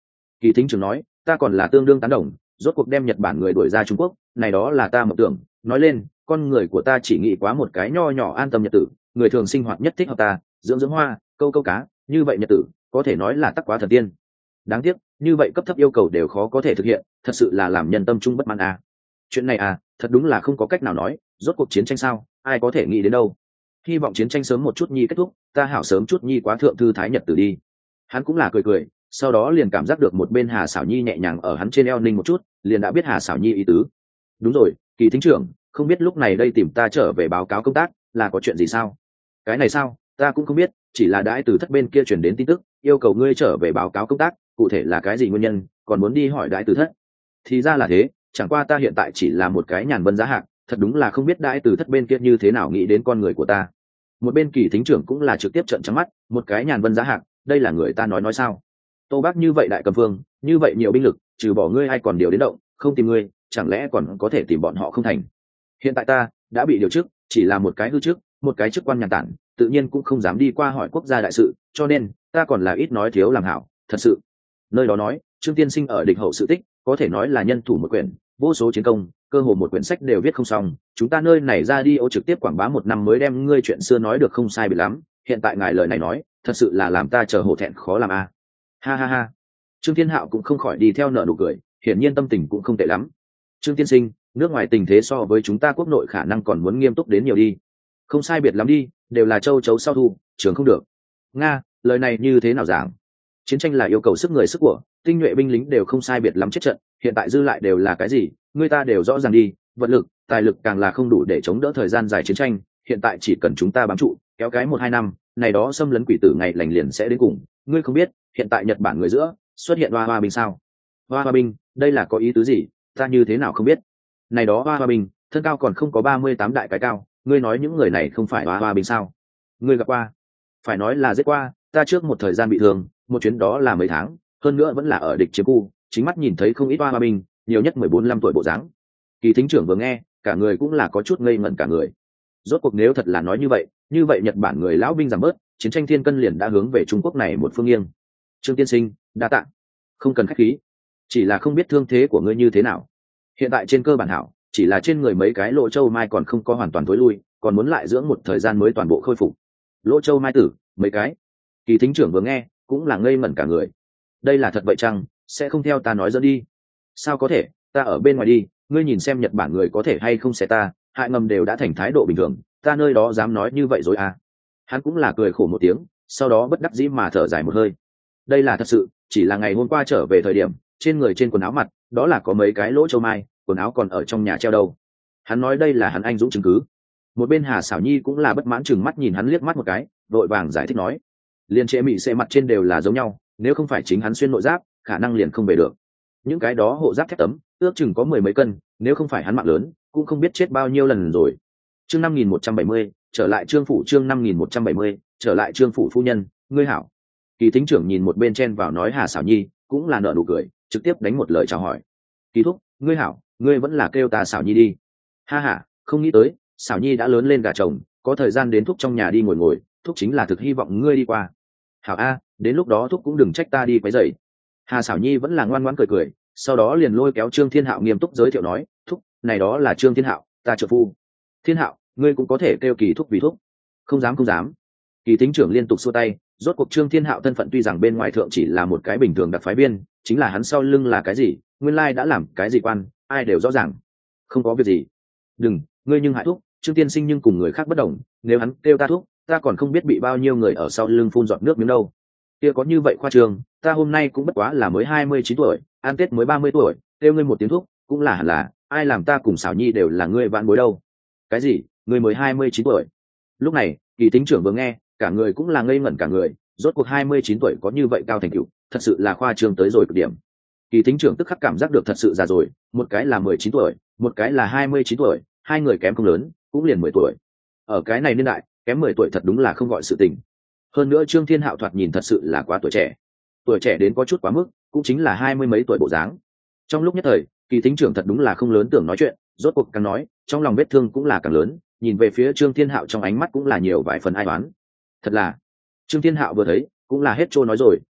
Kỳ thính trưởng nói, ta còn là tương đương tán đồng, rốt cuộc đem Nhật Bản người đuổi ra Trung Quốc, này đó là ta mộng tưởng. Nói lên, con người của ta chỉ nghĩ quá một cái nho nhỏ an tâm nhật tử, người thường sinh hoạt nhất thích hợp ta, dưỡng dưỡng hoa, câu câu cá, như vậy nhật tử có thể nói là tắc quá thần tiên. Đáng tiếc, như vậy cấp thấp yêu cầu đều khó có thể thực hiện, thật sự là làm nhân tâm trung bất mãn à. Chuyện này à, thật đúng là không có cách nào nói, rốt cuộc chiến tranh sao, ai có thể nghĩ đến đâu. Hy vọng chiến tranh sớm một chút nhi kết thúc, ta hảo sớm chút nhi quá thượng thư thái nhật tử đi. Hắn cũng là cười cười, sau đó liền cảm giác được một bên Hà Sảo Nhi nhẹ nhàng ở hắn trên eo ninh một chút, liền đã biết Hà Sảo Nhi ý tứ. Đúng rồi, Kỳ thính trưởng, không biết lúc này đây tìm ta trở về báo cáo công tác là có chuyện gì sao? Cái này sao, ta cũng không biết, chỉ là đãi từ thất bên kia chuyển đến tin tức, yêu cầu ngươi trở về báo cáo công tác, cụ thể là cái gì nguyên nhân, còn muốn đi hỏi đãi từ thất. Thì ra là thế, chẳng qua ta hiện tại chỉ là một cái nhàn vân giá hạng, thật đúng là không biết đãi từ thất bên kia như thế nào nghĩ đến con người của ta. Một bên Kỳ thính trưởng cũng là trực tiếp trợn trắng mắt, một cái nhàn vân giá hạng, đây là người ta nói sao? Tô Bác như vậy đại cầm vương, như vậy nhiều binh lực, trừ bỏ ngươi ai còn điều đến động, không tìm ngươi, chẳng lẽ còn có thể tìm bọn họ không thành? Hiện tại ta đã bị điều chức, chỉ là một cái hư chức, một cái chức quan nhàn tản, tự nhiên cũng không dám đi qua hỏi quốc gia đại sự, cho nên ta còn là ít nói thiếu làm hảo, thật sự. Nơi đó nói, Trương Tiên Sinh ở địch hậu sự tích, có thể nói là nhân thủ một quyển, vô số chiến công, cơ hồ một quyển sách đều viết không xong, chúng ta nơi này ra đi ô trực tiếp quảng bá một năm mới đem ngươi chuyện xưa nói được không sai biệt lắm, hiện tại ngài lời này nói, thật sự là làm ta chờ hổ thẹn khó làm a. Ha ha ha. Trương Thiên Hạo cũng không khỏi đi theo nở nụ cười, hiển nhiên tâm tình cũng không tệ lắm. Trương Tiên Sinh, nước ngoài tình thế so với chúng ta quốc nội khả năng còn muốn nghiêm túc đến nhiều đi. Không sai biệt lắm đi, đều là châu chấu sau thu, trường không được. Nga, lời này như thế nào giảng? Chiến tranh là yêu cầu sức người sức của, tinh nhuệ binh lính đều không sai biệt lắm chết trận, hiện tại dư lại đều là cái gì, người ta đều rõ ràng đi, vật lực, tài lực càng là không đủ để chống đỡ thời gian dài chiến tranh, hiện tại chỉ cần chúng ta bám trụ, kéo cái 1-2 năm, này đó xâm lấn quỷ tử ngày lành liền sẽ đến cùng. Ngươi không biết, hiện tại Nhật Bản người giữa xuất hiện hoa binh sao? Hoa binh, đây là có ý tứ gì? Ta như thế nào không biết? Này đó hoa binh, thân cao còn không có 38 đại cái cao, ngươi nói những người này không phải hoa binh sao? Ngươi gặp qua? Phải nói là giết qua, ta trước một thời gian bị thương, một chuyến đó là mấy tháng, hơn nữa vẫn là ở địch chiếm khu, chính mắt nhìn thấy không ít hoa binh, nhiều nhất 14-15 tuổi bộ dáng. Kỳ thính trưởng vừa nghe, cả người cũng là có chút ngây ngẩn cả người. Rốt cuộc nếu thật là nói như vậy Nhật Bản người lão binh giảm bớt, chiến tranh thiên cân liền đã hướng về Trung Quốc này một phương nghiêng. Trương Tiên Sinh, đa tạ. Không cần khách khí, chỉ là không biết thương thế của ngươi như thế nào. Hiện tại trên cơ bản hảo, chỉ là trên người mấy cái lỗ châu mai còn không có hoàn toàn tối lui, còn muốn lại dưỡng một thời gian mới toàn bộ khôi phục. Lỗ châu mai tử, mấy cái? Kỳ thính trưởng vừa nghe, cũng là ngây ngẩn cả người. Đây là thật vậy chăng? Sẽ không theo ta nói dẫn đi? Sao có thể, ta ở bên ngoài đi, ngươi nhìn xem Nhật Bản người có thể hay không sẽ ta, hại ngầm đều đã thành thái độ bình thường, ta nơi đó dám nói như vậy rồi à? Hắn cũng là cười khổ một tiếng, sau đó bất đắc dĩ mà thở dài một hơi. Đây là thật sự, chỉ là ngày hôm qua trở về thời điểm, trên người trên quần áo mặt, đó là có mấy cái lỗ châu mai, quần áo còn ở trong nhà treo đâu. Hắn nói đây là hắn anh dũng chứng cứ. Một bên Hà Sảo Nhi cũng là bất mãn chừng mắt nhìn hắn liếc mắt một cái, vội vàng giải thích nói, liên trệ mị xệ mặt trên đều là giống nhau, nếu không phải chính hắn xuyên nội giáp, khả năng liền không về được. Những cái đó hộ giáp thép tấm, ước chừng có 10 mấy cân, nếu không phải hắn mạng lớn, cũng không biết chết bao nhiêu lần rồi. Chương 5170, trở lại Trương phủ. Chương 5170, trở lại Trương phủ phu nhân, ngươi hảo. Kỳ thính trưởng nhìn một bên chen vào nói Hà Sảo Nhi, cũng là nở nụ cười, trực tiếp đánh một lời chào hỏi. Kỳ thúc, ngươi hảo, ngươi vẫn là kêu ta Sảo Nhi đi. Ha ha, không nghĩ tới, Sảo Nhi đã lớn lên gà chồng, có thời gian đến thúc trong nhà đi ngồi ngồi, thúc chính là thực hy vọng ngươi đi qua. Hảo a, đến lúc đó thúc cũng đừng trách ta đi quấy rầy. Hà Sảo Nhi vẫn là ngoan ngoãn cười cười, sau đó liền lôi kéo Trương Thiên Hạo nghiêm túc giới thiệu nói, thúc, này đó là Trương Thiên Hạo, ta trợ phu. Thiên Hạo, ngươi cũng có thể kêu Kỳ thúc vì thúc. Không dám không dám. Kỳ thính trưởng liên tục xua tay, rốt cuộc Trương Thiên Hạo thân phận tuy rằng bên ngoài thượng chỉ là một cái bình thường đặc phái viên, chính là hắn sau lưng là cái gì, nguyên lai đã làm cái gì quan, ai đều rõ ràng. Không có việc gì. Đừng, ngươi nhưng hại thúc, Trương tiên sinh nhưng cùng người khác bất đồng, nếu hắn kêu ta thúc, ta còn không biết bị bao nhiêu người ở sau lưng phun giọt nước miếng đâu. Kia có như vậy khoa trương, ta hôm nay cũng bất quá là mới 29 tuổi, ăn Tết mới 30 tuổi, kêu ngươi một tiếng thúc, cũng là hẳn là, ai làm ta cùng Sảo Nhi đều là ngươi vãn bối đâu. Cái gì? Ngươi mới 29 tuổi? Lúc này, Kỳ tính trưởng vừa nghe, cả người cũng là ngây ngẩn cả người, rốt cuộc 29 tuổi có như vậy cao thành tựu, thật sự là khoa trương tới rồi cực điểm. Kỳ tính trưởng tức khắc cảm giác được thật sự già rồi, một cái là 19 tuổi, một cái là 29 tuổi, hai người kém không lớn, cũng liền 10 tuổi. Ở cái này niên đại, kém 10 tuổi thật đúng là không gọi sự tình. Hơn nữa Trương Thiên Hạo thoạt nhìn thật sự là quá tuổi trẻ đến có chút quá mức, cũng chính là 20 mấy tuổi bộ dáng. Trong lúc nhất thời, Kỳ tính trưởng thật đúng là không lớn tưởng nói chuyện, rốt cuộc càng nói, trong lòng vết thương cũng là càng lớn, nhìn về phía Trương Thiên Hạo trong ánh mắt cũng là nhiều vài phần ai oán. Thật là, Trương Thiên Hạo vừa thấy, cũng là hết trôi nói rồi,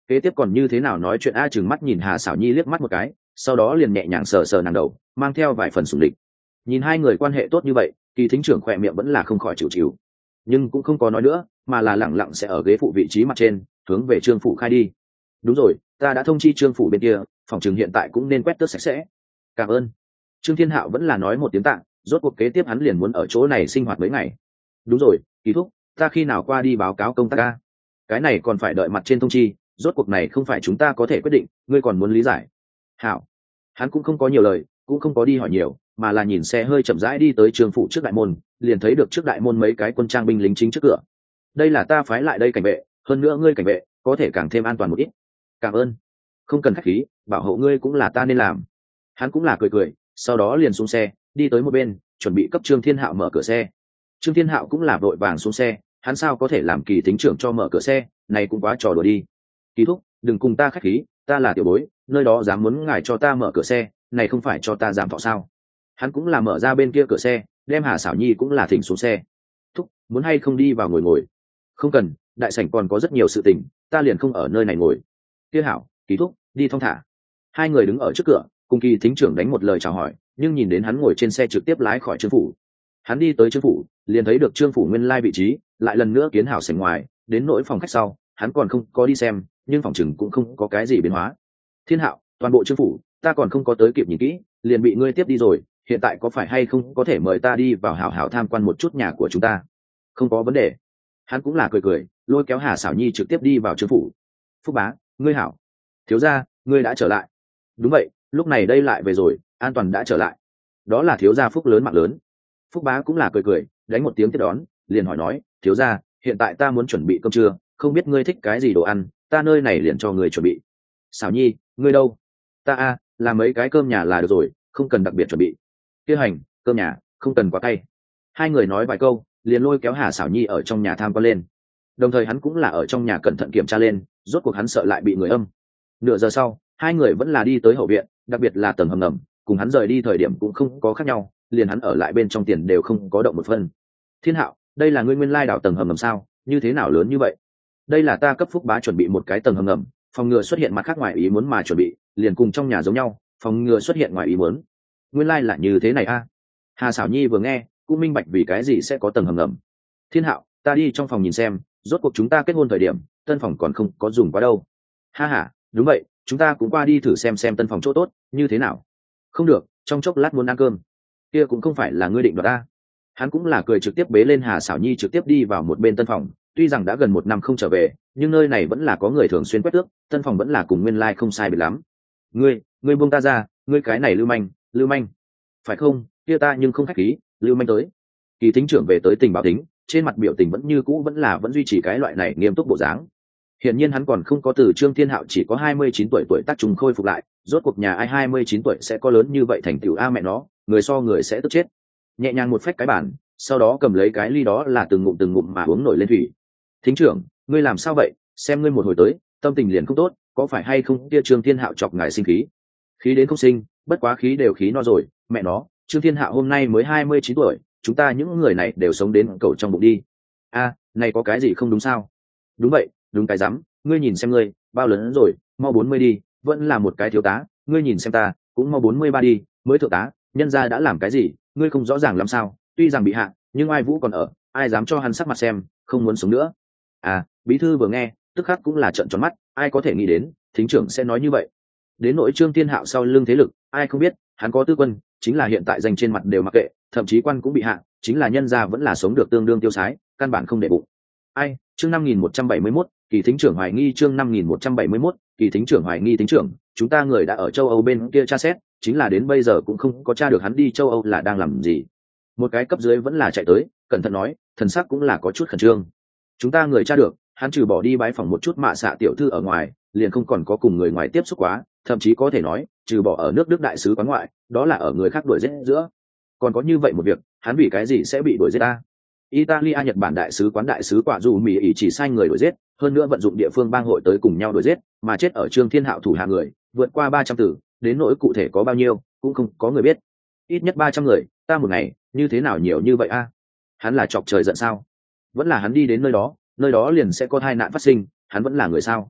kế tiếp còn như thế nào nói chuyện? A chừng mắt nhìn Hà Sảo Nhi liếc mắt một cái, sau đó liền nhẹ nhàng sờ sờ nàng đầu, mang theo vài phần sủng lịch. Nhìn hai người quan hệ tốt như vậy, Kỳ thính trưởng khỏe miệng vẫn là không khỏi chịu chịu, nhưng cũng không có nói nữa, mà là lẳng lặng sẽ ở ghế phụ vị trí mặt trên, hướng về Trương phủ khai đi. Đúng rồi, ta đã thông chi Trương phủ bên kia, phòng trường hiện tại cũng nên quét tước sạch sẽ. Cảm ơn. Trương Thiên Hạo vẫn là nói một tiếng tạ, rốt cuộc kế tiếp hắn liền muốn ở chỗ này sinh hoạt mấy ngày. Đúng rồi, Kỳ thúc, ta khi nào qua đi báo cáo công tác ca? Cái này còn phải đợi mặt trên thông chi, rốt cuộc này không phải chúng ta có thể quyết định, ngươi còn muốn lý giải. Hảo. Hắn cũng không có nhiều lời, cũng không có đi hỏi nhiều, mà là nhìn xe hơi chậm rãi đi tới Trương phủ trước đại môn, liền thấy được trước đại môn mấy cái quân trang binh lính chính trước cửa. Đây là ta phái lại đây cảnh vệ, hơn nữa ngươi cảnh vệ có thể càng thêm an toàn một ít. Cảm ơn. Không cần khách khí, bảo hộ ngươi cũng là ta nên làm. Hắn cũng là cười cười, sau đó liền xuống xe, đi tới một bên, chuẩn bị cấp Trương Thiên Hạo mở cửa xe. Trương Thiên Hạo cũng là vội vàng xuống xe, hắn sao có thể làm Kỳ thính trưởng cho mở cửa xe, này cũng quá trò đùa đi. Kỳ thúc, đừng cùng ta khách khí, ta là tiểu bối, nơi đó dám muốn ngài cho ta mở cửa xe, này không phải cho ta giảm thọ sao? Hắn cũng là mở ra bên kia cửa xe, đem Hà Sảo Nhi cũng là thỉnh xuống xe. Thúc, muốn hay không đi vào ngồi ngồi? Không cần, đại sảnh còn có rất nhiều sự tình, ta liền không ở nơi này ngồi. Kia hảo, Kỳ thúc, đi thong thả. Hai người đứng ở trước cửa, cùng Kỳ thính trưởng đánh một lời chào hỏi, nhưng nhìn đến hắn ngồi trên xe trực tiếp lái khỏi Trương phủ. Hắn đi tới Trương phủ, liền thấy được Trương phủ nguyên lai vị trí, lại lần nữa kiến hảo sảnh ngoài, đến nỗi phòng khách sau, hắn còn không có đi xem, nhưng phòng chừng cũng không có cái gì biến hóa. Thiên Hạo, toàn bộ Trương phủ, ta còn không có tới kịp nhìn kỹ, liền bị ngươi tiếp đi rồi, hiện tại có phải hay không có thể mời ta đi vào hảo hảo tham quan một chút nhà của chúng ta? Không có vấn đề. Hắn cũng là cười cười, lôi kéo Hà Sảo Nhi trực tiếp đi vào Trương phủ. Phúc bá, ngươi hảo. Thiếu gia, ngươi đã trở lại. Đúng vậy, lúc này đây lại về rồi, an toàn đã trở lại. Đó là thiếu gia Phúc lớn mạng lớn. Phúc bá cũng là cười cười, đánh một tiếng tiếp đón, liền hỏi nói, thiếu gia, hiện tại ta muốn chuẩn bị cơm trưa, không biết ngươi thích cái gì đồ ăn, ta nơi này liền cho ngươi chuẩn bị. Sảo Nhi, ngươi đâu? Ta làm mấy cái cơm nhà là được rồi, không cần đặc biệt chuẩn bị. Kia hành, cơm nhà không cần quá cay. Hai người nói vài câu, liền lôi kéo Hà Sảo Nhi ở trong nhà tham quan lên. Đồng thời hắn cũng là ở trong nhà cẩn thận kiểm tra lên, rốt cuộc hắn sợ lại bị người âm. Nửa giờ sau, hai người vẫn là đi tới hậu viện, đặc biệt là tầng hầm ngầm, cùng hắn rời đi thời điểm cũng không có khác nhau, liền hắn ở lại bên trong tiền đều không có động một phân. Thiên Hạo, đây là ngươi nguyên lai đảo tầng hầm ngầm sao? Như thế nào lớn như vậy? Đây là ta cấp Phúc bá chuẩn bị một cái tầng hầm ngầm, phòng ngừa xuất hiện mặt khác ngoài ý muốn mà chuẩn bị, liền cùng trong nhà giống nhau, phòng ngừa xuất hiện ngoài ý muốn. Nguyên lai là như thế này a. Hà Sảo Nhi vừa nghe, cũng minh bạch vì cái gì sẽ có tầng hầm ngầm. Thiên Hạo, ta đi trong phòng nhìn xem, rốt cuộc chúng ta kết hôn thời điểm, tân phòng còn không có dùng quá đâu. Ha ha, đúng vậy, chúng ta cũng qua đi thử xem tân phòng chỗ tốt như thế nào. Không được, trong chốc lát muốn ăn cơm. Kia cũng không phải là ngươi định đoạt ta. Hắn cũng là cười trực tiếp bế lên Hà Sảo Nhi trực tiếp đi vào một bên tân phòng, tuy rằng đã gần 1 năm không trở về, nhưng nơi này vẫn là có người thường xuyên quét tước, tân phòng vẫn là cùng nguyên lai không sai biệt lắm. Ngươi buông ta ra, ngươi cái này lưu manh, phải không? Kia ta nhưng không khách khí, lưu manh tới. Kỳ thính trưởng về tới tình báo tính, trên mặt biểu tình vẫn như cũ vẫn duy trì cái loại này nghiêm túc bộ dáng. Hiển nhiên hắn còn không có từ Trương Thiên Hạo chỉ có 29 tuổi tác trùng khôi phục lại, rốt cuộc nhà ai 29 tuổi sẽ có lớn như vậy thành tựu a mẹ nó, người so người sẽ tức chết. Nhẹ nhàng một phách cái bản, sau đó cầm lấy cái ly đó là từng ngụm mà uống nổi lên thủy. Thính trưởng, ngươi làm sao vậy? Xem ngươi một hồi tới, tâm tình liền không tốt, có phải hay không kia Trương Thiên Hạo chọc ngài sinh khí? Khí đến không sinh, bất quá khí đều khí no rồi, mẹ nó, Trương Thiên Hạo hôm nay mới 29 tuổi, chúng ta những người này đều sống đến cầu trong bụng đi. Này có cái gì không đúng sao? Đúng vậy, đúng cái rắm, ngươi nhìn xem ngươi, bao lớn rồi, mau 40 đi, vẫn là một cái thiếu tá, ngươi nhìn xem ta, cũng mau 43 đi, mới thượng tá, nhân gia đã làm cái gì, ngươi không rõ ràng lắm sao? Tuy rằng bị hạ, nhưng ai Vũ còn ở, ai dám cho hắn sắc mặt xem, không muốn sống nữa. Bí thư vừa nghe, tức khắc cũng là trợn tròn mắt, ai có thể nghĩ đến, thính trưởng sẽ nói như vậy. Đến nỗi Trương Thiên Hạo sau lưng thế lực, ai không biết, hắn có tư quân, chính là hiện tại danh trên mặt đều mặc kệ, thậm chí quan cũng bị hạ, chính là nhân gia vẫn là sống được tương đương tiêu sái, căn bản không để bụng. Chương 5171, Kỳ thính trưởng hoài nghi. Chương 5171, Kỳ thính trưởng hoài nghi. Thính trưởng, chúng ta người đã ở châu Âu bên kia tra xét, chính là đến bây giờ cũng không có tra được hắn đi châu Âu là đang làm gì. Một cái cấp dưới vẫn là chạy tới, cẩn thận nói, thần sắc cũng là có chút khẩn trương. Chúng ta người tra được, hắn trừ bỏ đi bái phỏng một chút mạ xạ tiểu thư ở ngoài, liền không còn có cùng người ngoài tiếp xúc quá, thậm chí có thể nói, trừ bỏ ở nước Đức đại sứ quán ngoại, đó là ở người khác đuổi giết giữa. Còn có như vậy một việc, hắn vì cái gì sẽ bị đuổi giết ta? Italia Nhật Bản đại sứ quán đại sứ quả dù Mỹ ý chỉ sai người đuổi giết, hơn nữa vận dụng địa phương bang hội tới cùng nhau đuổi giết, mà chết ở Trương Thiên Hạo thủ hạ người, vượt qua 300 tử, đến nỗi cụ thể có bao nhiêu, cũng không có người biết. Ít nhất 300 người, ta một ngày, như thế nào nhiều như vậy a? Hắn là chọc trời giận sao? Vẫn là hắn đi đến nơi đó liền sẽ có tai nạn phát sinh, hắn vẫn là người sao?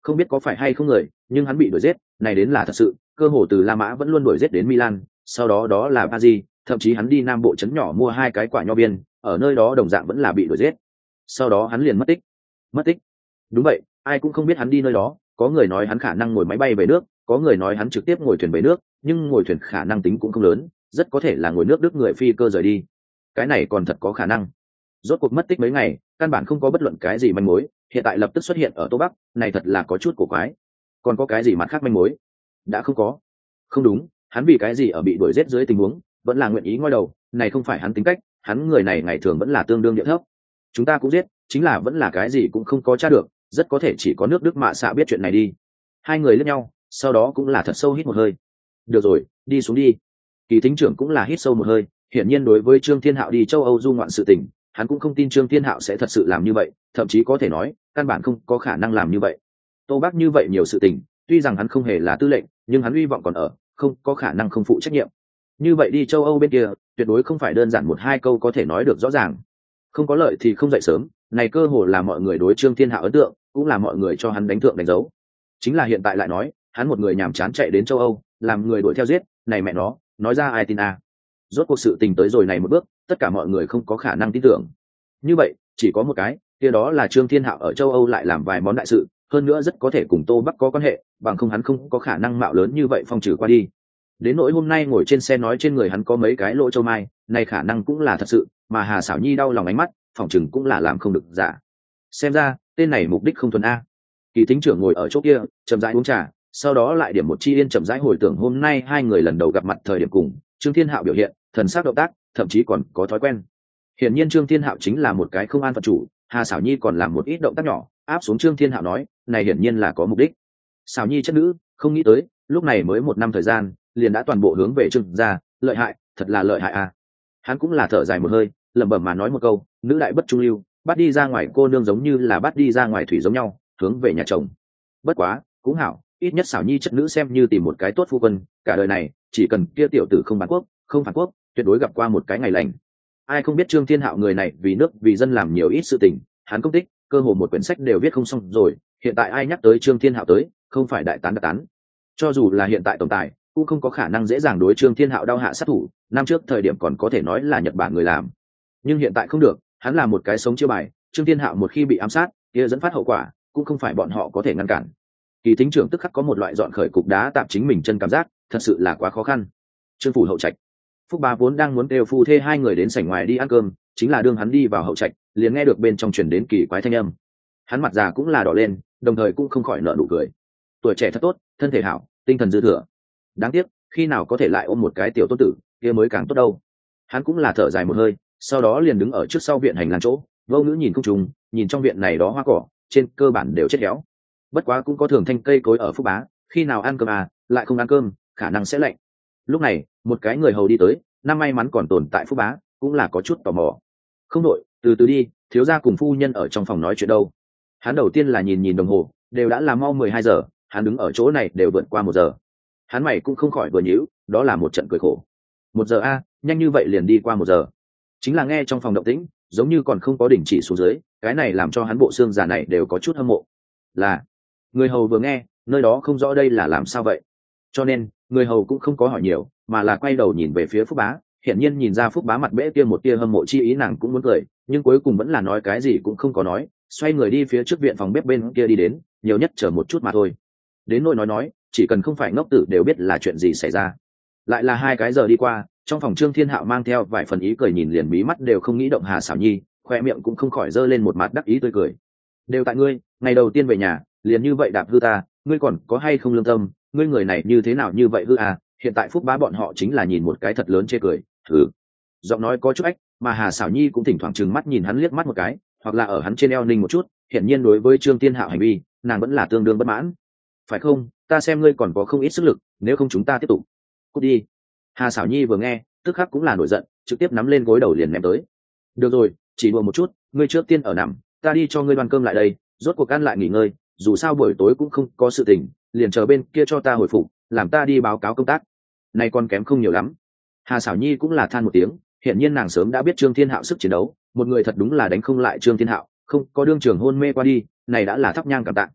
Không biết có phải hay không người, nhưng hắn bị đuổi giết, này đến là thật sự, cơ hồ từ La Mã vẫn luôn đuổi giết đến Milan, sau đó đó là Paris, thậm chí hắn đi Nam Bộ trấn nhỏ mua 2 cái quả nho viên, ở nơi đó đồng dạng vẫn là bị đuổi giết. Sau đó hắn liền mất tích. Mất tích? Đúng vậy, ai cũng không biết hắn đi nơi đó, có người nói hắn khả năng ngồi máy bay về nước, có người nói hắn trực tiếp ngồi thuyền về nước, nhưng ngồi thuyền khả năng tính cũng không lớn, rất có thể là ngồi nước Đức người phi cơ rời đi. Cái này còn thật có khả năng. Rốt cuộc mất tích mấy ngày, căn bản không có bất luận cái gì manh mối, hiện tại lập tức xuất hiện ở Tô Bắc, này thật là có chút cổ quái. Còn có cái gì mặt khác manh mối? Đã không có. Không đúng, hắn vì cái gì ở bị đuổi giết dưới tình huống, vẫn là nguyện ý ngoi đầu, này không phải hắn tính cách, hắn người này ngày thường vẫn là tương đương địa thấp. Chúng ta cũng giết, chính là vẫn là cái gì cũng không có tra được, rất có thể chỉ có nước Đức mạ xạ biết chuyện này đi. Hai người liếc nhau, sau đó cũng là thật sâu hít một hơi. Được rồi, đi xuống đi. Kỳ thính trưởng cũng là hít sâu một hơi, hiển nhiên đối với Trương Thiên Hạo đi châu Âu du ngoạn sự tình, hắn cũng không tin Trương Thiên Hạo sẽ thật sự làm như vậy, thậm chí có thể nói, căn bản không có khả năng làm như vậy. Tô Bác như vậy nhiều sự tình, tuy rằng hắn không hề là tư lệnh, nhưng hắn hy vọng còn ở, không có khả năng không phụ trách nhiệm. Như vậy đi châu Âu bên kia, tuyệt đối không phải đơn giản một hai câu có thể nói được rõ ràng. Không có lợi thì không dậy sớm, này cơ hồ là mọi người đối Trương Thiên Hạo ấn tượng, cũng là mọi người cho hắn đánh thượng đánh dấu. Chính là hiện tại lại nói, hắn một người nhàm chán chạy đến châu Âu, làm người đuổi theo giết, này mẹ nó, nói ra ai tin à. Rốt cuộc sự tình tới rồi này một bước, tất cả mọi người không có khả năng tin tưởng. Như vậy, chỉ có một cái, kia đó là Trương Thiên Hạo ở châu Âu lại làm vài món đại sự, hơn nữa rất có thể cùng Tô Bắc có quan hệ, bằng không hắn không có khả năng mạo lớn như vậy phong trừ qua đi. Đến nỗi hôm nay ngồi trên xe nói trên người hắn có mấy cái lỗ châu mai, này khả năng cũng là thật sự, mà Hà Sảo Nhi đau lòng ánh mắt, phỏng chừng cũng là làm không được giả. Xem ra, tên này mục đích không thuần a. Kỳ thính trưởng ngồi ở chỗ kia, chậm rãi uống trà, sau đó lại điểm một chi yên chậm rãi hồi tưởng hôm nay hai người lần đầu gặp mặt thời điểm cùng, Trương Thiên Hạo biểu hiện, thần sắc động tác, thậm chí còn có thói quen. Hiển nhiên Trương Thiên Hạo chính là một cái không an phận chủ, Hà Sảo Nhi còn làm một ít động tác nhỏ, áp xuống Trương Thiên Hạo nói, này hiển nhiên là có mục đích. Sảo Nhi chất nữ, không nghĩ tới, lúc này mới 1 năm thời gian, liền đã toàn bộ hướng về Trương gia, lợi hại, thật là lợi hại à. Hắn cũng là thở dài một hơi, lẩm bẩm mà nói một câu, nữ đại bất trung lưu, bắt đi ra ngoài cô nương giống như là bắt đi ra ngoài thủy giống nhau, hướng về nhà chồng. Bất quá, cũng hảo, ít nhất Sảo Nhi chất nữ xem như tìm một cái tốt phu quân, cả đời này, chỉ cần kia tiểu tử không bán quốc, không phản quốc, tuyệt đối gặp qua một cái ngày lành. Ai không biết Trương Thiên Hạo người này vì nước vì dân làm nhiều ít sự tình, hắn công tích, cơ hồ một quyển sách đều viết không xong rồi, hiện tại ai nhắc tới Trương Thiên Hạo tới, không phải đại tán đặc tán. Cho dù là hiện tại tổng tài, cũng không có khả năng dễ dàng đối Trương Thiên Hạo đao hạ sát thủ, năm trước thời điểm còn có thể nói là Nhật Bản người làm. Nhưng hiện tại không được, hắn là một cái sống chiêu bài, Trương Thiên Hạo một khi bị ám sát, kia dẫn phát hậu quả, cũng không phải bọn họ có thể ngăn cản. Kỳ thính trưởng tức khắc có một loại dọn khởi cục đá tạm chính mình chân cảm giác, thật sự là quá khó khăn. Trương phủ hậu trạch, Phúc Bá vốn đang muốn kêu phu thê hai người đến sảnh ngoài đi ăn cơm, chính là đương hắn đi vào hậu trạch, liền nghe được bên trong truyền đến kỳ quái thanh âm. Hắn mặt già cũng là đỏ lên, đồng thời cũng không khỏi nở nụ cười. Tuổi trẻ thật tốt, thân thể hảo, tinh thần dư thừa. Đáng tiếc, khi nào có thể lại ôm một cái tiểu tôn tử, kia mới càng tốt đâu. Hắn cũng là thở dài một hơi, sau đó liền đứng ở trước sau viện hành lang chỗ, vô ngữ nhìn không trùng, nhìn trong viện này đó hoa cỏ, trên cơ bản đều chết héo. Bất quá cũng có thường thanh cây cối ở Phúc Bá, khi nào ăn cơm à, lại không ăn cơm, khả năng sẽ lạnh. Lúc này, một cái người hầu đi tới, năm may mắn còn tồn tại Phúc Bá, cũng là có chút tò mò. Không đội, từ từ đi, thiếu gia cùng phu nhân ở trong phòng nói chuyện đâu. Hắn đầu tiên là nhìn nhìn đồng hồ, đều đã là mau 12 giờ, hắn đứng ở chỗ này đều vượt qua 1 giờ. Hắn mày cũng không khỏi vừa nhíu, đó là một trận cười khổ. 1 giờ a, nhanh như vậy liền đi qua 1 giờ. Chính là nghe trong phòng động tĩnh, giống như còn không có đình chỉ xuống dưới, cái này làm cho hắn bộ xương già này đều có chút hâm mộ. Là, người hầu vừa nghe, nơi đó không rõ đây là làm sao vậy. Cho nên, người hầu cũng không có hỏi nhiều, mà là quay đầu nhìn về phía Phúc Bá, hiển nhiên nhìn ra Phúc Bá mặt bẽ kia một tia hâm mộ chi ý, nàng cũng muốn cười, nhưng cuối cùng vẫn là nói cái gì cũng không có nói, xoay người đi phía trước viện phòng bếp bên kia đi đến, nhiều nhất chờ một chút mà thôi. Đến nỗi nói, chỉ cần không phải ngốc tử đều biết là chuyện gì xảy ra. Lại là 2 cái giờ đi qua, trong phòng Trương Thiên Hạo mang theo vài phần ý cười nhìn liền mí mắt đều không nghĩ động Hà Sảo Nhi, khoe miệng cũng không khỏi giơ lên một mặt đắc ý tươi cười. Đều tại ngươi, ngày đầu tiên về nhà, liền như vậy đạp hư ta, ngươi còn có hay không lương tâm, ngươi người này như thế nào như vậy hư à, hiện tại Phúc Bá bọn họ chính là nhìn một cái thật lớn chê cười, thử. Giọng nói có chút ách, mà Hà Sảo Nhi cũng thỉnh thoảng trừng mắt nhìn hắn liếc mắt một cái, hoặc là ở hắn trên eo ninh một chút, hiển nhiên đối với Trương Thiên Hạo hành vi, nàng vẫn là tương đương bất mãn. Phải không, ta xem ngươi còn có không ít sức lực, nếu không chúng ta tiếp tục. Cút đi. Hà Sảo Nhi vừa nghe, tức khắc cũng là nổi giận, trực tiếp nắm lên gối đầu liền ném tới. Được rồi, chỉ đùa một chút, ngươi trước tiên ở nằm, ta đi cho ngươi đoan cơm lại đây, rốt cuộc ăn lại nghỉ ngơi, dù sao buổi tối cũng không có sự tình, liền chờ bên kia cho ta hồi phục, làm ta đi báo cáo công tác. Này còn kém không nhiều lắm. Hà Sảo Nhi cũng là than một tiếng, hiện nhiên nàng sớm đã biết Trương Thiên Hạo sức chiến đấu, một người thật đúng là đánh không lại Trương Thiên Hạo, không có đương trường hôn mê qua đi, này đã là thắp nhang cảm tạ.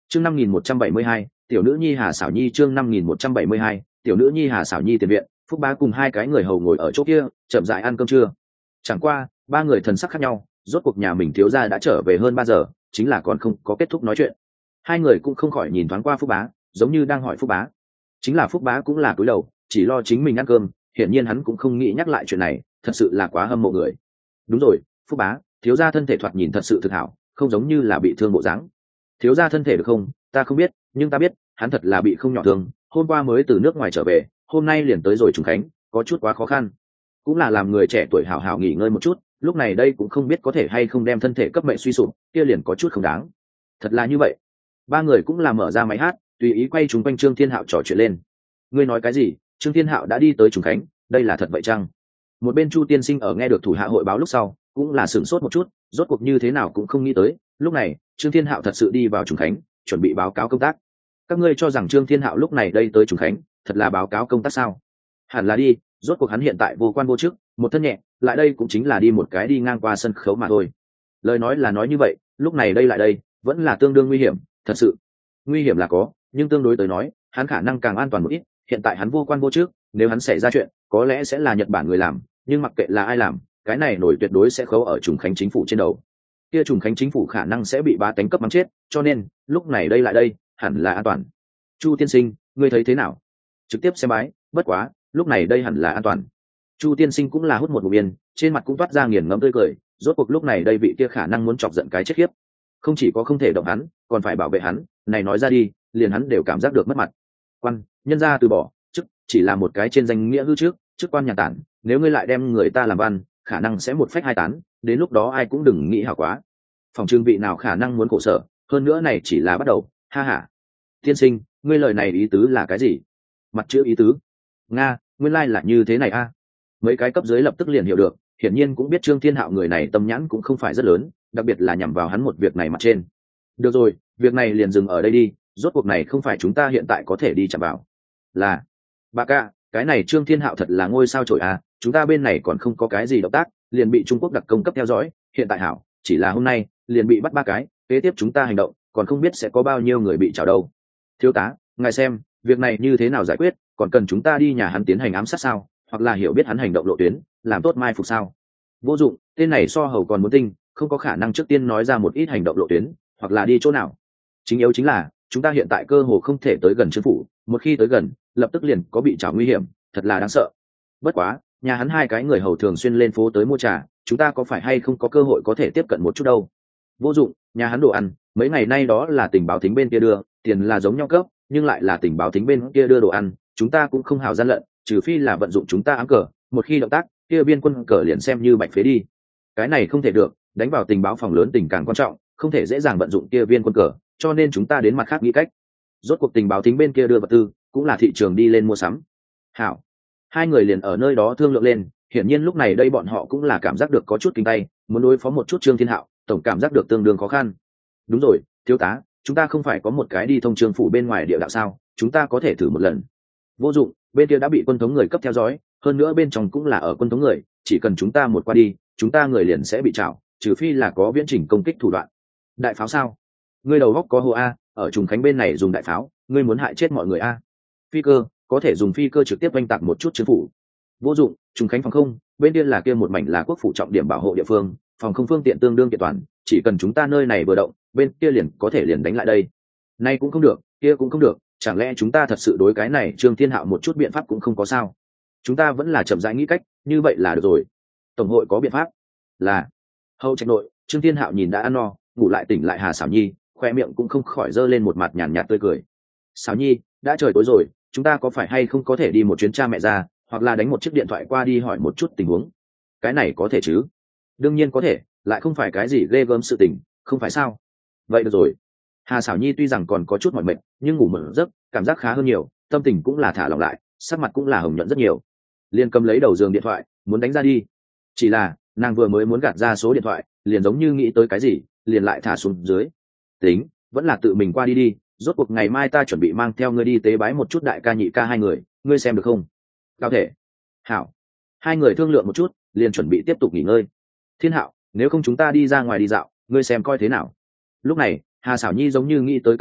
chương 5172, tiểu nữ nhi Hà Sảo Nhi. Chương 5172, tiểu nữ nhi Hà Sảo Nhi. Tiền viện, Phúc Bá cùng hai cái người hầu ngồi ở chỗ kia chậm rãi ăn cơm trưa. Chẳng qua ba người thần sắc khác nhau, rốt cuộc nhà mình thiếu gia đã trở về hơn 3 giờ, chính là còn không có kết thúc nói chuyện. Hai người cũng không khỏi nhìn thoáng qua Phúc Bá, giống như đang hỏi Phúc Bá. Chính là Phúc Bá cũng là cúi đầu, chỉ lo chính mình ăn cơm, hiển nhiên hắn cũng không nghĩ nhắc lại chuyện này, thật sự là quá hâm mộ người. Đúng rồi, Phúc Bá, thiếu gia thân thể thoạt nhìn thật sự thực hảo, không giống như là bị thương bộ dáng. Thiếu gia thân thể được không, ta không biết, nhưng ta biết hắn thật là bị không nhỏ thương, hôm qua mới từ nước ngoài trở về, hôm nay liền tới rồi Trùng Khánh, có chút quá khó khăn. Cũng là làm người trẻ tuổi hảo hảo nghỉ ngơi một chút, lúc này đây cũng không biết có thể hay không đem thân thể cấp mệnh suy sụp, kia liền có chút không đáng. Thật là như vậy. Ba người cũng là mở ra máy hát, tùy ý quay chúng quanh Trương Thiên Hạo trò chuyện lên. Ngươi nói cái gì? Trương Thiên Hạo đã đi tới Trùng Khánh, đây là thật vậy chăng? Một bên Chu tiên sinh ở nghe được thủ hạ hội báo lúc sau, cũng là sửng sốt một chút, rốt cuộc như thế nào cũng không nghĩ tới, lúc này Trương Thiên Hạo thật sự đi vào Trùng Khánh, chuẩn bị báo cáo công tác. Các ngươi cho rằng Trương Thiên Hạo lúc này đây tới Trùng Khánh, thật là báo cáo công tác sao? Hẳn là đi, rốt cuộc hắn hiện tại vô quan vô chức, một thân nhẹ, lại đây cũng chính là đi một cái đi ngang qua sân khấu mà thôi. Lời nói là nói như vậy, lúc này đây lại đây, vẫn là tương đương nguy hiểm, thật sự. Nguy hiểm là có, nhưng tương đối tới nói, hắn khả năng càng an toàn một ít, hiện tại hắn vô quan vô chức, nếu hắn xảy ra chuyện, có lẽ sẽ là Nhật Bản người làm, nhưng mặc kệ là ai làm, cái này nổi tuyệt đối sẽ khấu ở Trùng Khánh chính phủ trên đầu. Kia Trùng Khánh chính phủ khả năng sẽ bị bá tánh cấp mắng chết, cho nên, lúc này đây lại đây, hẳn là an toàn. Chu tiên sinh, ngươi thấy thế nào? Trực tiếp xem bái, bất quá, lúc này đây hẳn là an toàn. Chu tiên sinh cũng là hút một ngụm yên, trên mặt cũng toát ra nghiền ngẫm tươi cười, rốt cuộc lúc này đây vị kia khả năng muốn chọc giận cái chết khiếp. Không chỉ có không thể động hắn, còn phải bảo vệ hắn, này nói ra đi, liền hắn đều cảm giác được mất mặt. Quan, nhân gia từ bỏ, chức chỉ là một cái trên danh nghĩa hư trước, chức quan nhà tản, nếu ngươi lại đem người ta làm văn, khả năng sẽ một phách hai tán, đến lúc đó ai cũng đừng nghĩ hảo quá. Phòng trương vị nào khả năng muốn khổ sở, hơn nữa này chỉ là bắt đầu, ha ha. Tiên sinh, ngươi lời này ý tứ là cái gì? Mặt chữ ý tứ. Nga, nguyên lai là như thế này a. Mấy cái cấp dưới lập tức liền hiểu được, hiển nhiên cũng biết Trương Thiên Hạo người này tâm nhãn cũng không phải rất lớn, đặc biệt là nhằm vào hắn một việc này mặt trên. Được rồi, việc này liền dừng ở đây đi, rốt cuộc này không phải chúng ta hiện tại có thể đi chạm vào. Là, bà ca, cái này Trương Thiên Hạo thật là ngôi sao chổi a, chúng ta bên này còn không có cái gì động tác, liền bị Trung Quốc đặc công cấp theo dõi, hiện tại hảo, chỉ là hôm nay, liền bị bắt 3 cái, kế tiếp chúng ta hành động, còn không biết sẽ có bao nhiêu người bị trảo đâu. Thiếu tá, ngài xem, việc này như thế nào giải quyết, còn cần chúng ta đi nhà hắn tiến hành ám sát sao, hoặc là hiểu biết hắn hành động lộ tuyến, làm tốt mai phục sao? Vô dụng, tên này so hầu còn muốn tinh, không có khả năng trước tiên nói ra một ít hành động lộ tuyến, hoặc là đi chỗ nào. Chính yếu chính là, chúng ta hiện tại cơ hồ không thể tới gần Trương phủ, một khi tới gần, lập tức liền có bị trảo nguy hiểm, thật là đáng sợ. Bất quá, nhà hắn 2 cái người hầu thường xuyên lên phố tới mua trà, chúng ta có phải hay không có cơ hội có thể tiếp cận một chút đâu? Vô dụng, nhà hắn đồ ăn, mấy ngày nay đó là tình báo thính bên kia đưa, tiền là giống nhau cấp, nhưng lại là tình báo thính bên kia đưa đồ ăn, chúng ta cũng không hào gian lận, trừ phi là vận dụng chúng ta ám cờ, một khi động tác, kia biên quân cờ liền xem như bạch phế đi. Cái này không thể được, đánh vào tình báo phòng lớn tình càng quan trọng, không thể dễ dàng vận dụng kia viên quân cờ, cho nên chúng ta đến mặt khác nghĩ cách. Rốt cuộc tình báo thính bên kia đưa vật tư, cũng là thị trường đi lên mua sắm. Hảo, 2 người liền ở nơi đó thương lượng lên, hiển nhiên lúc này đây bọn họ cũng là cảm giác được có chút kinh tay, muốn đối phó một chút Trương Thiên Hạo, tổng cảm giác được tương đương khó khăn. Đúng rồi, thiếu tá, chúng ta không phải có một cái đi thông Trương phủ bên ngoài địa đạo sao, chúng ta có thể thử một lần. Vô dụng, bên kia đã bị quân thống người cấp theo dõi, hơn nữa bên trong cũng là ở quân thống người, chỉ cần chúng ta một qua đi, chúng ta người liền sẽ bị trảo, trừ phi là có viễn trình công kích thủ đoạn. Đại pháo sao? Ngươi đầu góc có hồ a, ở Trùng Khánh bên này dùng đại pháo, ngươi muốn hại chết mọi người a? Phi cơ, có thể dùng phi cơ trực tiếp oanh tạc một chút Trương phủ. Vô dụng, Trùng Khánh phòng không, bên kia là kia một mảnh là quốc phủ trọng điểm bảo hộ địa phương, phòng không phương tiện tương đương kiện toàn, chỉ cần chúng ta nơi này vừa động, bên kia liền có thể liền đánh lại đây. Nay cũng không được, kia cũng không được, chẳng lẽ chúng ta thật sự đối cái này Trương Thiên Hạo một chút biện pháp cũng không có sao? Chúng ta vẫn là chậm rãi nghĩ cách, như vậy là được rồi. Tổng hội có biện pháp. Là Hậu Trạch nội, Trương Thiên Hạo nhìn đã ăn no, ngủ lại tỉnh lại Hà Sảo Nhi, khoe miệng cũng không khỏi giơ lên một mặt nhàn nhạt tươi cười. Sảo Nhi, đã trời tối rồi, chúng ta có phải hay không có thể đi một chuyến cha mẹ ra, hoặc là đánh một chiếc điện thoại qua đi hỏi một chút tình huống? Cái này có thể chứ? Đương nhiên có thể, lại không phải cái gì ghê gớm sự tình, không phải sao? Vậy được rồi. Hà Sảo Nhi tuy rằng còn có chút mỏi mệt, nhưng ngủ một giấc, cảm giác khá hơn nhiều, tâm tình cũng là thả lỏng lại, sắc mặt cũng là hồng nhuận rất nhiều. Liên cầm lấy đầu giường điện thoại, muốn đánh ra đi. Chỉ là, nàng vừa mới muốn gạt ra số điện thoại, liền giống như nghĩ tới cái gì, liền lại thả xuống dưới. Tính, vẫn là tự mình qua đi đi, rốt cuộc ngày mai ta chuẩn bị mang theo ngươi đi tế bái một chút đại ca nhị ca 2 người, ngươi xem được không? Cao thể. Hảo. 2 người thương lượng một chút, liền chuẩn bị tiếp tục nghỉ ngơi. Thiên Hạo, nếu không chúng ta đi ra ngoài đi dạo, ngươi xem coi thế nào. Lúc này, Hà Sảo Nhi giống như nghĩ tới cái gì,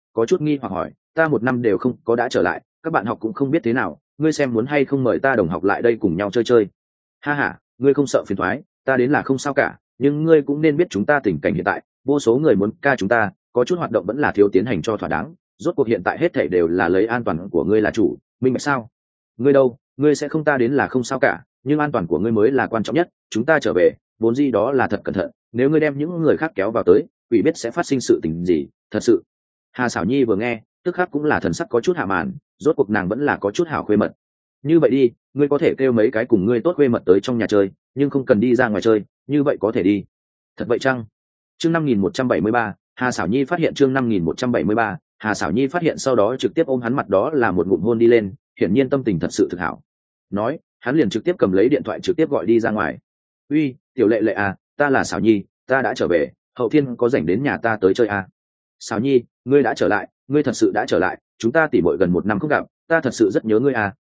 có chút nghi hoặc hỏi, ta một năm đều không có đã trở lại, các bạn học cũng không biết thế nào, ngươi xem muốn hay không mời ta đồng học lại đây cùng nhau chơi chơi. Ha ha, ngươi không sợ phiền thoái, ta đến là không sao cả, nhưng ngươi cũng nên biết chúng ta tình cảnh hiện tại, vô số người muốn ca chúng ta, có chút hoạt động vẫn là thiếu tiến hành cho thỏa đáng, rốt cuộc hiện tại hết thảy đều là lấy an toàn của ngươi là chủ, minh bạch sao? Ngươi đâu, ngươi sẽ không ta đến là không sao cả, nhưng an toàn của ngươi mới là quan trọng nhất, chúng ta trở về, vốn gì đó là thật cẩn thận, nếu ngươi đem những người khác kéo vào tới, quỷ biết sẽ phát sinh sự tình gì, thật sự. Hà Sảo Nhi vừa nghe, tức khắc cũng là thần sắc có chút hạ màn, rốt cuộc nàng vẫn là có chút hảo khuê mật. Như vậy đi, ngươi có thể kêu mấy cái cùng ngươi tốt khuê mật tới trong nhà chơi, nhưng không cần đi ra ngoài chơi, như vậy có thể đi. Thật vậy chăng? Chương 5173, Hà Sảo Nhi phát hiện chương 5173, Hà Sảo Nhi phát hiện sau đó trực tiếp ôm hắn mặt đó là một ngụm hôn đi lên, hiển nhiên tâm tình thật sự thực hảo. Nói, hắn liền trực tiếp cầm lấy điện thoại trực tiếp gọi đi ra ngoài. Uy, tiểu lệ lệ à, ta là Sảo Nhi, ta đã trở về, Hậu Thiên có rảnh đến nhà ta tới chơi à? Sảo Nhi, ngươi đã trở lại, ngươi thật sự đã trở lại, chúng ta tỉ muội gần một năm không gặp, ta thật sự rất nhớ ngươi à,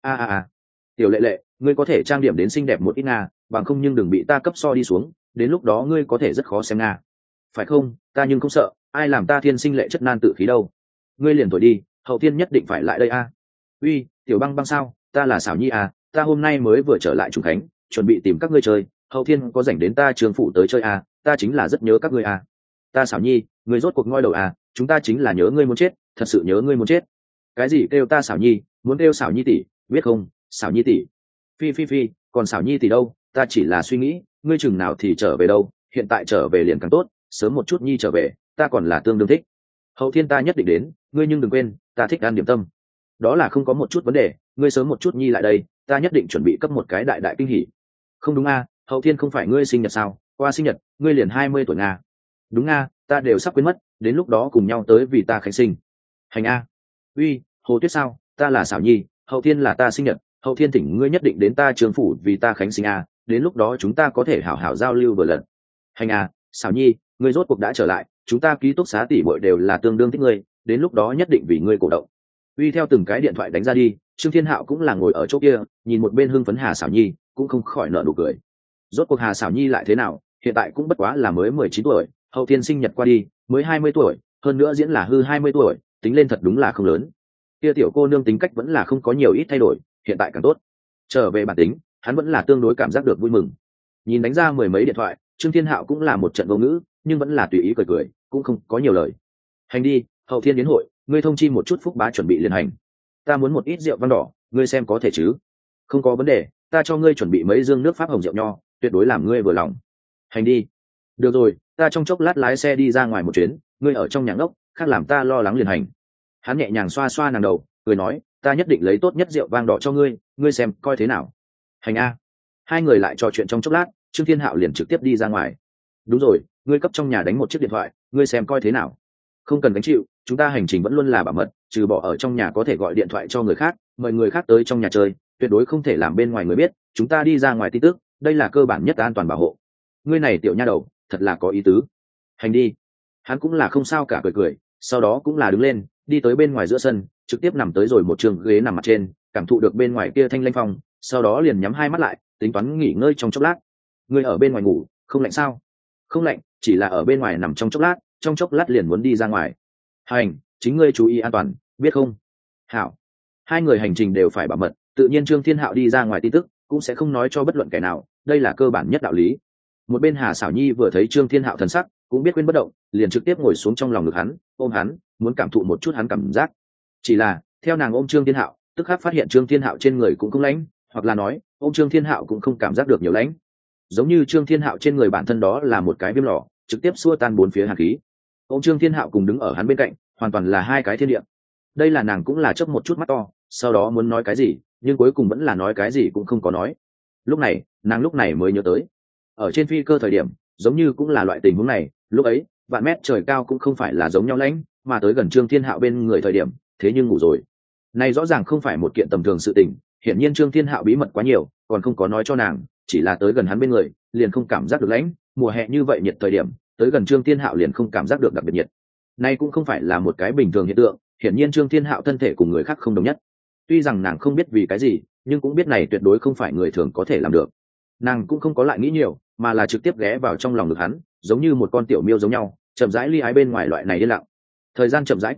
Tiểu lệ lệ, ngươi có thể trang điểm đến xinh đẹp một ít nga, bằng không nhưng đừng bị ta cấp so đi xuống, đến lúc đó ngươi có thể rất khó xem nga. Phải không, ta nhưng không sợ, ai làm ta thiên sinh lệ chất nan tự khí đâu. Ngươi liền thổi đi, Hậu Thiên nhất định phải lại đây à? Uy, tiểu băng băng sao, ta là Sảo Nhi à, ta hôm nay mới vừa trở lại Trùng Khánh, chuẩn bị tìm các ngươi chơi, Hậu Thiên có rảnh đến ta trường phụ tới chơi à, ta chính là rất nhớ các ngươi à. Ta Sảo Nhi, ngươi rốt cuộc ngoi đầu à, chúng ta chính là nhớ ngươi muốn chết, thật sự nhớ ngươi muốn chết. Cái gì kêu ta Sảo Nhi, muốn kêu Sảo Nhi tỷ, biết không, Sảo Nhi tỷ. Phi, còn Sảo Nhi tỷ đâu, ta chỉ là suy nghĩ, ngươi chừng nào thì trở về đâu, hiện tại trở về liền càng tốt, sớm một chút Nhi trở về, ta còn là tương đương thích. Hậu Thiên ta nhất định đến, ngươi nhưng đừng quên, ta thích ăn điểm tâm. Đó là không có một chút vấn đề, ngươi sớm một chút Nhi lại đây, ta nhất định chuẩn bị cấp một cái đại đại kinh hỉ. Không đúng à, Hậu Thiên không phải ngươi sinh nhật sao, qua sinh nhật, ngươi liền 20 tuổi Nga. Đúng Nga, ta đều sắp quên mất, đến lúc đó cùng nhau tới vì ta khánh sinh. Hành a. Uy, Hồ Tuyết sao, ta là Sảo Nhi, Hậu Thiên là ta sinh nhật, Hậu Thiên thỉnh ngươi nhất định đến ta trường phủ vì ta khánh sinh a, đến lúc đó chúng ta có thể hảo hảo giao lưu vừa lần. Hành a, Sảo Nhi, ngươi rốt cuộc đã trở lại, chúng ta ký túc xá tỷ muội đều là tương đương thích ngươi, đến lúc đó nhất định vì ngươi cổ động. Uy theo từng cái điện thoại đánh ra đi, Trương Thiên Hạo cũng là ngồi ở chỗ kia, nhìn một bên hưng phấn Hà Sảo Nhi, cũng không khỏi nở nụ cười. Rốt cuộc Hà Sảo Nhi lại thế nào, hiện tại cũng bất quá là mới 19 tuổi, Hậu Thiên sinh nhật qua đi, mới 20 tuổi, hơn nữa diễn là hư 20 tuổi, tính lên thật đúng là không lớn. Kia tiểu cô nương tính cách vẫn là không có nhiều ít thay đổi, hiện tại càng tốt. Trở về bản tính, hắn vẫn là tương đối cảm giác được vui mừng. Nhìn đánh ra mười mấy điện thoại, Trương Thiên Hạo cũng là một trận vô ngữ, nhưng vẫn là tùy ý cười, cũng không có nhiều lời. Hành đi, Hậu Thiên đến hội, ngươi thông chi một chút Phúc Bá chuẩn bị liền hành. Ta muốn một ít rượu vang đỏ, ngươi xem có thể chứ? Không có vấn đề, ta cho ngươi chuẩn bị mấy dương nước Pháp hồng rượu nho, tuyệt đối làm ngươi vừa lòng. Hành đi. Được rồi, ta trong chốc lát lái xe đi ra ngoài một chuyến, ngươi ở trong nhà ngốc, khác làm ta lo lắng liền hành. Hắn nhẹ nhàng xoa xoa nàng đầu, cười nói, ta nhất định lấy tốt nhất rượu vang đỏ cho ngươi, ngươi xem coi thế nào. Hành a. Hai người lại trò chuyện trong chốc lát, Trương Thiên Hạo liền trực tiếp đi ra ngoài. Đúng rồi, ngươi cấp trong nhà đánh một chiếc điện thoại, ngươi xem coi thế nào. Không cần gánh chịu, chúng ta hành trình vẫn luôn là bảo mật, trừ bỏ ở trong nhà có thể gọi điện thoại cho người khác, mời người khác tới trong nhà chơi, tuyệt đối không thể làm bên ngoài người biết, chúng ta đi ra ngoài tin tức, đây là cơ bản nhất an toàn bảo hộ. Ngươi này tiểu nha đầu, thật là có ý tứ. Hành đi. Hắn cũng là không sao cả cười, sau đó cũng là đứng lên, đi tới bên ngoài giữa sân, trực tiếp nằm tới rồi một trường ghế nằm mặt trên, cảm thụ được bên ngoài kia thanh lanh phong, sau đó liền nhắm hai mắt lại, tính toán nghỉ ngơi trong chốc lát. Ngươi ở bên ngoài ngủ, không lạnh sao? Không lạnh, chỉ là ở bên ngoài nằm trong chốc lát liền muốn đi ra ngoài. Hành, chính ngươi chú ý an toàn, biết không? Hảo. Hai người hành trình đều phải bảo mật, tự nhiên Trương Thiên Hạo đi ra ngoài tin tức cũng sẽ không nói cho bất luận kẻ nào, đây là cơ bản nhất đạo lý. Một bên Hà Sảo Nhi vừa thấy Trương Thiên Hạo thần sắc, cũng biết quên bất động, liền trực tiếp ngồi xuống trong lòng ngực hắn, ôm hắn, muốn cảm thụ một chút hắn cảm giác. Chỉ là, theo nàng ôm Trương Thiên Hạo, tức khắc phát hiện Trương Thiên Hạo trên người cũng không lạnh, hoặc là nói, ôm Trương Thiên Hạo cũng không cảm giác được nhiều lạnh. Giống như Trương Thiên Hạo trên người bản thân đó là một cái viêm lò, trực tiếp xua tan bốn phía hàn khí. Ôm Trương Thiên Hạo cùng đứng ở hắn bên cạnh, hoàn toàn là hai cái thiên địa. Đây là nàng cũng là chớp một chút mắt to, sau đó muốn nói cái gì, nhưng cuối cùng vẫn là nói cái gì cũng không có nói. Lúc này, nàng lúc này mới nhớ tới, ở trên phi cơ thời điểm, giống như cũng là loại tình huống này, lúc ấy, vạn mét trời cao cũng không phải là giống nhau lãnh, mà tới gần Trương Thiên Hạo bên người thời điểm, thế nhưng ngủ rồi. Này rõ ràng không phải một kiện tầm thường sự tình, hiển nhiên Trương Thiên Hạo bí mật quá nhiều, còn không có nói cho nàng, chỉ là tới gần hắn bên người, liền không cảm giác được lãnh, mùa hè như vậy nhiệt thời điểm, tới gần Trương Thiên Hạo liền không cảm giác được đặc biệt nhiệt. Này cũng không phải là một cái bình thường hiện tượng, hiển nhiên Trương Thiên Hạo thân thể cùng người khác không đồng nhất. Tuy rằng nàng không biết vì cái gì, nhưng cũng biết này tuyệt đối không phải người thường có thể làm được. Nàng cũng không có lại nghĩ nhiều, mà là trực tiếp ghé vào trong lòng ngực hắn, giống như một con tiểu miêu giống nhau, chậm rãi ly ái bên ngoài loại này yên lặng. Thời gian chậm rãi quá khứ,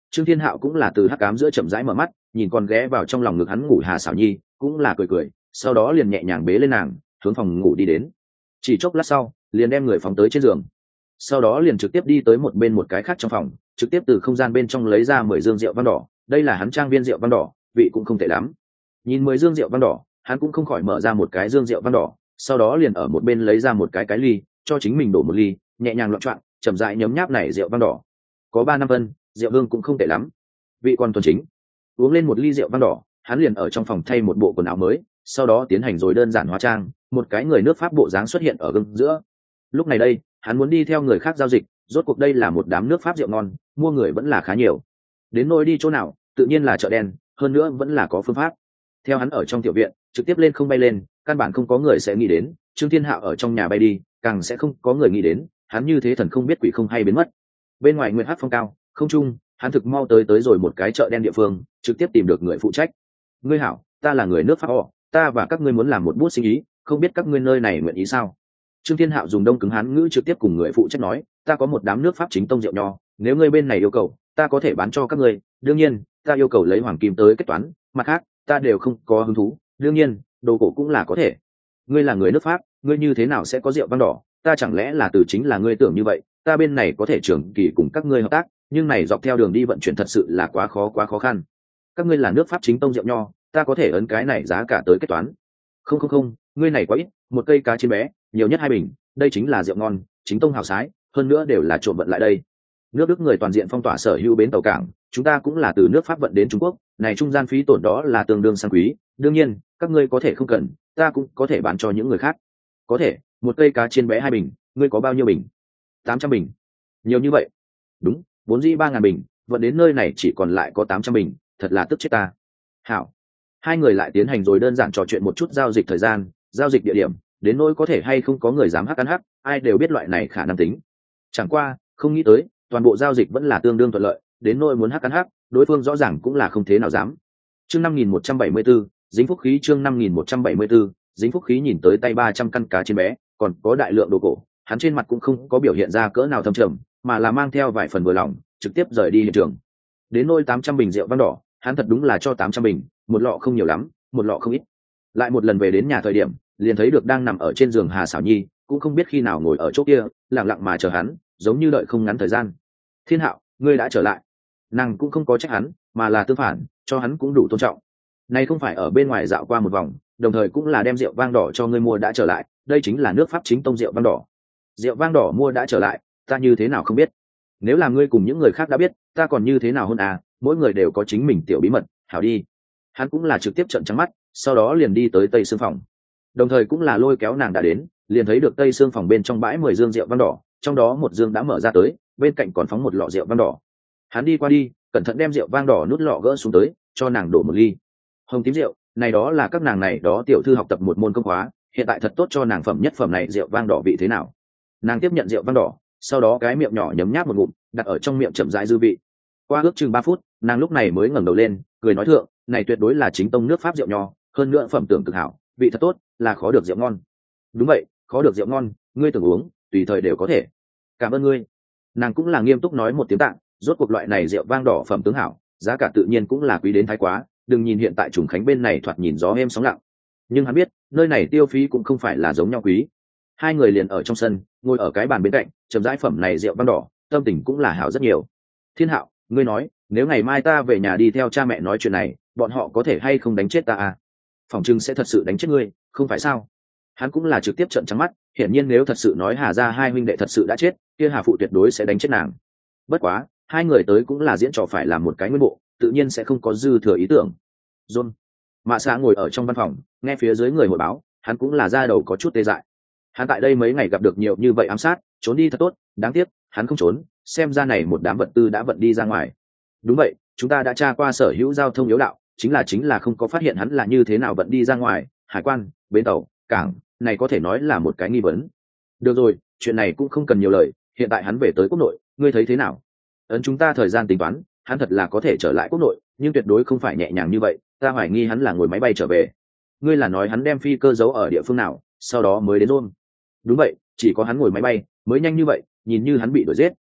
Trương Thiên Hạo cũng là từ hắc ám giữa chậm rãi mở mắt, nhìn con ghé vào trong lòng ngực hắn ngủ Hà Sảo Nhi, cũng là cười cười, sau đó liền nhẹ nhàng bế lên nàng, hướng phòng ngủ đi đến. Chỉ chốc lát sau, liền đem người phóng tới trên giường, sau đó liền trực tiếp đi tới một bên một cái khác trong phòng, trực tiếp từ không gian bên trong lấy ra 10 dương rượu vang đỏ. Đây là hắn trang viên rượu vang đỏ, vị cũng không tệ lắm. Nhìn 10 dương rượu vang đỏ, hắn cũng không khỏi mở ra một cái dương rượu vang đỏ, sau đó liền ở một bên lấy ra một cái ly, cho chính mình đổ một ly, nhẹ nhàng loạn choạng, chậm rãi nhấm nháp này rượu vang đỏ. Có 3 năm phân, rượu hương cũng không tệ lắm, vị còn thuần chính. Uống lên một ly rượu vang đỏ, hắn liền ở trong phòng thay một bộ quần áo mới, sau đó tiến hành rồi đơn giản hóa trang, một cái người nước Pháp bộ dáng xuất hiện ở gương giữa. Lúc này đây, hắn muốn đi theo người khác giao dịch, rốt cuộc đây là một đám nước Pháp rượu ngon, mua người vẫn là khá nhiều. Đến nỗi đi chỗ nào, tự nhiên là chợ đen, hơn nữa vẫn là có phương pháp. Theo hắn ở trong tiểu viện, trực tiếp lên không bay lên, căn bản không có người sẽ nghĩ đến. Trương Thiên Hạo ở trong nhà bay đi, càng sẽ không có người nghĩ đến, hắn như thế thần không biết quỷ không hay biến mất. Bên ngoài nguyệt hắc phong cao, không trung, hắn thực mau tới rồi một cái chợ đen địa phương, trực tiếp tìm được người phụ trách. Ngươi hảo, ta là người nước Pháp họ, ta và các ngươi muốn làm một bút sinh ý, không biết các ngươi nơi này nguyện ý sao? Trương Thiên Hạo dùng đông cứng hán ngữ trực tiếp cùng người phụ trách nói, ta có một đám nước Pháp chính tông rượu nho, nếu ngươi bên này yêu cầu, ta có thể bán cho các ngươi, đương nhiên, ta yêu cầu lấy hoàng kim tới kết toán, mặt khác, ta đều không có hứng thú, đương nhiên, đồ cổ cũng là có thể. Ngươi là người nước Pháp, ngươi như thế nào sẽ có rượu vang đỏ, ta chẳng lẽ là từ chính là ngươi tưởng như vậy, ta bên này có thể trường kỳ cùng các ngươi hợp tác, nhưng này dọc theo đường đi vận chuyển thật sự là quá khó khăn. Các ngươi là nước Pháp chính tông rượu nho, ta có thể ấn cái này giá cả tới kết toán. Không, ngươi này quá ít, một cây cá chiên bé, nhiều nhất 2 bình, đây chính là rượu ngon, chính tông hào sái, hơn nữa đều là trộm vận lại đây. Nước Đức người toàn diện phong tỏa sở hữu bến tàu cảng, chúng ta cũng là từ nước Pháp vận đến Trung Quốc, này trung gian phí tổn đó là tương đương sang quý, đương nhiên, các ngươi có thể không cần, ta cũng có thể bán cho những người khác. Có thể, một cây cá chiên bé 2 bình, ngươi có bao nhiêu bình? 800 bình. Nhiều như vậy? Đúng, vốn dĩ 3.000 bình, vận đến nơi này chỉ còn lại có 800 bình, thật là tức chết ta. Hảo. Hai người lại tiến hành rồi đơn giản trò chuyện một chút giao dịch thời gian, giao dịch địa điểm, đến nỗi có thể hay không có người dám hắc ăn hắc, ai đều biết loại này khả năng tính. Chẳng qua, không nghĩ tới, toàn bộ giao dịch vẫn là tương đương thuận lợi, đến nỗi muốn hắc ăn hắc, đối phương rõ ràng cũng là không thế nào dám. Chương 5174, dính phúc khí chương 5174, dính phúc khí nhìn tới tay 300 căn cá trên bé, còn có đại lượng đồ cổ, hắn trên mặt cũng không có biểu hiện ra cỡ nào thâm trầm, mà là mang theo vài phần vừa lòng, trực tiếp rời đi hiện trường. Đến nỗi 800 bình rượu vang đỏ, hắn thật đúng là cho 800 bình, một lọ không nhiều lắm, một lọ không ít. Lại một lần về đến nhà thời điểm, liền thấy được đang nằm ở trên giường Hà Sảo Nhi, cũng không biết khi nào ngồi ở chỗ kia, lặng lặng mà chờ hắn, giống như đợi không ngắn thời gian. Thiên Hạo, ngươi đã trở lại. Nàng cũng không có trách hắn, mà là tương phản, cho hắn cũng đủ tôn trọng. Này không phải ở bên ngoài dạo qua một vòng, đồng thời cũng là đem rượu vang đỏ cho ngươi mua đã trở lại, đây chính là nước Pháp chính tông rượu vang đỏ. Rượu vang đỏ mua đã trở lại, ta như thế nào không biết. Nếu là ngươi cùng những người khác đã biết, ta còn như thế nào hơn à, mỗi người đều có chính mình tiểu bí mật, hảo đi. Hắn cũng là trực tiếp trợn trắng mắt, sau đó liền đi tới tây xương phòng, đồng thời cũng là lôi kéo nàng đã đến, liền thấy được tây xương phòng bên trong bãi 10 dương rượu vang đỏ, trong đó một dương đã mở ra tới, bên cạnh còn phóng một lọ rượu vang đỏ. Hắn đi qua đi, cẩn thận đem rượu vang đỏ nút lọ gỡ xuống tới, cho nàng đổ một ly. Hồng tím rượu, này đó là các nàng này đó tiểu thư học tập một môn công khóa, hiện tại thật tốt cho nàng phẩm nhất phẩm này rượu vang đỏ vị thế nào. Nàng tiếp nhận rượu vang đỏ, sau đó cái miệng nhỏ nhấm nháp một ngụm, đặt ở trong miệng chậm rãi dư vị. Qua ước chừng 3 phút, nàng lúc này mới ngẩng đầu lên, cười nói thượng, này tuyệt đối là chính tông nước Pháp rượu nho, hơn nữa phẩm tưởng cực hảo, vị thật tốt, là khó được rượu ngon. Đúng vậy, khó được rượu ngon, ngươi tưởng uống, tùy thời đều có thể. Cảm ơn ngươi. Nàng cũng là nghiêm túc nói một tiếng tạ, rốt cuộc loại này rượu vang đỏ phẩm tướng hảo, giá cả tự nhiên cũng là quý đến thái quá, đừng nhìn hiện tại Trùng Khánh bên này thoạt nhìn gió êm sóng lặng, nhưng hắn biết, nơi này tiêu phí cũng không phải là giống nhau quý. Hai người liền ở trong sân, ngồi ở cái bàn bên cạnh, chậm rãi phẩm này rượu vang đỏ, tâm tình cũng là hảo rất nhiều. Thiên Hạo, ngươi nói, nếu ngày mai ta về nhà đi theo cha mẹ nói chuyện này, bọn họ có thể hay không đánh chết ta à? Phòng trưng sẽ thật sự đánh chết ngươi, không phải sao? Hắn cũng là trực tiếp trợn trắng mắt, hiển nhiên nếu thật sự nói Hà gia hai huynh đệ thật sự đã chết, kia Hà phụ tuyệt đối sẽ đánh chết nàng. Bất quá, hai người tới cũng là diễn trò phải làm một cái nguyên bộ, tự nhiên sẽ không có dư thừa ý tưởng. John, Mạ Xã ngồi ở trong văn phòng, nghe phía dưới người hội báo, hắn cũng là da đầu có chút tê dại. Hắn tại đây mấy ngày gặp được nhiều như vậy ám sát, trốn đi thật tốt, đáng tiếc, hắn không trốn, xem ra này một đám vật tư đã vận đi ra ngoài. Đúng vậy, chúng ta đã tra qua sở hữu giao thông yếu đạo, chính là không có phát hiện hắn là như thế nào vận đi ra ngoài, hải quan, bến tàu, cảng, này có thể nói là một cái nghi vấn. Được rồi, chuyện này cũng không cần nhiều lời, hiện tại hắn về tới quốc nội, ngươi thấy thế nào? Ấn chúng ta thời gian tính toán, hắn thật là có thể trở lại quốc nội, nhưng tuyệt đối không phải nhẹ nhàng như vậy, ta hoài nghi hắn là ngồi máy bay trở về. Ngươi là nói hắn đem phi cơ giấu ở địa phương nào, sau đó mới đến Rome? Đúng vậy, chỉ có hắn ngồi máy bay, mới nhanh như vậy, nhìn như hắn bị đuổi giết,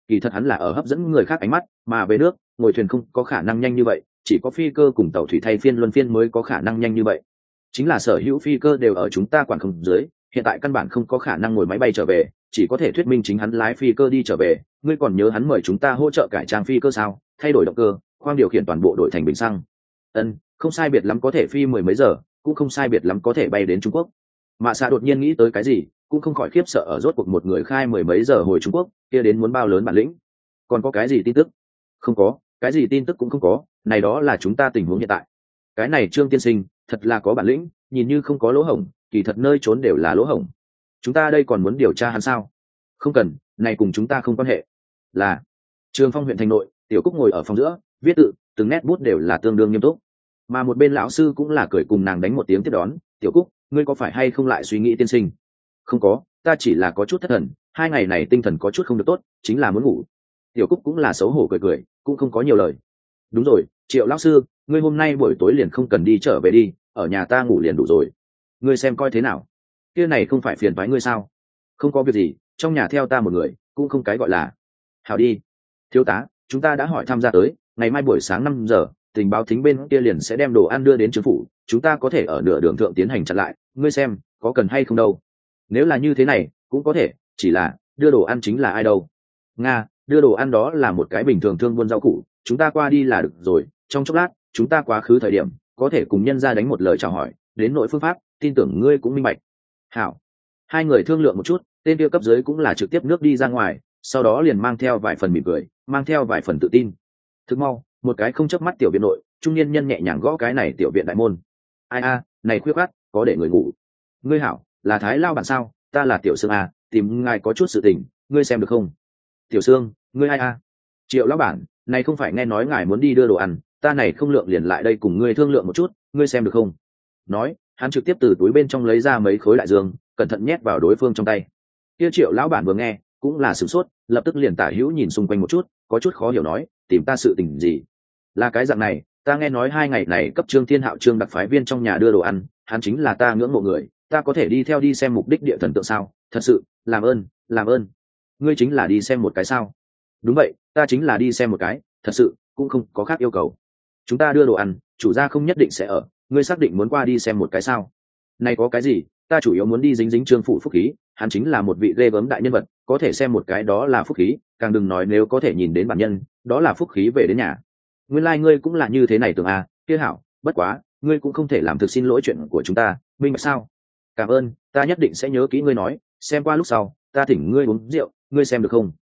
kỳ thật hắn là ở hấp dẫn người khác ánh mắt, mà về nước ngồi thuyền không có khả năng nhanh như vậy, chỉ có phi cơ cùng tàu thủy thay phiên luân phiên mới có khả năng nhanh như vậy. Chính là sở hữu phi cơ đều ở chúng ta quản không dưới, hiện tại căn bản không có khả năng ngồi máy bay trở về, chỉ có thể thuyết minh chính hắn lái phi cơ đi trở về. Ngươi còn nhớ hắn mời chúng ta hỗ trợ cải trang phi cơ sao? Thay đổi động cơ, khoang điều khiển toàn bộ đổi thành bình xăng. Không sai biệt lắm có thể phi mười mấy giờ, cũng không sai biệt lắm có thể bay đến Trung Quốc. Mạ Xạ đột nhiên nghĩ tới cái gì, cũng không khỏi khiếp sợ, ở rốt cuộc một người khai mười mấy giờ hồi Trung Quốc, kia đến muốn bao lớn bản lĩnh. Còn có cái gì tin tức? Không có, cái gì tin tức cũng không có, này đó là chúng ta tình huống hiện tại. Cái này Trương tiên sinh thật là có bản lĩnh, nhìn như không có lỗ hổng, kỳ thật nơi trốn đều là lỗ hổng. Chúng ta đây còn muốn điều tra hắn sao? Không cần, này cùng chúng ta không quan hệ. Là Trường Phong huyện thành nội, Tiểu Cúc ngồi ở phòng giữa, viết tự, từng nét bút đều là tương đương nghiêm túc. Mà một bên lão sư cũng là cười cùng nàng đánh một tiếng tiếp đón. Tiểu Cúc, ngươi có phải hay không lại suy nghĩ tiên sinh? Không có, ta chỉ là có chút thất thần, 2 ngày này tinh thần có chút không được tốt, chính là muốn ngủ. Tiểu Cúc cũng là xấu hổ cười cười, cũng không có nhiều lời. Đúng rồi, Triệu lão sư, ngươi hôm nay buổi tối liền không cần đi trở về đi, ở nhà ta ngủ liền đủ rồi. Ngươi xem coi thế nào? Kia này không phải phiền toái ngươi sao? Không có việc gì, trong nhà theo ta một người, cũng không cái gọi là. Hảo đi. Thiếu tá, chúng ta đã hỏi tham gia tới, ngày mai buổi sáng 5 giờ, tình báo thính bên kia liền sẽ đem đồ ăn đưa đến chính phủ, chúng ta có thể ở nửa đường thượng tiến hành chặn lại, ngươi xem, có cần hay không đâu. Nếu là như thế này, cũng có thể, chỉ là, đưa đồ ăn chính là ai đâu? Nga, đưa đồ ăn đó là một cái bình thường thương buôn rau củ, chúng ta qua đi là được rồi, trong chốc lát, chúng ta quá khứ thời điểm, có thể cùng nhân ra đánh một lời chào hỏi, đến nội phương pháp, tin tưởng ngươi cũng minh bạch. Hảo. Hai người thương lượng một chút, tên kia cấp dưới cũng là trực tiếp nước đi ra ngoài, sau đó liền mang theo vài phần mỉm cười, mang theo vài phần tự tin. Thức mau, một cái không chớp mắt tiểu viện nội, trung niên nhân nhẹ nhàng gõ cái này tiểu viện đại môn. Ai a, này khuya khoắt, có để người ngủ. Ngươi hảo, là Thái Lao bản sao? Ta là Tiểu Sương a, tìm ngài có chút sự tình, ngươi xem được không? Tiểu Sương, ngươi ai a? Triệu lão bản, này không phải nghe nói ngài muốn đi đưa đồ ăn, ta này không lượng liền lại đây cùng ngươi thương lượng một chút, ngươi xem được không? Nói, hắn trực tiếp từ túi bên trong lấy ra mấy khối đại dương, cẩn thận nhét vào đối phương trong tay. Kia Triệu lão bản vừa nghe, cũng là sửng sốt, lập tức liền tả hữu nhìn xung quanh một chút, có chút khó hiểu nói, tìm ta sự tình gì? Là cái dạng này, ta nghe nói 2 ngày này cấp Trương Thiên Hạo Trương đặc phái viên trong nhà đưa đồ ăn, hắn chính là ta ngưỡng mộ người, ta có thể đi theo đi xem mục đích địa thần tượng sao? Thật sự, làm ơn, làm ơn. Ngươi chính là đi xem một cái sao? Đúng vậy, ta chính là đi xem một cái, thật sự, cũng không có khác yêu cầu. Chúng ta đưa đồ ăn, chủ gia không nhất định sẽ ở, ngươi xác định muốn qua đi xem một cái sao? Này có cái gì, ta chủ yếu muốn đi dính dính Trương phủ phúc khí, hắn chính là một vị ghê gớm đại nhân vật, có thể xem một cái đó là phúc khí, càng đừng nói nếu có thể nhìn đến bản nhân, đó là phúc khí về đến nhà. Nguyên lai ngươi cũng là như thế này tưởng à, kia hảo, bất quá, ngươi cũng không thể làm thực xin lỗi chuyện của chúng ta, minh bạch sao? Cảm ơn, ta nhất định sẽ nhớ kỹ ngươi nói, xem qua lúc sau, ta thỉnh ngươi uống rượu, ngươi xem được không?